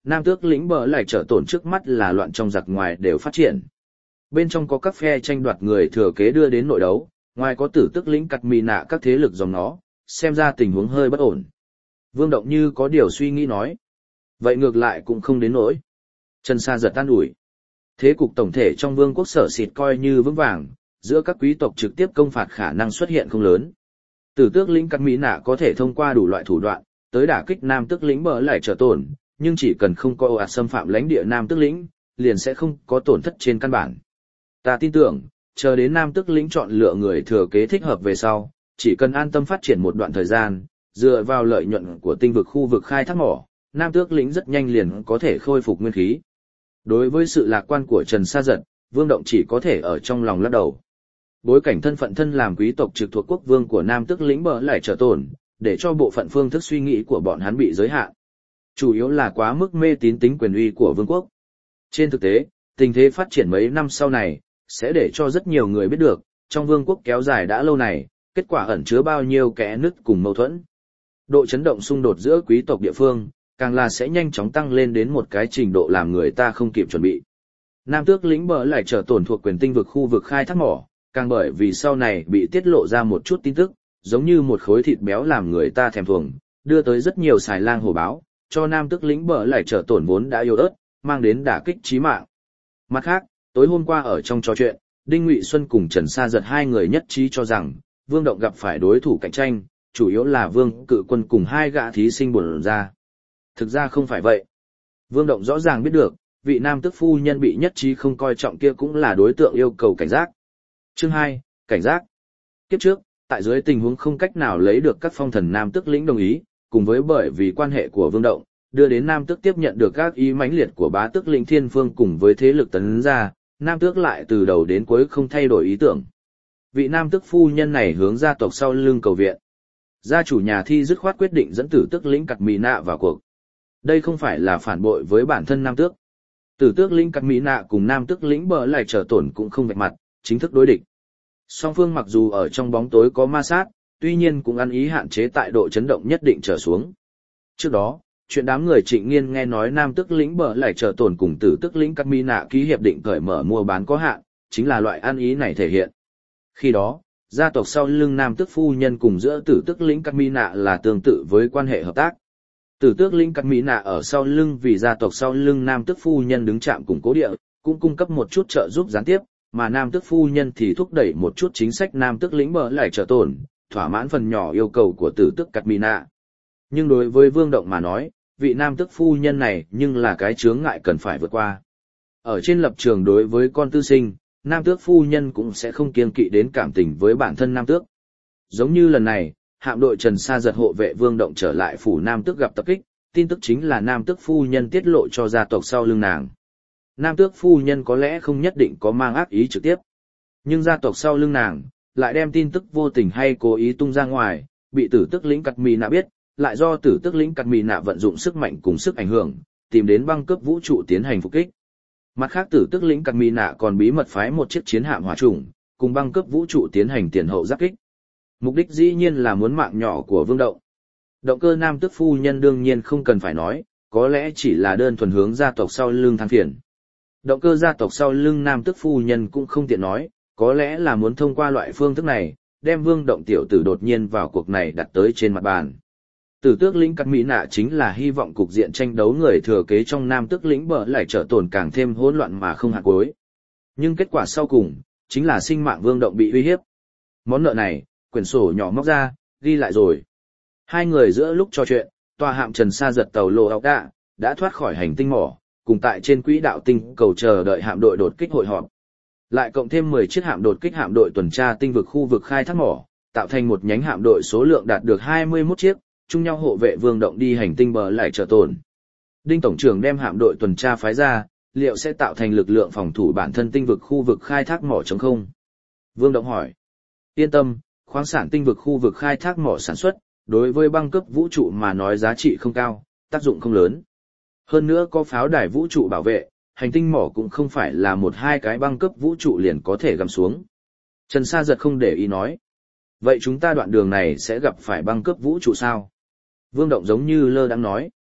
Nam Tước lĩnh bờ lại trở tổn trước mắt là loạn trong giặc ngoài đều phát triển. Bên trong có các phe tranh đoạt người thừa kế đưa đến nội đấu, ngoài có Tử Tước lĩnh cắt mì nạ các thế lực dòng nó, xem ra tình huống hơi bất ổn. Vương Động như có điều suy nghĩ nói. Vậy ngược lại cũng không đến nỗi. Trần Sa giật an ủi. Thế cục tổng thể trong vương quốc Sở Xịt coi như vững vàng, giữa các quý tộc trực tiếp công phạt khả năng xuất hiện không lớn. Tử Tước lĩnh cắt mỹ nạ có thể thông qua đủ loại thủ đoạn, tới đả kích Nam Tước lĩnh bờ lại trở tổn, nhưng chỉ cần không có ồ ạt xâm phạm lãnh địa Nam Tước lĩnh, liền sẽ không có tổn thất trên căn bản. Ta tin tưởng, chờ đến Nam Tước lĩnh chọn lựa người thừa kế thích hợp về sau, chỉ cần an tâm phát triển một đoạn thời gian, dựa vào lợi nhuận của tinh vực khu vực khai thác mỏ, Nam Tước lĩnh rất nhanh liền có thể khôi phục nguyên khí. Đối với sự lạc quan của Trần Sa Giật, Vương Động chỉ có thể ở trong lòng lắc đầu. Bối cảnh thân phận thân làm quý tộc trực thuộc quốc vương của Nam Tước lĩnh bờ lại trở tổn, để cho bộ phận phương thức suy nghĩ của bọn hắn bị giới hạn. Chủ yếu là quá mức mê tín tính quyền uy của vương quốc. Trên thực tế, tình thế phát triển mấy năm sau này, sẽ để cho rất nhiều người biết được, trong vương quốc kéo dài đã lâu này, kết quả ẩn chứa bao nhiêu kẽ nứt cùng mâu thuẫn. Độ chấn động xung đột giữa quý tộc địa phương, càng là sẽ nhanh chóng tăng lên đến một cái trình độ làm người ta không kịp chuẩn bị. Nam Tước lĩnh bờ lại trở tổn thuộc quyền tinh vực khu vực khai thác mỏ, càng bởi vì sau này bị tiết lộ ra một chút tin tức, giống như một khối thịt béo làm người ta thèm thuồng, đưa tới rất nhiều xài lang hổ báo, cho Nam Tước lĩnh bờ lại trở tổn vốn đã yếu ớt, mang đến đả kích chí mạng. Mặt khác, tối hôm qua ở trong trò chuyện, Đinh Ngụy Xuân cùng Trần Sa Giật hai người nhất trí cho rằng, Vương Động gặp phải đối thủ cạnh tranh, chủ yếu là Vương Cự Quân cùng hai gã thí sinh bổn ra. Thực ra không phải vậy. Vương Động rõ ràng biết được, vị Nam Tước phu nhân bị nhất trí không coi trọng kia cũng là đối tượng yêu cầu cảnh giác. Chương 2, cảnh giác. Kiếp trước, tại dưới tình huống không cách nào lấy được các phong thần Nam Tước lĩnh đồng ý, cùng với bởi vì quan hệ của Vương Động, đưa đến Nam Tước tiếp nhận được các ý mãnh liệt của bá tước lĩnh Thiên Phương cùng với thế lực tấn ra, Nam Tước lại từ đầu đến cuối không thay đổi ý tưởng. Vị Nam Tước phu nhân này hướng gia tộc sau lưng cầu viện. Gia chủ nhà thi dứt khoát quyết định dẫn Tử Tước lĩnh cặt mỹ nạ vào cuộc. Đây không phải là phản bội với bản thân Nam Tước. Tử Tước lĩnh cặt mỹ nạ cùng Nam Tước lĩnh bờ lại trở tổn cũng không vạch mặt, chính thức đối địch. Song phương mặc dù ở trong bóng tối có ma sát, tuy nhiên cũng ăn ý hạn chế tại độ chấn động nhất định trở xuống. Trước đó, chuyện đám người Trịnh Nghiên nghe nói Nam Tước lĩnh bờ lại trở tổn cùng Tử Tước lĩnh cắt mỹ nạ ký hiệp định cởi mở mua bán có hạn, chính là loại ăn ý này thể hiện. Khi đó, gia tộc sau lưng Nam Tước phu nhân cùng giữa Tử Tước lĩnh cắt mỹ nạ là tương tự với quan hệ hợp tác. Tử Tước lĩnh cắt mỹ nạ ở sau lưng vì gia tộc sau lưng Nam Tước phu nhân đứng chạm củng cố địa, cũng cung cấp một chút trợ giúp gián tiếp, mà Nam Tước phu nhân thì thúc đẩy một chút chính sách Nam Tước lĩnh bờ lại trở tổn, thỏa mãn phần nhỏ yêu cầu của Tử Tước cắt mỹ nạ. Nhưng đối với Vương Động mà nói, vị Nam Tước phu nhân này nhưng là cái chướng ngại cần phải vượt qua. Ở trên lập trường đối với con tư sinh, Nam Tước phu nhân cũng sẽ không kiêng kỵ đến cảm tình với bản thân Nam Tước. Giống như lần này, hạm đội Trần Sa Giật hộ vệ Vương Động trở lại phủ Nam Tước gặp tập kích, tin tức chính là Nam Tước phu nhân tiết lộ cho gia tộc sau lưng nàng. Nam Tước phu nhân có lẽ không nhất định có mang ác ý trực tiếp, nhưng gia tộc sau lưng nàng lại đem tin tức vô tình hay cố ý tung ra ngoài, bị Tử Tước lĩnh cắt mỹ nạ biết, lại do Tử Tước lĩnh cắt mỹ nạ vận dụng sức mạnh cùng sức ảnh hưởng, tìm đến băng cướp vũ trụ tiến hành phục kích. Mặt khác Tử Tước lĩnh cắt mỹ nạ còn bí mật phái một chiếc chiến hạm hỏa chủng, cùng băng cướp vũ trụ tiến hành tiền hậu giáp kích. Mục đích dĩ nhiên là muốn mạng nhỏ của Vương Động. Động cơ Nam Tước phu nhân đương nhiên không cần phải nói, có lẽ chỉ là đơn thuần hướng gia tộc sau lưng than phiền. Động cơ gia tộc sau lưng Nam Tước phu nhân cũng không tiện nói, có lẽ là muốn thông qua loại phương thức này, đem Vương Động tiểu tử đột nhiên vào cuộc này đặt tới trên mặt bàn. Tử Tước lĩnh cắt mỹ nạ chính là hy vọng cục diện tranh đấu người thừa kế trong Nam Tước lĩnh bờ lại trở tổn càng thêm hỗn loạn mà không hạt cuối. Nhưng kết quả sau cùng, chính là sinh mạng Vương Động bị uy hiếp. Món nợ này, quyển sổ nhỏ móc ra, ghi lại rồi. Hai người giữa lúc trò chuyện, tòa hạm Trần Sa Giật tàu Lô Áo Đạ đã thoát khỏi hành tinh mỏ, cùng tại trên quỹ đạo tinh cầu chờ đợi hạm đội đột kích hội họp. Lại cộng thêm 10 chiếc hạm đột kích hạm đội tuần tra tinh vực khu vực khai thác mỏ, tạo thành một nhánh hạm đội số lượng đạt được 21 chiếc, chung nhau hộ vệ Vương Động đi hành tinh bờ lại trở tổn. Đinh tổng trưởng đem hạm đội tuần tra phái ra, liệu sẽ tạo thành lực lượng phòng thủ bản thân tinh vực khu vực khai thác mỏ chống không? Vương Động hỏi. Yên tâm, khoáng sản tinh vực khu vực khai thác mỏ sản xuất, đối với băng cướp vũ trụ mà nói giá trị không cao, tác dụng không lớn. Hơn nữa có pháo đài vũ trụ bảo vệ, hành tinh mỏ cũng không phải là một hai cái băng cướp vũ trụ liền có thể găm xuống. Trần Sa Giật không để ý nói. Vậy chúng ta đoạn đường này sẽ gặp phải băng cướp vũ trụ sao? Vương Động giống như lơ đãng nói.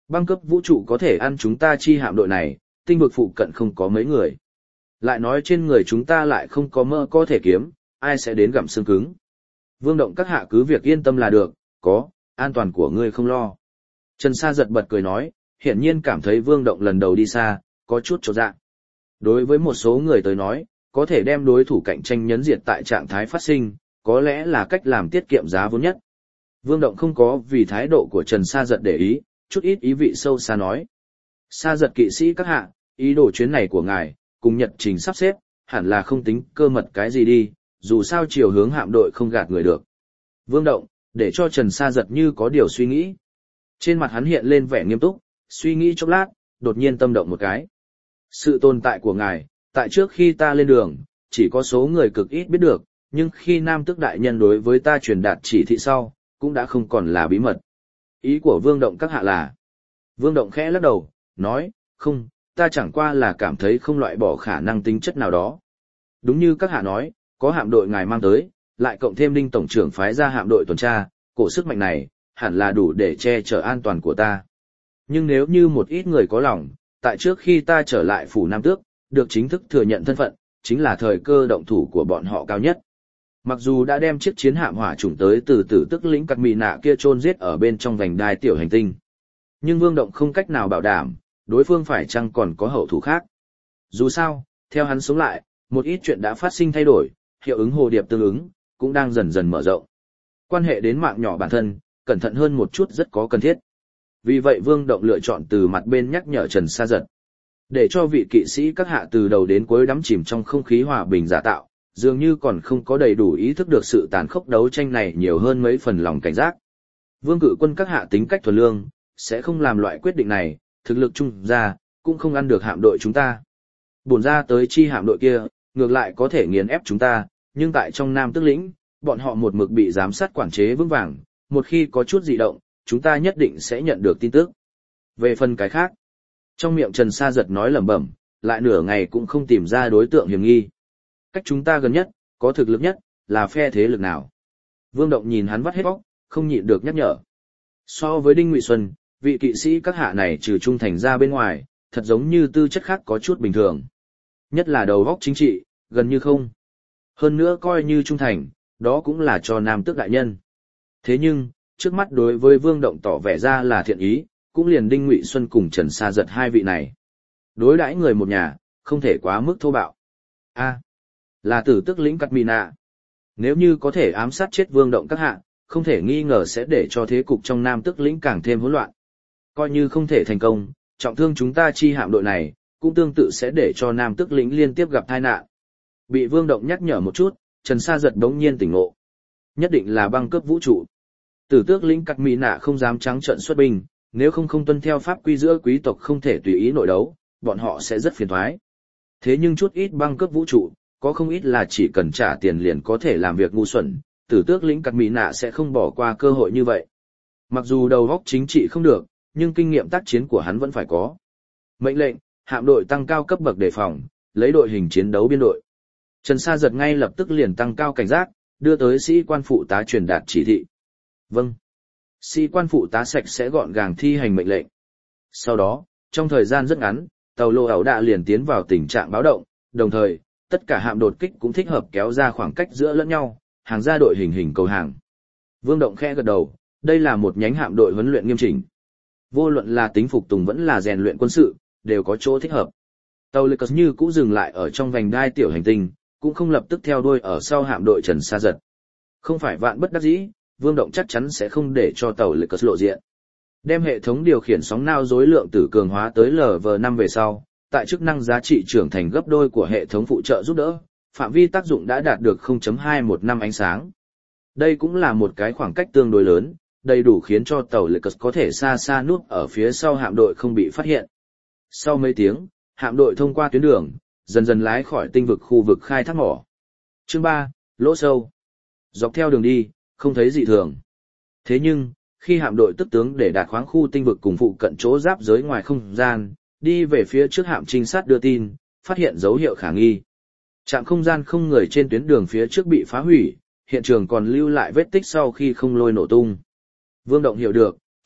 Băng cấp vũ trụ có thể ăn chúng ta chi hạm đội này, tinh vực phụ cận không có mấy người. Lại nói trên người chúng ta lại không có mỡ có thể kiếm, ai sẽ đến gặm xương cứng. Vương Động các hạ cứ việc yên tâm là được, có, an toàn của ngươi không lo. Trần Sa giật bật cười nói, hiển nhiên cảm thấy Vương Động lần đầu đi xa, có chút chột dạ. Đối với một số người tới nói, có thể đem đối thủ cạnh tranh nhấn diệt tại trạng thái phát sinh, có lẽ là cách làm tiết kiệm giá vốn nhất. Vương Động không có vì thái độ của Trần Sa giật để ý, chút ít ý vị sâu xa nói. Sa giật kỵ sĩ các hạ, ý đồ chuyến này của ngài, cùng nhật trình sắp xếp, hẳn là không tính cơ mật cái gì đi, dù sao chiều hướng hạm đội không gạt người được. Vương Động, để cho Trần Sa giật như có điều suy nghĩ. Trên mặt hắn hiện lên vẻ nghiêm túc, suy nghĩ chốc lát, đột nhiên tâm động một cái. Sự tồn tại của ngài, tại trước khi ta lên đường, chỉ có số người cực ít biết được, nhưng khi Nam Tước đại nhân đối với ta truyền đạt chỉ thị sau, cũng đã không còn là bí mật. Ý của Vương Động các hạ là. Vương Động khẽ lắc đầu, nói, không, ta chẳng qua là cảm thấy không loại bỏ khả năng tính chất nào đó. Đúng như các hạ nói, có hạm đội ngài mang tới, lại cộng thêm Đinh tổng trưởng phái ra hạm đội tuần tra, cổ sức mạnh này, hẳn là đủ để che chở an toàn của ta. Nhưng nếu như một ít người có lòng, tại trước khi ta trở lại phủ Nam Tước, được chính thức thừa nhận thân phận, chính là thời cơ động thủ của bọn họ cao nhất. Mặc dù đã đem chiếc chiến hạm hỏa chủng tới từ Tử Tức lĩnh Cắt Mị Nạ kia chôn giết ở bên trong vành đai tiểu hành tinh, nhưng Vương Động không cách nào bảo đảm, đối phương phải chăng còn có hậu thủ khác. Dù sao, theo hắn sống lại, một ít chuyện đã phát sinh thay đổi, hiệu ứng hồ điệp tương ứng, cũng đang dần dần mở rộng. Quan hệ đến mạng nhỏ bản thân, cẩn thận hơn một chút rất có cần thiết. Vì vậy Vương Động lựa chọn từ mặt bên nhắc nhở Trần Sa giật. Để cho vị kỵ sĩ các hạ từ đầu đến cuối đắm chìm trong không khí hòa bình giả tạo, dường như còn không có đầy đủ ý thức được sự tàn khốc đấu tranh này nhiều hơn mấy phần lòng cảnh giác. Vương Cự Quân các hạ tính cách thuần lương, sẽ không làm loại quyết định này, thực lực chung ra, cũng không ăn được hạm đội chúng ta. Bổn ra tới chi hạm đội kia, ngược lại có thể nghiền ép chúng ta, nhưng tại trong Nam Tước lĩnh, bọn họ một mực bị giám sát quản chế vững vàng, một khi có chút dị động, chúng ta nhất định sẽ nhận được tin tức. Về phần cái khác, trong miệng Trần Sa giật nói lẩm bẩm, lại nửa ngày cũng không tìm ra đối tượng hiểm nghi. Cách chúng ta gần nhất, có thực lực nhất, là phe thế lực nào? Vương Động nhìn hắn vắt hết óc, không nhịn được nhắc nhở. So với Đinh Ngụy Xuân, vị kỵ sĩ các hạ này trừ trung thành ra bên ngoài, thật giống như tư chất khác có chút bình thường. Nhất là đầu óc chính trị, gần như không. Hơn nữa coi như trung thành, đó cũng là cho Nam Tước đại nhân. Thế nhưng, trước mắt đối với Vương Động tỏ vẻ ra là thiện ý, cũng liền Đinh Ngụy Xuân cùng Trần Sa giật hai vị này. Đối đãi người một nhà, không thể quá mức thô bạo. Là Tử Tức lĩnh Cắt Mị Nạ. Nếu như có thể ám sát chết Vương Động các hạ, không thể nghi ngờ sẽ để cho thế cục trong Nam Tước lĩnh càng thêm hỗn loạn. Coi như không thể thành công, trọng thương chúng ta chi hạm đội này, cũng tương tự sẽ để cho Nam Tước lĩnh liên tiếp gặp tai nạn. Bị Vương Động nhắc nhở một chút, Trần Sa giật đống nhiên tỉnh ngộ. Nhất định là băng cướp vũ trụ. Tử Tước lĩnh Cắt Mị Nạ không dám trắng trợn xuất binh, nếu không tuân theo pháp quy giữa quý tộc không thể tùy ý nội đấu, bọn họ sẽ rất phiền toái. Thế nhưng chút ít băng cướp vũ trụ, có không ít là chỉ cần trả tiền liền có thể làm việc ngu xuẩn, Tử Tước lĩnh Cắt Mị Nạ sẽ không bỏ qua cơ hội như vậy. Mặc dù đầu óc chính trị không được, nhưng kinh nghiệm tác chiến của hắn vẫn phải có. Mệnh lệnh, hạm đội tăng cao cấp bậc đề phòng, lấy đội hình chiến đấu biên đội. Trần Sa giật ngay lập tức liền tăng cao cảnh giác, đưa tới sĩ quan phụ tá truyền đạt chỉ thị. Vâng. Sĩ quan phụ tá sạch sẽ gọn gàng thi hành mệnh lệnh. Sau đó, trong thời gian rất ngắn, tàu lô ẩu đạ liền tiến vào tình trạng báo động, đồng thời, tất cả hạm đột kích cũng thích hợp kéo ra khoảng cách giữa lẫn nhau, hàng ra đội hình cầu hàng. Vương Động khẽ gật đầu, đây là một nhánh hạm đội huấn luyện nghiêm chỉnh. Vô luận là tính phục tùng vẫn là rèn luyện quân sự, đều có chỗ thích hợp. Tàu Lucas như cũ dừng lại ở trong vành đai tiểu hành tinh, cũng không lập tức theo đuôi ở sau hạm đội Trần Sa giật. Không phải vạn bất đắc dĩ, Vương Động chắc chắn sẽ không để cho tàu Lucas lộ diện. Đem hệ thống điều khiển sóng nao dối lượng tử cường hóa tới LV5 về sau, tại chức năng giá trị trưởng thành gấp đôi của hệ thống phụ trợ giúp đỡ, phạm vi tác dụng đã đạt được 0.215 ánh sáng. Đây cũng là một cái khoảng cách tương đối lớn, đầy đủ khiến cho tàu Lucas có thể xa xa núp ở phía sau hạm đội không bị phát hiện. Sau mấy tiếng, hạm đội thông qua tuyến đường, dần dần lái khỏi tinh vực khu vực khai thác mỏ. Chương 3, lỗ sâu. Dọc theo đường đi, không thấy dị thường. Thế nhưng, khi hạm đội tức tướng để đạt khoáng khu tinh vực cùng phụ cận chỗ giáp giới ngoài không gian, đi về phía trước hạm trinh sát đưa tin, phát hiện dấu hiệu khả nghi. Trạm không gian không người trên tuyến đường phía trước bị phá hủy, hiện trường còn lưu lại vết tích sau khi không lôi nổ tung. Vương Động hiểu được,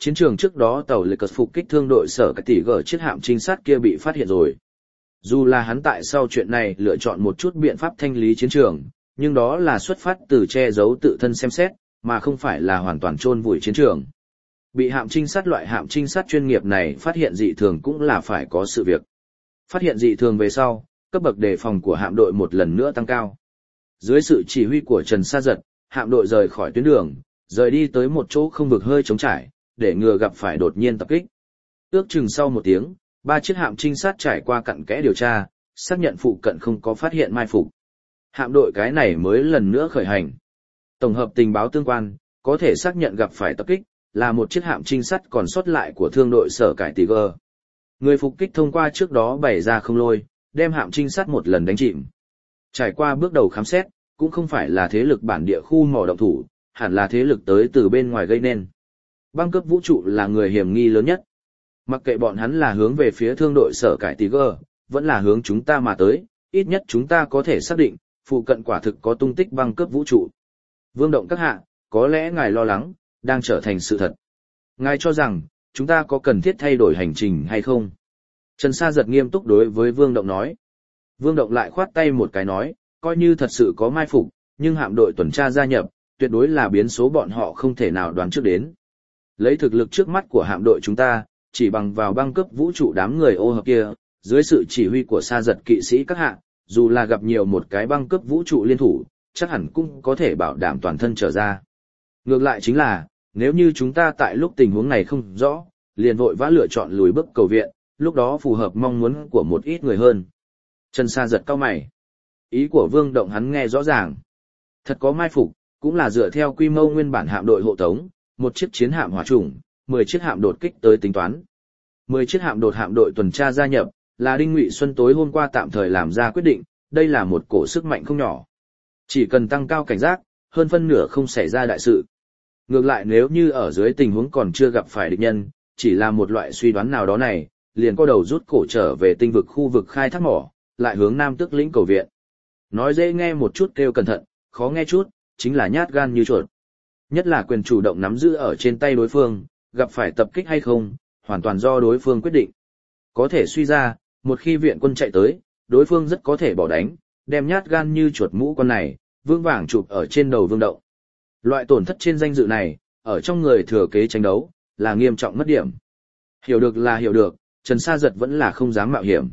Chiến trường trước đó tàu lệ cật phục kích thương đội sở cái tỷ gở chiếc hạm trinh sát kia bị phát hiện rồi. Dù là hắn tại sau chuyện này lựa chọn một chút biện pháp thanh lý chiến trường, nhưng đó là xuất phát từ che giấu tự thân xem xét, mà không phải là hoàn toàn chôn vùi chiến trường. Bị hạm trinh sát loại hạm trinh sát chuyên nghiệp này phát hiện dị thường cũng là phải có sự việc. Phát hiện dị thường về sau, cấp bậc đề phòng của hạm đội một lần nữa tăng cao. Dưới sự chỉ huy của Trần Sa Giật, hạm đội rời khỏi tuyến đường, rời đi tới một chỗ không vực hơi trống trải, để ngừa gặp phải đột nhiên tập kích. Ước chừng sau một tiếng, 3 chiếc hạm trinh sát trải qua cặn kẽ điều tra, xác nhận phụ cận không có phát hiện mai phục. Hạm đội cái này mới lần nữa khởi hành. Tổng hợp tình báo tương quan, có thể xác nhận gặp phải tập kích, là một chiếc hạm trinh sát còn sót lại của thương đội sở cải Tiger. Người phục kích thông qua trước đó bày ra không lôi, đem hạm trinh sát một lần đánh chìm. Trải qua bước đầu khám xét, cũng không phải là thế lực bản địa khu mỏ động thủ, hẳn là thế lực tới từ bên ngoài gây nên. Băng cướp vũ trụ là người hiểm nghi lớn nhất. Mặc kệ bọn hắn là hướng về phía thương đội sở cải Tiger, vẫn là hướng chúng ta mà tới, ít nhất chúng ta có thể xác định, phụ cận quả thực có tung tích băng cướp vũ trụ. Vương Động các hạ, có lẽ ngài lo lắng, đang trở thành sự thật. Ngài cho rằng, chúng ta có cần thiết thay đổi hành trình hay không? Trần Sa Giật nghiêm túc đối với Vương Động nói. Vương Động lại khoát tay một cái nói, coi như thật sự có mai phục, nhưng hạm đội tuần tra gia nhập, tuyệt đối là biến số bọn họ không thể nào đoán trước đến. Lấy thực lực trước mắt của hạm đội chúng ta, chỉ bằng vào băng cướp vũ trụ đám người ô hợp kia, dưới sự chỉ huy của Sa Giật kỵ sĩ các hạ, dù là gặp nhiều một cái băng cướp vũ trụ liên thủ, chắc hẳn cũng có thể bảo đảm toàn thân trở ra. Ngược lại chính là, nếu như chúng ta tại lúc tình huống này không rõ, liền vội vã lựa chọn lùi bước cầu viện, lúc đó phù hợp mong muốn của một ít người hơn. Trần Sa Giật cau mày. Ý của Vương Động hắn nghe rõ ràng. Thật có mai phục, cũng là dựa theo quy mô nguyên bản hạm đội hộ tống, một chiếc chiến hạm hỏa chủng, 10 chiếc hạm đột kích tới tính toán. 10 chiếc hạm đội tuần tra gia nhập, là Đinh Ngụy Xuân tối hôm qua tạm thời làm ra quyết định, đây là một cổ sức mạnh không nhỏ. Chỉ cần tăng cao cảnh giác, hơn phân nửa không xảy ra đại sự. Ngược lại nếu như ở dưới tình huống còn chưa gặp phải địch nhân, chỉ là một loại suy đoán nào đó này, liền có đầu rút cổ trở về tinh vực khu vực khai thác mỏ, lại hướng Nam Tước lĩnh cầu viện. Nói dễ nghe một chút kêu cẩn thận, khó nghe chút, chính là nhát gan như chuột. Nhất là quyền chủ động nắm giữ ở trên tay đối phương, gặp phải tập kích hay không, hoàn toàn do đối phương quyết định. Có thể suy ra, một khi viện quân chạy tới, đối phương rất có thể bỏ đánh, đem nhát gan như chuột mũ con này, vương vàng chụp ở trên đầu Vương Động. Loại tổn thất trên danh dự này, ở trong người thừa kế tranh đấu, là nghiêm trọng mất điểm. Hiểu được là hiểu được, Trần Sa Giật vẫn là không dám mạo hiểm.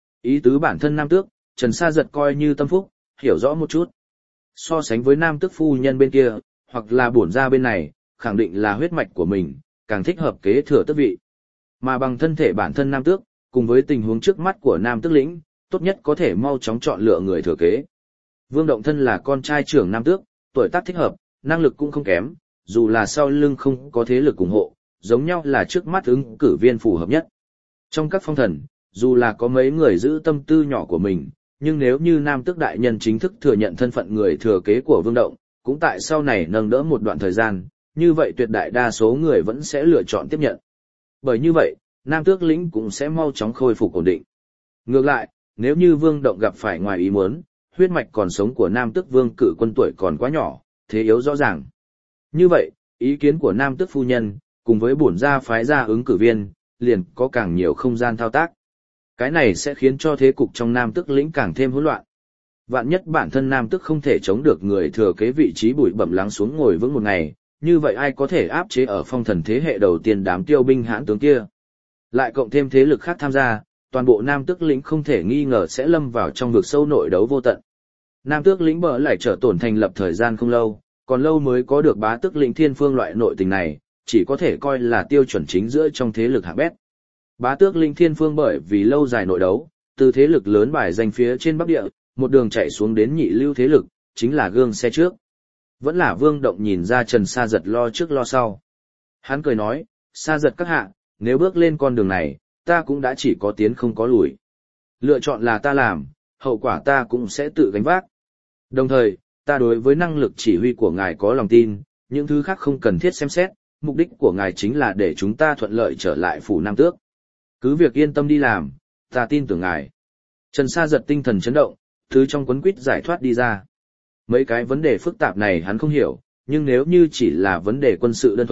Ý tứ bản thân Nam Tước, Trần Sa Giật coi như tâm phúc, hiểu rõ một chút. So sánh với Nam Tước phu nhân bên kia, hoặc là bổn gia bên này, khẳng định là huyết mạch của mình, càng thích hợp kế thừa tước vị. Mà bằng thân thể bản thân Nam Tước, cùng với tình huống trước mắt của Nam Tước lĩnh, tốt nhất có thể mau chóng chọn lựa người thừa kế. Vương Động thân là con trai trưởng Nam Tước, tuổi tác thích hợp, năng lực cũng không kém, dù là sau lưng không có thế lực ủng hộ, giống nhau là trước mắt ứng cử viên phù hợp nhất. Trong các phong thần, dù là có mấy người giữ tâm tư nhỏ của mình, nhưng nếu như Nam Tước đại nhân chính thức thừa nhận thân phận người thừa kế của Vương Động, cũng tại sau này nâng đỡ một đoạn thời gian, như vậy tuyệt đại đa số người vẫn sẽ lựa chọn tiếp nhận. Bởi như vậy, Nam Tước lĩnh cũng sẽ mau chóng khôi phục ổn định. Ngược lại, nếu như Vương Động gặp phải ngoài ý muốn, huyết mạch còn sống của Nam Tước Vương cử quân tuổi còn quá nhỏ, thế yếu rõ ràng. Như vậy, ý kiến của Nam Tước phu nhân, cùng với bổn gia phái gia ứng cử viên, liền có càng nhiều không gian thao tác. Cái này sẽ khiến cho thế cục trong Nam Tước lĩnh càng thêm hỗn loạn. Vạn nhất bản thân Nam Tước không thể chống được người thừa kế vị trí bụi bẩm lắng xuống ngồi vững một ngày, như vậy ai có thể áp chế ở phong thần thế hệ đầu tiên đám tiêu binh hãn tướng kia. Lại cộng thêm thế lực khác tham gia, toàn bộ Nam Tước lĩnh không thể nghi ngờ sẽ lâm vào trong vực sâu nội đấu vô tận. Nam Tước lĩnh bờ lại trở tổn thành lập thời gian không lâu, còn lâu mới có được Bá Tước lĩnh Thiên Phương loại nội tình này, chỉ có thể coi là tiêu chuẩn chính giữa trong thế lực hạng bét. Bá Tước lĩnh Thiên Phương bởi vì lâu dài nội đấu, từ thế lực lớn bài danh phía trên Bắc Địa, một đường chạy xuống đến nhị lưu thế lực, chính là gương xe trước. Vẫn là Vương Động nhìn ra Trần Sa Giật lo trước lo sau. Hắn cười nói, Sa Giật các hạ, nếu bước lên con đường này, ta cũng đã chỉ có tiến không có lùi. Lựa chọn là ta làm, hậu quả ta cũng sẽ tự gánh vác. Đồng thời, ta đối với năng lực chỉ huy của ngài có lòng tin, những thứ khác không cần thiết xem xét, mục đích của ngài chính là để chúng ta thuận lợi trở lại phủ Nam Tước. Cứ việc yên tâm đi làm, ta tin tưởng ngài. Trần Sa Giật tinh thần chấn động, thứ trong quấn quýt giải thoát đi ra. Mấy cái vấn đề phức tạp này hắn không hiểu, nhưng nếu như chỉ là vấn đề quân sự đơn thuần,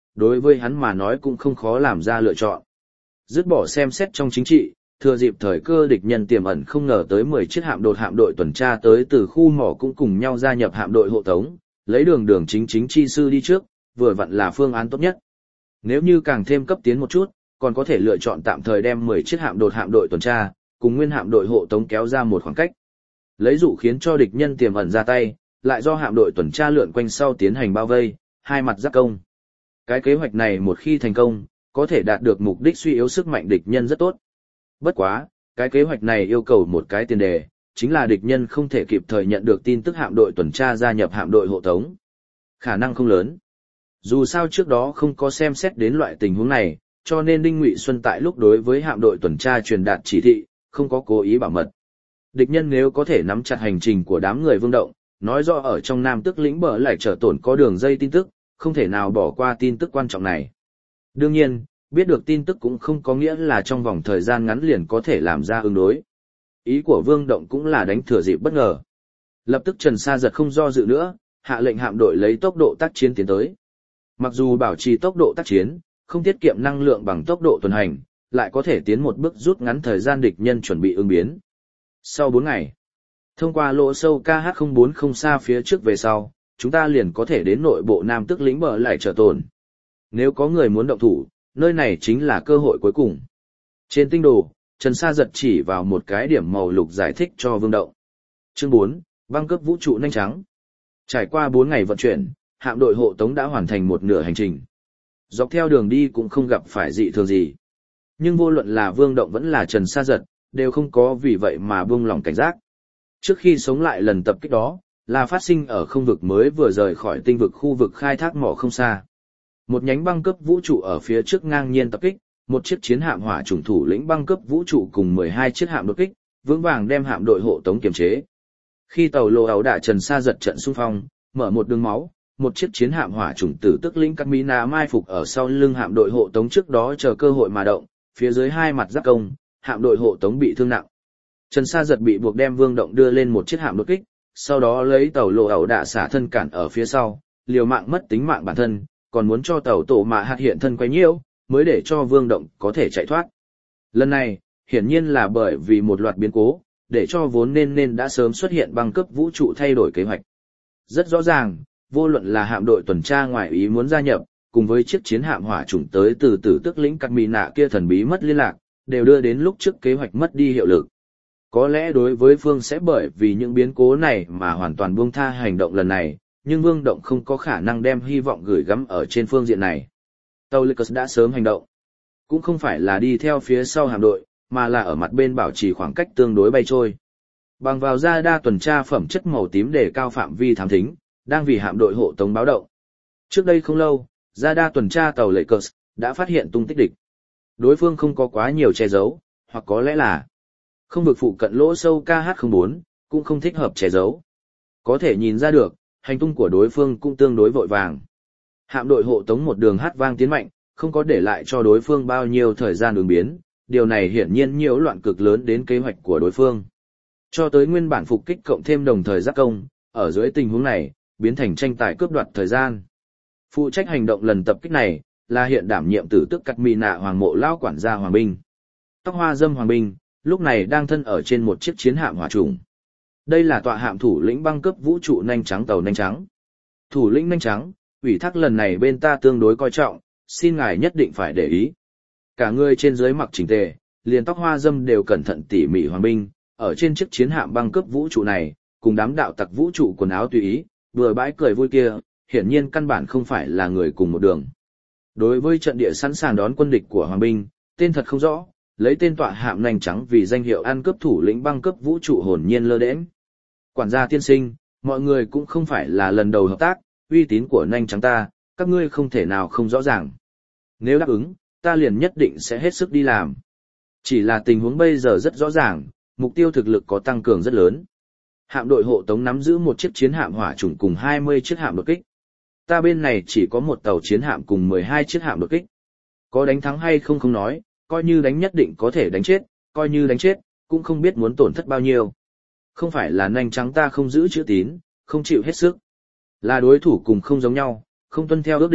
đối với hắn mà nói cũng không khó làm ra lựa chọn. Dứt bỏ xem xét trong chính trị, thừa dịp thời cơ địch nhân tiềm ẩn không ngờ tới 10 chiếc hạm đội tuần tra tới từ khu mỏ cũng cùng nhau gia nhập hạm đội hộ tống, lấy đường chính chi sư đi trước, vừa vặn là phương án tốt nhất. Nếu như càng thêm cấp tiến một chút, còn có thể lựa chọn tạm thời đem 10 chiếc hạm đội tuần tra, cùng nguyên hạm đội hộ tống kéo ra một khoảng cách. Lấy dụ khiến cho địch nhân tiềm ẩn ra tay, lại do hạm đội tuần tra lượn quanh sau tiến hành bao vây, hai mặt giáp công. Cái kế hoạch này một khi thành công, có thể đạt được mục đích suy yếu sức mạnh địch nhân rất tốt. Bất quá, cái kế hoạch này yêu cầu một cái tiền đề, chính là địch nhân không thể kịp thời nhận được tin tức hạm đội tuần tra gia nhập hạm đội hộ tống. Khả năng không lớn. Dù sao trước đó không có xem xét đến loại tình huống này, cho nên Đinh Ngụy Xuân tại lúc đối với hạm đội tuần tra truyền đạt chỉ thị, không có cố ý bảo mật. Địch nhân nếu có thể nắm chặt hành trình của đám người Vương Động, nói rõ ở trong Nam Tức lĩnh bờ lại trở tổn có đường dây tin tức, không thể nào bỏ qua tin tức quan trọng này. Đương nhiên, biết được tin tức cũng không có nghĩa là trong vòng thời gian ngắn liền có thể làm ra ứng đối. Ý của Vương Động cũng là đánh thừa dịp bất ngờ. Lập tức Trần Sa Giật không do dự nữa, hạ lệnh hạm đội lấy tốc độ tác chiến tiến tới. Mặc dù bảo trì tốc độ tác chiến, không tiết kiệm năng lượng bằng tốc độ tuần hành, lại có thể tiến một bước rút ngắn thời gian địch nhân chuẩn bị ứng biến. Sau 4 ngày, thông qua lỗ sâu KH040 xa phía trước về sau, chúng ta liền có thể đến nội bộ Nam Tức lĩnh bờ lại trở tồn. Nếu có người muốn động thủ, nơi này chính là cơ hội cuối cùng. Trên tinh đồ, Trần Sa Giật chỉ vào một cái điểm màu lục giải thích cho Vương Động. Chương 4, băng cướp vũ trụ nhanh trắng. Trải qua 4 ngày vận chuyển, hạm đội hộ tống đã hoàn thành một nửa hành trình. Dọc theo đường đi cũng không gặp phải dị thường gì. Nhưng vô luận là Vương Động vẫn là Trần Sa Giật, đều không có vì vậy mà buông lỏng cảnh giác. Trước khi sống lại lần tập kích đó, là phát sinh ở không vực mới vừa rời khỏi tinh vực khu vực khai thác mỏ không xa. Một nhánh băng cướp vũ trụ ở phía trước ngang nhiên tập kích, một chiếc chiến hạm hỏa chủng thủ lĩnh băng cướp vũ trụ cùng 12 chiếc hạm đột kích, vững vàng đem hạm đội hộ tống kiềm chế. Khi tàu lô áo đả Trần Sa Giật trận xung phong, mở một đường máu, một chiếc chiến hạm hỏa chủng tử tức lĩnh các mỹ nà mai phục ở sau lưng hạm đội hộ tống trước đó chờ cơ hội mà động, phía dưới hai mặt giáp công, hạm đội hộ tống bị thương nặng. Trần Sa Giật bị buộc đem Vương Động đưa lên một chiếc hạm đột kích, sau đó lấy tàu lộ ẩu đạ xả thân cản ở phía sau, liều mạng mất tính mạng bản thân, còn muốn cho tàu tổ mạ hạt hiện thân quấy nhiễu, mới để cho Vương Động có thể chạy thoát. Lần này, hiển nhiên là bởi vì một loạt biến cố, để cho vốn nên đã sớm xuất hiện băng cướp vũ trụ thay đổi kế hoạch. Rất rõ ràng, vô luận là hạm đội tuần tra ngoài ý muốn gia nhập, cùng với chiếc chiến hạm hỏa chủng tới từ Tử Tức lĩnh Cát Mỹ Nạ kia thần bí mất liên lạc, đều đưa đến lúc trước kế hoạch mất đi hiệu lực. Có lẽ đối với Phương sẽ bởi vì những biến cố này mà hoàn toàn buông tha hành động lần này, nhưng Vương Động không có khả năng đem hy vọng gửi gắm ở trên phương diện này. Tàu Lycus đã sớm hành động, cũng không phải là đi theo phía sau hạm đội, mà là ở mặt bên bảo trì khoảng cách tương đối bay trôi. Bằng vào radar tuần tra phẩm chất màu tím để cao phạm vi thám thính, đang vì hạm đội hộ tống báo động. Trước đây không lâu, radar tuần tra tàu Lycus đã phát hiện tung tích địch. Đối phương không có quá nhiều che giấu, hoặc có lẽ là không vực phụ cận lỗ sâu KH04, cũng không thích hợp che giấu. Có thể nhìn ra được, hành tung của đối phương cũng tương đối vội vàng. Hạm đội hộ tống một đường hát vang tiến mạnh, không có để lại cho đối phương bao nhiêu thời gian ứng biến, điều này hiển nhiên nhiễu loạn cực lớn đến kế hoạch của đối phương. Cho tới nguyên bản phục kích cộng thêm đồng thời giác công, ở dưới tình huống này, biến thành tranh tài cướp đoạt thời gian. Phụ trách hành động lần tập kích này, là hiện đảm nhiệm tử tức Cát Mỹ Nạ Hoàng mộ lao quản gia Hoàng Binh. Tóc hoa dâm Hoàng Binh, lúc này đang thân ở trên một chiếc chiến hạm hỏa trùng. Đây là tọa hạm thủ lĩnh băng cướp vũ trụ nhanh trắng tàu nhanh trắng. Thủ lĩnh nhanh trắng, ủy thác lần này bên ta tương đối coi trọng, xin ngài nhất định phải để ý. Cả người trên dưới mặc chỉnh tề, liền tóc hoa dâm đều cẩn thận tỉ mỉ Hoàng Binh, ở trên chiếc chiến hạm băng cướp vũ trụ này, cùng đám đạo tặc vũ trụ quần áo tùy ý, vừa bãi cười vui kia, hiển nhiên căn bản không phải là người cùng một đường. Đối với trận địa sẵn sàng đón quân địch của Hoàng Binh, tên thật không rõ, lấy tên tọa hạm nhanh trắng vì danh hiệu ăn cướp thủ lĩnh băng cướp vũ trụ hồn nhiên lơ đễnh. Quản gia tiên sinh, mọi người cũng không phải là lần đầu hợp tác, uy tín của nhanh trắng ta, các ngươi không thể nào không rõ ràng. Nếu đáp ứng, ta liền nhất định sẽ hết sức đi làm. Chỉ là tình huống bây giờ rất rõ ràng, mục tiêu thực lực có tăng cường rất lớn. Hạm đội hộ tống nắm giữ một chiếc chiến hạm hỏa chủng cùng 20 chiếc hạm đột kích. Ta bên này chỉ có một tàu chiến hạm cùng 12 chiếc hạm đột kích. Có đánh thắng hay không nói, coi như đánh nhất định có thể đánh chết, coi như đánh chết, cũng không biết muốn tổn thất bao nhiêu. Không phải là nhanh trắng ta không giữ chữ tín, không chịu hết sức. Là đối thủ cùng không giống nhau, không tuân theo ước định,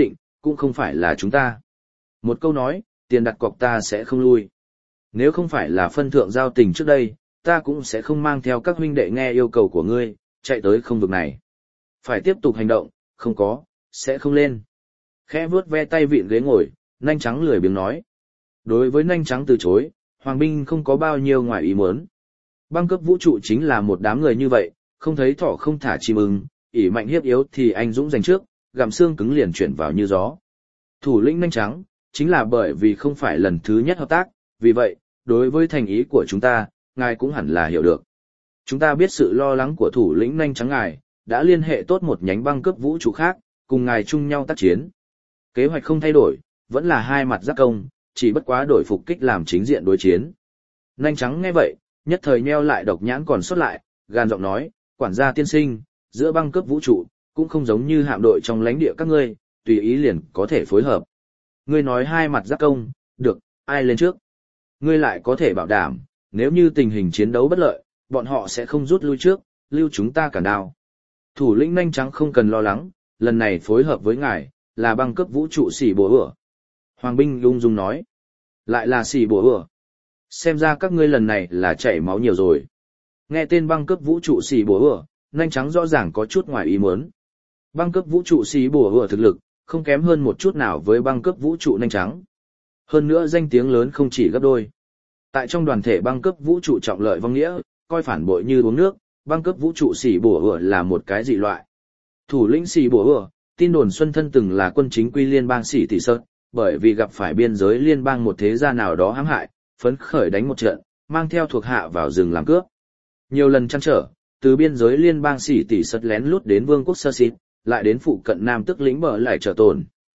cũng không phải là chúng ta. Một câu nói, tiền đặt cọc ta sẽ không lui. Nếu không phải là phân thượng giao tình trước đây, ta cũng sẽ không mang theo các huynh đệ nghe yêu cầu của ngươi, chạy tới không vực này. Phải tiếp tục hành động, không có, sẽ không lên. Khẽ vuốt ve tay vịn ghế ngồi, Nanh Trắng lười biếng nói. Đối với Nanh Trắng từ chối, Hoàng Binh không có bao nhiêu ngoài ý muốn. Băng cấp vũ trụ chính là một đám người như vậy, không thấy thỏ không thả chim ưng, ỷ mạnh hiếp yếu thì anh dũng giành trước, gặm xương cứng liền chuyển vào như gió. Thủ lĩnh Nanh Trắng, chính là bởi vì không phải lần thứ nhất hợp tác, vì vậy, đối với thành ý của chúng ta, ngài cũng hẳn là hiểu được. Chúng ta biết sự lo lắng của thủ lĩnh Nanh Trắng ngài, đã liên hệ tốt một nhánh băng cướp vũ trụ khác, cùng ngài chung nhau tác chiến. Kế hoạch không thay đổi, vẫn là hai mặt giáp công, chỉ bất quá đổi phục kích làm chính diện đối chiến. Nanh Trắng nghe vậy, nhất thời nheo lại độc nhãn còn sót lại, gan giọng nói, quản gia tiên sinh, giữa băng cướp vũ trụ, cũng không giống như hạm đội trong lãnh địa các ngươi, tùy ý liền có thể phối hợp. Ngươi nói hai mặt giáp công, được, ai lên trước? Ngươi lại có thể bảo đảm, nếu như tình hình chiến đấu bất lợi, bọn họ sẽ không rút lui trước, lưu chúng ta cản đao. Thủ lĩnh Nanh Trắng không cần lo lắng, lần này phối hợp với ngài, là băng cướp vũ trụ xỉ bùa ửa. Hoàng Binh ung dung nói, lại là xỉ bùa ửa. Xem ra các ngươi lần này là chảy máu nhiều rồi. Nghe tên băng cướp vũ trụ xỉ bùa ửa, Nanh Trắng rõ ràng có chút ngoài ý muốn. Băng cướp vũ trụ xỉ bùa ửa thực lực, không kém hơn một chút nào với băng cướp vũ trụ Nanh Trắng. Hơn nữa danh tiếng lớn không chỉ gấp đôi. Tại trong đoàn thể băng cướp vũ trụ trọng lợi vong nghĩa, coi phản bội như uống nước, băng cướp vũ trụ xỉ bùa ửa là một cái dị loại. Thủ lĩnh xỉ bùa ửa, tin đồn Xuân Thân từng là quân chính quy liên bang xỉ tỷ sơn, bởi vì gặp phải biên giới liên bang một thế gia nào đó hãm hại, phấn khởi đánh một trận, mang theo thuộc hạ vào rừng làm cướp. Nhiều lần trăn trở, từ biên giới liên bang xỉ tỷ sơn lén lút đến vương quốc sơ xịt, lại đến phụ cận nam tức lĩnh bờ lại trở tồn.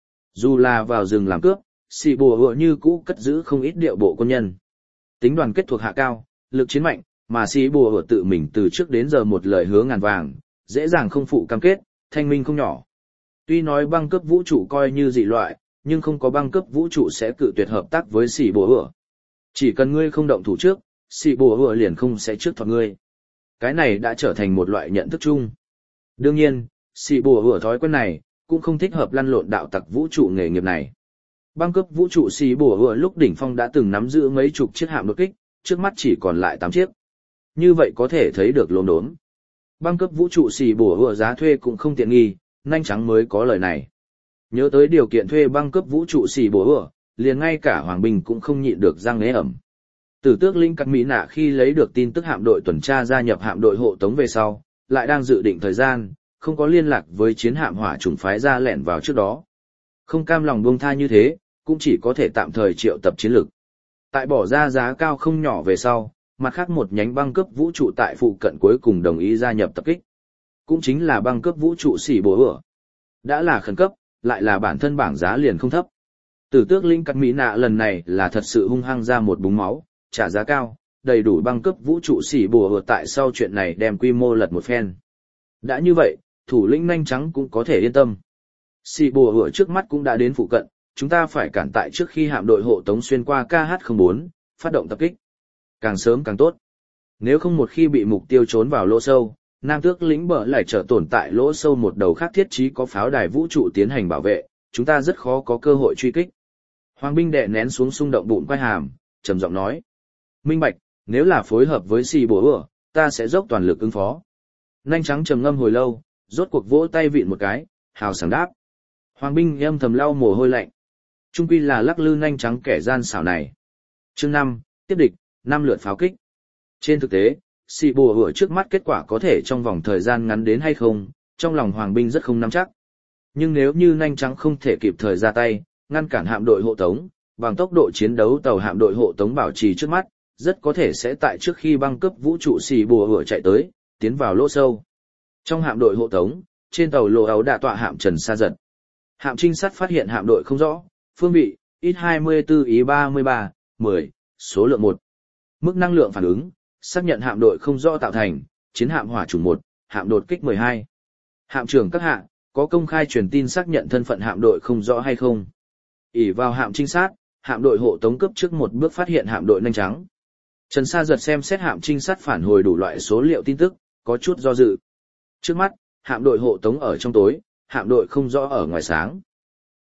Dù là vào rừng làm cướp, xỉ bùa ửa như cũ cất giữ không ít điệu bộ quân nhân. Tính đoàn kết thuộc hạ cao, lực chiến mạnh, mà xỉ bùa ửa tự mình từ trước đến giờ một lời hứa ngàn vàng, dễ dàng không phụ cam kết, thanh minh không nhỏ. Tuy nói băng cướp vũ trụ coi như dị loại, nhưng không có băng cướp vũ trụ sẽ cự tuyệt hợp tác với xỉ bùa ửa. Chỉ cần ngươi không động thủ trước, xỉ bùa ửa liền không sẽ trước thoát ngươi. Cái này đã trở thành một loại nhận thức chung. Đương nhiên, xỉ bùa ửa thói quen này, cũng không thích hợp lăn lộn đạo tặc vũ trụ nghề nghiệp này. Băng cướp vũ trụ xỉ bùa ửa lúc đỉnh phong đã từng nắm giữ mấy chục chiếc hạm đột kích, trước mắt chỉ còn lại 8 chiếc. Như vậy có thể thấy được lốm đốm. Băng cấp vũ trụ xỉ bùa ửa giá thuê cũng không tiện nghi, Nanh Trắng mới có lời này. Nhớ tới điều kiện thuê băng cấp vũ trụ xỉ bùa ửa, liền ngay cả Hoàng Bình cũng không nhịn được răng ế ẩm. Tử tước Linh Cắt Mỹ Nạ khi lấy được tin tức hạm đội tuần tra gia nhập hạm đội hộ tống về sau, lại đang dự định thời gian, không có liên lạc với chiến hạm hỏa chủng phái ra lẻn vào trước đó. Không cam lòng buông tha như thế, cũng chỉ có thể tạm thời triệu tập chiến lực. Tại bỏ ra giá cao không nhỏ về sau, mặt khác một nhánh băng cướp vũ trụ tại phụ cận cuối cùng đồng ý gia nhập tập kích. Cũng chính là băng cướp vũ trụ xỉ bùa ửa. Đã là khẩn cấp, lại là bản thân bảng giá liền không thấp. Tử tước Linh Cắt Mỹ Nạ lần này là thật sự hung hăng ra một búng máu, trả giá cao, đầy đủ băng cướp vũ trụ xỉ bùa ửa tại sau chuyện này đem quy mô lật một phen. Đã như vậy, thủ lĩnh Nanh Trắng cũng có thể yên tâm. Xỉ bùa ửa trước mắt cũng đã đến phụ cận, chúng ta phải cản tại trước khi hạm đội hộ tống xuyên qua KH-04, phát động tập kích. Càng sớm càng tốt. Nếu không một khi bị mục tiêu trốn vào lỗ sâu, Nam Tước lĩnh bờ lại trở tồn tại lỗ sâu một đầu khác thiết trí có pháo đài vũ trụ tiến hành bảo vệ, chúng ta rất khó có cơ hội truy kích. Hoàng Binh đè nén xuống xung động bụng quay hàm, trầm giọng nói. Minh bạch, nếu là phối hợp với xì bùa ửa, ta sẽ dốc toàn lực ứng phó. Nanh Trắng trầm ngâm hồi lâu, rốt cuộc vỗ tay vịn một cái, hào sảng đáp. Hoàng Binh âm thầm lau mồ hôi lạnh. Trung quy là lắc lư Nanh Trắng kẻ gian xảo này. Chương 5, tiếp địch, 5 lượt pháo kích. Trên thực tế, xì bùa ửa trước mắt kết quả có thể trong vòng thời gian ngắn đến hay không, trong lòng Hoàng Binh rất không nắm chắc. Nhưng nếu như Nanh Trắng không thể kịp thời ra tay, ngăn cản hạm đội hộ tống, bằng tốc độ chiến đấu tàu hạm đội hộ tống bảo trì trước mắt, rất có thể sẽ tại trước khi băng cấp vũ trụ xì bùa ửa chạy tới, tiến vào lỗ sâu. Trong hạm đội hộ tống, trên tàu lô áo đã tọa hạm Trần Sa Giật. Hạm trinh sát phát hiện hạm đội không rõ, phương vị, X-24 Y-33, 10, số lượng 1. Mức năng lượng phản ứng, xác nhận hạm đội không rõ tạo thành, chiến hạm hỏa chủng 1, hạm đột kích 12. Hạm trưởng các hạng, có công khai truyền tin xác nhận thân phận hạm đội không rõ hay không. ỷ vào hạm trinh sát, hạm đội hộ tống cấp trước một bước phát hiện hạm đội Nanh Trắng. Trần Sa Giật xem xét hạm trinh sát phản hồi đủ loại số liệu tin tức, có chút do dự. Trước mắt, hạm đội hộ tống ở trong tối, hạm đội không rõ ở ngoài sáng.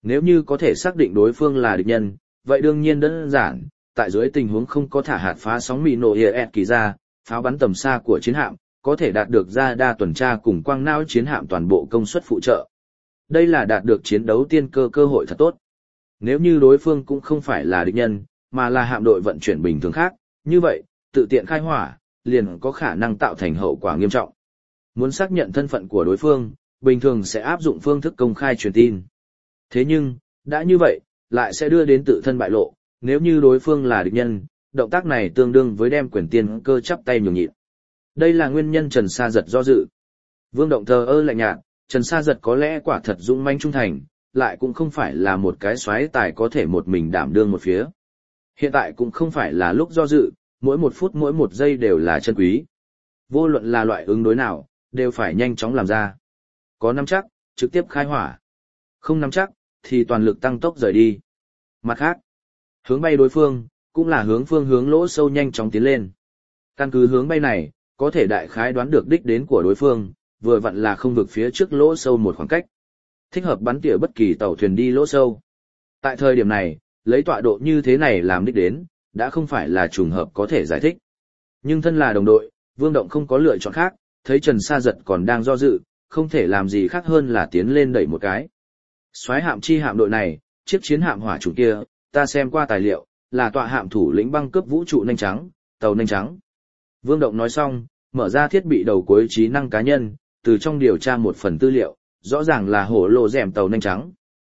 Nếu như có thể xác định đối phương là địch nhân, vậy đương nhiên đơn giản, tại dưới tình huống không có thả hạt phá sóng mì nổ IS kỳ ra, pháo bắn tầm xa của chiến hạm, có thể đạt được ra đa tuần tra cùng quang não chiến hạm toàn bộ công suất phụ trợ. Đây là đạt được chiến đấu tiên cơ cơ hội thật tốt. Nếu như đối phương cũng không phải là địch nhân, mà là hạm đội vận chuyển bình thường khác, như vậy, tự tiện khai hỏa, liền có khả năng tạo thành hậu quả nghiêm trọng. Muốn xác nhận thân phận của đối phương, bình thường sẽ áp dụng phương thức công khai truyền tin. Thế nhưng, đã như vậy, lại sẽ đưa đến tự thân bại lộ, nếu như đối phương là địch nhân, động tác này tương đương với đem quyền tiên cơ chắp tay nhường nhịn. Đây là nguyên nhân Trần Sa Giật do dự. Vương Động thờ ơ lạnh nhạt, Trần Sa Giật có lẽ quả thật dũng mãnh trung thành, lại cũng không phải là một cái soái tài có thể một mình đảm đương một phía. Hiện tại cũng không phải là lúc do dự, mỗi một phút mỗi một giây đều là chân quý. Vô luận là loại ứng đối nào, đều phải nhanh chóng làm ra. Có nắm chắc, trực tiếp khai hỏa. Không nắm chắc, thì toàn lực tăng tốc rời đi. Mặt khác, hướng bay đối phương, cũng là hướng phương hướng lỗ sâu nhanh chóng tiến lên. Căn cứ hướng bay này, có thể đại khái đoán được đích đến của đối phương, vừa vặn là không vực phía trước lỗ sâu một khoảng cách. Thích hợp bắn tỉa bất kỳ tàu thuyền đi lỗ sâu. Tại thời điểm này, lấy tọa độ như thế này làm đích đến, đã không phải là trùng hợp có thể giải thích. Nhưng thân là đồng đội, Vương Động không có lựa chọn khác, thấy Trần Sa Giật còn đang do dự, không thể làm gì khác hơn là tiến lên đẩy một cái. Soái hạm chi hạm đội này, chiếc chiến hạm hỏa chủ kia, ta xem qua tài liệu, là tọa hạm thủ lĩnh băng cướp vũ trụ nanh trắng, tàu nanh trắng. Vương Động nói xong, mở ra thiết bị đầu cuối trí năng cá nhân, từ trong điều tra một phần tư liệu, rõ ràng là hổ lộ rèm tàu nanh trắng.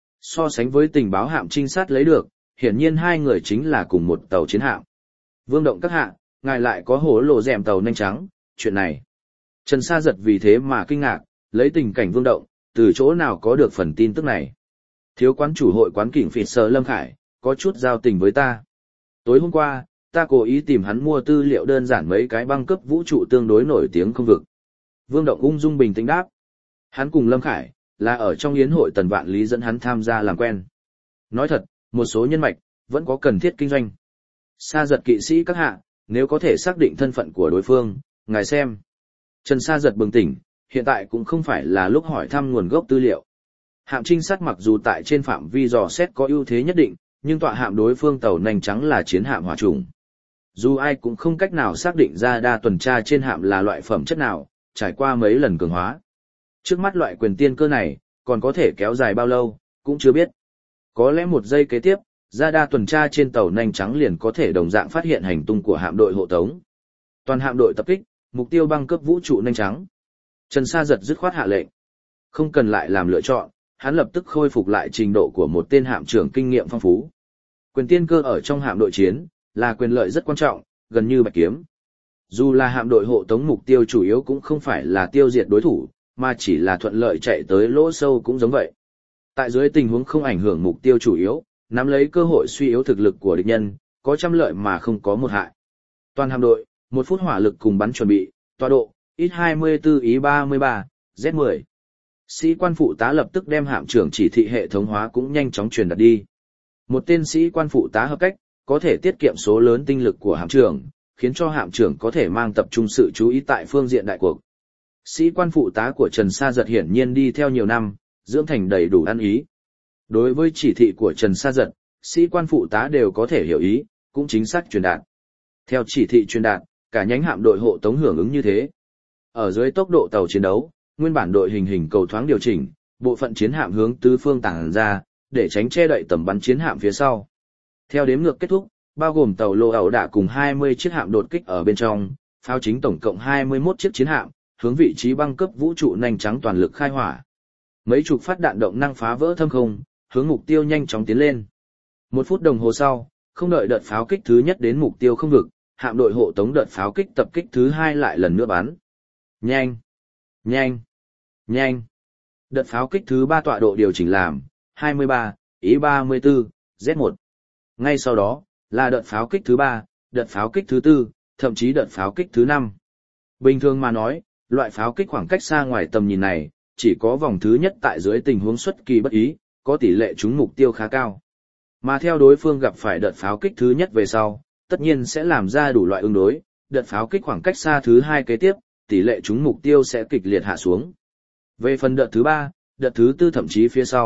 So sánh với tình báo hạm trinh sát lấy được, hiển nhiên hai người chính là cùng một tàu chiến hạm. Vương Động các hạ, ngài lại có hổ lộ rèm tàu nanh trắng, chuyện này. Trần Sa Giật vì thế mà kinh ngạc, lấy tình cảnh Vương Động, từ chỗ nào có được phần tin tức này. Thiếu quán chủ hội quán kỉnh phịt sờ Lâm Khải, có chút giao tình với ta. Tối hôm qua, ta cố ý tìm hắn mua tư liệu đơn giản mấy cái băng cấp vũ trụ tương đối nổi tiếng không vực. Vương Động ung dung bình tĩnh đáp. Hắn cùng Lâm Khải, là ở trong yến hội Tần Vạn Lý dẫn hắn tham gia làm quen. Nói thật, một số nhân mạch, vẫn có cần thiết kinh doanh. Sa Giật kỵ sĩ các hạ, nếu có thể xác định thân phận của đối phương, ngài xem. Trần Sa Giật bừng tỉnh, hiện tại cũng không phải là lúc hỏi thăm nguồn gốc tư liệu. Hạm trinh sát mặc dù tại trên phạm vi dò xét có ưu thế nhất định, nhưng tọa hạm đối phương tàu nanh trắng là chiến hạm hỏa trùng. Dù ai cũng không cách nào xác định ra đa tuần tra trên hạm là loại phẩm chất nào, trải qua mấy lần cường hóa. Trước mắt loại quyền tiên cơ này, còn có thể kéo dài bao lâu, cũng chưa biết. Có lẽ một giây kế tiếp, ra đa tuần tra trên tàu nanh trắng liền có thể đồng dạng phát hiện hành tung của hạm đội hộ tống. Toàn hạm đội tập kích, mục tiêu băng cấp vũ trụ nanh trắng. Trần Sa Giật dứt khoát hạ lệnh. Không cần lại làm lựa chọn, hắn lập tức khôi phục lại trình độ của một tên hạm trưởng kinh nghiệm phong phú. Quyền tiên cơ ở trong hạm đội chiến, là quyền lợi rất quan trọng, gần như bạch kiếm. Dù là hạm đội hộ tống mục tiêu chủ yếu cũng không phải là tiêu diệt đối thủ, mà chỉ là thuận lợi chạy tới lỗ sâu cũng giống vậy. Tại dưới tình huống không ảnh hưởng mục tiêu chủ yếu, nắm lấy cơ hội suy yếu thực lực của địch nhân, có trăm lợi mà không có một hại. Toàn hạm đội, 1 phút hỏa lực cùng bắn chuẩn bị, tọa độ, X-24 Y-33, Z-10. Sĩ quan phụ tá lập tức đem hạm trưởng chỉ thị hệ thống hóa cũng nhanh chóng truyền đạt đi. Một tên sĩ quan phụ tá hợp cách, có thể tiết kiệm số lớn tinh lực của hạm trưởng, khiến cho hạm trưởng có thể mang tập trung sự chú ý tại phương diện đại cuộc. Sĩ quan phụ tá của Trần Sa Giật hiển nhiên đi theo nhiều năm, dưỡng thành đầy đủ ăn ý. Đối với chỉ thị của Trần Sa Giật, sĩ quan phụ tá đều có thể hiểu ý, cũng chính xác truyền đạt. Theo chỉ thị truyền đạt, cả nhánh hạm đội hộ tống hưởng ứng như thế. Ở dưới tốc độ tàu chiến đấu, nguyên bản đội hình cầu thoáng điều chỉnh, bộ phận chiến hạm hướng tứ phương tản ra, để tránh che đậy tầm bắn chiến hạm phía sau. Theo đếm ngược kết thúc, bao gồm tàu lô ẩu đả cùng 20 chiếc hạm đột kích ở bên trong, pháo chính tổng cộng 21 chiếc chiến hạm, hướng vị trí băng cấp vũ trụ nanh trắng toàn lực khai hỏa. Mấy chục phát đạn động năng phá vỡ thâm không, hướng mục tiêu nhanh chóng tiến lên. 1 phút đồng hồ sau, không đợi đợt pháo kích thứ nhất đến mục tiêu không vực, hạm đội hộ tống đợt pháo kích tập kích thứ hai lại lần nữa bắn. Nhanh, nhanh, nhanh. Đợt pháo kích thứ 3 tọa độ điều chỉnh làm 23, Y-34, Z-1. Ngay sau đó, là đợt pháo kích thứ 3, đợt pháo kích thứ 4, thậm chí đợt pháo kích thứ 5. Bình thường mà nói, loại pháo kích khoảng cách xa ngoài tầm nhìn này, chỉ có vòng thứ nhất tại dưới tình huống xuất kỳ bất ý, có tỷ lệ trúng mục tiêu khá cao. Mà theo đối phương gặp phải đợt pháo kích thứ nhất về sau, tất nhiên sẽ làm ra đủ loại ứng đối, đợt pháo kích khoảng cách xa thứ hai kế tiếp, tỷ lệ trúng mục tiêu sẽ kịch liệt hạ xuống. Về phần đợt thứ 3, đợt thứ 4 thậm chí phía sau,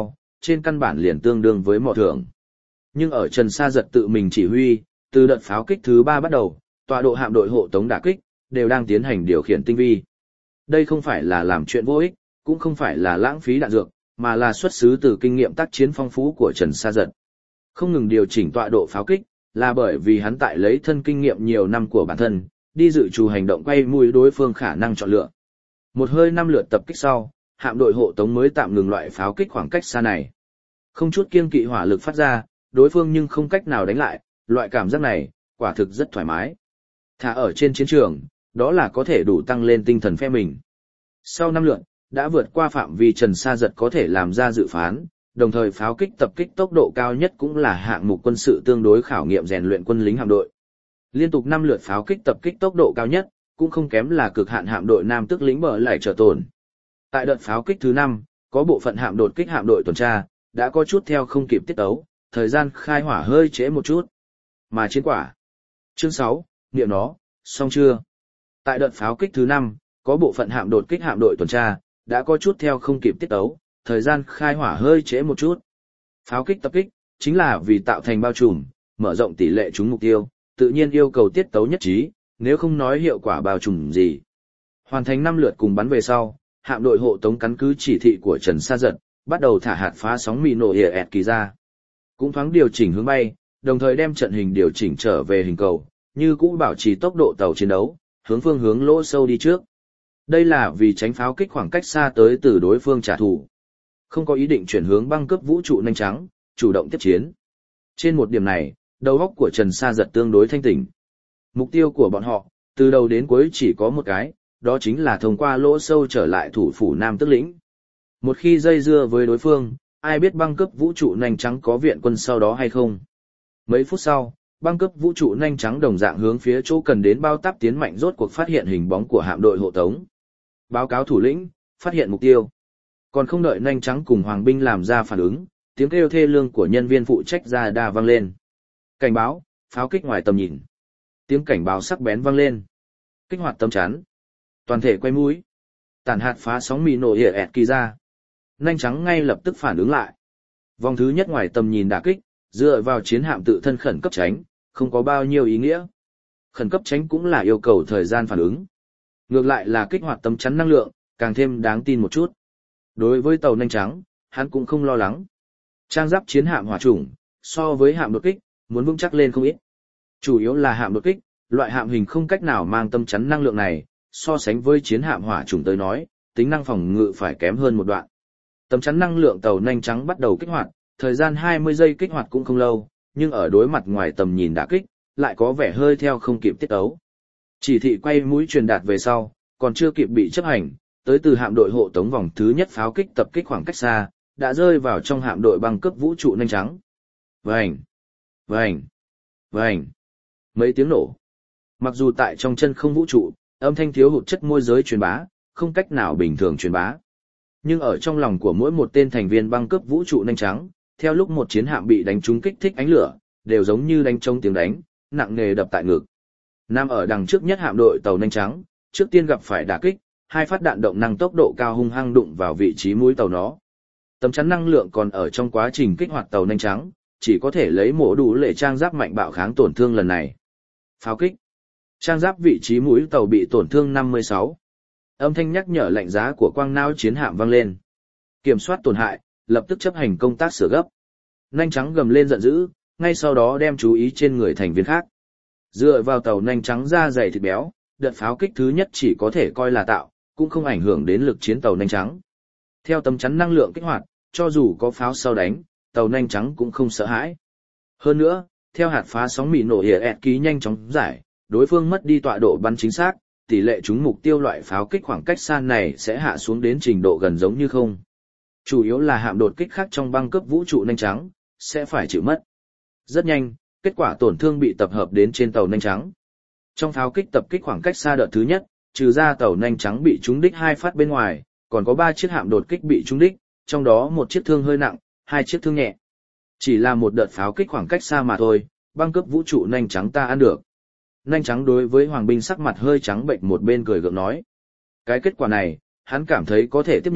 trên căn bản liền tương đương với mỏ thưởng. Nhưng ở Trần Sa Giật tự mình chỉ huy, từ đợt pháo kích thứ 3 bắt đầu, tọa độ hạm đội hộ tống đả kích, đều đang tiến hành điều khiển tinh vi. Đây không phải là làm chuyện vô ích, cũng không phải là lãng phí đạn dược, mà là xuất xứ từ kinh nghiệm tác chiến phong phú của Trần Sa Giật. Không ngừng điều chỉnh tọa độ pháo kích, là bởi vì hắn tại lấy thân kinh nghiệm nhiều năm của bản thân, đi dự trù hành động quay mũi đối phương khả năng chọn lựa. Một hơi 5 lượt tập kích sau, hạm đội hộ tống mới tạm ngừng loại pháo kích khoảng cách xa này. Không chút kiêng kỵ hỏa lực phát ra, đối phương nhưng không cách nào đánh lại, loại cảm giác này, quả thực rất thoải mái. Thả ở trên chiến trường, đó là có thể đủ tăng lên tinh thần phe mình. Sau 5 lượt, đã vượt qua phạm vi Trần Sa Giật có thể làm ra dự phán, đồng thời pháo kích tập kích tốc độ cao nhất cũng là hạng mục quân sự tương đối khảo nghiệm rèn luyện quân lính hạm đội. Liên tục 5 lượt pháo kích tập kích tốc độ cao nhất, cũng không kém là cực hạn hạm đội Nam Tức lĩnh bờ lại trở tồn. Tại đợt pháo kích thứ 5, có bộ phận hạm đột kích hạm đội tuần tra, đã có chút theo không kịp tiết tấu, thời gian khai hỏa hơi trễ một chút. Mà chiến quả. Chương 6, niệm nó, xong chưa? Tại đợt pháo kích thứ 5, có bộ phận hạm đột kích hạm đội tuần tra, đã có chút theo không kịp tiết tấu, thời gian khai hỏa hơi trễ một chút. Pháo kích tập kích, chính là vì tạo thành bao trùm, mở rộng tỷ lệ trúng mục tiêu, tự nhiên yêu cầu tiết tấu nhất trí, nếu không nói hiệu quả bao trùm gì. Hoàn thành 5 lượt cùng bắn về sau, hạm đội hộ tống căn cứ chỉ thị của Trần Sa Giật, bắt đầu thả hạt phá sóng mì nổ hiệp kỳ ra. Cũng thoáng điều chỉnh hướng bay, đồng thời đem trận hình điều chỉnh trở về hình cầu, như cũ bảo trì tốc độ tàu chiến đấu, hướng phương hướng lỗ sâu đi trước. Đây là vì tránh pháo kích khoảng cách xa tới từ đối phương trả thù. Không có ý định chuyển hướng băng cướp vũ trụ nhanh trắng, chủ động tiếp chiến. Trên một điểm này, đầu óc của Trần Sa Giật tương đối thanh tỉnh. Mục tiêu của bọn họ, từ đầu đến cuối chỉ có một cái, đó chính là thông qua lỗ sâu trở lại thủ phủ Nam Tức lĩnh. Một khi dây dưa với đối phương, ai biết băng cướp vũ trụ nhanh trắng có viện quân sau đó hay không. Mấy phút sau, băng cướp vũ trụ nhanh trắng đồng dạng hướng phía chỗ cần đến bao táp tiến mạnh rốt cuộc phát hiện hình bóng của hạm đội hộ tống. Báo cáo thủ lĩnh, phát hiện mục tiêu. Còn không đợi nhanh trắng cùng hoàng binh làm ra phản ứng, tiếng kêu thê lương của nhân viên phụ trách ra đa vang lên. Cảnh báo, pháo kích ngoài tầm nhìn. Tiếng cảnh báo sắc bén vang lên. Kích hoạt tấm chắn. Toàn thể quay mũi. Tản hạt phá sóng mì nổ hiệp kỳ ra. Nhanh trắng ngay lập tức phản ứng lại. Vòng thứ nhất ngoài tầm nhìn đả kích, dựa vào chiến hạm tự thân khẩn cấp tránh, không có bao nhiêu ý nghĩa. Khẩn cấp tránh cũng là yêu cầu thời gian phản ứng. Ngược lại là kích hoạt tấm chắn năng lượng, càng thêm đáng tin một chút. Đối với tàu nhanh trắng, hắn cũng không lo lắng. Trang giáp chiến hạm hỏa chủng, so với hạm đột kích, muốn vững chắc lên không ít. Chủ yếu là hạm đột kích, loại hạm hình không cách nào mang tấm chắn năng lượng này, so sánh với chiến hạm hỏa chủng tới nói, tính năng phòng ngự phải kém hơn một đoạn. Tấm chắn năng lượng tàu nhanh trắng bắt đầu kích hoạt, thời gian 20 giây kích hoạt cũng không lâu, nhưng ở đối mặt ngoài tầm nhìn đả kích, lại có vẻ hơi theo không kịp tiết tấu. Chỉ thị quay mũi truyền đạt về sau, còn chưa kịp bị chấp hành, tới từ hạm đội hộ tống vòng thứ nhất pháo kích tập kích khoảng cách xa, đã rơi vào trong hạm đội băng cướp vũ trụ nhanh trắng. Vành, vành, vành. Mấy tiếng nổ. Mặc dù tại trong chân không vũ trụ, âm thanh thiếu hụt chất môi giới truyền bá, không cách nào bình thường truyền bá. Nhưng ở trong lòng của mỗi một tên thành viên băng cướp vũ trụ nhanh trắng, theo lúc một chiến hạm bị đánh trúng kích thích ánh lửa, đều giống như đánh trống tiếng đánh, nặng nề đập tại ngực. Nam ở đằng trước nhất hạm đội tàu nhanh trắng, trước tiên gặp phải đả kích, hai phát đạn động năng tốc độ cao hung hăng đụng vào vị trí mũi tàu nó. Tấm chắn năng lượng còn ở trong quá trình kích hoạt tàu nhanh trắng, chỉ có thể lấy mổ đủ lệ trang giáp mạnh bạo kháng tổn thương lần này. Pháo kích. Trang giáp vị trí mũi tàu bị tổn thương 56. Âm thanh nhắc nhở lạnh giá của quang não chiến hạm vang lên. Kiểm soát tổn hại, lập tức chấp hành công tác sửa gấp. Nhanh trắng gầm lên giận dữ, ngay sau đó đem chú ý trên người thành viên khác. Dựa vào tàu nhanh trắng da dày thịt béo, đợt pháo kích thứ nhất chỉ có thể coi là tạo, cũng không ảnh hưởng đến lực chiến tàu nhanh trắng. Theo tấm chắn năng lượng kích hoạt, cho dù có pháo sau đánh, tàu nhanh trắng cũng không sợ hãi. Hơn nữa, theo hạt phá sóng mì nổ hiệp ký nhanh chóng giải, đối phương mất đi tọa độ bắn chính xác, tỷ lệ trúng mục tiêu loại pháo kích khoảng cách xa này sẽ hạ xuống đến trình độ gần giống như không. Chủ yếu là hạm đột kích khác trong băng cướp vũ trụ nhanh trắng, sẽ phải chịu mất. Rất nhanh, kết quả tổn thương bị tập hợp đến trên tàu nhanh trắng. Trong pháo kích tập kích khoảng cách xa đợt thứ nhất, trừ ra tàu nhanh trắng bị trúng đích 2 phát bên ngoài, còn có 3 chiếc hạm đột kích bị trúng đích, trong đó một chiếc thương hơi nặng, 2 chiếc thương nhẹ. Chỉ là một đợt pháo kích khoảng cách xa mà thôi, băng cướp vũ trụ nhanh trắng ta ăn được. Nhanh trắng đối với hoàng binh sắc mặt hơi trắng bệnh một bên cười gượng nói. Cái kết quả này, hắn cảm thấy có thể tiếp nhận,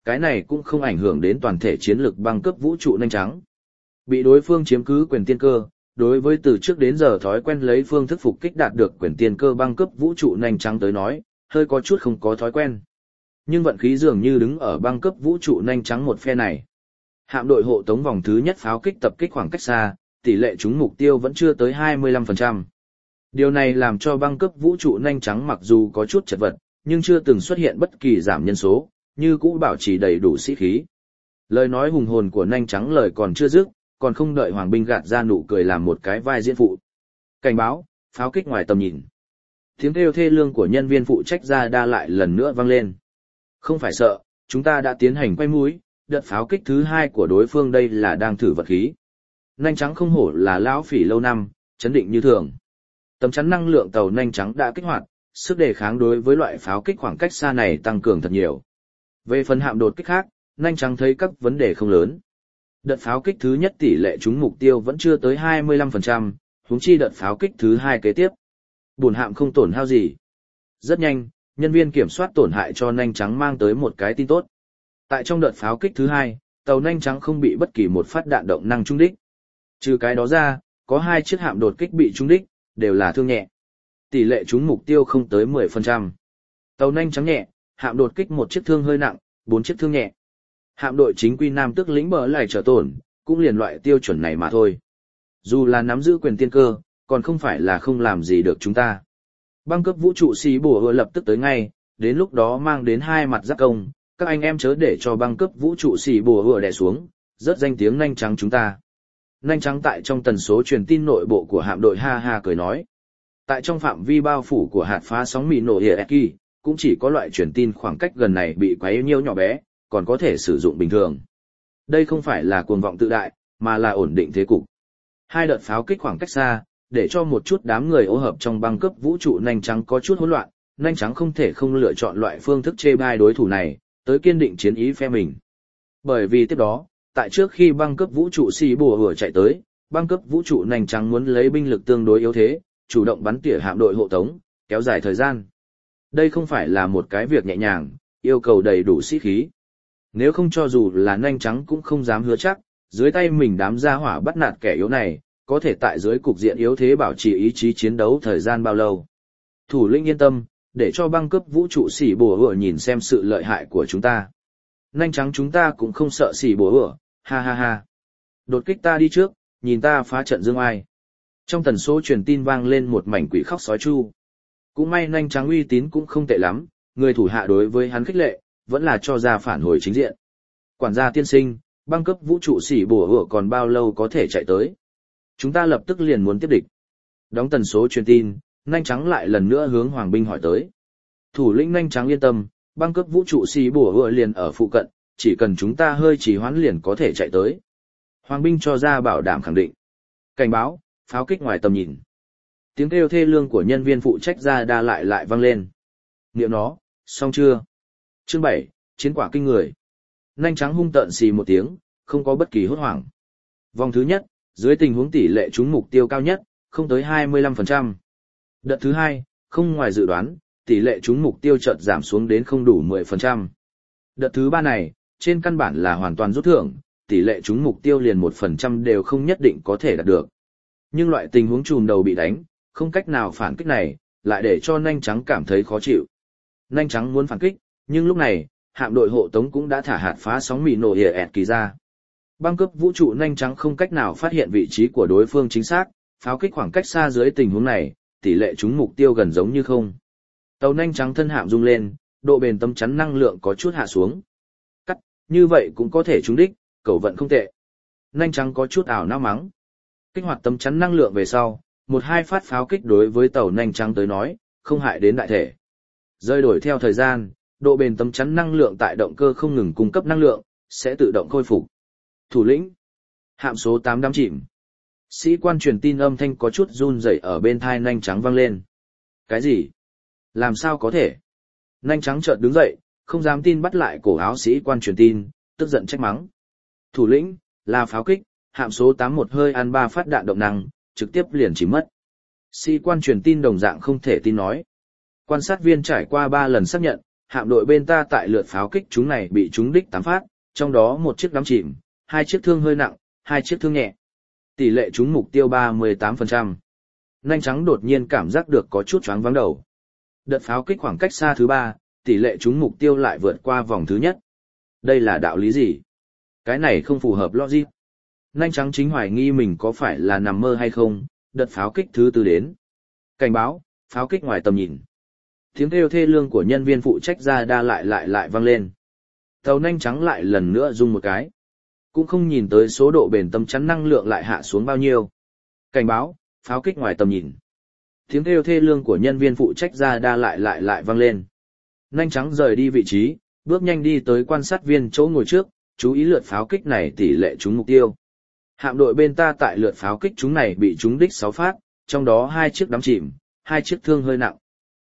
cái này cũng không ảnh hưởng đến toàn thể chiến lược băng cấp vũ trụ nhanh trắng. Bị đối phương chiếm cứ quyền tiên cơ, đối với từ trước đến giờ thói quen lấy phương thức phục kích đạt được quyền tiên cơ băng cấp vũ trụ nhanh trắng tới nói, hơi có chút không có thói quen. Nhưng vận khí dường như đứng ở băng cấp vũ trụ nhanh trắng một phe này. Hạm đội hộ tống vòng thứ nhất pháo kích tập kích khoảng cách xa, tỷ lệ trúng mục tiêu vẫn chưa tới 25%. Điều này làm cho băng cấp vũ trụ nhanh trắng mặc dù có chút chật vật, nhưng chưa từng xuất hiện bất kỳ giảm nhân số, như cũ bảo trì đầy đủ sĩ khí. Lời nói hùng hồn của nhanh trắng lời còn chưa dứt, còn không đợi Hoàng binh gạt ra nụ cười làm một cái vai diễn phụ. Cảnh báo, pháo kích ngoài tầm nhìn. Tiếng kêu thê lương của nhân viên phụ trách ra đa lại lần nữa vang lên. Không phải sợ, chúng ta đã tiến hành quay mũi, đợt pháo kích thứ 2 của đối phương đây là đang thử vật khí. Nhanh trắng không hổ là lão phỉ lâu năm, chấn định như thường. Tấm chắn năng lượng tàu nhanh trắng đã kích hoạt, sức đề kháng đối với loại pháo kích khoảng cách xa này tăng cường thật nhiều. Về phần hạm đột kích khác, nhanh trắng thấy các vấn đề không lớn. Đợt pháo kích thứ nhất tỷ lệ trúng mục tiêu vẫn chưa tới 25%, huống chi đợt pháo kích thứ 2 kế tiếp. Bổn hạm không tổn hao gì. Rất nhanh, nhân viên kiểm soát tổn hại cho nhanh trắng mang tới một cái tin tốt. Tại trong đợt pháo kích thứ 2, tàu nhanh trắng không bị bất kỳ một phát đạn động năng trúng đích. Trừ cái đó ra, có 2 chiếc hạm đột kích bị trúng đích, đều là thương nhẹ. Tỷ lệ trúng mục tiêu không tới 10%. Tàu nhanh trắng nhẹ, hạm đột kích 1 chiếc thương hơi nặng, 4 chiếc thương nhẹ. Hạm đội chính quy Nam Tước lĩnh bờ lại trở tổn, cũng liền loại tiêu chuẩn này mà thôi. Dù là nắm giữ quyền tiên cơ, còn không phải là không làm gì được chúng ta. Băng cấp vũ trụ xí bùa hựa lập tức tới ngay, đến lúc đó mang đến 2 mặt giáp công, các anh em chớ để cho băng cấp vũ trụ xí bùa hựa đè xuống, rớt danh tiếng nhanh trắng chúng ta. Nhanh trắng tại trong tần số truyền tin nội bộ của hạm đội ha ha cười nói. Tại trong phạm vi bao phủ của hạt phá sóng mì nổ Hieki, cũng chỉ có loại truyền tin khoảng cách gần này bị quấy nhiêu nhỏ bé, còn có thể sử dụng bình thường. Đây không phải là cuồng vọng tự đại, mà là ổn định thế cục. 2 đợt pháo kích khoảng cách xa, để cho một chút đám người ô hợp trong băng cấp vũ trụ nhanh trắng có chút hỗn loạn, nhanh trắng không thể không lựa chọn loại phương thức chê bai đối thủ này, tới kiên định chiến ý phe mình. Bởi vì tiếp đó, tại trước khi băng cấp vũ trụ xì bùa vừa chạy tới, băng cấp vũ trụ nhanh trắng muốn lấy binh lực tương đối yếu thế, chủ động bắn tỉa hạm đội hộ tống, kéo dài thời gian. Đây không phải là một cái việc nhẹ nhàng, yêu cầu đầy đủ sĩ khí. Nếu không cho dù là nhanh trắng cũng không dám hứa chắc, dưới tay mình đám gia hỏa bắt nạt kẻ yếu này, có thể tại dưới cục diện yếu thế bảo trì ý chí chiến đấu thời gian bao lâu. Thủ lĩnh yên tâm, để cho băng cấp vũ trụ xỉ bùa hựa nhìn xem sự lợi hại của chúng ta. Nhanh trắng chúng ta cũng không sợ xỉ bùa hựa, ha ha ha. Đột kích ta đi trước, nhìn ta phá trận dương ai. Trong tần số truyền tin vang lên một mảnh quỷ khóc sói chu. Cũng may nhanh trắng uy tín cũng không tệ lắm, người thủ hạ đối với hắn khích lệ, vẫn là cho ra phản hồi chính diện. Quản gia tiên sinh, băng cấp vũ trụ xỉ bùa hựa còn bao lâu có thể chạy tới? Chúng ta lập tức liền muốn tiếp địch. Đóng tần số truyền tin, nhanh trắng lại lần nữa hướng Hoàng binh hỏi tới. Thủ lĩnh nhanh trắng yên tâm, băng cấp vũ trụ xỉ bùa hựa liền ở phụ cận, chỉ cần chúng ta hơi trì hoãn liền có thể chạy tới. Hoàng binh cho ra bảo đảm khẳng định. Cảnh báo, pháo kích ngoài tầm nhìn. Tiếng kêu thê lương của nhân viên phụ trách ra đa lại vang lên. Niệm nó, xong chưa? Chương 7, chiến quả kinh người. Nhanh trắng hung tợn xì một tiếng, không có bất kỳ hốt hoảng. Vòng thứ nhất, dưới tình huống tỷ lệ trúng mục tiêu cao nhất, không tới 25%. Đợt thứ 2, không ngoài dự đoán, tỷ lệ trúng mục tiêu chợt giảm xuống đến không đủ 10%. Đợt thứ 3 này, trên căn bản là hoàn toàn rút thưởng, tỷ lệ trúng mục tiêu liền 1% đều không nhất định có thể đạt được. Nhưng loại tình huống chùm đầu bị đánh, không cách nào phản kích này, lại để cho nhanh trắng cảm thấy khó chịu. Nhanh trắng muốn phản kích, nhưng lúc này, hạm đội hộ tống cũng đã thả hạt phá sóng mì nổ Hieki ra. Băng cấp vũ trụ nhanh trắng không cách nào phát hiện vị trí của đối phương chính xác, pháo kích khoảng cách xa dưới tình huống này, tỷ lệ trúng mục tiêu gần giống như không. Tàu nhanh trắng thân hạm rung lên, độ bền tấm chắn năng lượng có chút hạ xuống. Cắt, như vậy cũng có thể trúng đích, cầu vận không tệ. Nhanh trắng có chút ảo não mắng. Kích hoạt tấm chắn năng lượng về sau, 1-2 phát pháo kích đối với tàu nhanh trắng tới nói, không hại đến đại thể. Rơi đổi theo thời gian, độ bền tấm chắn năng lượng tại động cơ không ngừng cung cấp năng lượng, sẽ tự động khôi phục. Thủ lĩnh, hạm số 8 đắm chìm. Sĩ quan truyền tin âm thanh có chút run rẩy ở bên thai nhanh trắng vang lên. Cái gì? Làm sao có thể? Nhanh trắng chợt đứng dậy, không dám tin bắt lại cổ áo sĩ quan truyền tin, tức giận trách mắng. Thủ lĩnh, là pháo kích, hạm số 8 một hơi ăn 3 phát đạn động năng, trực tiếp liền chỉ mất. Sĩ quan truyền tin đồng dạng không thể tin nói. Quan sát viên trải qua 3 lần xác nhận, hạm đội bên ta tại lượt pháo kích chúng này bị trúng đích 8 phát, trong đó một chiếc đắm chìm, 2 chiếc thương hơi nặng, 2 chiếc thương nhẹ. Tỷ lệ trúng mục tiêu 38%. Nhanh trắng đột nhiên cảm giác được có chút choáng váng đầu. Đợt pháo kích khoảng cách xa thứ 3, tỷ lệ trúng mục tiêu lại vượt qua vòng thứ nhất. Đây là đạo lý gì? Cái này không phù hợp logic. Nhanh trắng chính hoài nghi mình có phải là nằm mơ hay không, đợt pháo kích thứ 4 đến. Cảnh báo, pháo kích ngoài tầm nhìn. Tiếng kêu thê lương của nhân viên phụ trách ra đa lại vang lên. Tàu nhanh trắng lại lần nữa rung một cái. Cũng không nhìn tới số độ bền tâm chắn năng lượng lại hạ xuống bao nhiêu. Cảnh báo, pháo kích ngoài tầm nhìn. Tiếng kêu thê lương của nhân viên phụ trách ra đa lại vang lên. Nhanh trắng rời đi vị trí, bước nhanh đi tới quan sát viên chỗ ngồi trước, chú ý lượt pháo kích này tỷ lệ trúng mục tiêu. Hạm đội bên ta tại lượt pháo kích chúng này bị trúng đích 6 phát, trong đó 2 chiếc đắm chìm, 2 chiếc thương hơi nặng.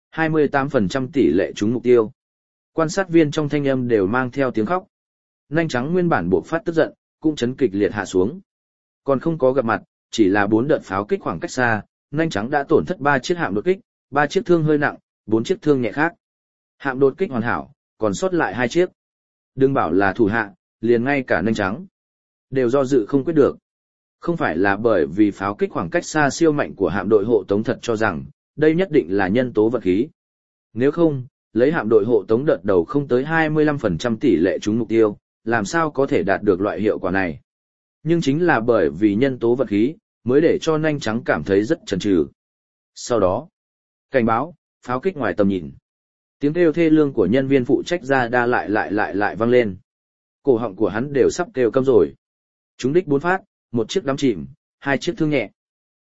28% tỷ lệ trúng mục tiêu. Quan sát viên trong thanh âm đều mang theo tiếng khóc. Nhanh trắng nguyên bản buộc phát tức giận, cũng chấn kịch liệt hạ xuống. Còn không có gặp mặt, chỉ là 4 đợt pháo kích khoảng cách xa, nhanh trắng đã tổn thất 3 chiếc hạm đột kích, 3 chiếc thương hơi nặng, 4 chiếc thương nhẹ khác. Hạm đột kích hoàn hảo, còn sót lại 2 chiếc. Đừng bảo là thủ hạ, liền ngay cả nhanh trắng đều do dự không quyết được. Không phải là bởi vì pháo kích khoảng cách xa siêu mạnh của hạm đội hộ tống thật cho rằng đây nhất định là nhân tố vật khí. Nếu không, lấy hạm đội hộ tống đợt đầu không tới 25% tỷ lệ trúng mục tiêu, làm sao có thể đạt được loại hiệu quả này. Nhưng chính là bởi vì nhân tố vật khí, mới để cho nhanh trắng cảm thấy rất chần chừ. Sau đó, cảnh báo, pháo kích ngoài tầm nhìn. Tiếng kêu thê lương của nhân viên phụ trách ra đa lại vang lên. Cổ họng của hắn đều sắp kêu câm rồi. Trúng đích 4 phát, 1 chiếc đắm chìm, 2 chiếc thương nhẹ.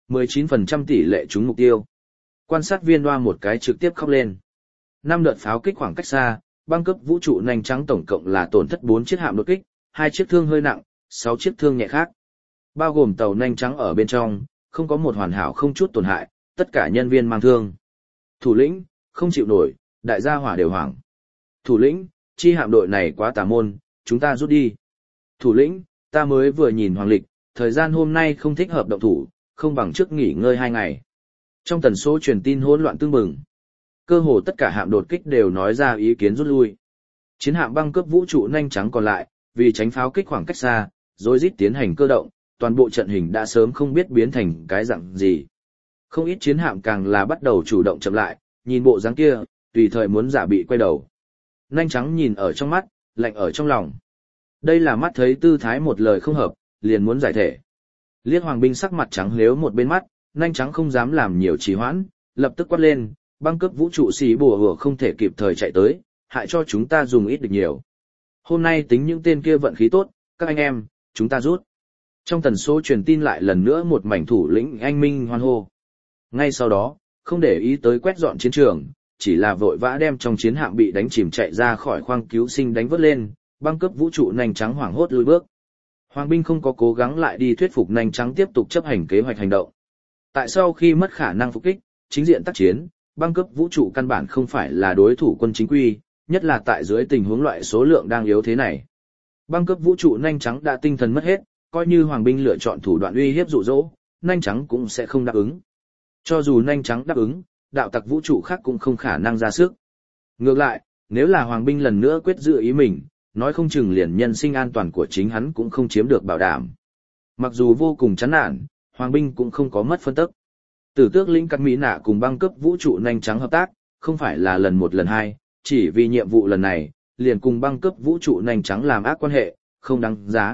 19% tỷ lệ trúng mục tiêu. Quan sát viên đoa một cái trực tiếp khóc lên. 5 đợt pháo kích khoảng cách xa, băng cấp vũ trụ nhanh trắng tổng cộng là tổn thất 4 chiếc hạm đột kích, 2 chiếc thương hơi nặng, 6 chiếc thương nhẹ khác. Bao gồm tàu nhanh trắng ở bên trong, không có một hoàn hảo không chút tổn hại, tất cả nhân viên mang thương. Thủ lĩnh, không chịu nổi, đại gia hỏa đều hoảng. Thủ lĩnh, chi hạm đội này quá tà môn, chúng ta rút đi. Thủ lĩnh, ta mới vừa nhìn hoàng lịch, thời gian hôm nay không thích hợp động thủ, không bằng trước nghỉ ngơi 2 ngày. Trong tần số truyền tin hỗn loạn tương bừng. Cơ hồ tất cả hạm đột kích đều nói ra ý kiến rút lui. Chiến hạm băng cướp vũ trụ nhanh trắng còn lại, vì tránh pháo kích khoảng cách xa, rối rít tiến hành cơ động, toàn bộ trận hình đã sớm không biết biến thành cái dạng gì. Không ít chiến hạm càng là bắt đầu chủ động chậm lại, nhìn bộ dáng kia, tùy thời muốn giả bị quay đầu. Nhanh trắng nhìn ở trong mắt, lạnh ở trong lòng. Đây là mắt thấy tư thái một lời không hợp, liền muốn giải thể. Liếc hoàng binh sắc mặt trắng lếu một bên mắt, nhanh trắng không dám làm nhiều trì hoãn, lập tức quát lên, băng cướp vũ trụ xì bùa hùa không thể kịp thời chạy tới, hại cho chúng ta dùng ít được nhiều. Hôm nay tính những tên kia vận khí tốt, các anh em, chúng ta rút. Trong tần số truyền tin lại lần nữa một mảnh thủ lĩnh anh minh hoan hô. Ngay sau đó, không để ý tới quét dọn chiến trường, chỉ là vội vã đem trong chiến hạm bị đánh chìm chạy ra khỏi khoang cứu sinh đánh vớt lên, băng cướp vũ trụ nhanh trắng hoảng hốt lùi bước. Hoàng binh không có cố gắng lại đi thuyết phục nhanh trắng tiếp tục chấp hành kế hoạch hành động. Tại sau khi mất khả năng phục kích, chính diện tác chiến, băng cướp vũ trụ căn bản không phải là đối thủ quân chính quy, nhất là tại dưới tình huống loại số lượng đang yếu thế này. Băng cướp vũ trụ nhanh trắng đã tinh thần mất hết, coi như hoàng binh lựa chọn thủ đoạn uy hiếp dụ dỗ, nhanh trắng cũng sẽ không đáp ứng. Cho dù nhanh trắng đáp ứng, đạo tặc vũ trụ khác cũng không khả năng ra sức. Ngược lại, nếu là hoàng binh lần nữa quyết giữ ý mình, nói không chừng liền nhân sinh an toàn của chính hắn cũng không chiếm được bảo đảm. Mặc dù vô cùng chán nản, hoàng binh cũng không có mất phân tức. Tử tước lĩnh cắt mỹ nạ cùng băng cấp vũ trụ nhanh trắng hợp tác, không phải là lần một lần hai, chỉ vì nhiệm vụ lần này, liền cùng băng cấp vũ trụ nhanh trắng làm ác quan hệ, không đáng giá.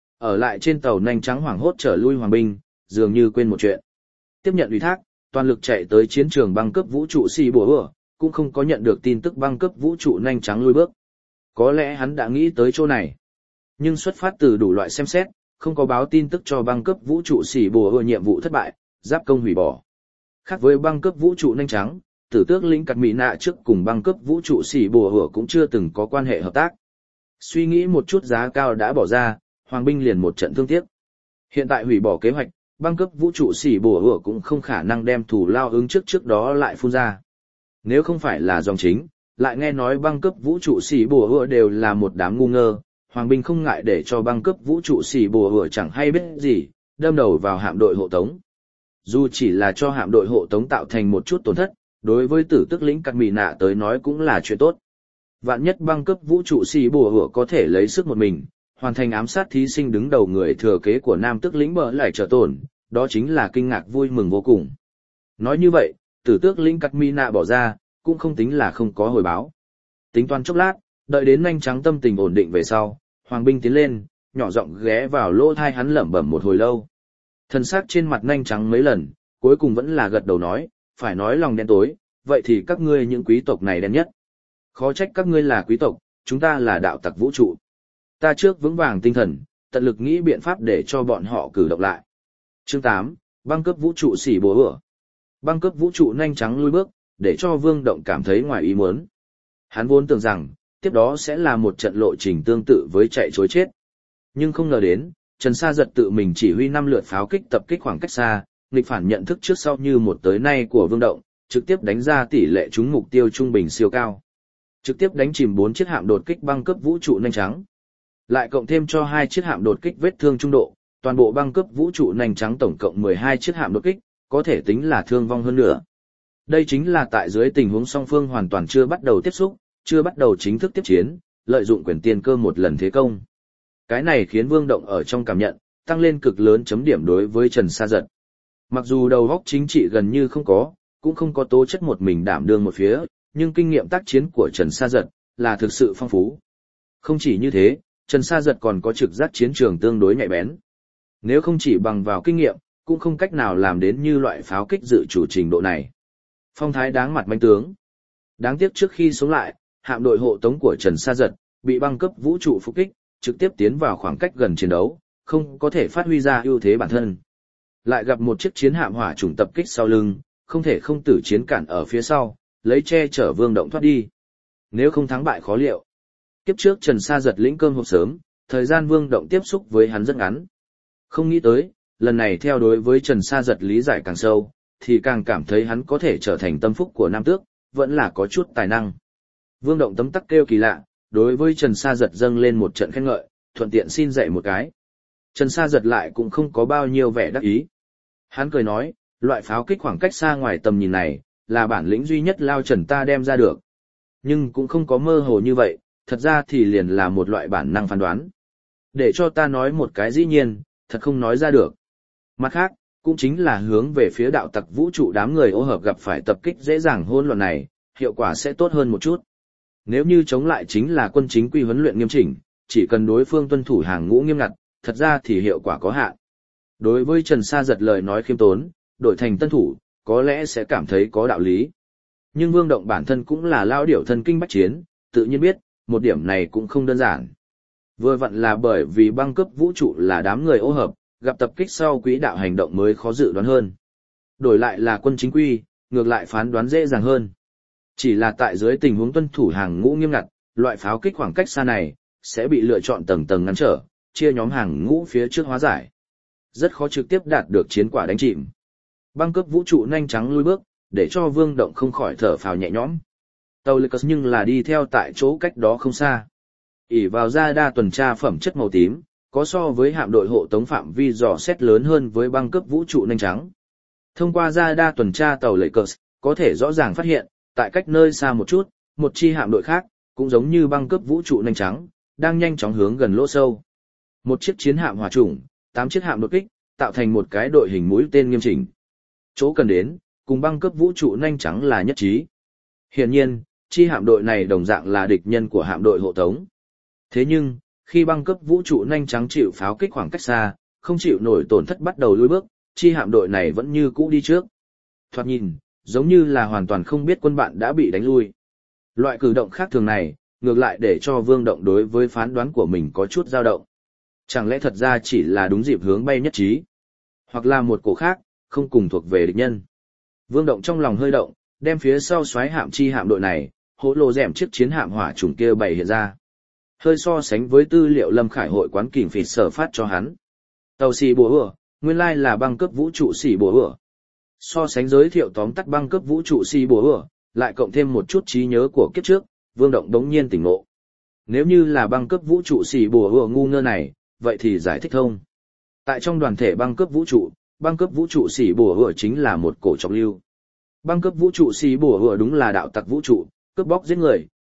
Ở lại trên tàu nhanh trắng hoảng hốt trở lui hoàng binh, dường như quên một chuyện. Tiếp nhận ủy thác, toàn lực chạy tới chiến trường băng cấp vũ trụ xì bùa ửa, cũng không có nhận được tin tức băng cấp vũ trụ nhanh trắng lui bước. Có lẽ hắn đã nghĩ tới chỗ này. Nhưng xuất phát từ đủ loại xem xét, không có báo tin tức cho băng cấp vũ trụ xì bùa ửa nhiệm vụ thất bại, giáp công hủy bỏ. Khác với băng cấp vũ trụ nhanh trắng, tử tước lĩnh cắt mỹ nạ trước cùng băng cấp vũ trụ xì bùa ửa cũng chưa từng có quan hệ hợp tác. Suy nghĩ một chút giá cao đã bỏ ra, hoàng binh liền một trận thương tiếc. Hiện tại hủy bỏ kế hoạch, băng cấp vũ trụ xỉ bùa hựa cũng không khả năng đem thủ lao ứng trước đó lại phun ra. Nếu không phải là dòng chính, lại nghe nói băng cấp vũ trụ xỉ bùa hựa đều là một đám ngu ngơ, hoàng binh không ngại để cho băng cấp vũ trụ xỉ bùa hựa chẳng hay biết gì, đâm đầu vào hạm đội hộ tống. Dù chỉ là cho hạm đội hộ tống tạo thành một chút tổn thất, đối với tử tước lĩnh cắt mỹ nạ tới nói cũng là chuyện tốt. Vạn nhất băng cấp vũ trụ xì bùa hựa có thể lấy sức một mình, hoàn thành ám sát thí sinh đứng đầu người thừa kế của nam tước lĩnh bờ lại trở tổn, đó chính là kinh ngạc vui mừng vô cùng. Nói như vậy, tử tước lĩnh cắt mi nạ bỏ ra, cũng không tính là không có hồi báo. Tính toán chốc lát, đợi đến nhanh trắng tâm tình ổn định về sau, Hoàng binh tiến lên, nhỏ giọng ghé vào lỗ thai hắn lẩm bẩm một hồi lâu. Thần sắc trên mặt nhanh trắng mấy lần, cuối cùng vẫn là gật đầu nói, phải nói lòng đen tối, vậy thì các ngươi những quý tộc này đen nhất. Khó trách các ngươi là quý tộc, chúng ta là đạo tặc vũ trụ. Ta trước vững vàng tinh thần, tận lực nghĩ biện pháp để cho bọn họ cử động lại. Chương 8, băng cướp vũ trụ xỉ bố ửa. Băng cướp vũ trụ nhanh trắng lui bước, để cho Vương Động cảm thấy ngoài ý muốn. Hắn vốn tưởng rằng, tiếp đó sẽ là một trận lộ trình tương tự với chạy trối chết. Nhưng không ngờ đến, Trần Sa Giật tự mình chỉ huy 5 lượt pháo kích tập kích khoảng cách xa, nghịch phản nhận thức trước sau như một tới nay của Vương Động, trực tiếp đánh ra tỷ lệ trúng mục tiêu trung bình siêu cao. Trực tiếp đánh chìm 4 chiếc hạm đột kích băng cướp vũ trụ nhanh trắng. Lại cộng thêm cho 2 chiếc hạm đột kích vết thương trung độ, toàn bộ băng cướp vũ trụ nhanh trắng tổng cộng 12 chiếc hạm đột kích, có thể tính là thương vong hơn nữa. Đây chính là tại dưới tình huống song phương hoàn toàn chưa bắt đầu tiếp xúc, chưa bắt đầu chính thức tiếp chiến, lợi dụng quyền tiền cơ một lần thế công. Cái này khiến Vương Động ở trong cảm nhận, tăng lên cực lớn chấm điểm đối với Trần Sa Giật. Mặc dù đầu óc chính trị gần như không có, cũng không có tố chất một mình đảm đương một phía, nhưng kinh nghiệm tác chiến của Trần Sa Giật là thực sự phong phú. Không chỉ như thế, Trần Sa Giật còn có trực giác chiến trường tương đối nhạy bén. Nếu không chỉ bằng vào kinh nghiệm, cũng không cách nào làm đến như loại pháo kích dự chủ trình độ này. Phong thái đáng mặt manh tướng. Đáng tiếc trước khi sống lại, hạm đội hộ tống của Trần Sa Giật bị băng cấp vũ trụ phục kích, trực tiếp tiến vào khoảng cách gần chiến đấu, không có thể phát huy ra ưu thế bản thân. Lại gặp một chiếc chiến hạm hỏa chủng tập kích sau lưng, không thể không tử chiến cản ở phía sau, lấy che chở Vương Động thoát đi. Nếu không thắng bại khó liệu. Kiếp trước Trần Sa Giật lĩnh cơm hộp sớm, thời gian Vương Động tiếp xúc với hắn rất ngắn. Không nghĩ tới, lần này theo đối với Trần Sa Giật lý giải càng sâu, thì càng cảm thấy hắn có thể trở thành tâm phúc của Nam Tước, vẫn là có chút tài năng. Vương Động tấm tắc kêu kỳ lạ, đối với Trần Sa Giật dâng lên một trận khen ngợi, thuận tiện xin dạy một cái. Trần Sa Giật lại cũng không có bao nhiêu vẻ đắc ý. Hắn cười nói, loại pháo kích khoảng cách xa ngoài tầm nhìn này, là bản lĩnh duy nhất Lao Trần ta đem ra được. Nhưng cũng không có mơ hồ như vậy, thật ra thì liền là một loại bản năng phán đoán. Để cho ta nói một cái dĩ nhiên, thật không nói ra được. Mặt khác, cũng chính là hướng về phía đạo tặc vũ trụ đám người ô hợp gặp phải tập kích dễ dàng hỗn loạn này, hiệu quả sẽ tốt hơn một chút. Nếu như chống lại chính là quân chính quy huấn luyện nghiêm chỉnh, chỉ cần đối phương tuân thủ hàng ngũ nghiêm ngặt, thật ra thì hiệu quả có hạn. Đối với Trần Sa Giật lời nói khiêm tốn, đổi thành tân thủ, có lẽ sẽ cảm thấy có đạo lý. Nhưng Vương Động bản thân cũng là lao điểu thân kinh bách chiến, tự nhiên biết, một điểm này cũng không đơn giản. Vừa vặn là bởi vì băng cướp vũ trụ là đám người ô hợp, gặp tập kích sau quỹ đạo hành động mới khó dự đoán hơn. Đổi lại là quân chính quy, ngược lại phán đoán dễ dàng hơn. Chỉ là tại dưới tình huống tuân thủ hàng ngũ nghiêm ngặt, loại pháo kích khoảng cách xa này, sẽ bị lựa chọn tầng tầng ngăn trở, chia nhóm hàng ngũ phía trước hóa giải. Rất khó trực tiếp đạt được chiến quả đánh chìm. Băng cướp vũ trụ nhanh chóng lui bước, để cho Vương Động không khỏi thở phào nhẹ nhõm. Tàu Lucas nhưng là đi theo tại chỗ cách đó không xa. ỷ vào radar tuần tra phẩm chất màu tím, có so với hạm đội hộ tống phạm vi dò xét lớn hơn với băng cướp vũ trụ nhanh trắng. Thông qua radar tuần tra tàu Lucas, có thể rõ ràng phát hiện, tại cách nơi xa một chút, một chi hạm đội khác, cũng giống như băng cướp vũ trụ nhanh trắng, đang nhanh chóng hướng gần lỗ sâu. Một chiếc chiến hạm hỏa chủng, 8 chiếc hạm đột kích, tạo thành một cái đội hình mũi tên nghiêm chỉnh. Chỗ cần đến, cùng băng cướp vũ trụ nhanh trắng là nhất trí. Hiển nhiên, chi hạm đội này đồng dạng là địch nhân của hạm đội hộ tống. Thế nhưng, khi băng cướp vũ trụ nhanh trắng chịu pháo kích khoảng cách xa, không chịu nổi tổn thất bắt đầu lùi bước, chi hạm đội này vẫn như cũ đi trước. Thoạt nhìn, giống như là hoàn toàn không biết quân bạn đã bị đánh lui. Loại cử động khác thường này, ngược lại để cho Vương Động đối với phán đoán của mình có chút dao động. Chẳng lẽ thật ra chỉ là đúng dịp hướng bay nhất trí, hoặc là một cổ khác, không cùng thuộc về địch nhân. Vương Động trong lòng hơi động, đem phía sau xoáy hạm chi hạm đội này, hỗ lộ rèm chiếc chiến hạm hỏa chủng kia bày hiện ra. Hơi so sánh với tư liệu Lâm Khải hội quán kình phịt sở phát cho hắn. Tàu xì bùa ửa, nguyên lai là băng cướp vũ trụ xì bùa ửa. So sánh giới thiệu tóm tắt băng cướp vũ trụ xì bùa ửa, lại cộng thêm một chút trí nhớ của kiếp trước, Vương Động đống nhiên tỉnh ngộ. Nếu như là băng cướp vũ trụ xì bùa ửa ngu ngơ này, vậy thì giải thích thông. Tại trong đoàn thể băng cướp vũ trụ xì bùa ửa chính là một cổ trọng lưu. Băng cướp vũ trụ xì bùa ửa đúng là đạo tặc vũ trụ, cướp bóc giết người,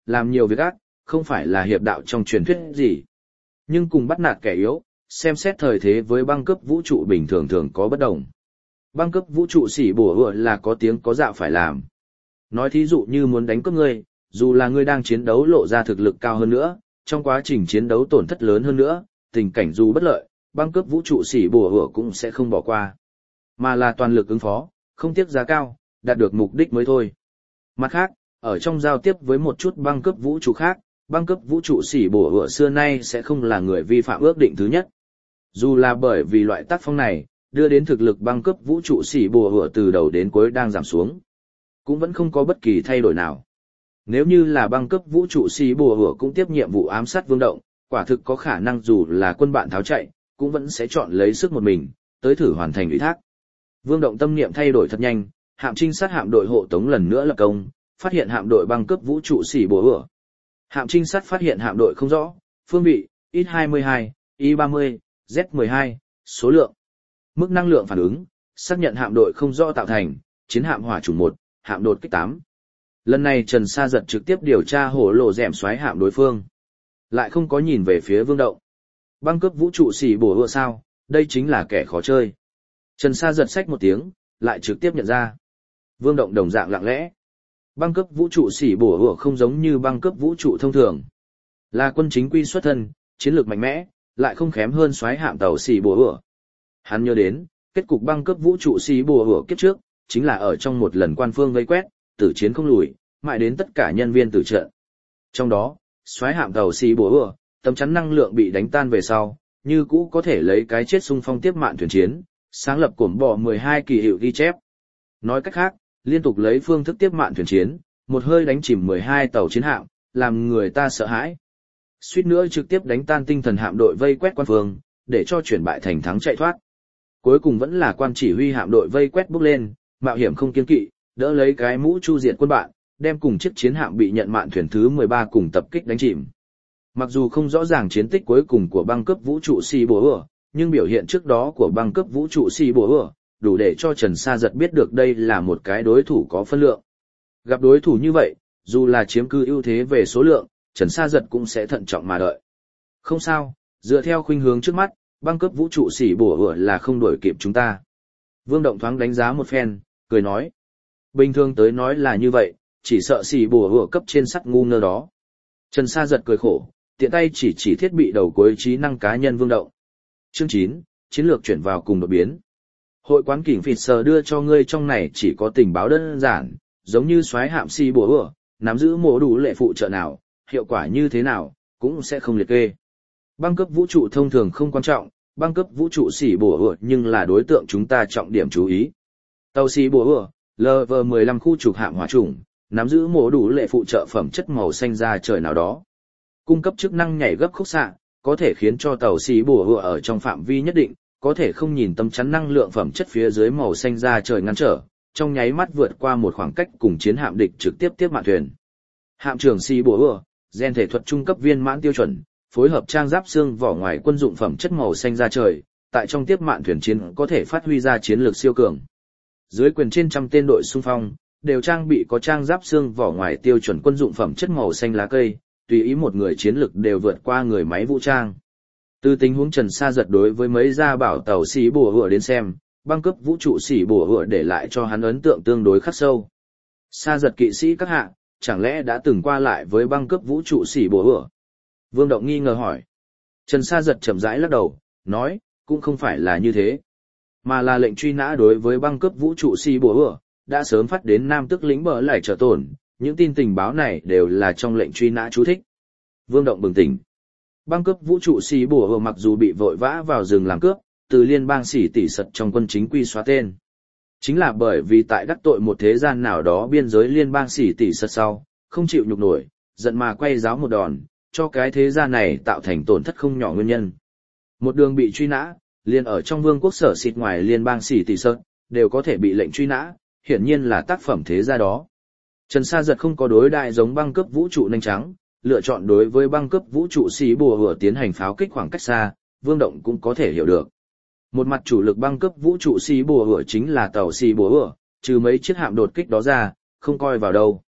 làm nhiều việc ác, không phải là hiệp đạo trong truyền thuyết gì. Nhưng cùng bắt nạt kẻ yếu, xem xét thời thế với băng cướp vũ trụ bình thường thường có bất đồng. Băng cướp vũ trụ xỉ bổ hựa là có tiếng có dạo phải làm. Nói thí dụ như muốn đánh cướp ngươi, dù là ngươi đang chiến đấu lộ ra thực lực cao hơn nữa, trong quá trình chiến đấu tổn thất lớn hơn nữa, tình cảnh dù bất lợi, băng cướp vũ trụ xỉ bổ hựa cũng sẽ không bỏ qua. Mà là toàn lực ứng phó, không tiếc giá cao, đạt được mục đích mới thôi. Mặt khác, ở trong giao tiếp với một chút băng cướp vũ trụ khác, băng cướp vũ trụ xỉ bổ hựa xưa nay sẽ không là người vi phạm ước định thứ nhất. Dù là bởi vì loại tác phong này, đưa đến thực lực băng cướp vũ trụ xỉ bùa hựa từ đầu đến cuối đang giảm xuống, cũng vẫn không có bất kỳ thay đổi nào. Nếu như là băng cướp vũ trụ xỉ bùa hựa cũng tiếp nhiệm vụ ám sát Vương Động, quả thực có khả năng dù là quân bạn tháo chạy, cũng vẫn sẽ chọn lấy sức một mình, tới thử hoàn thành ủy thác. Vương Động tâm niệm thay đổi thật nhanh, hạm trinh sát hạm đội hộ tống lần nữa lập công, phát hiện hạm đội băng cướp vũ trụ xỉ bùa hựa. Hạm trinh sát phát hiện hạm đội không rõ, phương vị, X-22, Y-30, Z-12, số lượng. Mức năng lượng phản ứng, xác nhận hạm đội không rõ tạo thành, chiến hạm hỏa chủng 1, hạm đột kích 8. Lần này Trần Sa Giật trực tiếp điều tra hổ lộ dẻm xoáy hạm đối phương. Lại không có nhìn về phía Vương Động. Băng cướp vũ trụ xỉ bổ hựa sao, đây chính là kẻ khó chơi. Trần Sa Giật xách một tiếng, lại trực tiếp nhận ra. Vương Động đồng dạng lặng lẽ. Băng cướp vũ trụ xỉ bổ hựa không giống như băng cướp vũ trụ thông thường. Là quân chính quy xuất thân, chiến lược mạnh mẽ, lại không kém hơn xoáy hạm tàu xỉ bổ hựa. Hắn nhớ đến, kết cục băng cướp vũ trụ xỉ bùa hựa kiếp trước, chính là ở trong một lần quan phương vây quét, tử chiến không lùi, mãi đến tất cả nhân viên tử trận. Trong đó, xoáy hạm tàu xỉ bùa hựa, tấm chắn năng lượng bị đánh tan về sau, như cũ có thể lấy cái chết xung phong tiếp mạn thuyền chiến, sáng lập cổm bò 12 kỳ hiệu ghi chép. Nói cách khác, liên tục lấy phương thức tiếp mạn thuyền chiến, một hơi đánh chìm 12 tàu chiến hạm, làm người ta sợ hãi. Suýt nữa trực tiếp đánh tan tinh thần hạm đội vây quét quan phương, để cho chuyển bại thành thắng chạy thoát. Cuối cùng vẫn là quan chỉ huy hạm đội vây quét bước lên, mạo hiểm không kiêng kỵ, đỡ lấy cái mũ chu diệt quân bạn, đem cùng chiếc chiến hạm bị nhận mạn thuyền thứ 13 cùng tập kích đánh chìm. Mặc dù không rõ ràng chiến tích cuối cùng của băng cướp vũ trụ xỉ bùa hựa, nhưng biểu hiện trước đó của băng cướp vũ trụ xỉ bùa hựa, đủ để cho Trần Sa Giật biết được đây là một cái đối thủ có phân lượng. Gặp đối thủ như vậy, dù là chiếm cứ ưu thế về số lượng, Trần Sa Giật cũng sẽ thận trọng mà đợi. Không sao, dựa theo khuynh hướng trước mắt, băng cướp vũ trụ xỉ bùa hựa là không đuổi kịp chúng ta. Vương Động thoáng đánh giá một phen, cười nói. Bình thường tới nói là như vậy, chỉ sợ xỉ bùa hựa cấp trên sắt ngu ngơ đó. Trần Sa Giật cười khổ, tiện tay chỉ thiết bị đầu cuối trí năng cá nhân Vương Động. Chương 9, chiến lược chuyển vào cùng đột biến. Hội quán kỉnh phịt sờ đưa cho ngươi trong này chỉ có tình báo đơn giản, giống như soái hạm xỉ bùa hựa, nắm giữ mổ đủ lệ phụ trợ nào, hiệu quả như thế nào, cũng sẽ không liệt kê. Băng cấp vũ trụ thông thường không quan trọng, băng cấp vũ trụ xỉ bùa hựa nhưng là đối tượng chúng ta trọng điểm chú ý. Tàu xỉ bùa hựa, LV-15 khu trục hạm hỏa chủng, nắm giữ mổ đủ lệ phụ trợ phẩm chất màu xanh da trời nào đó. Cung cấp chức năng nhảy gấp khúc xạ, có thể khiến cho tàu xỉ bùa hựa ở trong phạm vi nhất định, có thể không nhìn tấm chắn năng lượng phẩm chất phía dưới màu xanh da trời ngăn trở, trong nháy mắt vượt qua một khoảng cách cùng chiến hạm địch trực tiếp tiếp mạn thuyền. Hạm trưởng xỉ bùa hựa, gen thể thuật trung cấp viên mãn tiêu chuẩn, phối hợp trang giáp xương vỏ ngoài quân dụng phẩm chất màu xanh da trời, tại trong tiếp mạn thuyền chiến có thể phát huy ra chiến lược siêu cường. Dưới quyền trên trăm tên đội xung phong, đều trang bị có trang giáp xương vỏ ngoài tiêu chuẩn quân dụng phẩm chất màu xanh lá cây, tùy ý một người chiến lực đều vượt qua người máy vũ trang. Từ tình huống Trần Sa Giật đối với mấy gia bảo tàu xỉ bùa hựa đến xem, băng cấp vũ trụ xỉ bùa hựa để lại cho hắn ấn tượng tương đối khắc sâu. Sa Giật kỵ sĩ các hạ, chẳng lẽ đã từng qua lại với băng cấp vũ trụ xỉ bùa hựa? Vương Động nghi ngờ hỏi. Trần Sa Giật chậm rãi lắc đầu, nói, cũng không phải là như thế, mà là lệnh truy nã đối với băng cấp vũ trụ xỉ bùa hựa, đã sớm phát đến Nam Tức lĩnh bờ lại trở tổn, những tin tình báo này đều là trong lệnh truy nã chú thích. Vương Động bừng tỉnh. Băng cấp vũ trụ xỉ bùa hựa mặc dù bị vội vã vào rừng làm cướp, từ liên bang xỉ tỷ sật trong quân chính quy xóa tên. Chính là bởi vì tại đắc tội một thế gian nào đó biên giới liên bang xỉ tỷ sật sau, không chịu nhục nổi, giận mà quay giáo một đòn, cho cái thế gian này tạo thành tổn thất không nhỏ nguyên nhân. Một đường bị truy nã, liền ở trong vương quốc sở xịt ngoài liên bang xỉ tỷ sật, đều có thể bị lệnh truy nã, hiển nhiên là tác phẩm thế gia đó. Trần Sa Giật không có đối đại giống băng cấp vũ trụ nhanh trắng, lựa chọn đối với băng cấp vũ trụ xỉ bùa hựa tiến hành pháo kích khoảng cách xa, Vương Động cũng có thể hiểu được. Một mặt chủ lực băng cấp vũ trụ xỉ bùa hựa chính là tàu xỉ bùa hựa, trừ mấy chiếc hạm đột kích đó ra, không coi vào đâu.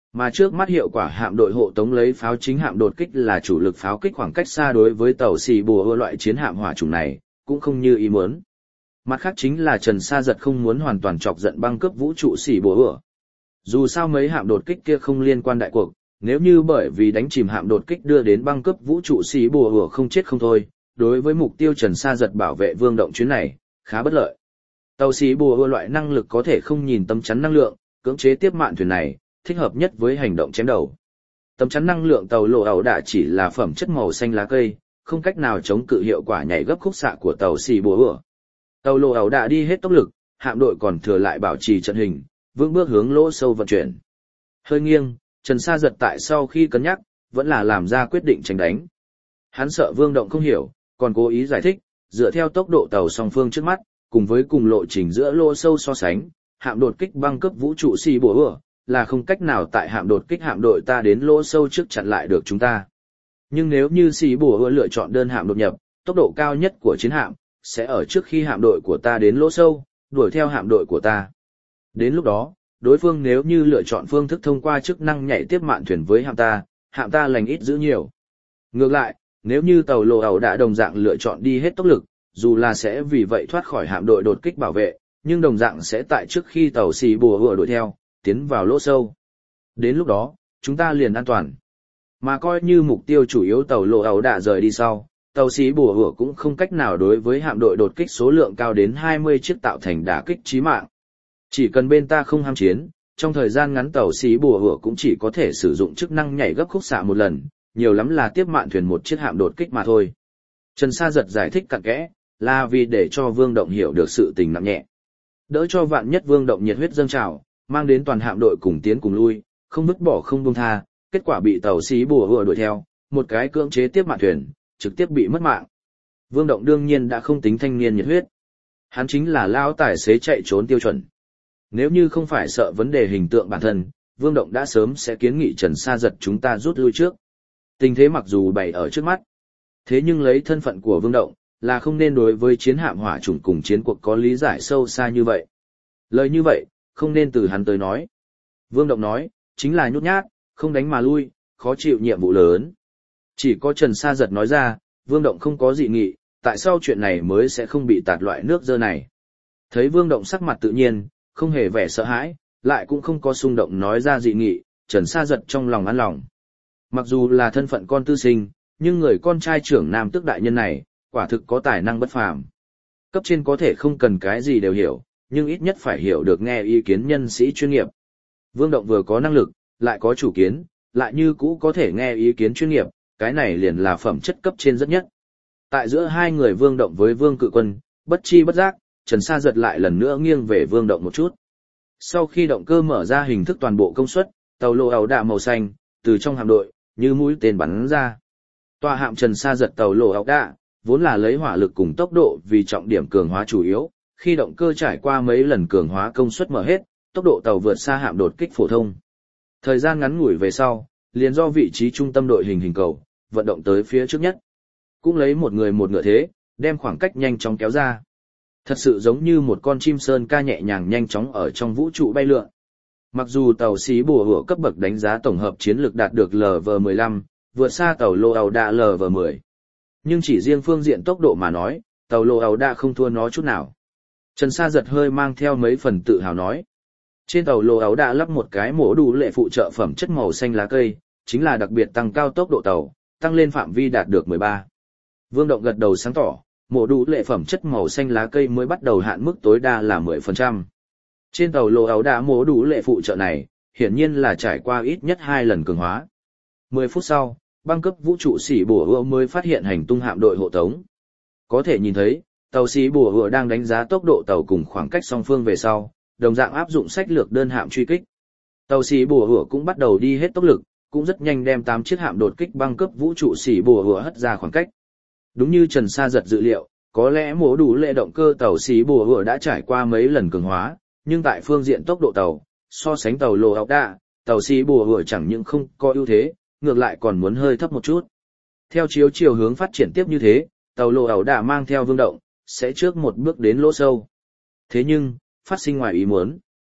Mà trước mắt hiệu quả hạm đội hộ tống lấy pháo chính hạm đột kích là chủ lực pháo kích khoảng cách xa đối với tàu xì bùa loại chiến hạm hỏa chủng này, cũng không như ý muốn. Mặt khác chính là Trần Sa Giật không muốn hoàn toàn chọc giận băng cướp vũ trụ xì bùa. Dù sao mấy hạm đột kích kia không liên quan đại cuộc, nếu như bởi vì đánh chìm hạm đột kích đưa đến băng cướp vũ trụ xì bùa không chết không thôi, đối với mục tiêu Trần Sa Giật bảo vệ vương động chuyến này, khá bất lợi. Tàu xì bùa loại năng lực có thể không nhìn tấm chắn năng lượng, cưỡng chế tiếp mạn thuyền này, thích hợp nhất với hành động chém đầu. Tấm chắn năng lượng tàu lộ ẩu đả chỉ là phẩm chất màu xanh lá cây, không cách nào chống cự hiệu quả nhảy gấp khúc xạ của tàu xì bùa. Tàu lộ ẩu đả đi hết tốc lực, hạm đội còn thừa lại bảo trì trận hình, vững bước hướng lỗ sâu vận chuyển. Hơi nghiêng, Trần Sa Giật tại sau khi cân nhắc, vẫn là làm ra quyết định tránh đánh. Hắn sợ vương động không hiểu, còn cố ý giải thích, dựa theo tốc độ tàu song phương trước mắt, cùng với cùng lộ trình giữa lỗ sâu so sánh, hạm đột kích băng cấp vũ trụ xì bùa là không cách nào tại hạm đột kích hạm đội ta đến lỗ sâu trước chặn lại được chúng ta. Nhưng nếu như xì bùa lựa chọn đơn hạm đột nhập, tốc độ cao nhất của chiến hạm sẽ ở trước khi hạm đội của ta đến lỗ sâu, đuổi theo hạm đội của ta. Đến lúc đó, đối phương nếu như lựa chọn phương thức thông qua chức năng nhảy tiếp mạn thuyền với hạm ta lành ít giữ nhiều. Ngược lại, nếu như tàu lộ ẩu đã đồng dạng lựa chọn đi hết tốc lực, dù là sẽ vì vậy thoát khỏi hạm đội đột kích bảo vệ, nhưng đồng dạng sẽ tại trước khi tàu xì bùa đuổi theo, tiến vào lỗ sâu. Đến lúc đó, chúng ta liền an toàn. Mà coi như mục tiêu chủ yếu tàu lộ ẩu đã rời đi sau, tàu xì bùa cũng không cách nào đối với hạm đội đột kích số lượng cao đến 20 chiếc tạo thành đả kích chí mạng. Chỉ cần bên ta không ham chiến, trong thời gian ngắn tàu xì bùa cũng chỉ có thể sử dụng chức năng nhảy gấp khúc xạ một lần, nhiều lắm là tiếp mạn thuyền một chiếc hạm đột kích mà thôi. Trần Sa Giật giải thích cặn kẽ, là vì để cho Vương Động hiểu được sự tình nặng nhẹ. Đỡ cho vạn nhất Vương Động nhiệt huyết dâng trào, mang đến toàn hạm đội cùng tiến cùng lui, không vứt bỏ không buông tha, kết quả bị tàu xí bùa đuổi theo, một cái cưỡng chế tiếp mạn thuyền, trực tiếp bị mất mạng. Vương Động đương nhiên đã không tính thanh niên nhiệt huyết. Hắn chính là lao tài xế chạy trốn tiêu chuẩn. Nếu như không phải sợ vấn đề hình tượng bản thân, Vương Động đã sớm sẽ kiến nghị Trần Sa Giật chúng ta rút lui trước. Tình thế mặc dù bày ở trước mắt, thế nhưng lấy thân phận của Vương Động, là không nên đối với chiến hạm hỏa chủng cùng chiến cuộc có lý giải sâu xa như vậy. Lời như vậy, không nên từ hắn tới nói. Vương Động nói, chính là nhút nhát, không đánh mà lui, khó chịu nhiệm vụ lớn. Chỉ có Trần Sa Giật nói ra, Vương Động không có dị nghị, tại sao chuyện này mới sẽ không bị tạt loại nước dơ này. Thấy Vương Động sắc mặt tự nhiên, không hề vẻ sợ hãi, lại cũng không có xung động nói ra dị nghị, Trần Sa Giật trong lòng an lòng. Mặc dù là thân phận con tư sinh, nhưng người con trai trưởng nam tước đại nhân này, quả thực có tài năng bất phàm. Cấp trên có thể không cần cái gì đều hiểu, nhưng ít nhất phải hiểu được nghe ý kiến nhân sĩ chuyên nghiệp. Vương Động vừa có năng lực, lại có chủ kiến, lại như cũ có thể nghe ý kiến chuyên nghiệp, cái này liền là phẩm chất cấp trên rất nhất. Tại giữa hai người Vương Động với Vương Cự Quân, bất chi bất giác, Trần Sa Giật lại lần nữa nghiêng về Vương Động một chút. Sau khi động cơ mở ra hình thức toàn bộ công suất, tàu lộ ẩu đả màu xanh, từ trong hạm đội, như mũi tên bắn ra. Tòa hạm Trần Sa Giật tàu lộ ẩu đả, vốn là lấy hỏa lực cùng tốc độ vì trọng điểm cường hóa chủ yếu, khi động cơ trải qua mấy lần cường hóa công suất mở hết, tốc độ tàu vượt xa hạm đột kích phổ thông. Thời gian ngắn ngủi về sau, liền do vị trí trung tâm đội hình cầu, vận động tới phía trước nhất. Cũng lấy một người một ngựa thế, đem khoảng cách nhanh chóng kéo ra. Thật sự giống như một con chim sơn ca nhẹ nhàng nhanh chóng ở trong vũ trụ bay lượn. Mặc dù tàu xí bùa hủa cấp bậc đánh giá tổng hợp chiến lược đạt được LV-15, vượt xa tàu lô ẩu đả LV-10. Nhưng chỉ riêng phương diện tốc độ mà nói, tàu lô ẩu đả không thua nó chút nào. Trần Sa Giật hơi mang theo mấy phần tự hào nói. Trên tàu lô ẩu đả lắp một cái mổ đủ lệ phụ trợ phẩm chất màu xanh lá cây, chính là đặc biệt tăng cao tốc độ tàu, tăng lên phạm vi đạt được 13. Vương Động gật đầu sáng tỏ, mổ đủ lệ phẩm chất màu xanh lá cây mới bắt đầu hạn mức tối đa là 10%. Trên tàu lô ẩu đả mổ đủ lệ phụ trợ này, hiển nhiên là trải qua ít nhất 2 lần cường hóa. 10 phút sau, băng cấp vũ trụ xỉ bùa mới phát hiện hành tung hạm đội hộ tống. Có thể nhìn thấy, tàu xỉ bùa đang đánh giá tốc độ tàu cùng khoảng cách song phương về sau, đồng dạng áp dụng sách lược đơn hạm truy kích. Tàu xỉ bùa cũng bắt đầu đi hết tốc lực, cũng rất nhanh đem 8 chiếc hạm đột kích băng cấp vũ trụ xỉ bùa hất ra khoảng cách. Đúng như Trần Sa Giật dự liệu, có lẽ mổ đủ lệ động cơ tàu xỉ bùa đã trải qua mấy lần cường hóa, nhưng tại phương diện tốc độ tàu, so sánh tàu lô ẩu đả, tàu xỉ bùa chẳng những không có ưu thế, ngược lại còn muốn hơi thấp một chút. Theo chiều hướng phát triển tiếp như thế, tàu lô ẩu đả mang theo Vương Động, sẽ trước một bước đến lỗ sâu. Thế nhưng, phát sinh ngoài ý muốn.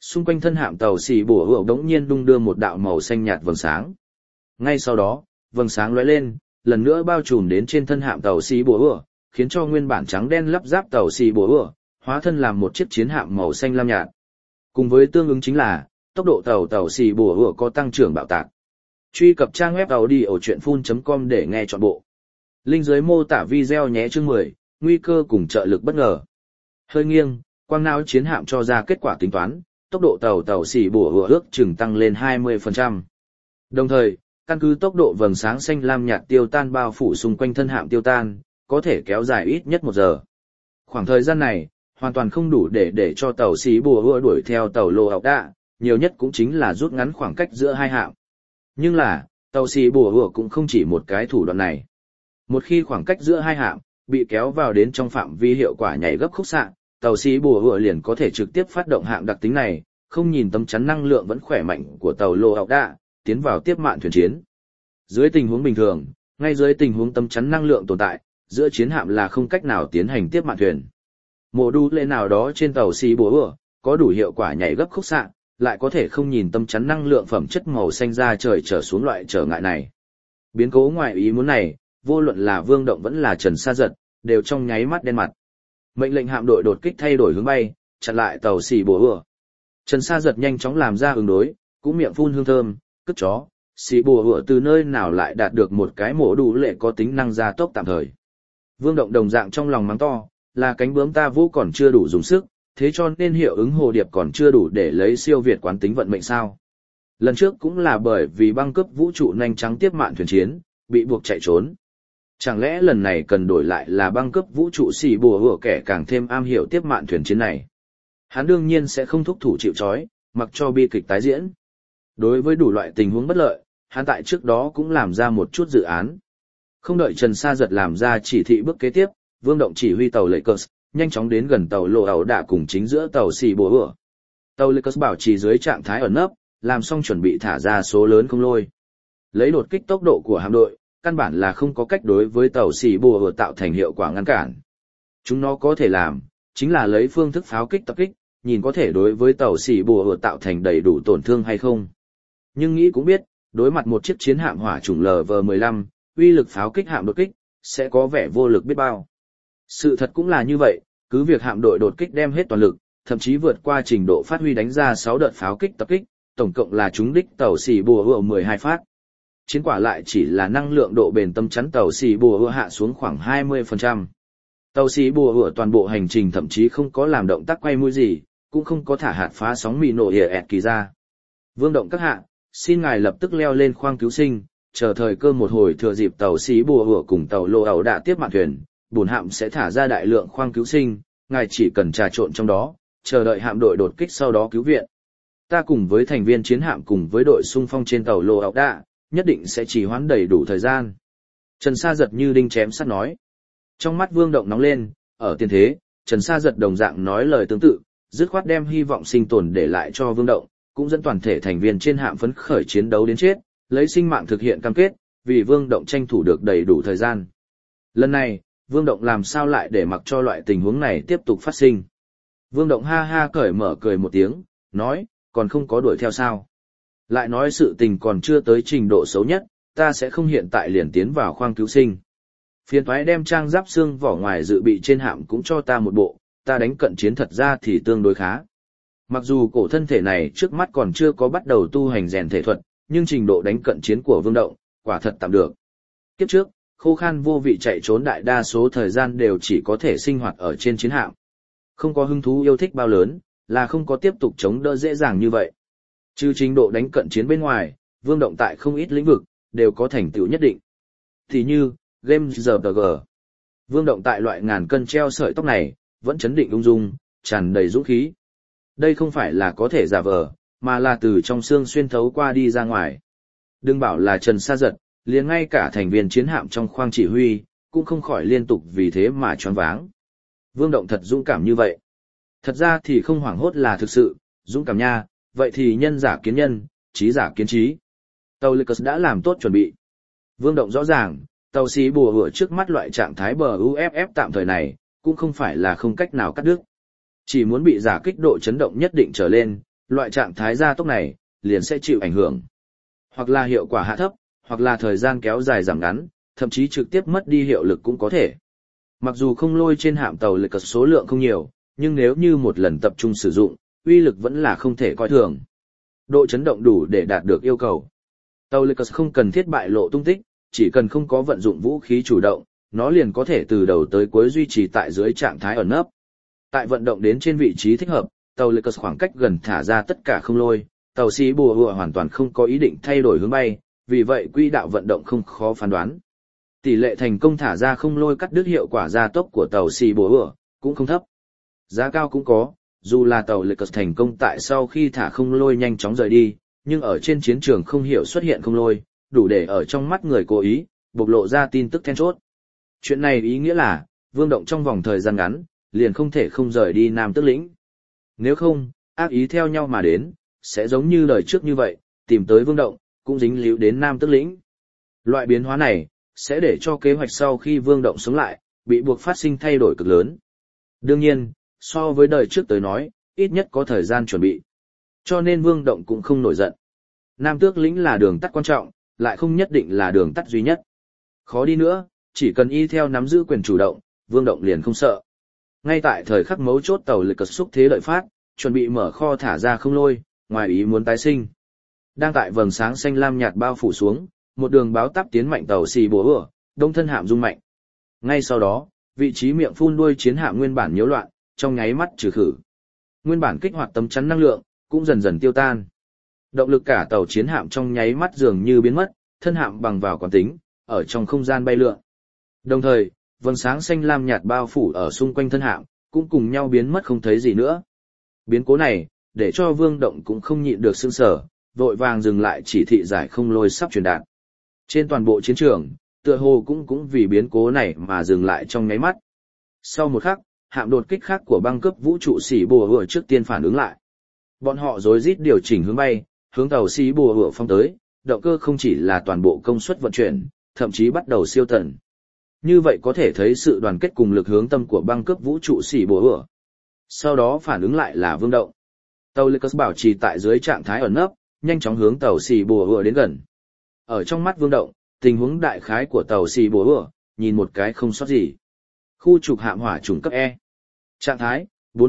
Xung quanh thân hạm tàu xì bùa hựa đống nhiên đung đưa một đạo màu xanh nhạt vầng sáng. Ngay sau đó, vầng sáng lóe lên, lần nữa bao trùm đến trên thân hạm tàu xì bùa hựa, khiến cho nguyên bản trắng đen lắp ráp tàu xì bùa hựa hóa thân làm một chiếc chiến hạm màu xanh lam nhạt. Cùng với tương ứng chính là tốc độ tàu xì bùa hựa có tăng trưởng bạo tạc. Truy cập trang web audiochuyenphun.com để nghe trọn bộ. Link dưới mô tả video nhé. Chương 10, nguy cơ cùng trợ lực bất ngờ. Hơi nghiêng, quang não chiến hạm cho ra kết quả tính toán, tốc độ tàu xì bùa hựa ước chừng tăng lên 20%. Đồng thời, căn cứ tốc độ vầng sáng xanh lam nhạt tiêu tan bao phủ xung quanh thân hạm tiêu tan, có thể kéo dài ít nhất 1 giờ. Khoảng thời gian này, hoàn toàn không đủ để cho tàu xì bùa hựa đuổi theo tàu lô ọc đạ, nhiều nhất cũng chính là rút ngắn khoảng cách giữa hai hạm. Nhưng là, tàu xì bùa hựa cũng không chỉ một cái thủ đoạn này. Một khi khoảng cách giữa hai hạm bị kéo vào đến trong phạm vi hiệu quả nhảy gấp khúc xạ, tàu xì bùa hựa liền có thể trực tiếp phát động hạm đặc tính này, không nhìn tấm chắn năng lượng vẫn khỏe mạnh của tàu lô ọc đạ, tiến vào tiếp mạn thuyền chiến. Dưới tình huống bình thường, ngay dưới tình huống tấm chắn năng lượng tồn tại, giữa chiến hạm là không cách nào tiến hành tiếp mạn thuyền. Mô đu lệ nào đó trên tàu xì bùa hựa có đủ hiệu quả nhảy gấp khúc xạ, lại có thể không nhìn tấm chắn năng lượng phẩm chất màu xanh ra trời trở xuống loại trở ngại này. Biến cố ngoài ý muốn này, vô luận là Vương Động vẫn là Trần Sa Giật, đều trong nháy mắt đen mặt. Mệnh lệnh hạm đội đột kích thay đổi hướng bay, chặn lại tàu xì bùa hựa. Trần Sa Giật nhanh chóng làm ra ứng đối, cũng miệng phun hương thơm, cất chó, xì bùa hựa từ nơi nào lại đạt được một cái mổ đủ lệ có tính năng gia tốc tạm thời. Vương Động đồng dạng trong lòng mắng to, là cánh bướm ta vũ còn chưa đủ dùng sức, thế cho nên hiệu ứng hồ điệp còn chưa đủ để lấy siêu việt quán tính vận mệnh sao. Lần trước cũng là bởi vì băng cướp vũ trụ nhanh trắng tiếp mạn thuyền chiến, bị buộc chạy trốn. Chẳng lẽ lần này cần đổi lại là băng cướp vũ trụ xì bùa hựa kẻ càng thêm am hiểu tiếp mạn thuyền chiến này. Hắn đương nhiên sẽ không thúc thủ chịu trói, mặc cho bi kịch tái diễn. Đối với đủ loại tình huống bất lợi, hắn tại trước đó cũng làm ra một chút dự án. Không đợi Trần Sa Giật làm ra chỉ thị bước kế tiếp, Vương Động chỉ huy tàu Lakers nhanh chóng đến gần tàu lô ẩu đạ cùng chính giữa tàu xì bùa hựa. Tàu Lakers bảo trì dưới trạng thái ẩn nấp, làm xong chuẩn bị thả ra số lớn không lôi. Lấy đột kích tốc độ của hạm đội, căn bản là không có cách đối với tàu xì bùa hựa tạo thành hiệu quả ngăn cản. Chúng nó có thể làm, chính là lấy phương thức pháo kích tập kích, nhìn có thể đối với tàu xì bùa hựa tạo thành đầy đủ tổn thương hay không. Nhưng nghĩ cũng biết, đối mặt một chiếc chiến hạm hỏa chủng LV-15, uy lực pháo kích hạm đột kích, sẽ có vẻ vô lực biết bao. Sự thật cũng là như vậy, cứ việc hạm đội đột kích đem hết toàn lực, thậm chí vượt qua trình độ phát huy đánh ra 6 đợt pháo kích tập kích, tổng cộng là trúng đích tàu xì bùa hựa 12 phát. Chiến quả lại chỉ là năng lượng độ bền tâm chắn tàu xì bùa hựa hạ xuống khoảng 20%. Tàu xì bùa hựa toàn bộ hành trình thậm chí không có làm động tác quay mũi gì, cũng không có thả hạt phá sóng mì nổ ỉa ẹt kỳ ra. Vương Động các hạ, xin ngài lập tức leo lên khoang cứu sinh, chờ thời cơ một hồi thừa dịp tàu xì bùa hựa cùng tàu lô ẩu đạ tiếp mạn thuyền, bổn hạm sẽ thả ra đại lượng khoang cứu sinh, ngài chỉ cần trà trộn trong đó, chờ đợi hạm đội đột kích sau đó cứu viện. Ta cùng với thành viên chiến hạm cùng với đội xung phong trên tàu lô ẩu đạ, nhất định sẽ trì hoãn đầy đủ thời gian. Trần Sa Giật như đinh chém sắt nói. Trong mắt Vương Động nóng lên, ở tiền thế, Trần Sa Giật đồng dạng nói lời tương tự, dứt khoát đem hy vọng sinh tồn để lại cho Vương Động, cũng dẫn toàn thể thành viên trên hạm phấn khởi chiến đấu đến chết, lấy sinh mạng thực hiện cam kết, vì Vương Động tranh thủ được đầy đủ thời gian. Lần này, Vương Động làm sao lại để mặc cho loại tình huống này tiếp tục phát sinh. Vương Động ha ha cởi mở cười một tiếng, nói, còn không có đuổi theo sao. Lại nói sự tình còn chưa tới trình độ xấu nhất, ta sẽ không hiện tại liền tiến vào khoang cứu sinh. Phiền toái đem trang giáp xương vỏ ngoài dự bị trên hạm cũng cho ta một bộ, ta đánh cận chiến thật ra thì tương đối khá. Mặc dù cổ thân thể này trước mắt còn chưa có bắt đầu tu hành rèn thể thuật, nhưng trình độ đánh cận chiến của Vương Động, quả thật tạm được. Kiếp trước, khô khan vô vị chạy trốn đại đa số thời gian đều chỉ có thể sinh hoạt ở trên chiến hạm. Không có hứng thú yêu thích bao lớn, là không có tiếp tục chống đỡ dễ dàng như vậy. Trừ trình độ đánh cận chiến bên ngoài, Vương Động tại không ít lĩnh vực, đều có thành tựu nhất định. Thì như, game RPG. Vương Động tại loại ngàn cân treo sợi tóc này, vẫn chấn định ung dung, tràn đầy dũng khí. Đây không phải là có thể giả vờ, mà là từ trong xương xuyên thấu qua đi ra ngoài. Đừng bảo là Trần Sa Giật, liền ngay cả thành viên chiến hạm trong khoang chỉ huy, cũng không khỏi liên tục vì thế mà choáng váng. Vương Động thật dũng cảm như vậy. Thật ra thì không hoảng hốt là thực sự, dũng cảm nha, vậy thì nhân giả kiến nhân, trí giả kiến trí. Tàu Lakers đã làm tốt chuẩn bị. Vương Động rõ ràng, tàu xì bùa hựa trước mắt loại trạng thái bờ UFF tạm thời này, cũng không phải là không cách nào cắt đứt. Chỉ muốn bị giả kích độ chấn động nhất định trở lên, loại trạng thái gia tốc này liền sẽ chịu ảnh hưởng. Hoặc là hiệu quả hạ thấp, hoặc là thời gian kéo dài giảm ngắn, thậm chí trực tiếp mất đi hiệu lực cũng có thể. Mặc dù không lôi trên hạm tàu lực số lượng không nhiều, nhưng nếu như một lần tập trung sử dụng, uy lực vẫn là không thể coi thường. Độ chấn động đủ để đạt được yêu cầu. Tàu lực không cần thiết bại lộ tung tích, chỉ cần không có vận dụng vũ khí chủ động, nó liền có thể từ đầu tới cuối duy trì tại dưới trạng thái ẩn nấp. Tại vận động đến trên vị trí thích hợp, tàu lực khoảng cách gần thả ra tất cả không lôi, tàu xí bùa hựa hoàn toàn không có ý định thay đổi hướng bay, vì vậy quỹ đạo vận động không khó phán đoán. Tỷ lệ thành công thả ra không lôi cắt đứt hiệu quả gia tốc của tàu xí bùa hựa cũng không thấp. Giá cao cũng có, dù là tàu lực thành công tại sau khi thả không lôi nhanh chóng rời đi, nhưng ở trên chiến trường không hiểu xuất hiện không lôi, đủ để ở trong mắt người cố ý, bộc lộ ra tin tức then chốt. Chuyện này ý nghĩa là, Vương Động trong vòng thời gian ngắn, liền không thể không rời đi Nam Tước Lĩnh. Nếu không, ác ý theo nhau mà đến, sẽ giống như lời trước như vậy, tìm tới Vương Động, cũng dính líu đến Nam Tước Lĩnh. Loại biến hóa này, sẽ để cho kế hoạch sau khi Vương Động sống lại, bị buộc phát sinh thay đổi cực lớn. Đương nhiên, so với đời trước tới nói, ít nhất có thời gian chuẩn bị. Cho nên Vương Động cũng không nổi giận. Nam Tước Lĩnh là đường tắt quan trọng, lại không nhất định là đường tắt duy nhất. Khó đi nữa, chỉ cần y theo nắm giữ quyền chủ động, Vương Động liền không sợ. Ngay tại thời khắc mấu chốt tàu lực cật xúc thế đợi phát, chuẩn bị mở kho thả ra không lôi, ngoài ý muốn tái sinh. Đang tại vầng sáng xanh lam nhạt bao phủ xuống, một đường báo táp tiến mạnh tàu xì bùa ửa, đông thân hạm rung mạnh. Ngay sau đó, vị trí miệng phun đuôi chiến hạm nguyên bản nhiễu loạn, trong nháy mắt trừ khử. Nguyên bản kích hoạt tấm chắn năng lượng, cũng dần dần tiêu tan. Động lực cả tàu chiến hạm trong nháy mắt dường như biến mất, thân hạm bằng vào quán tính, ở trong không gian bay lượn. Đồng thời, vầng sáng xanh lam nhạt bao phủ ở xung quanh thân hạm, cũng cùng nhau biến mất không thấy gì nữa. Biến cố này, để cho Vương Động cũng không nhịn được sững sờ, vội vàng dừng lại chỉ thị giải không lôi sắp truyền đạt. Trên toàn bộ chiến trường, tựa hồ cũng vì biến cố này mà dừng lại trong nháy mắt. Sau một khắc, hạm đột kích khác của băng cướp vũ trụ xỉ bùa hựa trước tiên phản ứng lại. Bọn họ rối rít điều chỉnh hướng bay, hướng tàu xỉ bùa hựa phong tới, động cơ không chỉ là toàn bộ công suất vận chuyển, thậm chí bắt đầu siêu tần. Như vậy có thể thấy sự đoàn kết cùng lực hướng tâm của băng cướp vũ trụ xỉ bùa hựa. Sau đó phản ứng lại là Vương Động. Tàu Lucas bảo trì tại dưới trạng thái ẩn nấp, nhanh chóng hướng tàu xỉ bùa hựa đến gần. Ở trong mắt Vương Động, tình huống đại khái của tàu xỉ bùa hựa, nhìn một cái không sót gì. Khu trục hạm hỏa chủng cấp E. Trạng thái,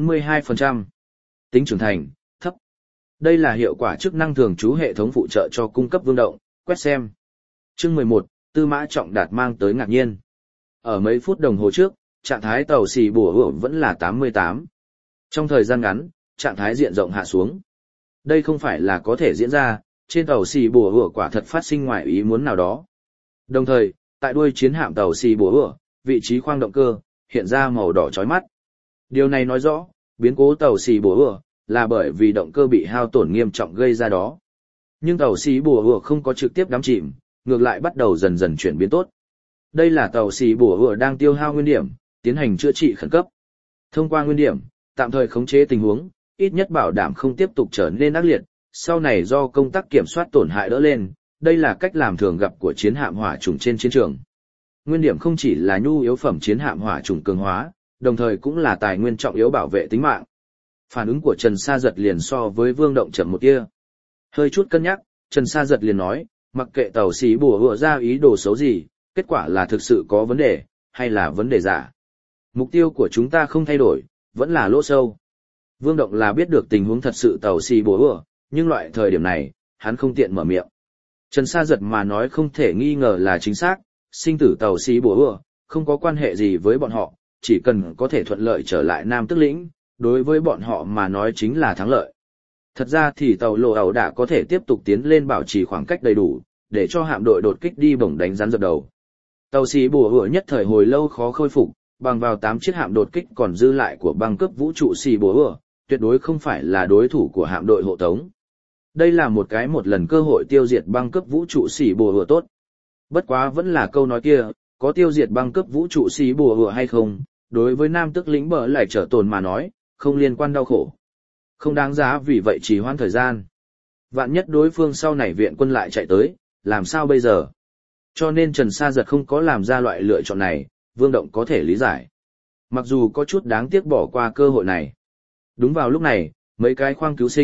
42%. Tính trưởng thành, thấp. Đây là hiệu quả chức năng thường trú hệ thống phụ trợ cho cung cấp Vương Động, quét xem. Chương 11, Tư Mã Trọng Đạt mang tới ngạc nhiên. Ở mấy phút đồng hồ trước, trạng thái tàu xỉ bùa hựa vẫn là 88. Trong thời gian ngắn, trạng thái diện rộng hạ xuống. Đây không phải là có thể diễn ra, trên tàu xỉ bùa hựa quả thật phát sinh ngoài ý muốn nào đó. Đồng thời, tại đuôi chiến hạm tàu xỉ bùa hựa, vị trí khoang động cơ hiện ra màu đỏ chói mắt. Điều này nói rõ, biến cố tàu xỉ bùa hựa là bởi vì động cơ bị hao tổn nghiêm trọng gây ra đó. Nhưng tàu xỉ bùa hựa không có trực tiếp đắm chìm, ngược lại bắt đầu dần dần chuyển biến tốt. Đây là tàu xỉ bùa hựa đang tiêu hao nguyên điểm, tiến hành chữa trị khẩn cấp. Thông qua nguyên điểm, tạm thời khống chế tình huống, ít nhất bảo đảm không tiếp tục trở nên ác liệt, sau này do công tác kiểm soát tổn hại đỡ lên, đây là cách làm thường gặp của chiến hạm hỏa chủng trên chiến trường. Nguyên điểm không chỉ là nhu yếu phẩm chiến hạm hỏa chủng cường hóa, đồng thời cũng là tài nguyên trọng yếu bảo vệ tính mạng. Phản ứng của Trần Sa Giật liền so với Vương Động chậm một tia. Hơi chút cân nhắc, Trần Sa Giật liền nói, mặc kệ tàu xỉ bùa hựa ra ý đồ xấu gì, kết quả là thực sự có vấn đề, hay là vấn đề giả. Mục tiêu của chúng ta không thay đổi, vẫn là lỗ sâu. Vương Động là biết được tình huống thật sự tàu xỉ bùa hựa, nhưng loại thời điểm này, hắn không tiện mở miệng. Trần Sa Giật mà nói không thể nghi ngờ là chính xác, sinh tử tàu xỉ bùa hựa, không có quan hệ gì với bọn họ, chỉ cần có thể thuận lợi trở lại Nam Tước Lĩnh, đối với bọn họ mà nói chính là thắng lợi. Thật ra thì tàu lộ ẩu đã có thể tiếp tục tiến lên bảo trì khoảng cách đầy đủ, để cho hạm đội đột kích đi bổng đánh rắn dập đầu. Tàu xỉ bùa hựa nhất thời hồi lâu khó khôi phục, bằng vào 8 chiếc hạm đột kích còn dư lại của băng cướp vũ trụ xỉ bùa hựa, tuyệt đối không phải là đối thủ của hạm đội hộ tống. Đây là một lần cơ hội tiêu diệt băng cướp vũ trụ xỉ bùa hựa tốt. Bất quá vẫn là câu nói kia, có tiêu diệt băng cướp vũ trụ xỉ bùa hựa hay không, đối với Nam Tước Lĩnh bờ lại trở tồn mà nói, không liên quan đau khổ. Không đáng giá vì vậy trì hoãn thời gian. Vạn nhất đối phương sau này viện quân lại chạy tới, làm sao bây giờ? Cho nên Trần Sa Giật không có làm ra loại lựa chọn này, Vương Động có thể lý giải. Mặc dù có chút đáng tiếc bỏ qua cơ hội này. Đúng vào lúc này, mấy cái khoang cứu sinh,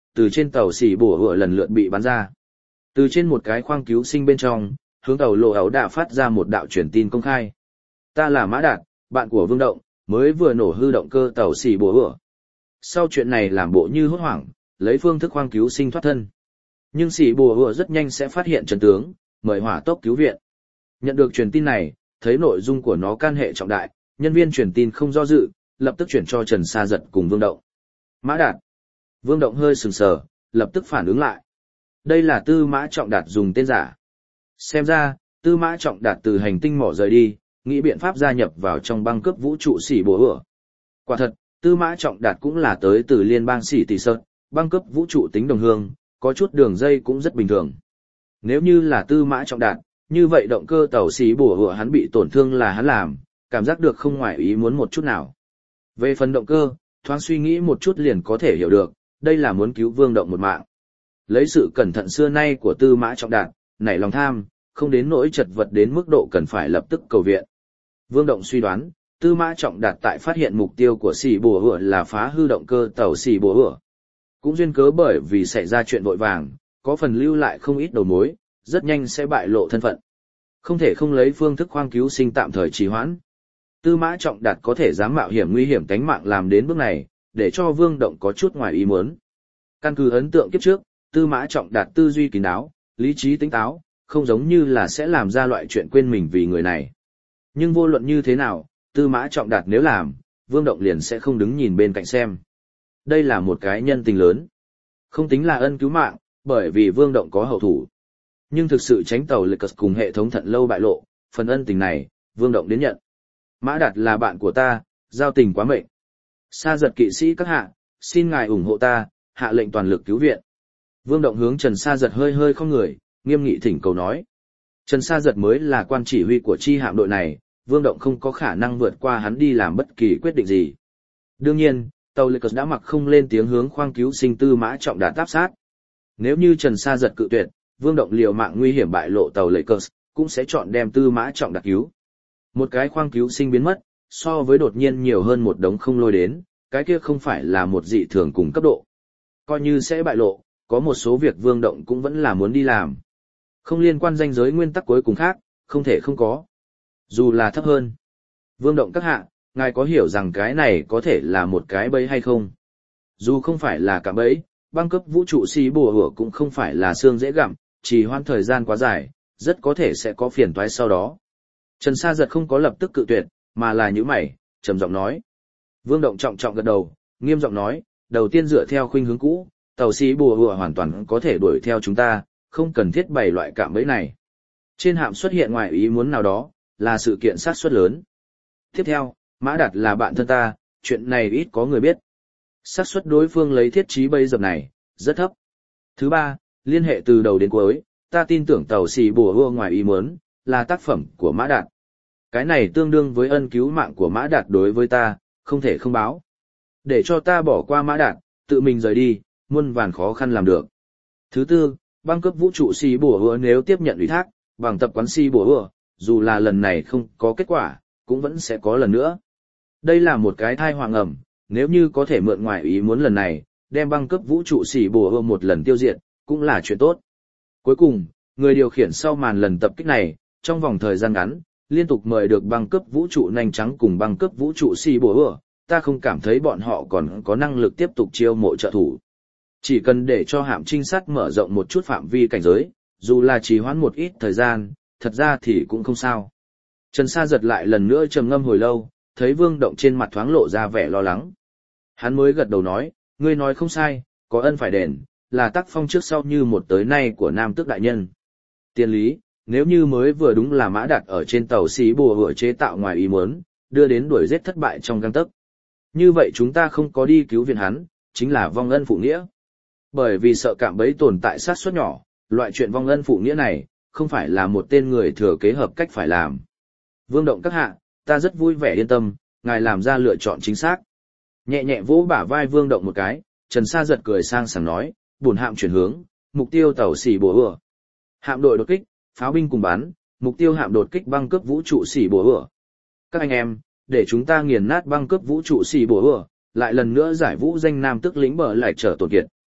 từ trên tàu xỉ bổ hựa lần lượt bị bắn ra. Từ trên một cái khoang cứu sinh bên trong, hướng tàu lộ ẩu đã phát ra một đạo truyền tin công khai. Ta là Mã Đạt, bạn của Vương Động, mới vừa nổ hư động cơ tàu xỉ bổ hựa. Sau chuyện này làm bộ như hốt hoảng, lấy phương thức khoang cứu sinh thoát thân. Nhưng xỉ bổ hựa rất nhanh sẽ phát hiện chân tướng, mời hỏa tốc cứu viện. Nhận được truyền tin này, thấy nội dung của nó can hệ trọng đại, nhân viên truyền tin không do dự, lập tức chuyển cho Trần Sa Giật cùng Vương Động. Mã Đạt. Vương Động hơi sừng sờ, lập tức phản ứng lại. Đây là Tư Mã Trọng Đạt dùng tên giả. Xem ra, Tư Mã Trọng Đạt từ hành tinh mỏ rời đi, nghĩ biện pháp gia nhập vào trong băng cướp vũ trụ xỉ bổ hựa. Quả thật, Tư Mã Trọng Đạt cũng là tới từ liên bang xỉ tỷ sơn, băng cướp vũ trụ tính đồng hương, có chút đường dây cũng rất bình thường. Nếu như là Tư Mã Trọng Đạt, như vậy động cơ tàu xỉ bổ hựa hắn bị tổn thương là hắn làm, cảm giác được không ngoài ý muốn một chút nào. Về phần động cơ, thoáng suy nghĩ một chút liền có thể hiểu được, đây là muốn cứu Vương Động một mạng. Lấy sự cẩn thận xưa nay của Tư Mã Trọng Đạt, nảy lòng tham, không đến nỗi chật vật đến mức độ cần phải lập tức cầu viện. Vương Động suy đoán, Tư Mã Trọng Đạt tại phát hiện mục tiêu của xỉ bổ hựa là phá hư động cơ tàu xỉ bổ hựa. Cũng duyên cớ bởi vì xảy ra chuyện vội vàng, có phần lưu lại không ít đầu mối, rất nhanh sẽ bại lộ thân phận. Không thể không lấy phương thức khoang cứu sinh tạm thời trì hoãn. Tư Mã Trọng Đạt có thể dám mạo hiểm nguy hiểm tánh mạng làm đến bước này, để cho Vương Động có chút ngoài ý muốn. Căn cứ ấn tượng kiếp trước, Tư Mã Trọng Đạt tư duy kín đáo, lý trí tỉnh táo, không giống như là sẽ làm ra loại chuyện quên mình vì người này. Nhưng vô luận như thế nào, Tư Mã Trọng Đạt nếu làm, Vương Động liền sẽ không đứng nhìn bên cạnh xem. Đây là một cái nhân tình lớn. Không tính là ân cứu mạng, bởi vì Vương Động có hậu thủ. Nhưng thực sự tránh tàu lực cùng hệ thống thận lâu bại lộ, phần ân tình này, Vương Động đến nhận. Mã Đạt là bạn của ta, giao tình quá mệnh. Sa Giật kỵ sĩ các hạ, xin ngài ủng hộ ta, hạ lệnh toàn lực cứu viện. Vương Động hướng Trần Sa Giật hơi hơi không người, nghiêm nghị thỉnh cầu nói. Trần Sa Giật mới là quan chỉ huy của chi hạm đội này, Vương Động không có khả năng vượt qua hắn đi làm bất kỳ quyết định gì. Đương nhiên, tàu Lakers đã mặc không lên tiếng hướng khoang cứu sinh Tư Mã Trọng Đạt áp sát. Nếu như Trần Sa Giật cự tuyệt, Vương Động liều mạng nguy hiểm bại lộ tàu Lakers, cũng sẽ chọn đem Tư Mã Trọng Đạt cứu. Một cái khoang cứu sinh biến mất, so với đột nhiên nhiều hơn một đống không lôi đến, cái kia không phải là một dị thường cùng cấp độ. Coi như sẽ bại lộ, có một số việc Vương Động cũng vẫn là muốn đi làm. Không liên quan ranh giới nguyên tắc cuối cùng khác, không thể không có. Dù là thấp hơn. Vương Động các hạ, ngài có hiểu rằng cái này có thể là một cái bẫy hay không? Dù không phải là cả bẫy, băng cấp vũ trụ xì bùa hửa cũng không phải là xương dễ gặm, trì hoãn thời gian quá dài, rất có thể sẽ có phiền toái sau đó. Trần Sa Giật không có lập tức cự tuyệt, mà là nhíu mày, trầm giọng nói. Vương Động trọng trọng gật đầu, nghiêm giọng nói, đầu tiên dựa theo khuynh hướng cũ, tàu xì bùa hửa hoàn toàn có thể đuổi theo chúng ta, không cần thiết bày loại cạm bẫy này. Trên hạm xuất hiện ngoài ý muốn nào đó, là sự kiện sát suất lớn. Tiếp theo, Mã Đạt là bạn thân ta, chuyện này ít có người biết. Xác suất đối phương lấy thiết trí bẫy dập này, rất thấp. Thứ ba, liên hệ từ đầu đến cuối, ta tin tưởng tàu xì bùa hua ngoài ý muốn, là tác phẩm của Mã Đạt. Cái này tương đương với ân cứu mạng của Mã Đạt đối với ta, không thể không báo. Để cho ta bỏ qua Mã Đạt, tự mình rời đi, muôn vàn khó khăn làm được. Thứ tư, băng cấp vũ trụ xì bùa hua nếu tiếp nhận ủy thác, bằng tập quán xì bùa hua, dù là lần này không có kết quả, cũng vẫn sẽ có lần nữa. Đây là một cái thai hoàng ẩm, nếu như có thể mượn ngoài ý muốn lần này, đem băng cấp vũ trụ xỉ bùa hơ một lần tiêu diệt, cũng là chuyện tốt. Cuối cùng, người điều khiển sau màn lần tập kích này, trong vòng thời gian ngắn, liên tục mời được băng cấp vũ trụ nanh trắng cùng băng cấp vũ trụ xỉ bùa hơ, ta không cảm thấy bọn họ còn có năng lực tiếp tục chiêu mộ trợ thủ. Chỉ cần để cho hạm trinh sát mở rộng một chút phạm vi cảnh giới, dù là trì hoãn một ít thời gian, thật ra thì cũng không sao. Trần Sa Giật lại lần nữa trầm ngâm hồi lâu, thấy Vương Động trên mặt thoáng lộ ra vẻ lo lắng. Hắn mới gật đầu nói, ngươi nói không sai, có ân phải đền, là tác phong trước sau như một tới nay của Nam Tước đại nhân. Tiền lý, nếu như mới vừa đúng là Mã Đạt ở trên tàu xí bùa hựa chế tạo ngoài ý muốn, đưa đến đuổi giết thất bại trong gang tấc. Như vậy chúng ta không có đi cứu viện hắn, chính là vong ân phụ nghĩa. Bởi vì sợ cạm bẫy tồn tại sát suất nhỏ, loại chuyện vong ân phụ nghĩa này, không phải là một tên người thừa kế hợp cách phải làm. Vương Động các hạ, ta rất vui vẻ yên tâm, ngài làm ra lựa chọn chính xác. Nhẹ nhẹ vỗ bả vai Vương Động một cái, Trần Sa Giật cười sang sảng nói, bổn hạm chuyển hướng, mục tiêu tàu xỉ bùa hửa. Hạm đội đột kích, pháo binh cùng bắn, mục tiêu hạm đột kích băng cướp vũ trụ xỉ bùa hửa. Các anh em, để chúng ta nghiền nát băng cướp vũ trụ xỉ bùa hửa, lại lần nữa giải vũ danh Nam Tước lĩnh bờ lại trở tổn kiệt.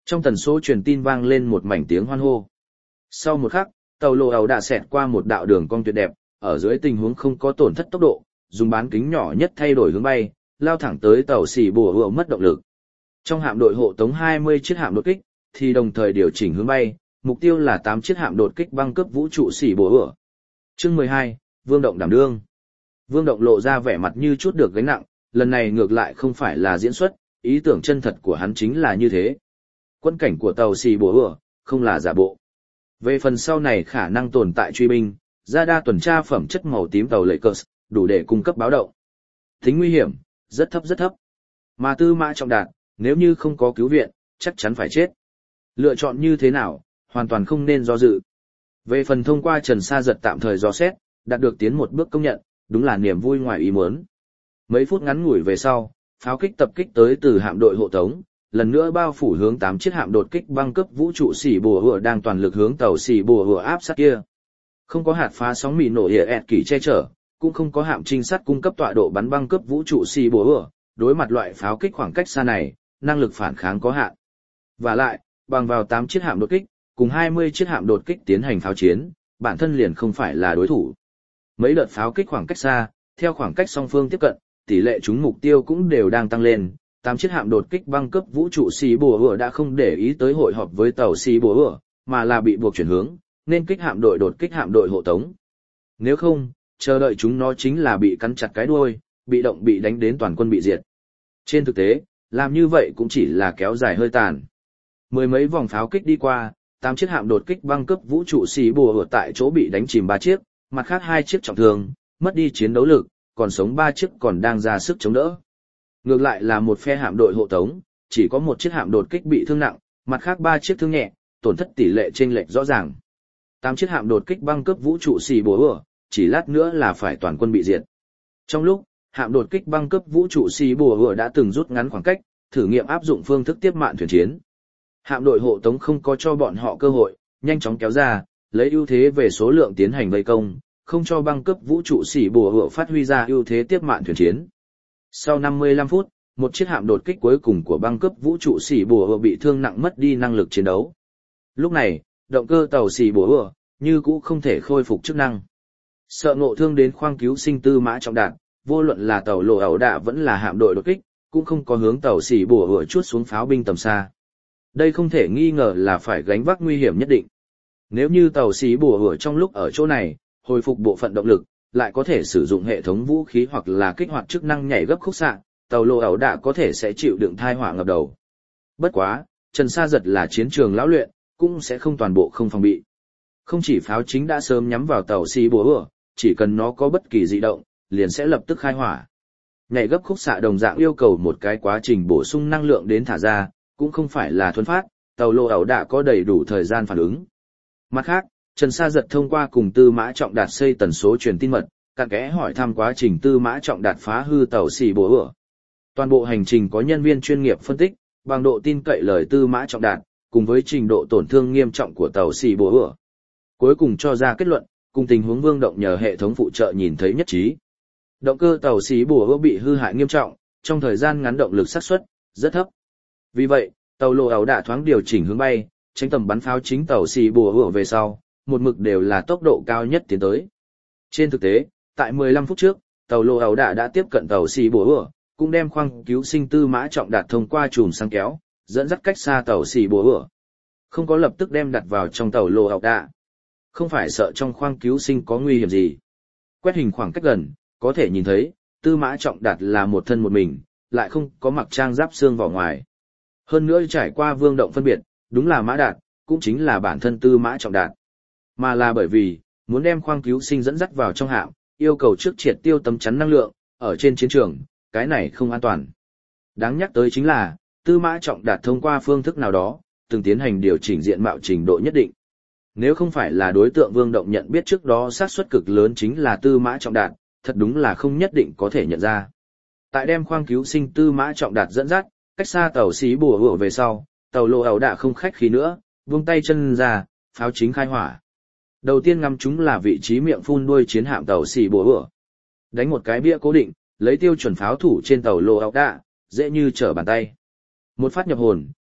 Trong tần số truyền tin vang lên một mảnh tiếng hoan hô. Sau một khắc, tàu lộ ẩu đã xẹt qua một đạo đường cong tuyệt đẹp, ở dưới tình huống không có tổn thất tốc độ, dùng bán kính nhỏ nhất thay đổi hướng bay, lao thẳng tới tàu xỉ bùa hựa mất động lực. Trong hạm đội hộ tống 20 chiếc hạm đột kích, thì đồng thời điều chỉnh hướng bay, mục tiêu là 8 chiếc hạm đột kích băng cướp vũ trụ xỉ bùa hựa. Chương 12, Vương Động đảm đương. Vương Động lộ ra vẻ mặt như chút được gánh nặng, lần này ngược lại không phải là diễn xuất, ý tưởng chân thật của hắn chính là như thế. Quân cảnh của tàu xỉ bùa hựa, không là giả bộ. Về phần sau này khả năng tồn tại truy binh, radar tuần tra phẩm chất màu tím tàu Lakers, đủ để cung cấp báo động. Tính nguy hiểm, rất thấp rất thấp. Mà Tư Mã Trọng Đạt, nếu như không có cứu viện, chắc chắn phải chết. Lựa chọn như thế nào, hoàn toàn không nên do dự. Về phần thông qua Trần Sa Giật tạm thời dò xét, đạt được tiến một bước công nhận, đúng là niềm vui ngoài ý muốn. Mấy phút ngắn ngủi về sau, pháo kích tập kích tới từ hạm đội hộ tống, lần nữa bao phủ hướng 8 chiếc hạm đột kích băng cướp vũ trụ xỉ bùa hựa đang toàn lực hướng tàu xỉ bùa hựa áp sát kia. Không có hạt phá sóng mì nổ hiệp kỳ che chở, cũng không có hạm trinh sát cung cấp tọa độ bắn băng cướp vũ trụ xỉ bùa hựa, đối mặt loại pháo kích khoảng cách xa này, năng lực phản kháng có hạn. Và lại, bằng vào 8 chiếc hạm đột kích, cùng 20 chiếc hạm đột kích tiến hành pháo chiến, bản thân liền không phải là đối thủ. Mấy đợt pháo kích khoảng cách xa, theo khoảng cách song phương tiếp cận, tỷ lệ trúng mục tiêu cũng đều đang tăng lên. 8 chiếc hạm đột kích băng cướp vũ trụ xì bùa hựa đã không để ý tới hội họp với tàu xì bùa hựa, mà là bị buộc chuyển hướng, nên kích hạm đội đột kích hạm đội hộ tống. Nếu không, chờ đợi chúng nó chính là bị cắn chặt cái đuôi, bị động bị đánh đến toàn quân bị diệt. Trên thực tế, làm như vậy cũng chỉ là kéo dài hơi tàn. Mười mấy vòng pháo kích đi qua, 8 chiếc hạm đột kích băng cướp vũ trụ xì bùa hựa tại chỗ bị đánh chìm 3 chiếc, mặt khác 2 chiếc trọng thương, mất đi chiến đấu lực, còn sống 3 chiếc còn đang ra sức chống đỡ. Ngược lại là một phe hạm đội hộ tống, chỉ có 1 chiếc hạm đột kích bị thương nặng, mặt khác 3 chiếc thương nhẹ, tổn thất tỷ lệ chênh lệch rõ ràng. 8 chiếc hạm đột kích băng cướp vũ trụ xì bùa hựa, chỉ lát nữa là phải toàn quân bị diệt. Trong lúc, hạm đột kích băng cướp vũ trụ xì bùa hựa đã từng rút ngắn khoảng cách, thử nghiệm áp dụng phương thức tiếp mạn thuyền chiến. Hạm đội hộ tống không có cho bọn họ cơ hội, nhanh chóng kéo ra, lấy ưu thế về số lượng tiến hành vây công, không cho băng cướp vũ trụ xỉ bùa hựa phát huy ra ưu thế tiếp mạn thuyền chiến. Sau 55 phút, một chiếc hạm đột kích cuối cùng của băng cướp vũ trụ xỉ bùa hựa bị thương nặng mất đi năng lực chiến đấu. Lúc này, động cơ tàu xỉ bùa hựa như cũ không thể khôi phục chức năng. Sợ ngộ thương đến khoang cứu sinh Tư Mã Trọng Đạt, vô luận là tàu lộ ẩu đạ vẫn là hạm đội đột kích, cũng không có hướng tàu xỉ bùa hựa chuốt xuống pháo binh tầm xa. Đây không thể nghi ngờ là phải gánh vác nguy hiểm nhất định. Nếu như tàu xỉ bùa hựa trong lúc ở chỗ này, hồi phục bộ phận động lực, lại có thể sử dụng hệ thống vũ khí hoặc là kích hoạt chức năng nhảy gấp khúc xạ, tàu lộ ẩu đạ có thể sẽ chịu đựng thai họa ngập đầu. Bất quá, Trần Sa Giật là chiến trường lão luyện, cũng sẽ không toàn bộ không phòng bị. Không chỉ pháo chính đã sớm nhắm vào tàu xỉ bùa hựa, chỉ cần nó có bất kỳ dị động, liền sẽ lập tức khai hỏa. Nhảy gấp khúc xạ đồng dạng yêu cầu một cái quá trình bổ sung năng lượng đến thả ra, cũng không phải là thuần phát, tàu lộ ẩu đạ có đầy đủ thời gian phản ứng. Mặt khác, Trần Sa Giật thông qua cùng Tư Mã Trọng Đạt xây tần số truyền tin mật, cặn kẽ hỏi thăm quá trình Tư Mã Trọng Đạt phá hư tàu xỉ bùa hựa. Toàn bộ hành trình có nhân viên chuyên nghiệp phân tích, bằng độ tin cậy lời Tư Mã Trọng Đạt, cùng với trình độ tổn thương nghiêm trọng của tàu xỉ bùa hựa. Cuối cùng cho ra kết luận, cùng tình huống Vương Động nhờ hệ thống phụ trợ nhìn thấy nhất trí. Động cơ tàu xỉ bùa hựa bị hư hại nghiêm trọng, trong thời gian ngắn động lực xác suất rất thấp. Vì vậy, tàu lộ ẩu đạ thoáng điều chỉnh hướng bay, tránh tầm bắn pháo chính tàu xỉ bùa hựa về sau, một mực đều là tốc độ cao nhất tiến tới. Trên thực tế, tại 15 phút trước, tàu lộ ẩu đạ đã tiếp cận tàu xỉ bùa hựa, cũng đem khoang cứu sinh Tư Mã Trọng Đạt thông qua chùm sáng kéo, dẫn dắt cách xa tàu xỉ bùa hựa. Không có lập tức đem đặt vào trong tàu lộ ẩu đạ. Không phải sợ trong khoang cứu sinh có nguy hiểm gì. Quét hình khoảng cách gần, có thể nhìn thấy, Tư Mã Trọng Đạt là một thân một mình, lại không có mặc trang giáp xương vỏ ngoài. Hơn nữa trải qua Vương Động phân biệt, đúng là Mã Đạt, cũng chính là bản thân Tư Mã Trọng Đạt. Mà là bởi vì, muốn đem khoang cứu sinh dẫn dắt vào trong hạm, yêu cầu trước triệt tiêu tấm chắn năng lượng, ở trên chiến trường, cái này không an toàn. Đáng nhắc tới chính là, Tư Mã Trọng Đạt thông qua phương thức nào đó, từng tiến hành điều chỉnh diện mạo trình độ nhất định. Nếu không phải là đối tượng Vương Động nhận biết trước đó xác suất cực lớn chính là Tư Mã Trọng Đạt, thật đúng là không nhất định có thể nhận ra. Tại đem khoang cứu sinh Tư Mã Trọng Đạt dẫn dắt, cách xa tàu xỉ bùa hựa về sau, tàu lộ ẩu đạ không khách khí nữa, buông tay chân ra, pháo chính khai hỏa. Đầu tiên ngắm chúng là vị trí miệng phun đuôi chiến hạm tàu xỉ bùa hựa. Đánh một cái bia cố định, lấy tiêu chuẩn pháo thủ trên tàu lộ ẩu đạ, dễ như trở bàn tay. Một phát nhập hồn,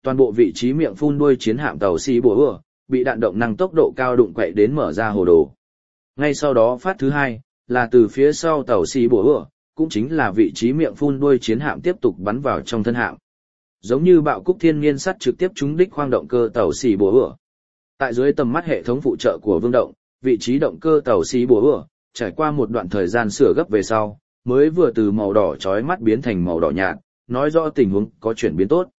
Toàn bộ vị trí miệng phun đuôi chiến hạm tàu xì bùa ửa, bị đạn động năng tốc độ cao đụng quậy đến mở ra hồ đồ. Ngay sau đó phát thứ hai, là từ phía sau tàu xì bùa ửa, cũng chính là vị trí miệng phun đuôi chiến hạm tiếp tục bắn vào trong thân hạm. Giống như bạo cúc thiên niên sắt trực tiếp trúng đích khoang động cơ tàu xì bùa ửa. Tại dưới tầm mắt hệ thống phụ trợ của Vương Động, vị trí động cơ tàu xì bùa ửa, trải qua một đoạn thời gian sửa gấp về sau, mới vừa từ màu đỏ chói mắt biến thành màu đỏ nhạt, nói rõ tình huống có chuyển biến tốt.